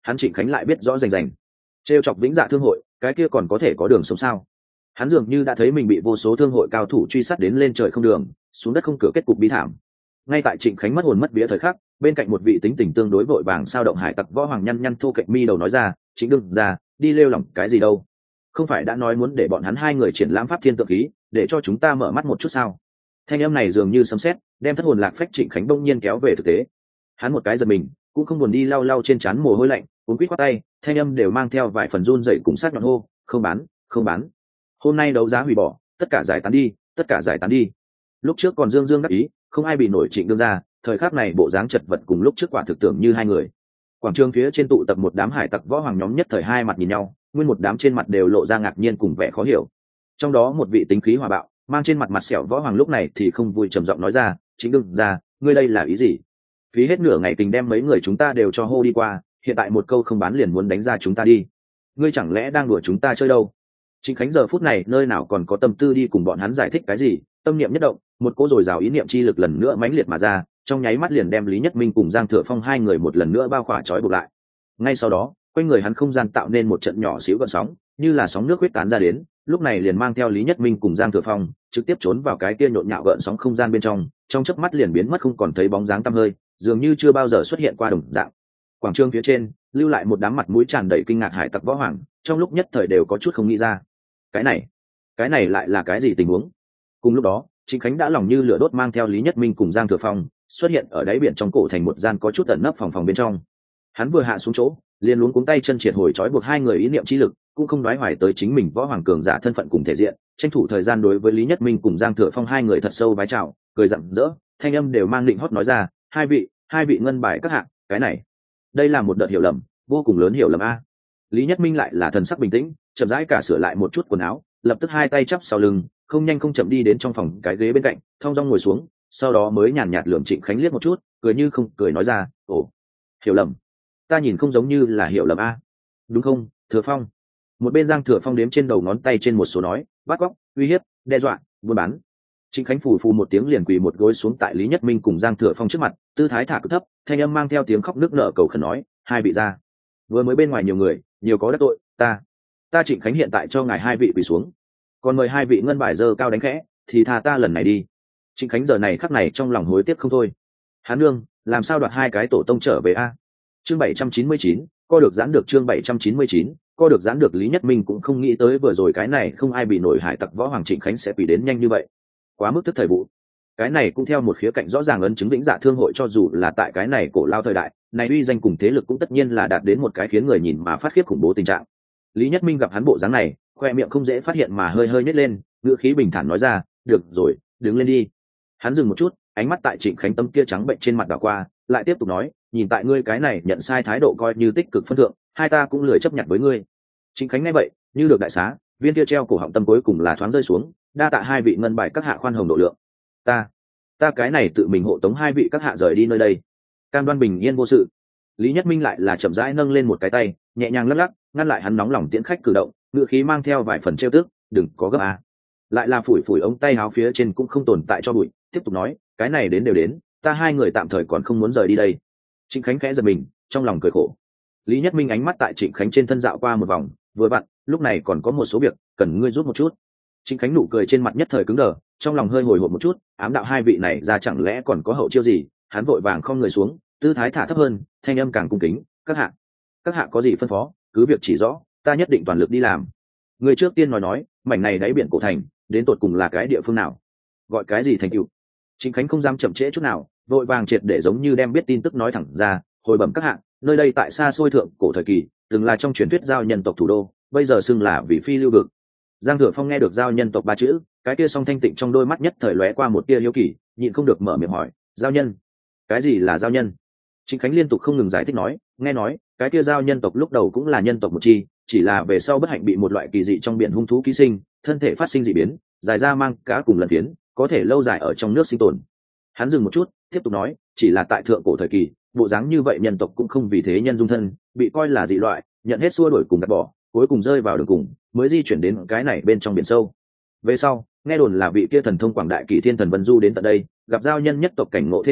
hắn Trịnh Khánh lại biết rõ rành rành. Trêu chọc Vĩnh Dạ thương hội, cái kia còn có thể có đường sống sao? Hắn dường như đã thấy mình bị vô số thương hội cao thủ truy sát đến lên trời không đường, xuống đất không cửa, kết cục bi thảm. Ngay tại Trịnh Khánh mất hồn mất vía thời khắc, bên cạnh một vị tính tình tương đối vội vàng sao động hải tặc võ hoàng nhăn nhăn thu cạnh mi đầu nói ra, Trịnh đương ra, đi lêu lỏng cái gì đâu? Không phải đã nói muốn để bọn hắn hai người triển lãm pháp thiên tượng khí, để cho chúng ta mở mắt một chút sao? Thanh âm này dường như sấm sét, đem thất hồn lạc phách Trịnh Khánh bỗng nhiên kéo về thực tế. Hắn một cái giật mình, cũng không buồn đi lau lau trên trán mồ hôi lạnh, cuống quýt quát tay, thanh âm đều mang theo vài phần run rẩy cùng sát nhọn hô, không bán, không bán. Hôm nay đấu giá hủy bỏ, tất cả giải tán đi, tất cả giải tán đi. Lúc trước còn dương dương đắc ý, không ai bị nổi Trịnh đương ra, thời khắc này bộ dáng chật vật cùng lúc trước quả thực tưởng như hai người. Quảng trường phía trên tụ tập một đám hải tặc võ hoàng nhóm nhất thời hai mặt nhìn nhau, nguyên một đám trên mặt đều lộ ra ngạc nhiên cùng vẻ khó hiểu. Trong đó một vị tính khí hòa bạo, mang trên mặt mặt sẹo võ hoàng lúc này thì không vui trầm giọng nói ra, Trịnh đương ra, ngươi đây là ý gì? Phí hết nửa ngày tình đem mấy người chúng ta đều cho hô đi qua, hiện tại một câu không bán liền muốn đánh ra chúng ta đi. Ngươi chẳng lẽ đang đùa chúng ta chơi đâu? Trịnh Khánh giờ phút này nơi nào còn có tâm tư đi cùng bọn hắn giải thích cái gì, tâm niệm nhất động, một cỗ dồi dào ý niệm chi lực lần nữa mãnh liệt mà ra, trong nháy mắt liền đem Lý Nhất Minh cùng Giang Thừa Phong hai người một lần nữa bao khỏa trói buộc lại. Ngay sau đó, quanh người hắn không gian tạo nên một trận nhỏ xíu gợn sóng, như là sóng nước huyết tán ra đến, lúc này liền mang theo Lý Nhất Minh cùng Giang Thừa Phong, trực tiếp trốn vào cái kia nhộn nhạo gợn sóng không gian bên trong, trong chớp mắt liền biến mất không còn thấy bóng dáng tăm hơi, dường như chưa bao giờ xuất hiện qua đồng dạng. Quảng trường phía trên, lưu lại một đám mặt mũi tràn đầy kinh ngạc hải tặc võ hoàng, trong lúc nhất thời đều có chút không nghĩ ra. Cái này, cái này lại là cái gì tình huống? Cùng lúc đó, Trịnh Khánh đã lòng như lửa đốt mang theo Lý Nhất Minh cùng Giang Thừa Phong xuất hiện ở đáy biển trong cổ thành một gian có chút tận nấp phòng phòng bên trong. Hắn vừa hạ xuống chỗ, liền luống cuống tay chân triệt hồi trói buộc hai người ý niệm chi lực, cũng không đoái hoài tới chính mình võ hoàng cường giả thân phận cùng thể diện, tranh thủ thời gian đối với Lý Nhất Minh cùng Giang Thừa Phong hai người thật sâu vái chào, cười rạng rỡ, thanh âm đều mang định hót nói ra, hai vị, hai vị ngân bài các hạng, cái này, đây là một đợt hiểu lầm, vô cùng lớn hiểu lầm a. Lý Nhất Minh lại là thần sắc bình tĩnh, chậm rãi cả sửa lại một chút quần áo, lập tức hai tay chắp sau lưng, không nhanh không chậm đi đến trong phòng cái ghế bên cạnh, thong dong ngồi xuống, sau đó mới nhàn nhạt lườm Trịnh Khánh liếc một chút, cười như không cười nói ra, ồ, hiểu lầm, ta nhìn không giống như là hiểu lầm a, đúng không, Thừa Phong? Một bên Giang Thừa Phong đếm trên đầu ngón tay trên một số nói, bắt cóc, uy hiếp, đe dọa, buôn bán. Trịnh Khánh phù phù một tiếng liền quỳ một gối xuống tại Lý Nhất Minh cùng Giang Thừa Phong trước mặt, tư thái thả cực thấp, thanh âm mang theo tiếng khóc nức nở cầu khẩn nói, hai vị gia, vừa mới bên ngoài nhiều người, nhiều có đắc tội, ta, ta Trịnh Khánh hiện tại cho ngài hai vị quỳ xuống, còn mời hai vị ngân bài dơ cao đánh khẽ, thì tha ta lần này đi. Trịnh Khánh giờ này khắc này trong lòng hối tiếc không thôi. Hán nương, làm sao đoạt hai cái tổ tông trở về a? Chương bảy trăm chín mươi chín, co được giãn được chương bảy trăm chín mươi chín, co được giãn được Lý Nhất Minh cũng không nghĩ tới vừa rồi cái này không ai bị nổi hải tặc võ hoàng Trịnh Khánh sẽ bị đến nhanh như vậy. Quá mức thức thời vụ. Cái này cũng theo một khía cạnh rõ ràng ấn chứng Vĩnh Dạ thương hội cho dù là tại cái này cổ lao thời đại, này uy danh cùng thế lực cũng tất nhiên là đạt đến một cái khiến người nhìn mà phát khiếp khủng bố tình trạng. Lý Nhất Minh gặp hắn bộ dáng này, khoe miệng không dễ phát hiện mà hơi hơi nhếch lên, ngữ khí bình thản nói ra, được rồi, đứng lên đi. Hắn dừng một chút, ánh mắt tại Trịnh Khánh tâm kia trắng bệnh trên mặt đảo qua, lại tiếp tục nói, nhìn tại ngươi cái này nhận sai thái độ coi như tích cực phân thượng, hai ta cũng lười chấp nhận với ngươi. Trịnh Khánh nghe vậy, như được đại xá, viên kia treo cổ họng tâm cuối cùng là thoáng rơi xuống, đa tạ hai vị ngân bài các hạ khoan hồng độ lượng. Ta, ta cái này tự mình hộ tống hai vị các hạ rời đi nơi đây, cam đoan bình yên vô sự. Lý Nhất Minh lại là chậm rãi nâng lên một cái tay, nhẹ nhàng lắc lắc, ngăn lại hắn nóng lòng tiễn khách cử động, ngữ khí mang theo vài phần trêu tức, đừng có gấp à. Lại là phủi phủi ống tay áo phía trên cũng không tồn tại cho bụi, tiếp tục nói, cái này đến đều đến, ta hai người tạm thời còn không muốn rời đi đây. Trịnh Khánh khẽ giật mình, trong lòng cười khổ. Lý Nhất Minh ánh mắt tại Trịnh Khánh trên thân dạo qua một vòng, vừa vặn, lúc này còn có một số việc cần ngươi giúp một chút. Trịnh Khánh nụ cười trên mặt nhất thời cứng đờ, trong lòng hơi hồi hộp một chút, ám đạo hai vị này ra chẳng lẽ còn có hậu chiêu gì, hắn vội vàng không người xuống, tư thái thả thấp hơn, thanh âm càng cung kính, các hạ, các hạ có gì phân phó, cứ việc chỉ rõ, ta nhất định toàn lực đi làm. Người trước tiên nói nói, mảnh này đáy biển cổ thành, đến tột cùng là cái địa phương nào, gọi cái gì thành tựu? Trịnh Khánh không dám chậm trễ chút nào, vội vàng triệt để giống như đem biết tin tức nói thẳng ra, hồi bẩm các hạng, nơi đây tại xa xôi thượng cổ thời kỳ, từng là trong truyền thuyết giao nhân tộc thủ đô, bây giờ xưng là vị phi lưu vực. Giang Thừa Phong nghe được giao nhân tộc ba chữ, cái kia song thanh tịnh trong đôi mắt nhất thời lóe qua một tia hiếu kỳ, nhịn không được mở miệng hỏi, giao nhân, cái gì là giao nhân? Trịnh Khánh liên tục không ngừng giải thích nói, nghe nói cái kia giao nhân tộc lúc đầu cũng là nhân tộc một chi, chỉ là về sau bất hạnh bị một loại kỳ dị trong biển hung thú ký sinh, thân thể phát sinh dị biến, dài ra mang cá cùng lần phiến, có thể lâu dài ở trong nước sinh tồn. Hắn dừng một chút, tiếp tục nói, chỉ là tại thượng cổ thời kỳ, bộ dáng như vậy nhân tộc cũng không vì thế nhân dung thân, bị coi là dị loại, nhận hết xua đuổi cùng gạt bỏ, cuối cùng rơi vào đường cùng, mới di chuyển đến cái này bên trong biển sâu. Về sau, nghe đồn là vị kia thần thông quảng đại kỳ thiên thần Vân Du đến tận đây, gặp giao nhân nhất tộc cảnh ngộ thế thảm,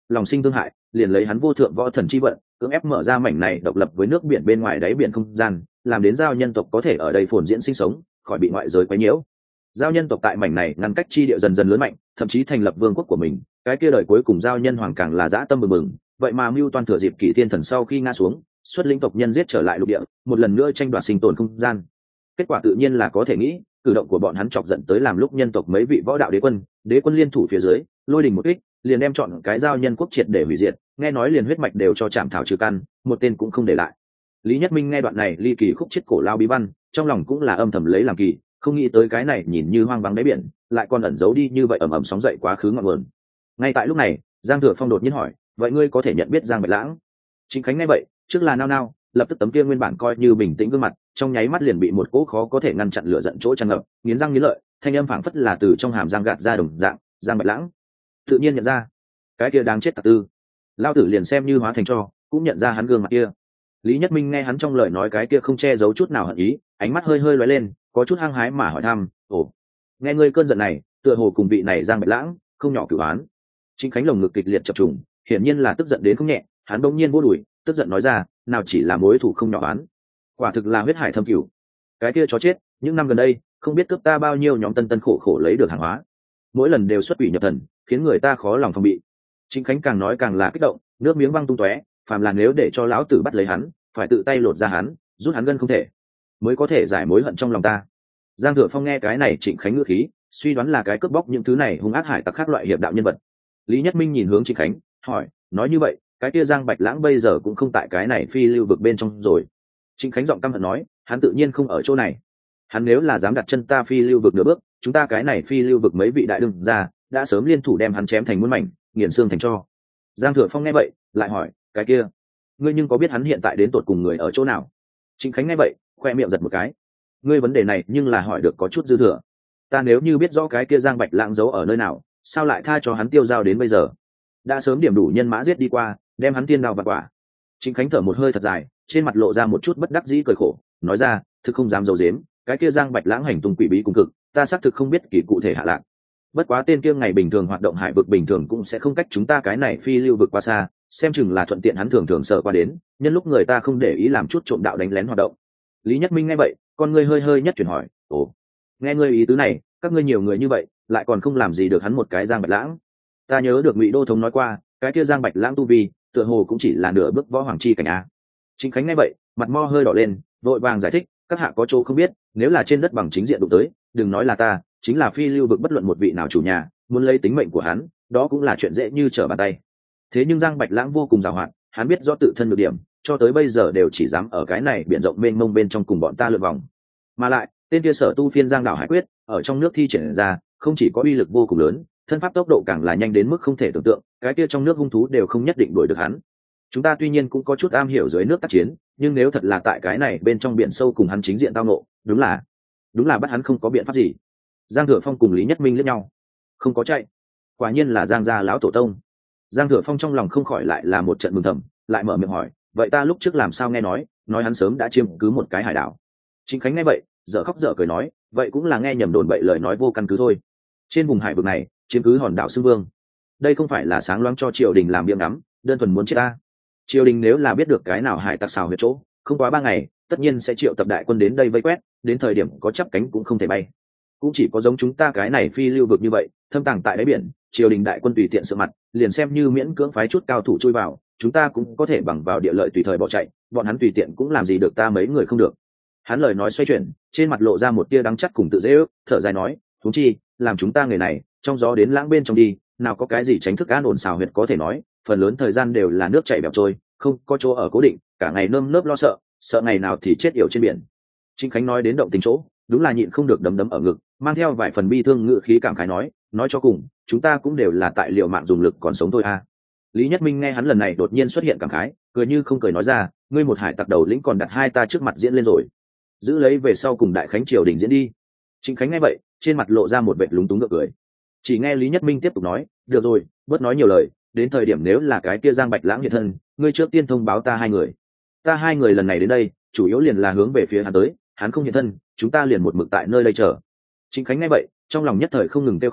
lòng sinh thương hại, liền lấy hắn vô thượng võ thần chi vận cưỡng ép mở ra mảnh này độc lập với nước biển bên ngoài đáy biển không gian, làm đến giao nhân tộc có thể ở đây phồn diễn sinh sống, khỏi bị ngoại giới quấy nhiễu. Giao nhân tộc tại mảnh này ngăn cách chi địa dần dần lớn mạnh, thậm chí thành lập vương quốc của mình. Cái kia đời cuối cùng giao nhân hoàng càng là dã tâm bừng bừng, vậy mà mưu toan thừa dịp kỷ thiên thần sau khi ngã xuống, xuất linh tộc nhân giết trở lại lục địa, một lần nữa tranh đoạt sinh tồn không gian. Kết quả tự nhiên là có thể nghĩ, cử động của bọn hắn chọc giận tới làm lúc nhân tộc mấy vị võ đạo đế quân, đế quân liên thủ phía dưới, lôi đình một kích, liền đem chọn cái giao nhân quốc triệt để hủy diệt, nghe nói liền huyết mạch đều cho chạm thảo trừ căn, một tên cũng không để lại. Lý Nhất Minh nghe đoạn này ly kỳ khúc chết cổ lao bí văn, trong lòng cũng là âm thầm lấy làm kỳ, không nghĩ tới cái này nhìn như hoang vắng đáy biển, lại còn ẩn giấu đi như vậy ầm ầm sóng dậy quá khứ ngọn nguồn. Ngay tại lúc này, Giang Thừa Phong đột nhiên hỏi, vậy ngươi có thể nhận biết Giang Bạch Lãng? Trịnh Khánh nghe vậy, trước là nao nao, lập tức tấm kia nguyên bản coi như bình tĩnh gương mặt, trong nháy mắt liền bị một cỗ khó có thể ngăn chặn lửa giận chỗ tràn ngập, nghiến răng nghiến lợi, thanh âm phảng phất là từ trong hàm răng gạt ra đồng dạng. Giang Bạch Lãng tự nhiên nhận ra, cái kia đáng chết tặc tư, lao tử liền xem như hóa thành cho cũng nhận ra hắn gương mặt kia. Lý Nhất Minh nghe hắn trong lời nói cái kia không che giấu chút nào hận ý, ánh mắt hơi hơi lóe lên, có chút hăng hái mà hỏi thăm, ồ, nghe ngươi cơn giận này tựa hồ cùng vị này Giang Bạch Lãng không nhỏ cửu án. Trịnh Khánh lồng ngực kịch liệt chập trùng, hiển nhiên là tức giận đến không nhẹ, hắn bỗng nhiên vô đùi, tức giận nói ra, nào chỉ là mối thù không nhỏ án, quả thực là huyết hải thâm cửu. Cái kia chó chết, những năm gần đây không biết cướp ta bao nhiêu nhóm tân tân khổ khổ lấy được hàng hóa, mỗi lần đều xuất quỷ nhập thần, khiến người ta khó lòng phòng bị. Trịnh Khánh càng nói càng là kích động, nước miếng văng tung tóe, phàm là nếu để cho lão tử bắt lấy hắn, phải tự tay lột ra hắn, rút hắn gân không thể, mới có thể giải mối hận trong lòng ta. Giang Thừa Phong nghe cái này Trịnh Khánh ngữ khí, suy đoán là cái cướp bóc những thứ này hung ác hải tặc khác loại hiệp đạo nhân vật. Lý Nhất Minh nhìn hướng Trịnh Khánh, hỏi, nói như vậy, cái kia Giang Bạch Lãng bây giờ cũng không tại cái này phi lưu vực bên trong rồi? Trịnh Khánh giọng căm hận nói, hắn tự nhiên không ở chỗ này. Hắn nếu là dám đặt chân ta phi lưu vực nửa bước, chúng ta cái này phi lưu vực mấy vị đại đương ra đã sớm liên thủ đem hắn chém thành muôn mảnh, nghiền xương thành tro. Giang Thừa Phong nghe vậy, lại hỏi, cái kia, ngươi nhưng có biết hắn hiện tại đến tột cùng người ở chỗ nào? Trịnh Khánh nghe vậy, khoe miệng giật một cái. Ngươi vấn đề này nhưng là hỏi được có chút dư thừa. Ta nếu như biết rõ cái kia Giang Bạch Lãng giấu ở nơi nào, sao lại tha cho hắn tiêu dao đến bây giờ? Đã sớm điểm đủ nhân mã giết đi qua, đem hắn tiên đao vặt quả. Trịnh Khánh thở một hơi thật dài, trên mặt lộ ra một chút bất đắc dĩ cười khổ, nói ra, thực không dám giấu giếm, cái kia Giang Bạch Lãng hành tung quỷ bí cùng cực, ta xác thực không biết kỳ cụ thể hạ lạc. Bất quá tên kia ngày bình thường hoạt động hải vực bình thường cũng sẽ không cách chúng ta cái này phi lưu vực qua xa, xem chừng là thuận tiện hắn thường thường sợ qua đến, nhân lúc người ta không để ý làm chút trộm đạo đánh lén hoạt động. Lý Nhất Minh nghe vậy, con ngươi hơi hơi nhất chuyển hỏi, ồ, nghe ngươi ý tứ này, các ngươi nhiều người như vậy, lại còn không làm gì được hắn một cái Giang Bạch Lãng? Ta nhớ được Ngụy Đô thống nói qua, cái kia Giang Bạch Lãng tu vi, tựa hồ cũng chỉ là nửa bước võ hoàng chi cảnh a. Trịnh Khánh nghe vậy, mặt mo hơi đỏ lên, vội vàng giải thích, các hạ có chỗ không biết, nếu là trên đất bằng chính diện đụng tới, đừng nói là ta, chính là phi lưu vực bất luận một vị nào chủ nhà, muốn lấy tính mệnh của hắn, đó cũng là chuyện dễ như trở bàn tay. Thế nhưng Giang Bạch Lãng vô cùng giàu hoạt, hắn biết rõ tự thân nhược điểm, cho tới bây giờ đều chỉ dám ở cái này biển rộng mênh mông bên trong cùng bọn ta lượn vòng. Mà lại, tên kia sở tu phiên Giang đảo hải quyết, ở trong nước thi triển ra, không chỉ có uy lực vô cùng lớn, thân pháp tốc độ càng là nhanh đến mức không thể tưởng tượng, cái kia trong nước hung thú đều không nhất định đuổi được hắn. Chúng ta tuy nhiên cũng có chút am hiểu dưới nước tác chiến, nhưng nếu thật là tại cái này bên trong biển sâu cùng hắn chính diện tao nộ, đúng là đúng là bắt hắn không có biện pháp gì. Giang Thừa Phong cùng Lý Nhất Minh liếc nhau, không có chạy, quả nhiên là Giang gia lão tổ tông. Giang Thừa Phong trong lòng không khỏi lại là một trận mừng thầm, lại mở miệng hỏi, vậy ta lúc trước làm sao nghe nói nói hắn sớm đã chiếm cứ một cái hải đảo? Trịnh Khánh nghe vậy, dở khóc dở cười nói, vậy cũng là nghe nhầm đồn bậy lời nói vô căn cứ thôi. Trên vùng hải vực này chiếm cứ hòn đảo Xưng Vương, đây không phải là sáng loáng cho triều đình làm biếng ngắm, đơn thuần muốn chết ta. Triều đình nếu là biết được cái nào hải tặc xào huyệt chỗ, không quá ba ngày, tất nhiên sẽ triệu tập đại quân đến đây vây quét, đến thời điểm có chắp cánh cũng không thể bay. Cũng chỉ có giống chúng ta cái này phi lưu vực như vậy, thâm tàng tại đáy biển, triều đình đại quân tùy tiện sợ mặt, liền xem như miễn cưỡng phái chút cao thủ chui vào, chúng ta cũng có thể bằng vào địa lợi tùy thời bỏ chạy, bọn hắn tùy tiện cũng làm gì được ta mấy người không được. Hắn lời nói xoay chuyển, trên mặt lộ ra một tia đắng chắt cùng tự dễ ước, thở dài nói, huống chi, làm chúng ta người này, trong gió đến lãng bên trong đi, nào có cái gì tránh thức an ổn xào huyệt có thể nói, phần lớn thời gian đều là nước chảy bèo trôi, không có chỗ ở cố định, cả ngày nơm nớp lo sợ, sợ ngày nào thì chết yểu trên biển. Trịnh Khánh nói đến động tình chỗ, đúng là nhịn không được đấm đấm ở ngực, mang theo vài phần bi thương ngự khí cảm khái nói, nói cho cùng, chúng ta cũng đều là tại liệu mạng dùng lực còn sống thôi a. Lý Nhất Minh nghe hắn lần này đột nhiên xuất hiện cảm khái, cười như không cười nói ra, ngươi một hải tặc đầu lĩnh còn đặt hai ta trước mặt diễn lên rồi, giữ lấy về sau cùng đại khánh triều đình diễn đi. Trịnh Khánh nghe vậy, trên mặt lộ ra một vệt lúng túng ngượng cười. Chỉ nghe Lý Nhất Minh tiếp tục nói, được rồi, bớt nói nhiều lời, đến thời điểm nếu là cái kia Giang Bạch Lãng hiện thân, ngươi trước tiên thông báo ta hai người. Ta hai người lần này đến đây, chủ yếu liền là hướng về phía hắn tới, hắn không hiện thân, chúng ta liền một mực tại nơi đây chờ. Trịnh Khánh nghe vậy, trong lòng nhất thời không ngừng tiêu khổ,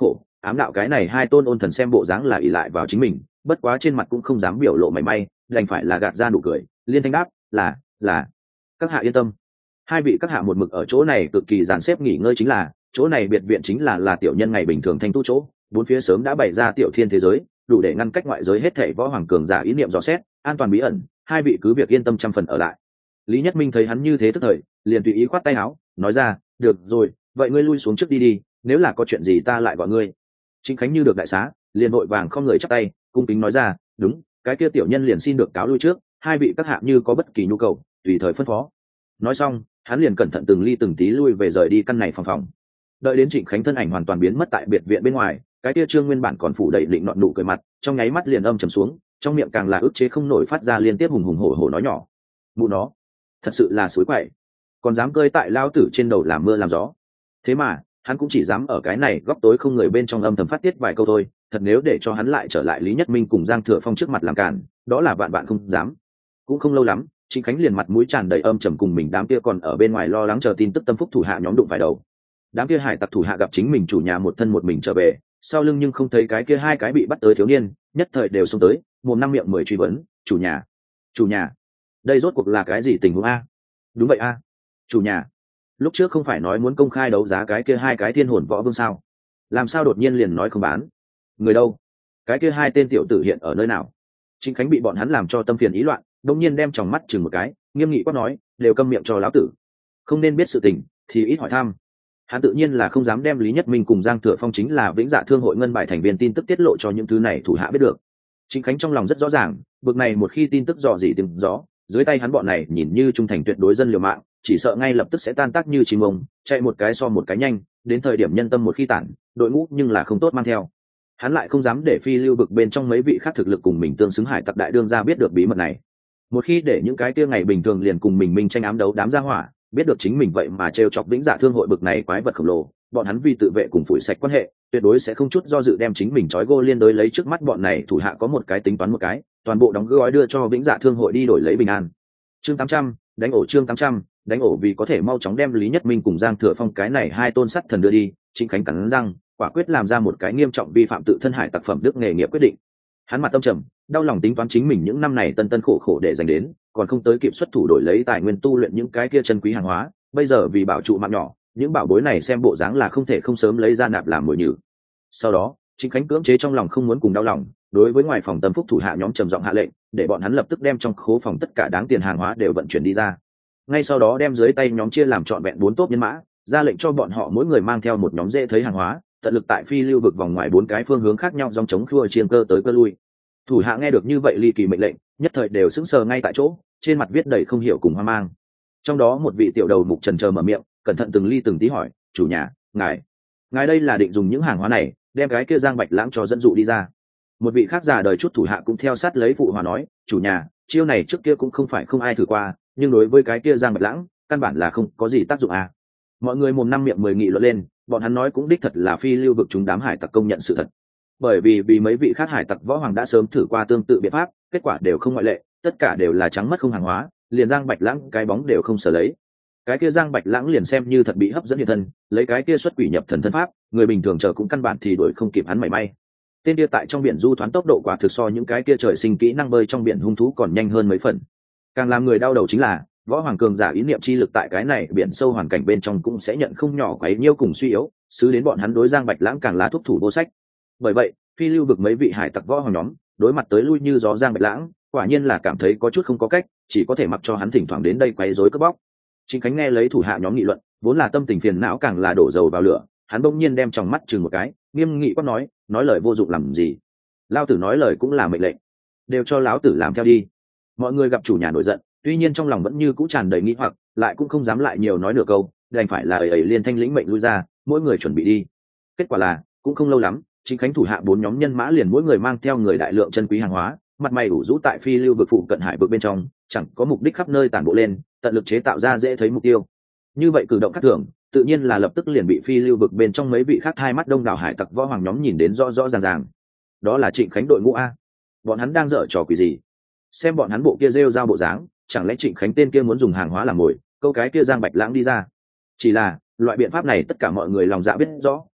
ám đạo cái này hai tôn ôn thần xem bộ dáng là ỷ lại vào chính mình, bất quá trên mặt cũng không dám biểu lộ mảy may, đành phải là gạt ra nụ cười, liên thanh đáp là là các hạ yên tâm. Hai vị các hạ một mực ở chỗ này cực kỳ dàn xếp nghỉ ngơi chính là, chỗ này biệt viện chính là là tiểu nhân ngày bình thường thanh tu chỗ, bốn phía sớm đã bày ra tiểu thiên thế giới, đủ để ngăn cách ngoại giới hết thảy võ hoàng cường giả ý niệm dò xét, an toàn bí ẩn, hai vị cứ việc yên tâm trăm phần ở lại. Lý Nhất Minh thấy hắn như thế tức thời, liền tùy ý khoát tay áo, nói ra, được rồi, vậy ngươi lui xuống trước đi đi, nếu là có chuyện gì ta lại gọi ngươi. Trịnh Khánh như được đại xá, liền vội vàng không người chắp tay, cung kính nói ra, đúng, cái kia tiểu nhân liền xin được cáo lui trước, hai vị các hạ như có bất kỳ nhu cầu, tùy thời phân phó. Nói xong, hắn liền cẩn thận từng ly từng tí lui về rời đi căn này phòng phòng. Đợi đến Trịnh Khánh thân ảnh hoàn toàn biến mất tại biệt viện bên ngoài, cái kia Trương nguyên bản còn phủ đầy định nọn nụ cười mặt, trong nháy mắt liền âm trầm xuống, trong miệng càng là ức chế không nổi phát ra liên tiếp hùng hùng hổ hổ nói nhỏ. Mụ nó, thật sự là suối quậy, còn dám cơi tại lao tử trên đầu làm mưa làm gió. Thế mà, hắn cũng chỉ dám ở cái này góc tối không người bên trong âm thầm phát tiết vài câu thôi, thật nếu để cho hắn lại trở lại Lý Nhất Minh cùng Giang Thừa Phong trước mặt làm cản, đó là vạn vạn không dám. Cũng không lâu lắm, Trịnh Khánh liền mặt mũi tràn đầy âm trầm cùng mình đám kia còn ở bên ngoài lo lắng chờ tin tức tâm phúc thủ hạ nhóm đụng phải đầu. Đám kia hải tặc thủ hạ gặp chính mình chủ nhà một thân một mình trở về, sau lưng nhưng không thấy cái kia hai cái bị bắt tới thiếu niên, nhất thời đều xông tới, mồm năm miệng mười truy vấn, chủ nhà, chủ nhà, đây rốt cuộc là cái gì tình huống a? Đúng vậy a, chủ nhà, lúc trước không phải nói muốn công khai đấu giá cái kia hai cái thiên hồn võ vương sao? Làm sao đột nhiên liền nói không bán? Người đâu? Cái kia hai tên tiểu tử hiện ở nơi nào? Trịnh Khánh bị bọn hắn làm cho tâm phiền ý loạn, đột nhiên đem tròng mắt chừng một cái, nghiêm nghị quát nói, đều câm miệng cho lão tử, không nên biết sự tình thì ít hỏi thăm. Hắn tự nhiên là không dám đem Lý Nhất Minh cùng Giang Thừa Phong chính là Vĩnh Dạ Thương hội ngân bài thành viên tin tức tiết lộ cho những thứ này thủ hạ biết được. Trịnh Khánh trong lòng rất rõ ràng, bực này một khi tin tức dò dỉ tiếng gió, dưới tay hắn bọn này nhìn như trung thành tuyệt đối dân liều mạng, chỉ sợ ngay lập tức sẽ tan tác như chim ông, chạy một cái so một cái nhanh, đến thời điểm nhân tâm một khi tản, đội ngũ nhưng là không tốt mang theo. Hắn lại không dám để phi lưu vực bên trong mấy vị khác thực lực cùng mình tương xứng hải tặc đại đương gia biết được bí mật này. Một khi để những cái kia ngày bình thường liền cùng mình minh tranh ám đấu đám gia hỏa biết được chính mình vậy mà trêu chọc Vĩnh Dạ Thương hội bực này quái vật khổng lồ, bọn hắn vì tự vệ cùng phủi sạch quan hệ, tuyệt đối sẽ không chút do dự đem chính mình trói gô liên đối lấy trước mắt bọn này thủ hạ có một cái tính toán một cái, toàn bộ đóng gói đưa cho Vĩnh Dạ Thương hội đi đổi lấy bình an. Chương tám trăm, đánh ổ chương tám trăm, đánh ổ vì có thể mau chóng đem Lý Nhất Minh cùng Giang Thừa Phong cái này hai tôn sắt thần đưa đi, Trịnh Khánh cắn răng, quả quyết làm ra một cái nghiêm trọng vi phạm tự thân hải tặc phẩm đức nghề nghiệp quyết định. Hắn mặt tâm trầm, đau lòng tính toán chính mình những năm này tân tân khổ khổ để dành đến, còn không tới kịp xuất thủ đổi lấy tài nguyên tu luyện những cái kia chân quý hàng hóa, bây giờ vì bảo trụ mạng nhỏ, những bảo bối này xem bộ dáng là không thể không sớm lấy ra nạp làm mồi nhử. Sau đó, Trịnh Khánh cưỡng chế trong lòng không muốn cùng đau lòng, đối với ngoài phòng tâm phúc thủ hạ nhóm trầm giọng hạ lệnh, để bọn hắn lập tức đem trong khố phòng tất cả đáng tiền hàng hóa đều vận chuyển đi ra. Ngay sau đó đem dưới tay nhóm chia làm trọn vẹn bốn tốp nhân mã, ra lệnh cho bọn họ mỗi người mang theo một nhóm dễ thấy hàng hóa, tận lực tại phi lưu vực vòng ngoài bốn cái phương hướng khác nhau dòng chống khua chiên cơ tới cơ lui. Thủ hạ nghe được như vậy ly kỳ mệnh lệnh, nhất thời đều sững sờ ngay tại chỗ, trên mặt viết đầy không hiểu cùng hoang mang. Trong đó một vị tiểu đầu mục trần chờ mở miệng, cẩn thận từng ly từng tí hỏi, chủ nhà, ngài ngài đây là định dùng những hàng hóa này đem cái kia Giang Bạch Lãng cho dẫn dụ đi ra? Một vị khác già đời chút thủ hạ cũng theo sát lấy phụ hòa nói, chủ nhà, chiêu này trước kia cũng không phải không ai thử qua, nhưng đối với cái kia Giang Bạch Lãng căn bản là không có gì tác dụng à. Mọi người mồm năm miệng mười nghị luận lên, bọn hắn nói cũng đích thật là phi lưu vực chúng đám hải tặc công nhận sự thật. Bởi vì vì mấy vị khác hải tặc võ hoàng đã sớm thử qua tương tự biện pháp, kết quả đều không ngoại lệ, tất cả đều là trắng mất không hàng hóa, liền Giang Bạch Lãng cái bóng đều không sở lấy. Cái kia Giang Bạch Lãng liền xem như thật bị hấp dẫn hiện thân, lấy cái kia xuất quỷ nhập thần thân pháp, người bình thường chờ cũng căn bản thì đuổi không kịp hắn mảy may. Tên kia tại trong biển du thoán tốc độ quả thực so những cái kia trời sinh kỹ năng bơi trong biển hung thú còn nhanh hơn mấy phần. Càng làm người đau đầu chính là, võ hoàng cường giả ý niệm chi lực tại cái này biển sâu hoàn cảnh bên trong cũng sẽ nhận không nhỏ quấy nhiêu cùng suy yếu, xứ đến bọn hắn đối Giang Bạch Lãng càng là thuốc thủ vô sách. Bởi vậy, phi lưu vực mấy vị hải tặc võ hoàng nhóm đối mặt tới lui như gió Giang Bạch Lãng, quả nhiên là cảm thấy có chút không có cách, chỉ có thể mặc cho hắn thỉnh thoảng đến đây quấy rối cướp bóc. Trịnh Khánh nghe lấy thủ hạ nhóm nghị luận, vốn là tâm tình phiền não càng là đổ dầu vào lửa, hắn bỗng nhiên đem tròng mắt chừng một cái, nghiêm nghị quát nói, nói lời vô dụng làm gì? Lao tử nói lời cũng là mệnh lệnh, đều cho lão tử làm theo đi. Mọi người gặp chủ nhà nổi giận, tuy nhiên trong lòng vẫn như cũ tràn đầy nghi hoặc, lại cũng không dám lại nhiều nói nửa câu, đành phải là ẩy ẩy liên thanh lĩnh mệnh lui ra, mỗi người chuẩn bị đi. Kết quả là, cũng không lâu lắm, Trịnh Khánh thủ hạ bốn nhóm nhân mã liền mỗi người mang theo người đại lượng chân quý hàng hóa, mặt mày ủ rũ tại phi lưu vực phụ cận hải vực bên trong, chẳng có mục đích khắp nơi tản bộ lên, tận lực chế tạo ra dễ thấy mục tiêu. Như vậy cử động khác thường, tự nhiên là lập tức liền bị phi lưu vực bên trong mấy vị khác hai mắt đông đảo hải tặc võ hoàng nhóm nhìn đến rõ rõ ràng ràng. Đó là Trịnh Khánh đội ngũ a. Bọn hắn đang dở trò quỷ gì? Xem bọn hắn bộ kia rêu rao bộ dáng, chẳng lẽ Trịnh Khánh tên kia muốn dùng hàng hóa làm mồi, câu cái kia Giang Bạch Lãng đi ra? Chỉ là, loại biện pháp này tất cả mọi người lòng dạ biết rõ,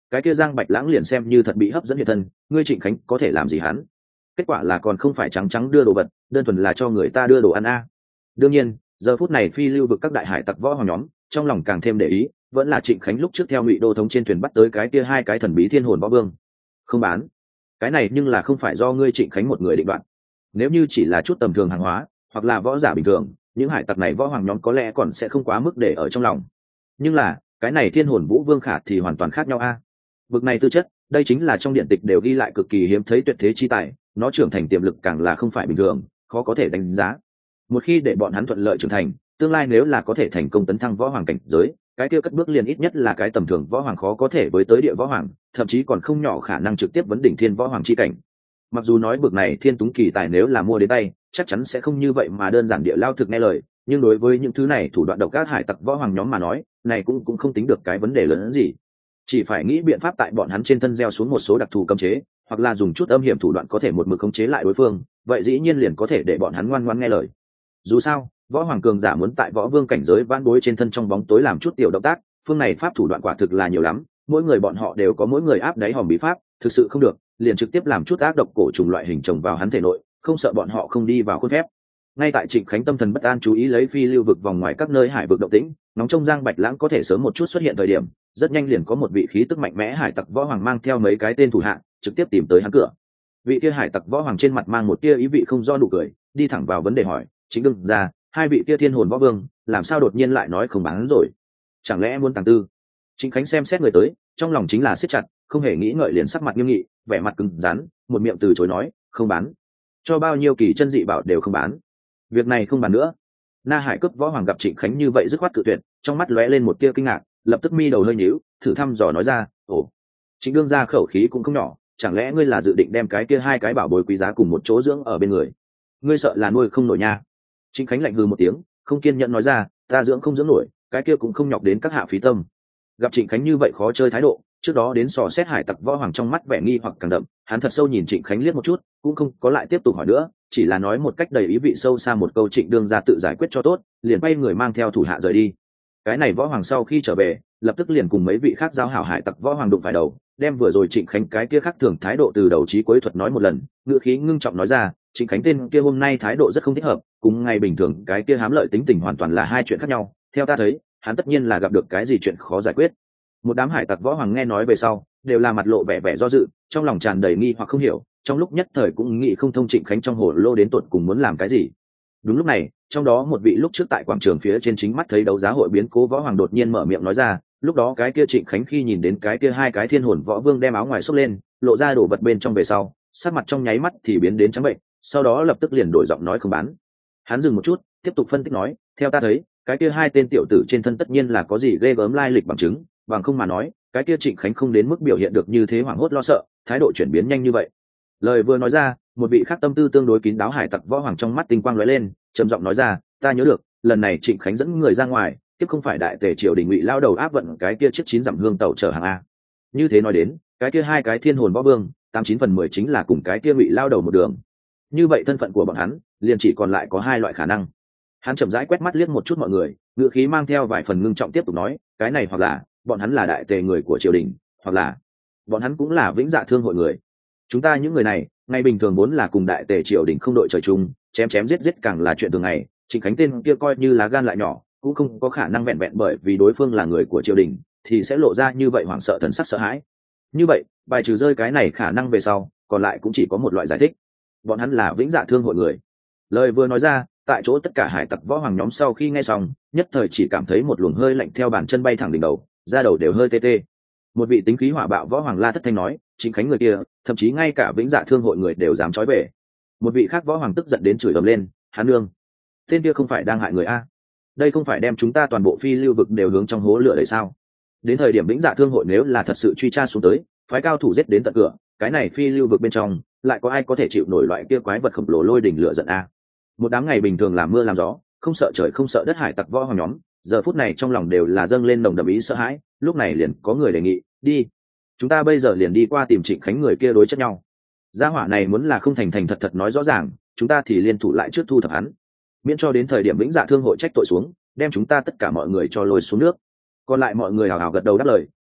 cái kia Giang Bạch Lãng liền xem như thật bị hấp dẫn hiện thân, ngươi Trịnh Khánh có thể làm gì hắn? Kết quả là còn không phải trắng trắng đưa đồ vật, đơn thuần là cho người ta đưa đồ ăn a. Đương nhiên, giờ phút này phi lưu vực các đại hải tặc võ hoàng nhóm, trong lòng càng thêm để ý, vẫn là Trịnh Khánh lúc trước theo Ngụy Đô thống trên thuyền bắt tới cái kia hai cái thần bí thiên hồn võ vương. Không bán. Cái này nhưng là không phải do ngươi Trịnh Khánh một người định đoạt. Nếu như chỉ là chút tầm thường hàng hóa, hoặc là võ giả bình thường, những hải tặc này võ hoàng nhóm có lẽ còn sẽ không quá mức để ở trong lòng. Nhưng là, cái này thiên hồn vũ vương khả thì hoàn toàn khác nhau a. Vực này tư chất, đây chính là trong điện tịch đều ghi lại cực kỳ hiếm thấy tuyệt thế chi tài, nó trưởng thành tiềm lực càng là không phải bình thường, khó có thể đánh giá. Một khi để bọn hắn thuận lợi trưởng thành, tương lai nếu là có thể thành công tấn thăng võ hoàng cảnh giới, cái kia cất bước liền ít nhất là cái tầm thường võ hoàng khó có thể với tới địa võ hoàng, thậm chí còn không nhỏ khả năng trực tiếp vấn đỉnh thiên võ hoàng chi cảnh. Mặc dù nói bực này thiên túng kỳ tài nếu là mua đến tay, chắc chắn sẽ không như vậy mà đơn giản địa lao thực nghe lời, nhưng đối với những thứ này thủ đoạn độc ác hải tặc võ hoàng nhóm mà nói, này cũng cũng không tính được cái vấn đề lớn hơn gì. Chỉ phải nghĩ biện pháp tại bọn hắn trên thân gieo xuống một số đặc thù cấm chế, hoặc là dùng chút âm hiểm thủ đoạn có thể một mực khống chế lại đối phương, vậy dĩ nhiên liền có thể để bọn hắn ngoan ngoãn nghe lời. Dù sao, võ hoàng cường giả muốn tại võ vương cảnh giới vãn bối trên thân trong bóng tối làm chút tiểu động tác, phương này pháp thủ đoạn quả thực là nhiều lắm, mỗi người bọn họ đều có mỗi người áp đáy hòm bí pháp, thực sự không được, liền trực tiếp làm chút ác độc cổ trùng loại hình trồng vào hắn thể nội, không sợ bọn họ không đi vào khuôn phép. Ngay tại Trịnh Khánh tâm thần bất an chú ý lấy phi lưu vực vòng ngoài các nơi hải vực động tĩnh, nóng trong Giang Bạch Lãng có thể sớm một chút xuất hiện thời điểm, rất nhanh liền có một vị khí tức mạnh mẽ hải tặc võ hoàng mang theo mấy cái tên thủ hạ, trực tiếp tìm tới hắn cửa. Vị kia hải tặc võ hoàng trên mặt mang một tia ý vị không do nụ cười, đi thẳng vào vấn đề hỏi, chính đương ra, hai vị kia thiên hồn võ vương, làm sao đột nhiên lại nói không bán rồi? Chẳng lẽ muốn tàng tư? Trịnh Khánh xem xét người tới, trong lòng chính là siết chặt, không hề nghĩ ngợi liền sắc mặt nghiêm nghị, vẻ mặt cứng rắn, một miệng từ chối nói, không bán. Cho bao nhiêu kỳ chân dị bảo đều không bán. Việc này không bàn nữa. Na Hải Cướp võ hoàng gặp Trịnh Khánh như vậy dứt khoát cự tuyệt, trong mắt lóe lên một tia kinh ngạc, lập tức mi đầu hơi nhíu, thử thăm dò nói ra, ồ, Trịnh đương ra khẩu khí cũng không nhỏ, chẳng lẽ ngươi là dự định đem cái kia hai cái bảo bối quý giá cùng một chỗ dưỡng ở bên người? Ngươi sợ là nuôi không nổi nha. Trịnh Khánh lạnh hừ một tiếng, không kiên nhẫn nói ra, ta dưỡng không dưỡng nổi, cái kia cũng không nhọc đến các hạ phí tâm. Gặp Trịnh Khánh như vậy khó chơi thái độ, trước đó đến sò xét hải tặc võ hoàng trong mắt vẻ nghi hoặc càng đậm, hắn thật sâu nhìn Trịnh Khánh liếc một chút, cũng không có lại tiếp tục hỏi nữa, chỉ là nói một cách đầy ý vị sâu xa một câu Trịnh đương ra tự giải quyết cho tốt, liền bay người mang theo thủ hạ rời đi. Cái này võ hoàng sau khi trở về, lập tức liền cùng mấy vị khác giao hảo hải tặc võ hoàng đụng phải đầu, đem vừa rồi Trịnh Khánh cái kia khác thường thái độ từ đầu chí cuối thuật nói một lần, ngữ khí ngưng trọng nói ra, Trịnh Khánh tên kia hôm nay thái độ rất không thích hợp, cùng ngày bình thường cái kia hám lợi tính tình hoàn toàn là hai chuyện khác nhau, theo ta thấy, hắn tất nhiên là gặp được cái gì chuyện khó giải quyết. Một đám hải tặc võ hoàng nghe nói về sau, đều là mặt lộ vẻ vẻ do dự, trong lòng tràn đầy nghi hoặc không hiểu, trong lúc nhất thời cũng nghĩ không thông Trịnh Khánh trong hồ lô đến tột cùng muốn làm cái gì. Đúng lúc này, trong đó một vị lúc trước tại quảng trường phía trên chính mắt thấy đấu giá hội biến cố võ hoàng đột nhiên mở miệng nói ra, lúc đó cái kia Trịnh Khánh khi nhìn đến cái kia hai cái thiên hồn võ vương đem áo ngoài xốc lên, lộ ra đồ vật bên trong về sau, sắc mặt trong nháy mắt thì biến đến trắng bệnh, sau đó lập tức liền đổi giọng nói không bán. Hắn dừng một chút, tiếp tục phân tích nói, theo ta thấy, cái kia hai tên tiểu tử trên thân tất nhiên là có gì ghê gớm lai lịch bằng chứng, bằng không mà nói, cái kia Trịnh Khánh không đến mức biểu hiện được như thế hoảng hốt lo sợ, thái độ chuyển biến nhanh như vậy. Lời vừa nói ra, một vị khác tâm tư tương đối kín đáo hải tặc võ hoàng trong mắt tinh quang lóe lên, trầm giọng nói ra, ta nhớ được, lần này Trịnh Khánh dẫn người ra ngoài, tiếp không phải đại tề triều đình Ngụy lao đầu áp vận cái kia chiếc chín dặm hương tàu chở hàng a. Như thế nói đến, cái kia hai cái thiên hồn võ vương, tám chín phần mười chính là cùng cái kia Ngụy lao đầu một đường. Như vậy thân phận của bọn hắn, liền chỉ còn lại có hai loại khả năng. Hắn chậm rãi quét mắt liếc một chút mọi người, ngữ khí mang theo vài phần ngưng trọng tiếp tục nói, cái này hoặc là bọn hắn là đại tề người của triều đình, hoặc là bọn hắn cũng là vĩnh dạ thương hội người. Chúng ta những người này, ngày bình thường vốn là cùng đại tề triều đình không đội trời chung, chém chém giết giết càng là chuyện thường ngày. Trịnh Khánh tên kia coi như là gan lại nhỏ, cũng không có khả năng vẹn vẹn bởi vì đối phương là người của triều đình thì sẽ lộ ra như vậy hoảng sợ thần sắc sợ hãi. Như vậy, bài trừ rơi cái này khả năng về sau, còn lại cũng chỉ có một loại giải thích, bọn hắn là vĩnh dạ thương hội người. Lời vừa nói ra, tại chỗ tất cả hải tặc võ hoàng nhóm sau khi nghe xong, nhất thời chỉ cảm thấy một luồng hơi lạnh theo bàn chân bay thẳng đỉnh đầu, da đầu đều hơi tê tê. Một vị tính khí hỏa bạo võ hoàng la thất thanh nói, Trịnh Khánh người kia, thậm chí ngay cả vĩnh dạ thương hội người đều dám trói về. Một vị khác võ hoàng tức giận đến chửi ầm lên, hắn nương, tên kia không phải đang hại người a? Đây không phải đem chúng ta toàn bộ phi lưu vực đều hướng trong hố lửa đấy sao? Đến thời điểm vĩnh dạ thương hội nếu là thật sự truy tra xuống tới, phái cao thủ giết đến tận cửa, cái này phi lưu vực bên trong lại có ai có thể chịu nổi loại kia quái vật khổng lồ lôi đỉnh lửa giận a? Một đám ngày bình thường làm mưa làm gió, không sợ trời không sợ đất hải tặc võ hoàng nhóm, giờ phút này trong lòng đều là dâng lên nồng đậm ý sợ hãi. Lúc này liền có người đề nghị, đi, chúng ta bây giờ liền đi qua tìm Trịnh Khánh người kia đối chất nhau. Gia hỏa này muốn là không thành thành thật thật nói rõ ràng, chúng ta thì liên thủ lại trước thu thập hắn, miễn cho đến thời điểm vĩnh dạ thương hội trách tội xuống, đem chúng ta tất cả mọi người cho lôi xuống nước. Còn lại mọi người hào hào gật đầu đáp lời,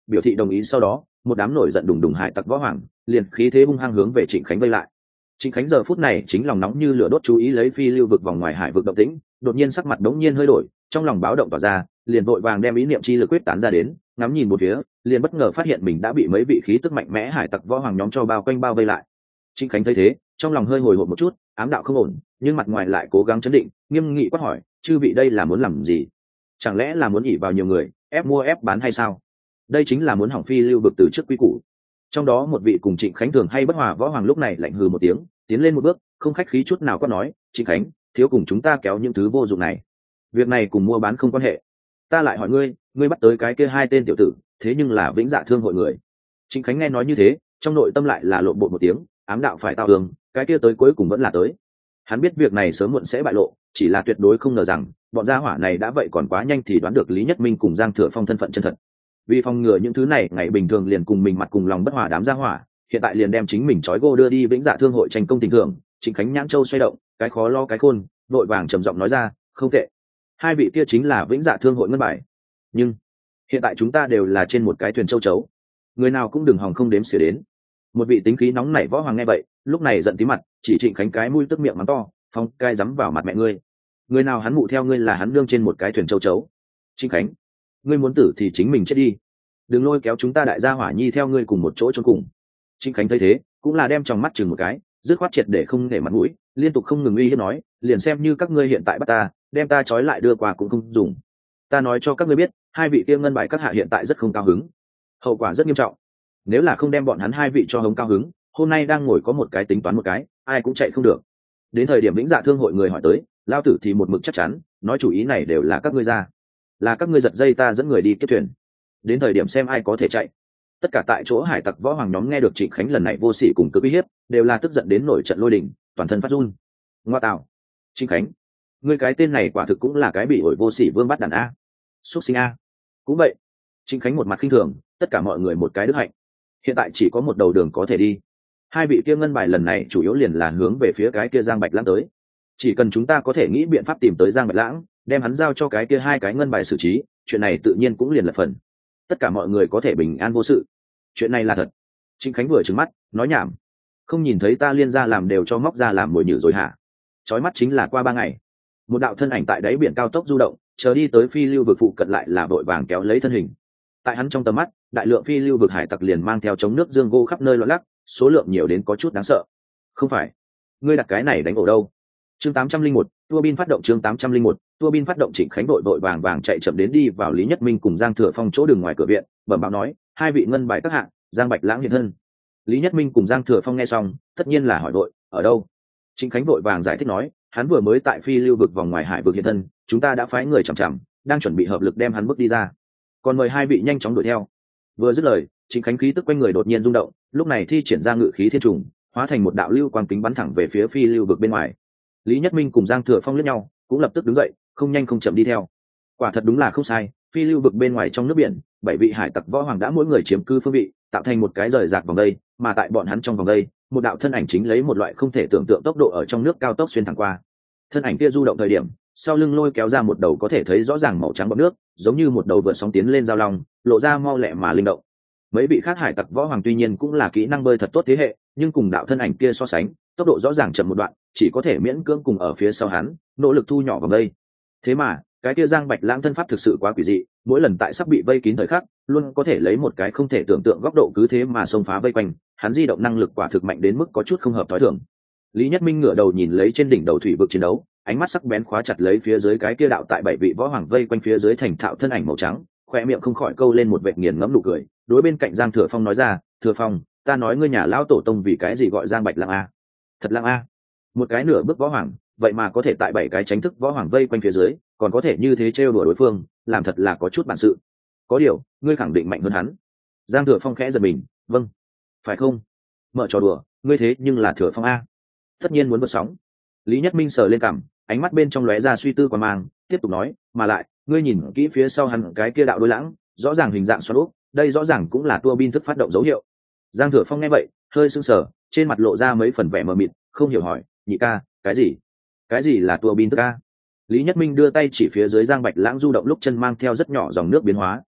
biểu thị đồng ý. Sau đó một đám nổi giận đùng đùng hải tặc võ hoàng liền khí thế hung hăng hướng về Trịnh Khánh vây lại. Trịnh Khánh giờ phút này chính lòng nóng như lửa đốt, chú ý lấy phi lưu vực vòng ngoài hải vực động tĩnh, đột nhiên sắc mặt đống nhiên hơi đổi, trong lòng báo động tỏ ra, liền vội vàng đem ý niệm chi lực quyết tán ra đến, ngắm nhìn một phía, liền bất ngờ phát hiện mình đã bị mấy vị khí tức mạnh mẽ hải tặc võ hoàng nhóm cho bao quanh bao vây lại. Trịnh Khánh thấy thế, trong lòng hơi hồi hộp một chút, ám đạo không ổn, nhưng mặt ngoài lại cố gắng chấn định, nghiêm nghị quát hỏi, chư vị đây là muốn làm gì? Chẳng lẽ là muốn ỉ vào nhiều người, ép mua ép bán hay sao? Đây chính là muốn hỏng phi lưu vực từ trước quy củ. Trong đó một vị cùng Trịnh Khánh thường hay bất hòa võ hoàng lúc này lạnh hừ một tiếng, tiến lên một bước, không khách khí chút nào quát nói, Trịnh Khánh, thiếu cùng chúng ta kéo những thứ vô dụng này. Việc này cùng mua bán không quan hệ. Ta lại hỏi ngươi, ngươi bắt tới cái kia hai tên tiểu tử, thế nhưng là Vĩnh Dạ Thương hội người. Trịnh Khánh nghe nói như thế, trong nội tâm lại là lộn bột một tiếng, ám đạo phải tao tường, cái kia tới cuối cùng vẫn là tới. Hắn biết việc này sớm muộn sẽ bại lộ, chỉ là tuyệt đối không ngờ rằng bọn gia hỏa này đã vậy còn quá nhanh thì đoán được Lý Nhất Minh cùng Giang Thừa Phong thân phận chân thật. Vì phòng ngừa những thứ này ngày bình thường liền cùng mình mặt cùng lòng bất hòa đám gia hỏa, hiện tại liền đem chính mình trói gô đưa đi Vĩnh Dạ Thương hội tranh công tình thưởng. Trịnh Khánh nhãn châu xoay động, cái khó lo cái khôn, vội vàng trầm giọng nói ra, không tệ, hai vị kia chính là Vĩnh Dạ Thương hội ngân bài, nhưng hiện tại chúng ta đều là trên một cái thuyền châu chấu, người nào cũng đừng hòng không đếm xỉa đến. Một vị tính khí nóng nảy võ hoàng nghe vậy, lúc này giận tí mặt, chỉ Trịnh Khánh cái mũi tức miệng mắng to, phong cai dám vào mặt mẹ ngươi, người nào hắn mụ theo ngươi là hắn đương trên một cái thuyền châu chấu. Trịnh Khánh, ngươi muốn tử thì chính mình chết đi, đừng lôi kéo chúng ta đại gia hỏa nhi theo ngươi cùng một chỗ chôn cùng. Trịnh Khánh thấy thế, cũng là đem trong mắt chừng một cái, dứt khoát triệt để không để mặt mũi, liên tục không ngừng uy hiếp nói, liền xem như các ngươi hiện tại bắt ta, đem ta trói lại đưa qua cũng không dùng. Ta nói cho các ngươi biết, hai vị kia ngân bài các hạ hiện tại rất không cao hứng, hậu quả rất nghiêm trọng. Nếu là không đem bọn hắn hai vị cho hống cao hứng, hôm nay đang ngồi có một cái tính toán một cái, ai cũng chạy không được. Đến thời điểm Vĩnh Dạ Thương hội người hỏi tới, lao tử thì một mực chắc chắn, nói chủ ý này đều là các ngươi ra, là các ngươi giật dây ta dẫn người đi kiếp thuyền. Đến thời điểm xem ai có thể chạy. Tất cả tại chỗ hải tặc võ hoàng nhóm nghe được Trịnh Khánh lần này vô sỉ cùng cực uy hiếp, đều là tức giận đến nổi trận lôi đình, toàn thân phát run. Ngoa tạo, Trịnh Khánh, ngươi cái tên này quả thực cũng là cái bị ổi vô sỉ vương bắt đàn a, xuất sinh a. Cũng vậy. Trịnh Khánh một mặt khinh thường, tất cả mọi người một cái đức hạnh. Hiện tại chỉ có một đầu đường có thể đi. Hai vị kia ngân bài lần này chủ yếu liền là hướng về phía cái kia Giang Bạch Lãng tới. Chỉ cần chúng ta có thể nghĩ biện pháp tìm tới Giang Bạch Lãng, đem hắn giao cho cái kia hai cái ngân bài xử trí, chuyện này tự nhiên cũng liền là phần. Tất cả mọi người có thể bình an vô sự. Chuyện này là thật. Trịnh Khánh vừa trừng mắt, nói nhảm. Không nhìn thấy ta liên ra làm đều cho móc ra làm mồi nhử rồi hả? Chói mắt chính là qua ba ngày. Một đạo thân ảnh tại đáy biển cao tốc du động, chờ đi tới phi lưu vực phụ cận lại là vội vàng kéo lấy thân hình. Tại hắn trong tầm mắt, đại lượng phi lưu vực hải tặc liền mang theo chống nước dương gỗ khắp nơi loạn lắc, số lượng nhiều đến có chút đáng sợ. Không phải, ngươi đặt cái này đánh ổ đâu? Chương tám trăm linh một, tua bin phát động. Chương tám trăm linh một, tua bin phát động. Trịnh Khánh vội vội vàng vàng chạy chậm đến đi vào Lý Nhất Minh cùng Giang Thừa Phong chỗ đường ngoài cửa viện, bẩm báo nói, hai vị ngân bài các hạng, Giang Bạch Lãng hiện thân. Lý Nhất Minh cùng Giang Thừa Phong nghe xong, tất nhiên là hỏi vội, ở đâu? Trịnh Khánh vội vàng giải thích nói, hắn vừa mới tại phi lưu vực vòng ngoài hải vực hiện thân, chúng ta đã phái người chằm chằm, đang chuẩn bị hợp lực đem hắn bước đi ra. Còn mời hai vị nhanh chóng đuổi theo. Vừa dứt lời, Trịnh Khánh khí tức quanh người đột nhiên rung động, lúc này thi triển ra ngự khí thiên trùng, hóa thành một đạo lưu quang kính bắn thẳng về phía phi lưu vực bên ngoài. Lý Nhất Minh cùng Giang Thừa Phong liếc nhau, cũng lập tức đứng dậy, không nhanh không chậm đi theo. Quả thật đúng là không sai, phi lưu vực bên ngoài trong nước biển, bảy vị hải tặc võ hoàng đã mỗi người chiếm cư phương vị, tạo thành một cái rời rạc vòng đây, mà tại bọn hắn trong vòng đây, một đạo thân ảnh chính lấy một loại không thể tưởng tượng tốc độ ở trong nước cao tốc xuyên thẳng qua. Thân ảnh kia du động thời điểm, sau lưng lôi kéo ra một đầu có thể thấy rõ ràng màu trắng bọt nước, giống như một đầu vượt sóng tiến lên giao long, lộ ra mau lẹ mà linh động. Mấy vị khác hải tặc võ hoàng tuy nhiên cũng là kỹ năng bơi thật tốt thế hệ, nhưng cùng đạo thân ảnh kia so sánh, tốc độ rõ ràng chậm một đoạn, chỉ có thể miễn cưỡng cùng ở phía sau hắn, nỗ lực thu nhỏ vòng đây. Thế mà, cái kia Giang Bạch Lãng thân pháp thực sự quá quỷ dị, mỗi lần tại sắp bị vây kín thời khắc, luôn có thể lấy một cái không thể tưởng tượng góc độ cứ thế mà xông phá vây quanh, hắn di động năng lực quả thực mạnh đến mức có chút không hợp thói thường. Lý Nhất Minh ngửa đầu nhìn lấy trên đỉnh đầu thủy vực chiến đấu, ánh mắt sắc bén khóa chặt lấy phía dưới cái kia đạo tại bảy vị võ hoàng vây quanh phía dưới thành thạo thân ảnh màu trắng, khoe miệng không khỏi câu lên một vệt nghiền ngẫm nụ cười, đối bên cạnh Giang Thừa Phong nói ra, Thừa Phong, ta nói ngươi nhà lão tổ tông vì cái gì gọi Giang Bạch Lãng a? Thật lãng a. Một cái nửa bước võ hoàng, vậy mà có thể tại bảy cái tránh thức võ hoàng vây quanh phía dưới, còn có thể như thế trêu đùa đối phương, làm thật là có chút bản sự. Có điều, ngươi khẳng định mạnh hơn hắn. Giang Thừa Phong khẽ giật mình, vâng, phải không? Mở trò đùa, ngươi thế nhưng là Thừa Phong a. Tất nhiên muốn vượt sóng. Lý Nhất Minh sờ lên cằm, ánh mắt bên trong lóe ra suy tư quan mang, tiếp tục nói, mà lại, ngươi nhìn kỹ phía sau hắn cái kia đạo đôi lãng, rõ ràng hình dạng xoắn úp, đây rõ ràng cũng là tua bin thức phát động dấu hiệu. Giang Thừa Phong nghe vậy, hơi sưng sờ, trên mặt lộ ra mấy phần vẻ mờ mịt, không hiểu hỏi, nhị ca, cái gì? Cái gì là tua bin thức a? Lý Nhất Minh đưa tay chỉ phía dưới Giang Bạch Lãng du động lúc chân mang theo rất nhỏ dòng nước biến hóa,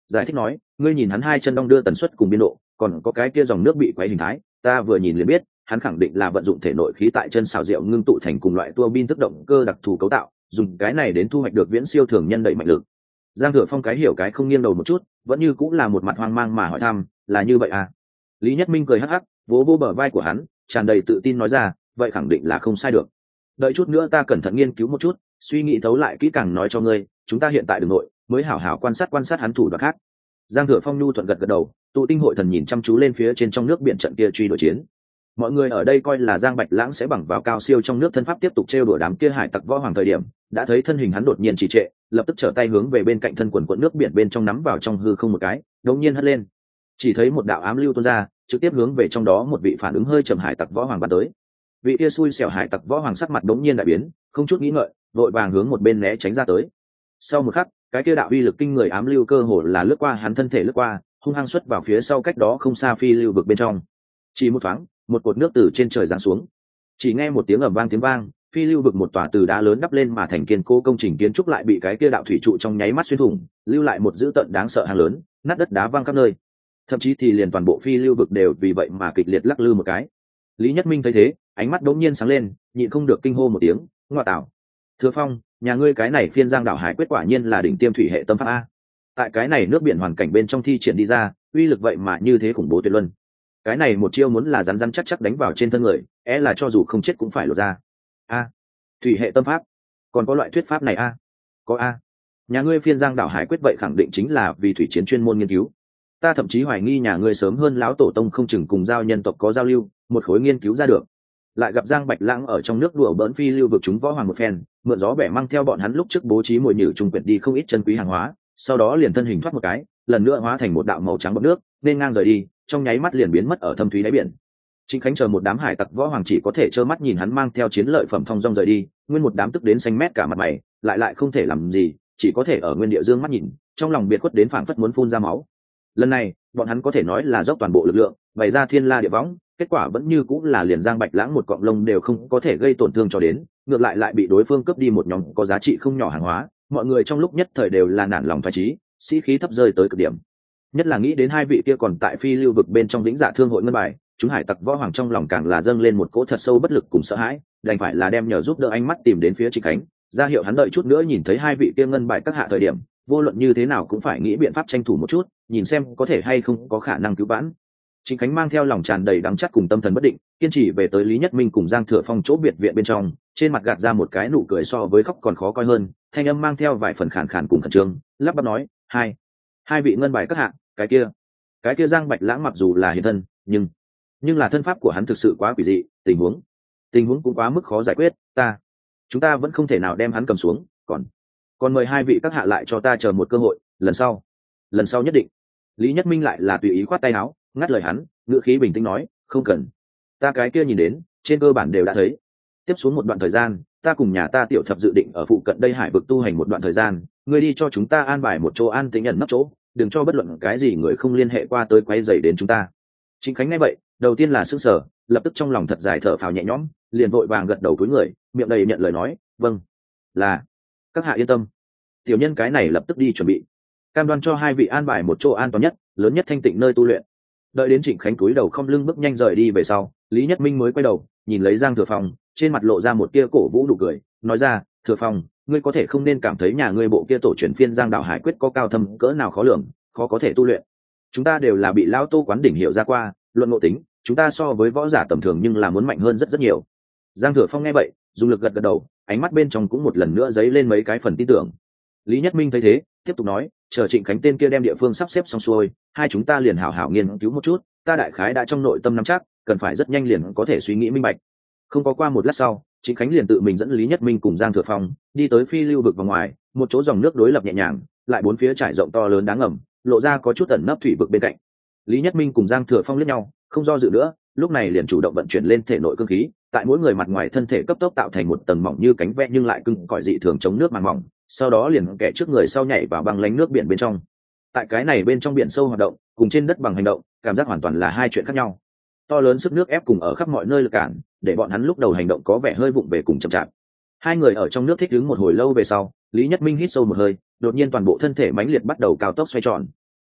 giải thích nói, ngươi nhìn hắn hai chân đong đưa tần suất cùng biên độ, còn có cái kia dòng nước bị quấy hình thái, ta vừa nhìn liền biết hắn khẳng định là vận dụng thể nội khí tại chân xào rượu ngưng tụ thành cùng loại tua bin thức động cơ đặc thù cấu tạo, dùng cái này đến thu hoạch được viễn siêu thường nhân đẩy mạnh lực. Giang Thừa Phong cái hiểu cái không nghiêng đầu một chút, vẫn như cũng là một mặt hoang mang mà hỏi thăm, là như vậy à? Lý Nhất Minh cười hắc hắc, vỗ vỗ bờ vai của hắn, tràn đầy tự tin nói ra, vậy khẳng định là không sai được. Đợi chút nữa ta cẩn thận nghiên cứu một chút, suy nghĩ thấu lại kỹ càng nói cho ngươi, chúng ta hiện tại đường nội mới hảo hảo quan sát quan sát hắn thủ đoạn khác. Giang Thừa Phong nhu thuận gật gật đầu, tụ tinh hội thần nhìn chăm chú lên phía trên trong nước biển trận kia truy đuổi chiến. Mọi người ở đây coi là Giang Bạch Lãng sẽ bằng vào cao siêu trong nước thân pháp tiếp tục trêu đùa đám kia hải tặc võ hoàng thời điểm, đã thấy thân hình hắn đột nhiên trì trệ, lập tức trở tay hướng về bên cạnh thân quần quần nước biển bên trong nắm vào trong hư không một cái, đột nhiên hất lên. Chỉ thấy một đạo ám lưu tuôn ra, trực tiếp hướng về trong đó một vị phản ứng hơi chậm hải tặc võ hoàng bắn tới. Vị kia xui xẻo hải tặc võ hoàng sắc mặt đống nhiên đại biến, không chút nghĩ ngợi, vội vàng hướng một bên né tránh ra tới. Sau một khắc, cái kia đạo uy lực kinh người ám lưu cơ hồ là lướt qua hắn thân thể lướt qua, hung hăng xuất vào phía sau cách đó không xa phi lưu vực bên trong. Chỉ một thoáng, một cột nước từ trên trời giáng xuống. Chỉ nghe một tiếng ầm vang tiếng vang, phi lưu vực một tòa từ đá lớn đắp lên mà thành kiên cố công trình kiến trúc lại bị cái kia đạo thủy trụ trong nháy mắt xuyên thủng, lưu lại một dữ tợn đáng sợ hang lớn, nát đất đá văng khắp nơi. Thậm chí thì liền toàn bộ phi lưu vực đều vì vậy mà kịch liệt lắc lư một cái. Lý Nhất Minh thấy thế, ánh mắt đống nhiên sáng lên, nhịn không được kinh hô một tiếng, ngoa tạo. Thừa Phong, nhà ngươi cái này phiên giang đảo hải quyết quả nhiên là đỉnh tiêm thủy hệ tâm pháp a. Tại cái này nước biển hoàn cảnh bên trong thi triển đi ra, uy lực vậy mà như thế khủng bố tuyệt luân. Cái này một chiêu muốn là rắn rắn chắc chắc đánh vào trên thân người, é là cho dù không chết cũng phải lột ra. A, thủy hệ tâm pháp, còn có loại thuyết pháp này a? Có a. Nhà ngươi phiên giang đảo hải quyết vậy khẳng định chính là vì thủy chiến chuyên môn nghiên cứu. Ta thậm chí hoài nghi nhà ngươi sớm hơn lão tổ tông không chừng cùng giao nhân tộc có giao lưu, một khối nghiên cứu ra được. Lại gặp Giang Bạch Lãng ở trong nước đùa bỡn phi lưu vực chúng võ hoàng một phen, mượn gió bẻ mang theo bọn hắn lúc trước bố trí mồi nhử trùng quyệt đi không ít chân quý hàng hóa, sau đó liền thân hình thoát một cái, lần nữa hóa thành một đạo màu trắng bọt nước, nên ngang rời đi, trong nháy mắt liền biến mất ở thâm thúy đáy biển. Trịnh Khánh chờ một đám hải tặc võ hoàng chỉ có thể trơ mắt nhìn hắn mang theo chiến lợi phẩm thong dong rời đi, nguyên một đám tức đến xanh mét cả mặt mày, lại lại không thể làm gì, chỉ có thể ở nguyên địa dương mắt nhìn, trong lòng biệt khuất đến phảng phất muốn phun ra máu. Lần này, bọn hắn có thể nói là dốc toàn bộ lực lượng, bày ra thiên la địa võng, kết quả vẫn như cũng là liền Giang Bạch Lãng một cọng lông đều không có thể gây tổn thương cho đến, ngược lại lại bị đối phương cướp đi một nhóm có giá trị không nhỏ hàng hóa, mọi người trong lúc nhất thời đều là nản lòng phách trí, sĩ khí thấp rơi tới cực điểm. Nhất là nghĩ đến hai vị kia còn tại phi lưu vực bên trong lĩnh dạ thương hội ngân bài, chúng hải tặc võ hoàng trong lòng càng là dâng lên một cỗ thật sâu bất lực cùng sợ hãi, đành phải là đem nhờ giúp đỡ ánh mắt tìm đến phía Trịnh Khánh, ra hiệu hắn đợi chút nữa nhìn thấy hai vị kia ngân bài các hạ thời điểm, vô luận như thế nào cũng phải nghĩ biện pháp tranh thủ một chút, nhìn xem có thể hay không có khả năng cứu vãn. Trịnh Khánh mang theo lòng tràn đầy đắng chắt cùng tâm thần bất định, kiên trì về tới Lý Nhất Minh cùng Giang Thừa Phong chỗ biệt viện bên trong, trên mặt gạt ra một cái nụ cười so với khóc còn khó coi hơn, thanh âm mang theo vài phần khàn khàn cùng khẩn trương, lắp bắp nói, hai, hai vị ngân bài các hạ, cái kia, cái kia Giang Bạch Lãng mặc dù là hiền thân, nhưng, nhưng là thân pháp của hắn thực sự quá quỷ dị, tình huống, tình huống cũng quá mức khó giải quyết, ta, chúng ta vẫn không thể nào đem hắn cầm xuống, còn, còn mời hai vị các hạ lại cho ta chờ một cơ hội, lần sau, lần sau nhất định. Lý Nhất Minh lại là tùy ý khoát tay áo, ngắt lời hắn, ngữ khí bình tĩnh nói, không cần, ta cái kia nhìn đến, trên cơ bản đều đã thấy. Tiếp xuống một đoạn thời gian, ta cùng nhà ta tiểu thập dự định ở phụ cận đây hải vực tu hành một đoạn thời gian, ngươi đi cho chúng ta an bài một chỗ an tĩnh nhận nấp chỗ, đừng cho bất luận cái gì người không liên hệ qua tới quay dày đến chúng ta. Trịnh Khánh nghe vậy, đầu tiên là sững sờ, lập tức trong lòng thật dài thở phào nhẹ nhõm, liền vội vàng gật đầu cúi người, miệng đầy nhận lời nói, vâng, là, các hạ yên tâm. Tiểu nhân cái này lập tức đi chuẩn bị, cam đoan cho hai vị an bài một chỗ an toàn nhất, lớn nhất thanh tịnh nơi tu luyện. Đợi đến Trịnh Khánh cúi đầu không lưng bước nhanh rời đi về sau, Lý Nhất Minh mới quay đầu nhìn lấy Giang Thừa Phong, trên mặt lộ ra một tia cổ vũ nụ cười, nói ra, Thừa Phong, ngươi có thể không nên cảm thấy nhà ngươi bộ kia tổ truyền phiên Giang Đạo Hải quyết có cao thâm cỡ nào khó lường, khó có thể tu luyện. Chúng ta đều là bị lão Tô quán đỉnh hiểu ra qua, luận ngộ tính, chúng ta so với võ giả tầm thường nhưng là muốn mạnh hơn rất rất nhiều. Giang Thừa Phong nghe vậy, dùng lực gật gật đầu, ánh mắt bên trong cũng một lần nữa dấy lên mấy cái phần tin tưởng. Lý Nhất Minh thấy thế, tiếp tục nói, chờ Trịnh Khánh tên kia đem địa phương sắp xếp xong xuôi, hai chúng ta liền hảo hảo nghiên cứu một chút, ta đại khái đã trong nội tâm nắm chắc, cần phải rất nhanh liền có thể suy nghĩ minh bạch. Không có qua một lát sau, Trịnh Khánh liền tự mình dẫn Lý Nhất Minh cùng Giang Thừa Phong đi tới phi lưu vực vào ngoài, một chỗ dòng nước đối lập nhẹ nhàng, lại bốn phía trải rộng to lớn đáng ngầm, lộ ra có chút ẩn nấp thủy vực bên cạnh. Lý Nhất Minh cùng Giang Thừa Phong liếc nhau, không do dự nữa, lúc này liền chủ động vận chuyển lên thể nội cương khí, tại mỗi người mặt ngoài thân thể cấp tốc tạo thành một tầng mỏng như cánh ve nhưng lại cứng cỏi dị thường chống nước màng mỏng, sau đó liền kẻ trước người sau nhảy vào băng lánh nước biển bên trong. Tại cái này bên trong biển sâu hoạt động, cùng trên đất bằng hành động, cảm giác hoàn toàn là hai chuyện khác nhau. To lớn sức nước ép cùng ở khắp mọi nơi lực cản, để bọn hắn lúc đầu hành động có vẻ hơi vụng về cùng chậm chạp. Hai người ở trong nước thích ứng một hồi lâu về sau, Lý Nhất Minh hít sâu một hơi, đột nhiên toàn bộ thân thể mãnh liệt bắt đầu cao tốc xoay tròn.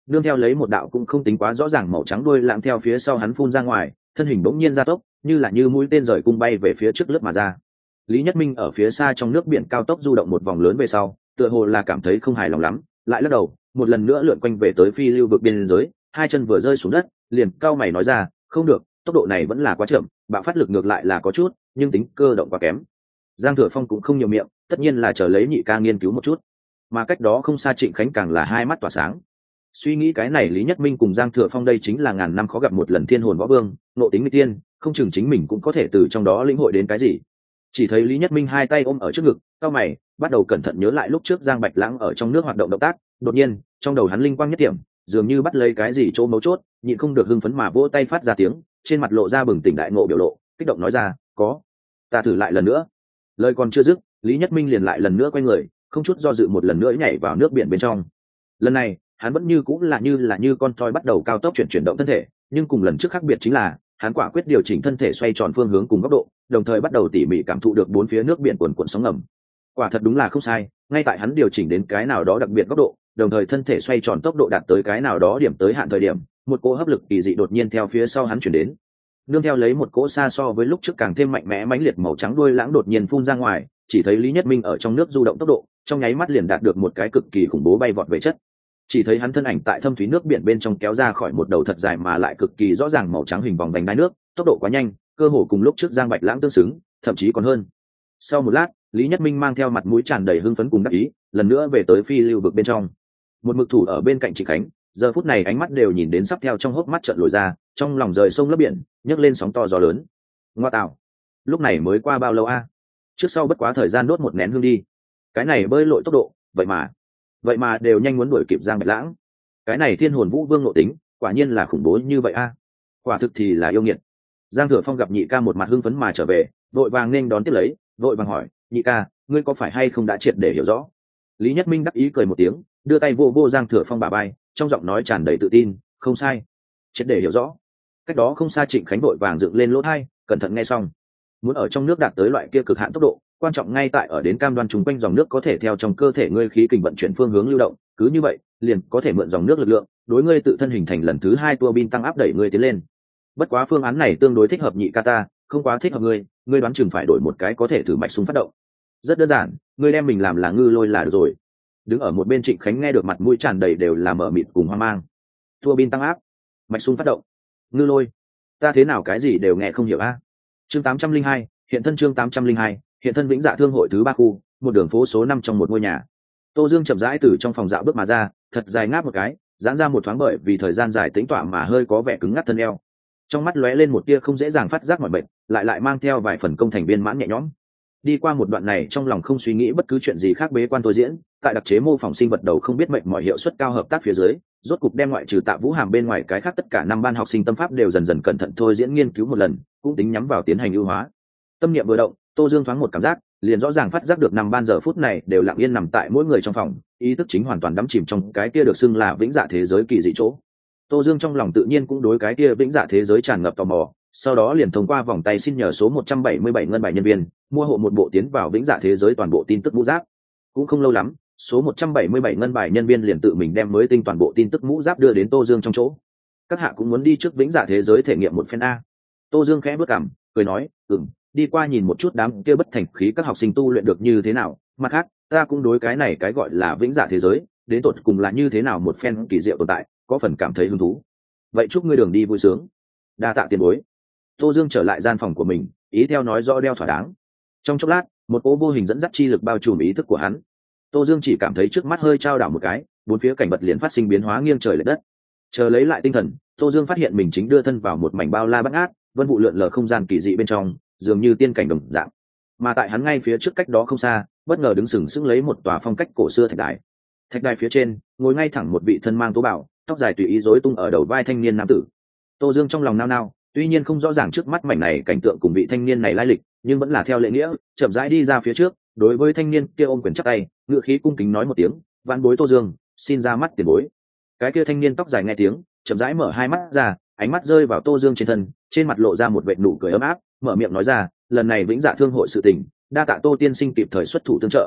nương theo lấy một đạo cũng không tính quá rõ ràng màu trắng đuôi lãng theo phía sau hắn phun ra ngoài, thân hình bỗng nhiên gia tốc, như là như mũi tên rời cung bay về phía trước lướt mà ra. Lý Nhất Minh ở phía xa trong nước biển cao tốc du động một vòng lớn về sau, tựa hồ là cảm thấy không hài lòng lắm, lại lắc đầu, một lần nữa lượn quanh về tới phi lưu vực biên giới, hai chân vừa rơi xuống đất, liền cao mày nói ra, không được, tốc độ này vẫn là quá chậm, bạo phát lực ngược lại là có chút, nhưng tính cơ động quá kém. Giang Thừa Phong cũng không nhiều miệng, tất nhiên là chờ lấy nhị ca nghiên cứu một chút. Mà cách đó không xa Trịnh Khánh càng là hai mắt tỏa sáng. Suy nghĩ cái này Lý Nhất Minh cùng Giang Thừa Phong đây chính là ngàn năm khó gặp một lần thiên hồn võ vương, nộ tính nguy tiên, không chừng chính mình cũng có thể từ trong đó lĩnh hội đến cái gì. Chỉ thấy Lý Nhất Minh hai tay ôm ở trước ngực, cau mày, bắt đầu cẩn thận nhớ lại lúc trước Giang Bạch Lãng ở trong nước hoạt động động tác, đột nhiên, trong đầu hắn linh quang nhất điểm, dường như bắt lấy cái gì chỗ mấu chốt, nhịn không được hưng phấn mà vỗ tay phát ra tiếng, trên mặt lộ ra bừng tỉnh đại ngộ biểu lộ, kích động nói ra, "Có, ta thử lại lần nữa." Lời còn chưa dứt, Lý Nhất Minh liền lại lần nữa quay người, không chút do dự một lần nữa nhảy vào nước biển bên trong. Lần này, hắn vẫn như cũng là như là như con toy bắt đầu cao tốc chuyển chuyển động thân thể, nhưng cùng lần trước khác biệt chính là, hắn quả quyết điều chỉnh thân thể xoay tròn phương hướng cùng góc độ, đồng thời bắt đầu tỉ mỉ cảm thụ được bốn phía nước biển cuồn cuộn sóng ngầm. Quả thật đúng là không sai, ngay tại hắn điều chỉnh đến cái nào đó đặc biệt góc độ, đồng thời thân thể xoay tròn tốc độ đạt tới cái nào đó điểm tới hạn thời điểm, một cỗ hấp lực kỳ dị đột nhiên theo phía sau hắn chuyển đến. Nương theo lấy một cỗ xa so với lúc trước càng thêm mạnh mẽ mãnh liệt màu trắng đuôi lãng đột nhiên phun ra ngoài, chỉ thấy Lý Nhất Minh ở trong nước du động tốc độ, trong nháy mắt liền đạt được một cái cực kỳ khủng bố bay vọt về chất. Chỉ thấy hắn thân ảnh tại thâm thúy nước biển bên trong kéo ra khỏi một đầu thật dài mà lại cực kỳ rõ ràng màu trắng hình vòng vành đai nước, tốc độ quá nhanh, cơ hồ cùng lúc trước Giang Bạch Lãng tương xứng, thậm chí còn hơn. Sau một lát, Lý Nhất Minh mang theo mặt mũi tràn đầy hưng phấn cùng đắc ý, lần nữa về tới phi lưu vực bên trong. Một mực thủ ở bên cạnh Trịnh Khánh, giờ phút này ánh mắt đều nhìn đến sắp theo trong hốc mắt trợn lồi ra, trong lòng rời sông lấp biển, nhấc lên sóng to gió lớn. Ngoa tạo, lúc này mới qua bao lâu a? Trước sau bất quá thời gian đốt một nén hương đi. Cái này bơi lội tốc độ, vậy mà, vậy mà đều nhanh muốn đuổi kịp Giang Bạch Lãng. Cái này thiên hồn vũ vương nội tính, quả nhiên là khủng bố như vậy a. Quả thực thì là yêu nghiệt. Giang Thừa Phong gặp nhị ca một mặt hưng phấn mà trở về, vội vàng nên đón tiếp lấy, vội vàng hỏi, nhị ca, ngươi có phải hay không đã triệt để hiểu rõ? Lý Nhất Minh đắc ý cười một tiếng, đưa tay vô vô Giang Thừa Phong bả vai, trong giọng nói tràn đầy tự tin, không sai, triệt để hiểu rõ. Cách đó không xa Trịnh Khánh vội vàng dựng lên lỗ tai, cẩn thận nghe xong. Muốn ở trong nước đạt tới loại kia cực hạn tốc độ, quan trọng ngay tại ở đến cam đoan chúng quanh dòng nước có thể theo trong cơ thể ngươi khí kình vận chuyển phương hướng lưu động, cứ như vậy, liền có thể mượn dòng nước lực lượng, đối ngươi tự thân hình thành lần thứ hai tua bin tăng áp đẩy ngươi tiến lên. Bất quá phương án này tương đối thích hợp nhị ca ta, không quá thích hợp ngươi, ngươi đoán chừng phải đổi một cái có thể thử mạch súng phát động. Rất đơn giản, ngươi đem mình làm là ngư lôi là được rồi. Đứng ở một bên Trịnh Khánh nghe được mặt mũi tràn đầy đều là mở mịt cùng hoang mang. Tua bin tăng áp, mạch súng phát động, ngư lôi, ta thế nào cái gì đều nghe không hiểu a. Chương tám trăm linh hai, hiện thân chương tám trăm linh hai, hiện thân Vĩnh Dạ Thương hội thứ ba khu, một đường phố số năm trong một ngôi nhà. Tô Dương chậm rãi từ trong phòng dạo bước mà ra, thật dài ngáp một cái, giãn ra một thoáng bởi vì thời gian dài tĩnh tọa mà hơi có vẻ cứng ngắc thân eo. Trong mắt lóe lên một tia không dễ dàng phát giác mọi bệnh, lại lại mang theo vài phần công thành viên mãn nhẹ nhõm. Đi qua một đoạn này trong lòng không suy nghĩ bất cứ chuyện gì khác bế quan tôi diễn, tại đặc chế mô phỏng sinh vật đầu không biết mệnh mọi hiệu suất cao hợp tác phía dưới, rốt cục đem ngoại trừ Tạ Vũ Hàm bên ngoài cái khác tất cả năm ban học sinh tâm pháp đều dần dần cẩn thận thôi diễn nghiên cứu một lần, cũng tính nhắm vào tiến hành ưu hóa. Tâm niệm vừa động, Tô Dương thoáng một cảm giác, liền rõ ràng phát giác được năm ban giờ phút này đều lặng yên nằm tại mỗi người trong phòng, ý thức chính hoàn toàn đắm chìm trong cái kia được xưng là vĩnh dạ thế giới kỳ dị chỗ. Tô Dương trong lòng tự nhiên cũng đối cái kia vĩnh dạ thế giới tràn ngập tò mò, sau đó liền thông qua vòng tay xin nhờ số một trăm bảy mươi bảy ngân bài nhân viên, mua hộ một bộ tiến vào vĩnh dạ thế giới toàn bộ tin tức mũ giáp. Cũng không lâu lắm, số một trăm bảy mươi bảy ngân bài nhân viên liền tự mình đem mới tinh toàn bộ tin tức mũ giáp đưa đến Tô Dương trong chỗ. Các hạ cũng muốn đi trước vĩnh dạ thế giới thể nghiệm một phen a. Tô Dương khẽ bước cằm, cười nói, "Ừm, đi qua nhìn một chút đám kia bất thành khí các học sinh tu luyện được như thế nào, mặt khác, ta cũng đối cái này cái gọi là vĩnh dạ thế giới, đến tột cùng là như thế nào một phen kỳ diệu tồn tại, có phần cảm thấy hứng thú. Vậy chúc ngươi đường đi vui sướng." Đa tạ tiền bối. Tô Dương trở lại gian phòng của mình, ý theo nói rõ đeo thỏa đáng. Trong chốc lát, một cỗ vô hình dẫn dắt chi lực bao trùm ý thức của hắn. Tô Dương chỉ cảm thấy trước mắt hơi trao đảo một cái, bốn phía cảnh vật liền phát sinh biến hóa nghiêng trời lệch đất. Chờ lấy lại tinh thần, Tô Dương phát hiện mình chính đưa thân vào một mảnh bao la bát ngát, vân vụ lượn lờ không gian kỳ dị bên trong, dường như tiên cảnh đồng dạng. Mà tại hắn ngay phía trước cách đó không xa, bất ngờ đứng sừng sững lấy một tòa phong cách cổ xưa thạch đài. Thạch đài phía trên, ngồi ngay thẳng một vị thân mang tố bảo, tóc dài tùy ý rối tung ở đầu vai thanh niên nam tử. Tô Dương trong lòng nao nao, tuy nhiên không rõ ràng trước mắt mảnh này cảnh tượng cùng vị thanh niên này lai lịch, nhưng vẫn là theo lệ nghĩa, chậm rãi đi ra phía trước, đối với thanh niên kia ôm quyền chắp tay, ngựa khí cung kính nói một tiếng, "Vạn bối Tô Dương, xin ra mắt tiền bối." Cái kia thanh niên tóc dài nghe tiếng, chậm rãi mở hai mắt ra, ánh mắt rơi vào Tô Dương trên thân, trên mặt lộ ra một vệt nụ cười ấm áp, mở miệng nói ra, "Lần này Vĩnh Dạ Thương hội sự tình, đa tạ Tô tiên sinh kịp thời xuất thủ tương trợ."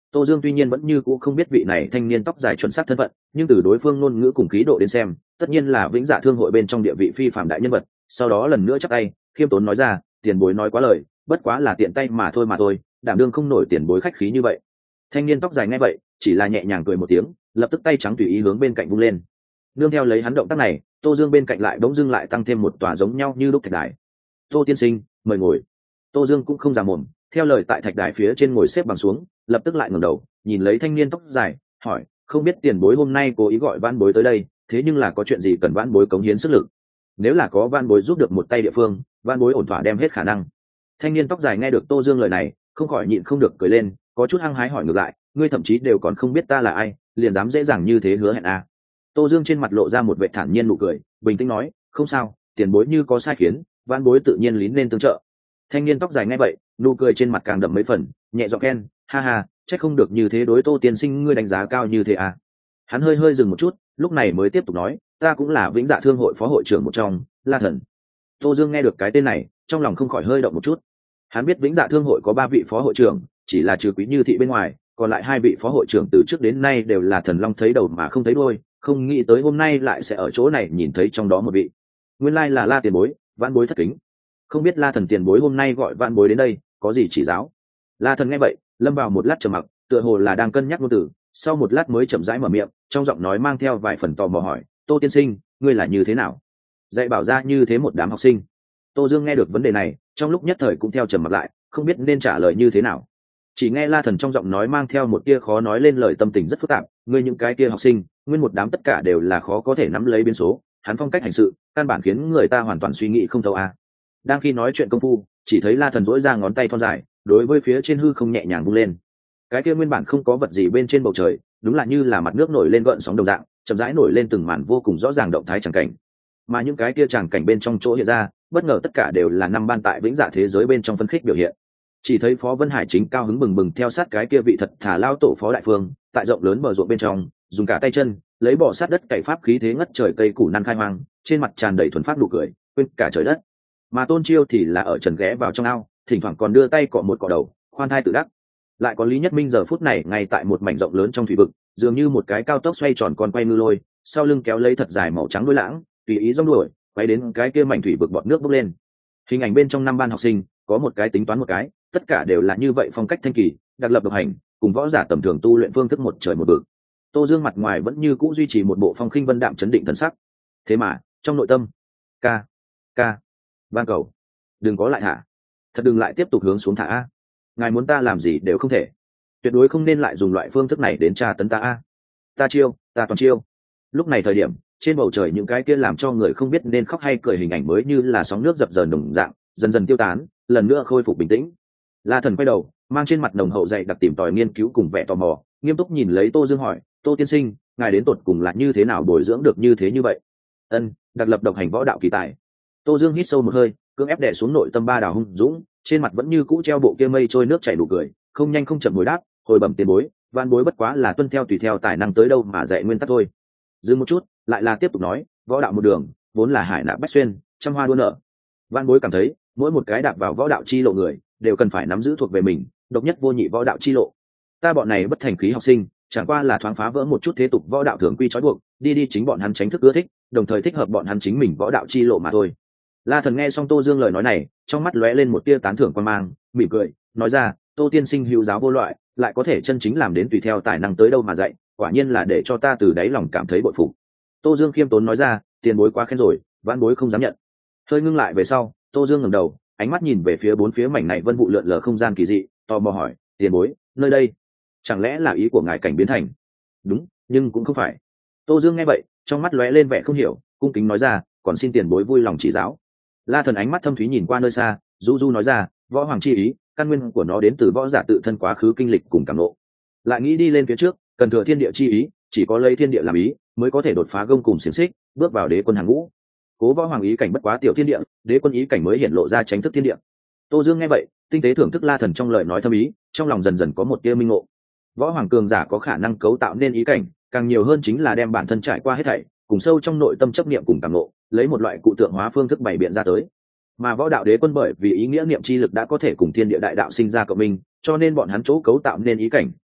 Tô Dương tuy nhiên vẫn như cũ không biết vị này thanh niên tóc dài chuẩn xác thân phận, nhưng từ đối phương ngôn ngữ cùng khí độ đến xem, tất nhiên là Vĩnh Dạ Thương hội bên trong địa vị phi phàm đại nhân vật. Sau đó lần nữa chắp tay, khiêm tốn nói ra, tiền bối nói quá lời, bất quá là tiện tay mà thôi mà thôi, đảm đương không nổi tiền bối khách khí như vậy. Thanh niên tóc dài nghe vậy, chỉ là nhẹ nhàng cười một tiếng, lập tức tay trắng tùy ý hướng bên cạnh vung lên. Nương theo lấy hắn động tác này, Tô Dương bên cạnh lại bỗng dưng lại tăng thêm một tòa giống nhau như lúc thạch đài. Tô tiên sinh, mời ngồi. Tô Dương cũng không già mồm, theo lời tại thạch đài phía trên ngồi xếp bằng xuống, lập tức lại ngẩng đầu nhìn lấy thanh niên tóc dài, hỏi, không biết tiền bối hôm nay cố ý gọi van bối tới đây, thế nhưng là có chuyện gì cần van bối cống hiến sức lực? Nếu là có van bối giúp được một tay địa phương, van bối ổn thỏa đem hết khả năng. Thanh niên tóc dài nghe được Tô Dương lời này, không khỏi nhịn không được cười lên, có chút hăng hái hỏi ngược lại, ngươi thậm chí đều còn không biết ta là ai, liền dám dễ dàng như thế hứa hẹn à? Tô Dương trên mặt lộ ra một vẻ thản nhiên nụ cười, bình tĩnh nói, không sao, tiền bối như có sai khiến, van bối tự nhiên lín lên tương trợ. Thanh niên tóc dài nghe vậy, nụ cười trên mặt càng đậm mấy phần, nhẹ giọng khen, ha ha, chắc không được như thế đối Tô tiên sinh ngươi đánh giá cao như thế à? Hắn hơi hơi dừng một chút, lúc này mới tiếp tục nói, ta cũng là Vĩnh Dạ Thương hội phó hội trưởng một trong, La Thần. Tô Dương nghe được cái tên này, trong lòng không khỏi hơi động một chút. Hắn biết Vĩnh Dạ Thương hội có ba vị phó hội trưởng, chỉ là trừ Quý Như Thị bên ngoài, còn lại hai vị phó hội trưởng từ trước đến nay đều là thần long thấy đầu mà không thấy đuôi, không nghĩ tới hôm nay lại sẽ ở chỗ này nhìn thấy trong đó một vị. Nguyên lai là La tiền bối, vãn bối thất kính. Không biết La Thần tiền bối hôm nay gọi vãn bối đến đây, có gì chỉ giáo? La Thần nghe vậy, lâm vào một lát trầm mặc, tựa hồ là đang cân nhắc ngôn từ, sau một lát mới chậm rãi mở miệng, trong giọng nói mang theo vài phần tò mò hỏi, Tô tiên sinh, ngươi là như thế nào? Dạy bảo ra như thế một đám học sinh. Tô Dương nghe được vấn đề này, trong lúc nhất thời cũng theo trầm mặc lại, không biết nên trả lời như thế nào. Chỉ nghe La Thần trong giọng nói mang theo một tia khó nói lên lời tâm tình rất phức tạp, ngươi những cái kia học sinh, nguyên một đám tất cả đều là khó có thể nắm lấy biến số, hắn phong cách hành sự, căn bản khiến người ta hoàn toàn suy nghĩ không thấu a. À. Đang khi nói chuyện công phu, chỉ thấy La Thần duỗi ra ngón tay thon dài, đối với phía trên hư không nhẹ nhàng vung lên. Cái kia nguyên bản không có vật gì bên trên bầu trời, đúng là như là mặt nước nổi lên gợn sóng đồng dạng, chậm rãi nổi lên từng màn vô cùng rõ ràng động thái tràng cảnh. Mà những cái kia tràng cảnh bên trong chỗ hiện ra, bất ngờ tất cả đều là năm ban tại Vĩnh Dạ thế giới bên trong phân khích biểu hiện. Chỉ thấy Phó Vân Hải chính cao hứng bừng bừng theo sát cái kia vị thật thà lao tổ Phó Đại Phương, tại rộng lớn bờ ruộng bên trong, dùng cả tay chân, lấy bỏ sát đất cày pháp khí thế ngất trời cây củ năn khai hoang, trên mặt tràn đầy thuần phát nụ cười, quên cả trời đất. Mà Tôn Chiêu thì là ở trần ghé vào trong ao, thỉnh thoảng còn đưa tay cọ một cọ đầu, khoan thai tự đắc. Lại có Lý Nhất Minh giờ phút này ngay tại một mảnh rộng lớn trong thủy vực, dường như một cái cao tốc xoay tròn con quay ngư lôi, sau lưng kéo lấy thật dài màu trắng đuôi lãng, tùy ý rong đuổi, quay đến cái kia mảnh thủy vực bọt nước bốc lên. Hình ảnh bên trong năm ban học sinh, có một cái tính toán một cái, tất cả đều là như vậy phong cách thanh kỳ, đặc lập độc hành, cùng võ giả tầm thường tu luyện phương thức một trời một vực. Tô Dương mặt ngoài vẫn như cũ duy trì một bộ phong khinh vân đạm chấn định thần sắc. Thế mà, trong nội tâm, ca, ca, van cầu, đừng có lại thả, thật đừng lại tiếp tục hướng xuống thả a. Ngài muốn ta làm gì đều không thể, tuyệt đối không nên lại dùng loại phương thức này đến tra tấn ta a. Ta chiêu, ta toàn chiêu. Lúc này thời điểm, trên bầu trời những cái kia làm cho người không biết nên khóc hay cười hình ảnh mới như là sóng nước dập dờn đồng dạng, dần dần tiêu tán, lần nữa khôi phục bình tĩnh. La Thần quay đầu, mang trên mặt nồng hậu dày đặc tìm tòi nghiên cứu cùng vẻ tò mò, nghiêm túc nhìn lấy Tô Dương hỏi, Tô tiên sinh, ngài đến tột cùng là như thế nào bồi dưỡng được như thế như vậy? Ân, đặc lập độc hành võ đạo kỳ tài. Tô Dương hít sâu một hơi, cưỡng ép đè xuống nội tâm ba đào hung dũng, trên mặt vẫn như cũ treo bộ kia mây trôi nước chảy đủ cười, không nhanh không chậm hồi đáp, hồi bẩm tiền bối, van bối bất quá là tuân theo tùy theo tài năng tới đâu mà dạy nguyên tắc thôi. Dừng một chút, lại là tiếp tục nói, võ đạo một đường, vốn là hải nạp bách xuyên, trăm hoa đua nở. Van bối cảm thấy, mỗi một cái đạp vào võ đạo chi lộ người, đều cần phải nắm giữ thuộc về mình, độc nhất vô nhị võ đạo chi lộ. Ta bọn này bất thành khí học sinh, chẳng qua là thoáng phá vỡ một chút thế tục võ đạo thường quy trói buộc, đi đi chính bọn hắn tránh thức ưa thích, đồng thời thích hợp bọn hắn chính mình võ đạo chi lộ mà thôi. La Thần nghe xong Tô Dương lời nói này, trong mắt lóe lên một tia tán thưởng quan mang, mỉm cười, nói ra, Tô tiên sinh hữu giáo vô loại, lại có thể chân chính làm đến tùy theo tài năng tới đâu mà dạy, quả nhiên là để cho ta từ đáy lòng cảm thấy bội phục. Tô Dương khiêm tốn nói ra, tiền bối quá khen rồi, vãn bối không dám nhận. Hơi ngưng lại về sau, Tô Dương ngẩng đầu, ánh mắt nhìn về phía bốn phía mảnh này vân vụ lượn lờ không gian kỳ dị, tò mò hỏi, tiền bối, nơi đây, chẳng lẽ là ý của ngài cảnh biến thành? Đúng, nhưng cũng không phải. Tô Dương nghe vậy, trong mắt lóe lên vẻ không hiểu, cung kính nói ra, còn xin tiền bối vui lòng chỉ giáo. La Thần ánh mắt thâm thúy nhìn qua nơi xa, du du nói ra, võ hoàng chi ý, căn nguyên của nó đến từ võ giả tự thân quá khứ kinh lịch cùng cảm ngộ. Lại nghĩ đi lên phía trước, cần thừa thiên địa chi ý, chỉ có lấy thiên địa làm ý, mới có thể đột phá gông cùng xiềng xích, bước vào đế quân hàng ngũ. Cố võ hoàng ý cảnh bất quá tiểu thiên địa, đế quân ý cảnh mới hiện lộ ra tránh thức thiên địa. Tô Dương nghe vậy, tinh tế thưởng thức La Thần trong lời nói thâm ý, trong lòng dần dần có một tia minh ngộ. Võ hoàng cường giả có khả năng cấu tạo nên ý cảnh, càng nhiều hơn chính là đem bản thân trải qua hết thảy, cùng sâu trong nội tâm chấp niệm cùng cảm ngộ, lấy một loại cụ tượng hóa phương thức bày biện ra tới. Mà võ đạo đế quân bởi vì ý nghĩa niệm chi lực đã có thể cùng thiên địa đại đạo sinh ra cộng minh, cho nên bọn hắn chỗ cấu tạo nên ý cảnh,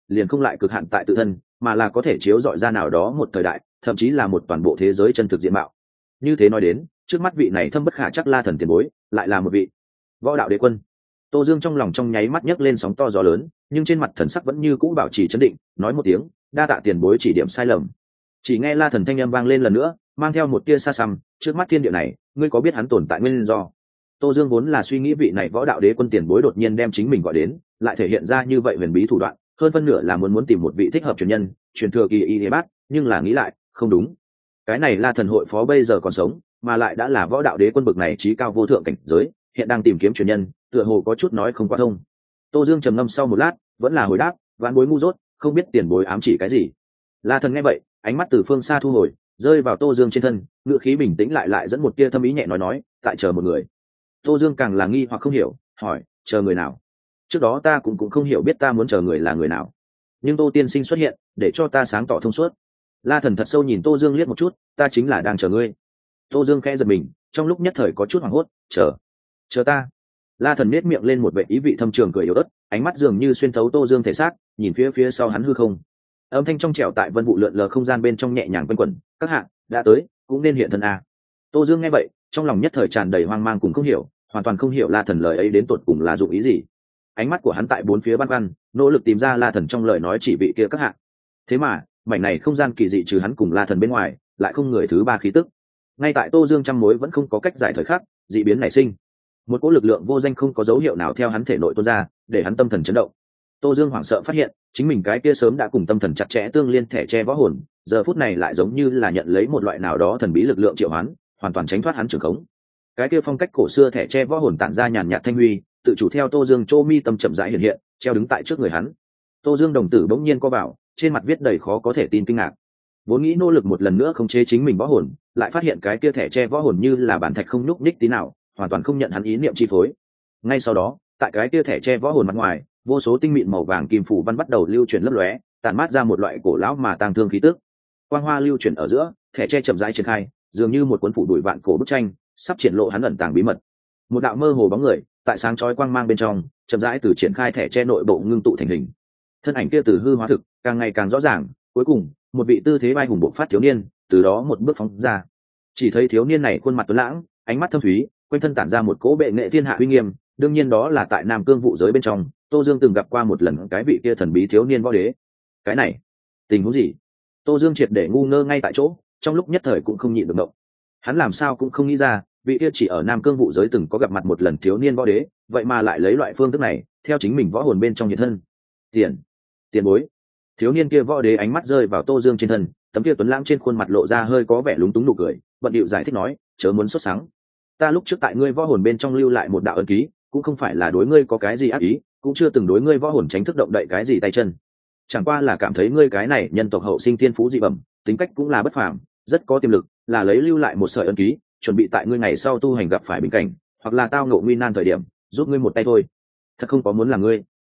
liền không lại cực hạn tại tự thân, mà là có thể chiếu dọi ra nào đó một thời đại, thậm chí là một toàn bộ thế giới chân thực diện mạo. Như thế nói đến, trước mắt vị này thâm bất khả chắc La Thần tiền bối, lại là một vị võ đạo đế quân. Tô Dương trong lòng trong nháy mắt nhấc lên sóng to gió lớn, nhưng trên mặt thần sắc vẫn như cũ bảo trì trấn định, nói một tiếng, đa tạ tiền bối chỉ điểm sai lầm. Chỉ nghe La Thần thanh âm vang lên lần nữa, mang theo một tia xa xăm, trước mắt thiên địa này, ngươi có biết hắn tồn tại nguyên do? Tô Dương vốn là suy nghĩ vị này võ đạo đế quân tiền bối đột nhiên đem chính mình gọi đến, lại thể hiện ra như vậy huyền bí thủ đoạn, hơn phân nửa là muốn muốn tìm một vị thích hợp truyền nhân, truyền thừa kỳ y bát, nhưng là nghĩ lại, không đúng. Cái này La Thần hội phó bây giờ còn sống, mà lại đã là võ đạo đế quân bậc này trí cao vô thượng cảnh giới, hiện đang tìm kiếm truyền nhân, tựa hồ có chút nói không quá thông. Tô Dương trầm ngâm sau một lát, vẫn là hồi đáp, vãn bối ngu dốt, không biết tiền bối ám chỉ cái gì. La Thần nghe vậy, ánh mắt từ phương xa thu hồi, rơi vào Tô Dương trên thân, ngữ khí bình tĩnh lại lại dẫn một tia thâm ý nhẹ nói nói, tại chờ một người. Tô Dương càng là nghi hoặc không hiểu, hỏi, chờ người nào? Trước đó ta cũng cũng không hiểu biết ta muốn chờ người là người nào, nhưng Tô tiên sinh xuất hiện, để cho ta sáng tỏ thông suốt. La Thần thật sâu nhìn Tô Dương liếc một chút, ta chính là đang chờ ngươi. Tô Dương khẽ giật mình, trong lúc nhất thời có chút hoảng hốt, chờ, chờ ta. La Thần nét miệng lên một vẻ ý vị thâm trường cười yếu ớt, ánh mắt dường như xuyên thấu Tô Dương thể xác, nhìn phía phía sau hắn hư không. Âm thanh trong trẻo tại vân vụ lượn lờ không gian bên trong nhẹ nhàng quanh quẩn, các hạ đã tới, cũng nên hiện thân a. Tô Dương nghe vậy, trong lòng nhất thời tràn đầy hoang mang cùng không hiểu, hoàn toàn không hiểu La Thần lời ấy đến tột cùng là dụng ý gì. Ánh mắt của hắn tại bốn phía băn khoăn, nỗ lực tìm ra La Thần trong lời nói chỉ vị kia các hạ. Thế mà, mảnh này không gian kỳ dị trừ hắn cùng La Thần bên ngoài, lại không người thứ ba khí tức. Ngay tại Tô Dương trăm mối vẫn không có cách giải thời khắc, dị biến nảy sinh. Một cỗ lực lượng vô danh không có dấu hiệu nào theo hắn thể nội tuôn ra, để hắn tâm thần chấn động. Tô Dương hoảng sợ phát hiện, chính mình cái kia sớm đã cùng tâm thần chặt chẽ tương liên thẻ che võ hồn, giờ phút này lại giống như là nhận lấy một loại nào đó thần bí lực lượng triệu hoán, hoàn toàn tránh thoát hắn trường khống. Cái kia phong cách cổ xưa thẻ che võ hồn tản ra nhàn nhạt thanh huy, tự chủ theo Tô Dương chô mi tâm chậm rãi hiện hiện, treo đứng tại trước người hắn. Tô Dương đồng tử bỗng nhiên co vào, trên mặt viết đầy khó có thể tin kinh ngạc. Vốn nghĩ nỗ lực một lần nữa khống chế chính mình võ hồn, lại phát hiện cái kia thẻ che võ hồn như là bản thạch không nhúc nhích tí nào, hoàn toàn không nhận hắn ý niệm chi phối. Ngay sau đó, tại cái kia thẻ che võ hồn mặt ngoài, vô số tinh mịn màu vàng kim phủ văn bắt đầu lưu chuyển lấp lóe, tản mát ra một loại cổ lão mà tang thương khí tức. Quang hoa lưu chuyển ở giữa, thẻ che chậm rãi triển khai, dường như một cuốn phủ đuổi vạn cổ bức tranh, sắp triển lộ hắn ẩn tàng bí mật. Một đạo mơ hồ bóng người, tại sáng chói quang mang bên trong, chậm rãi từ triển khai thẻ che nội bộ ngưng tụ thành hình. Thân ảnh kia từ hư hóa thực, càng ngày càng rõ ràng, cuối cùng, một vị tư thế vai hùng bộc phát thiếu niên, từ đó một bước phóng ra. Chỉ thấy thiếu niên này khuôn mặt tuấn lãng, ánh mắt thâm thúy, quanh thân tản ra một cỗ bệ nghệ thiên hạ uy nghiêm, đương nhiên đó là tại Nam Cương vụ giới bên trong, Tô Dương từng gặp qua một lần cái vị kia thần bí thiếu niên võ đế. Cái này, tình huống gì? Tô Dương triệt để ngu ngơ ngay tại chỗ, trong lúc nhất thời cũng không nhịn được động. Hắn làm sao cũng không nghĩ ra, vị kia chỉ ở Nam Cương vụ giới từng có gặp mặt một lần thiếu niên võ đế, vậy mà lại lấy loại phương thức này, theo chính mình võ hồn bên trong hiện thân. Tiền, tiền bối. Thiếu niên kia võ đế ánh mắt rơi vào Tô Dương trên thân, tấm kia tuấn lãng trên khuôn mặt lộ ra hơi có vẻ lúng túng nụ cười, bận điệu giải thích nói, chớ muốn xuất sáng. Ta lúc trước tại ngươi võ hồn bên trong lưu lại một đạo ấn ký, cũng không phải là đối ngươi có cái gì ác ý, cũng chưa từng đối ngươi võ hồn tránh thức động đậy cái gì tay chân, chẳng qua là cảm thấy ngươi cái này nhân tộc hậu sinh thiên phú dị bẩm, tính cách cũng là bất phàm, rất có tiềm lực, là lấy lưu lại một sợi ấn ký, chuẩn bị tại ngươi ngày sau tu hành gặp phải bình cảnh, hoặc là tao ngộ nguy nan thời điểm, giúp ngươi một tay thôi. Thật không có muốn làm ngươi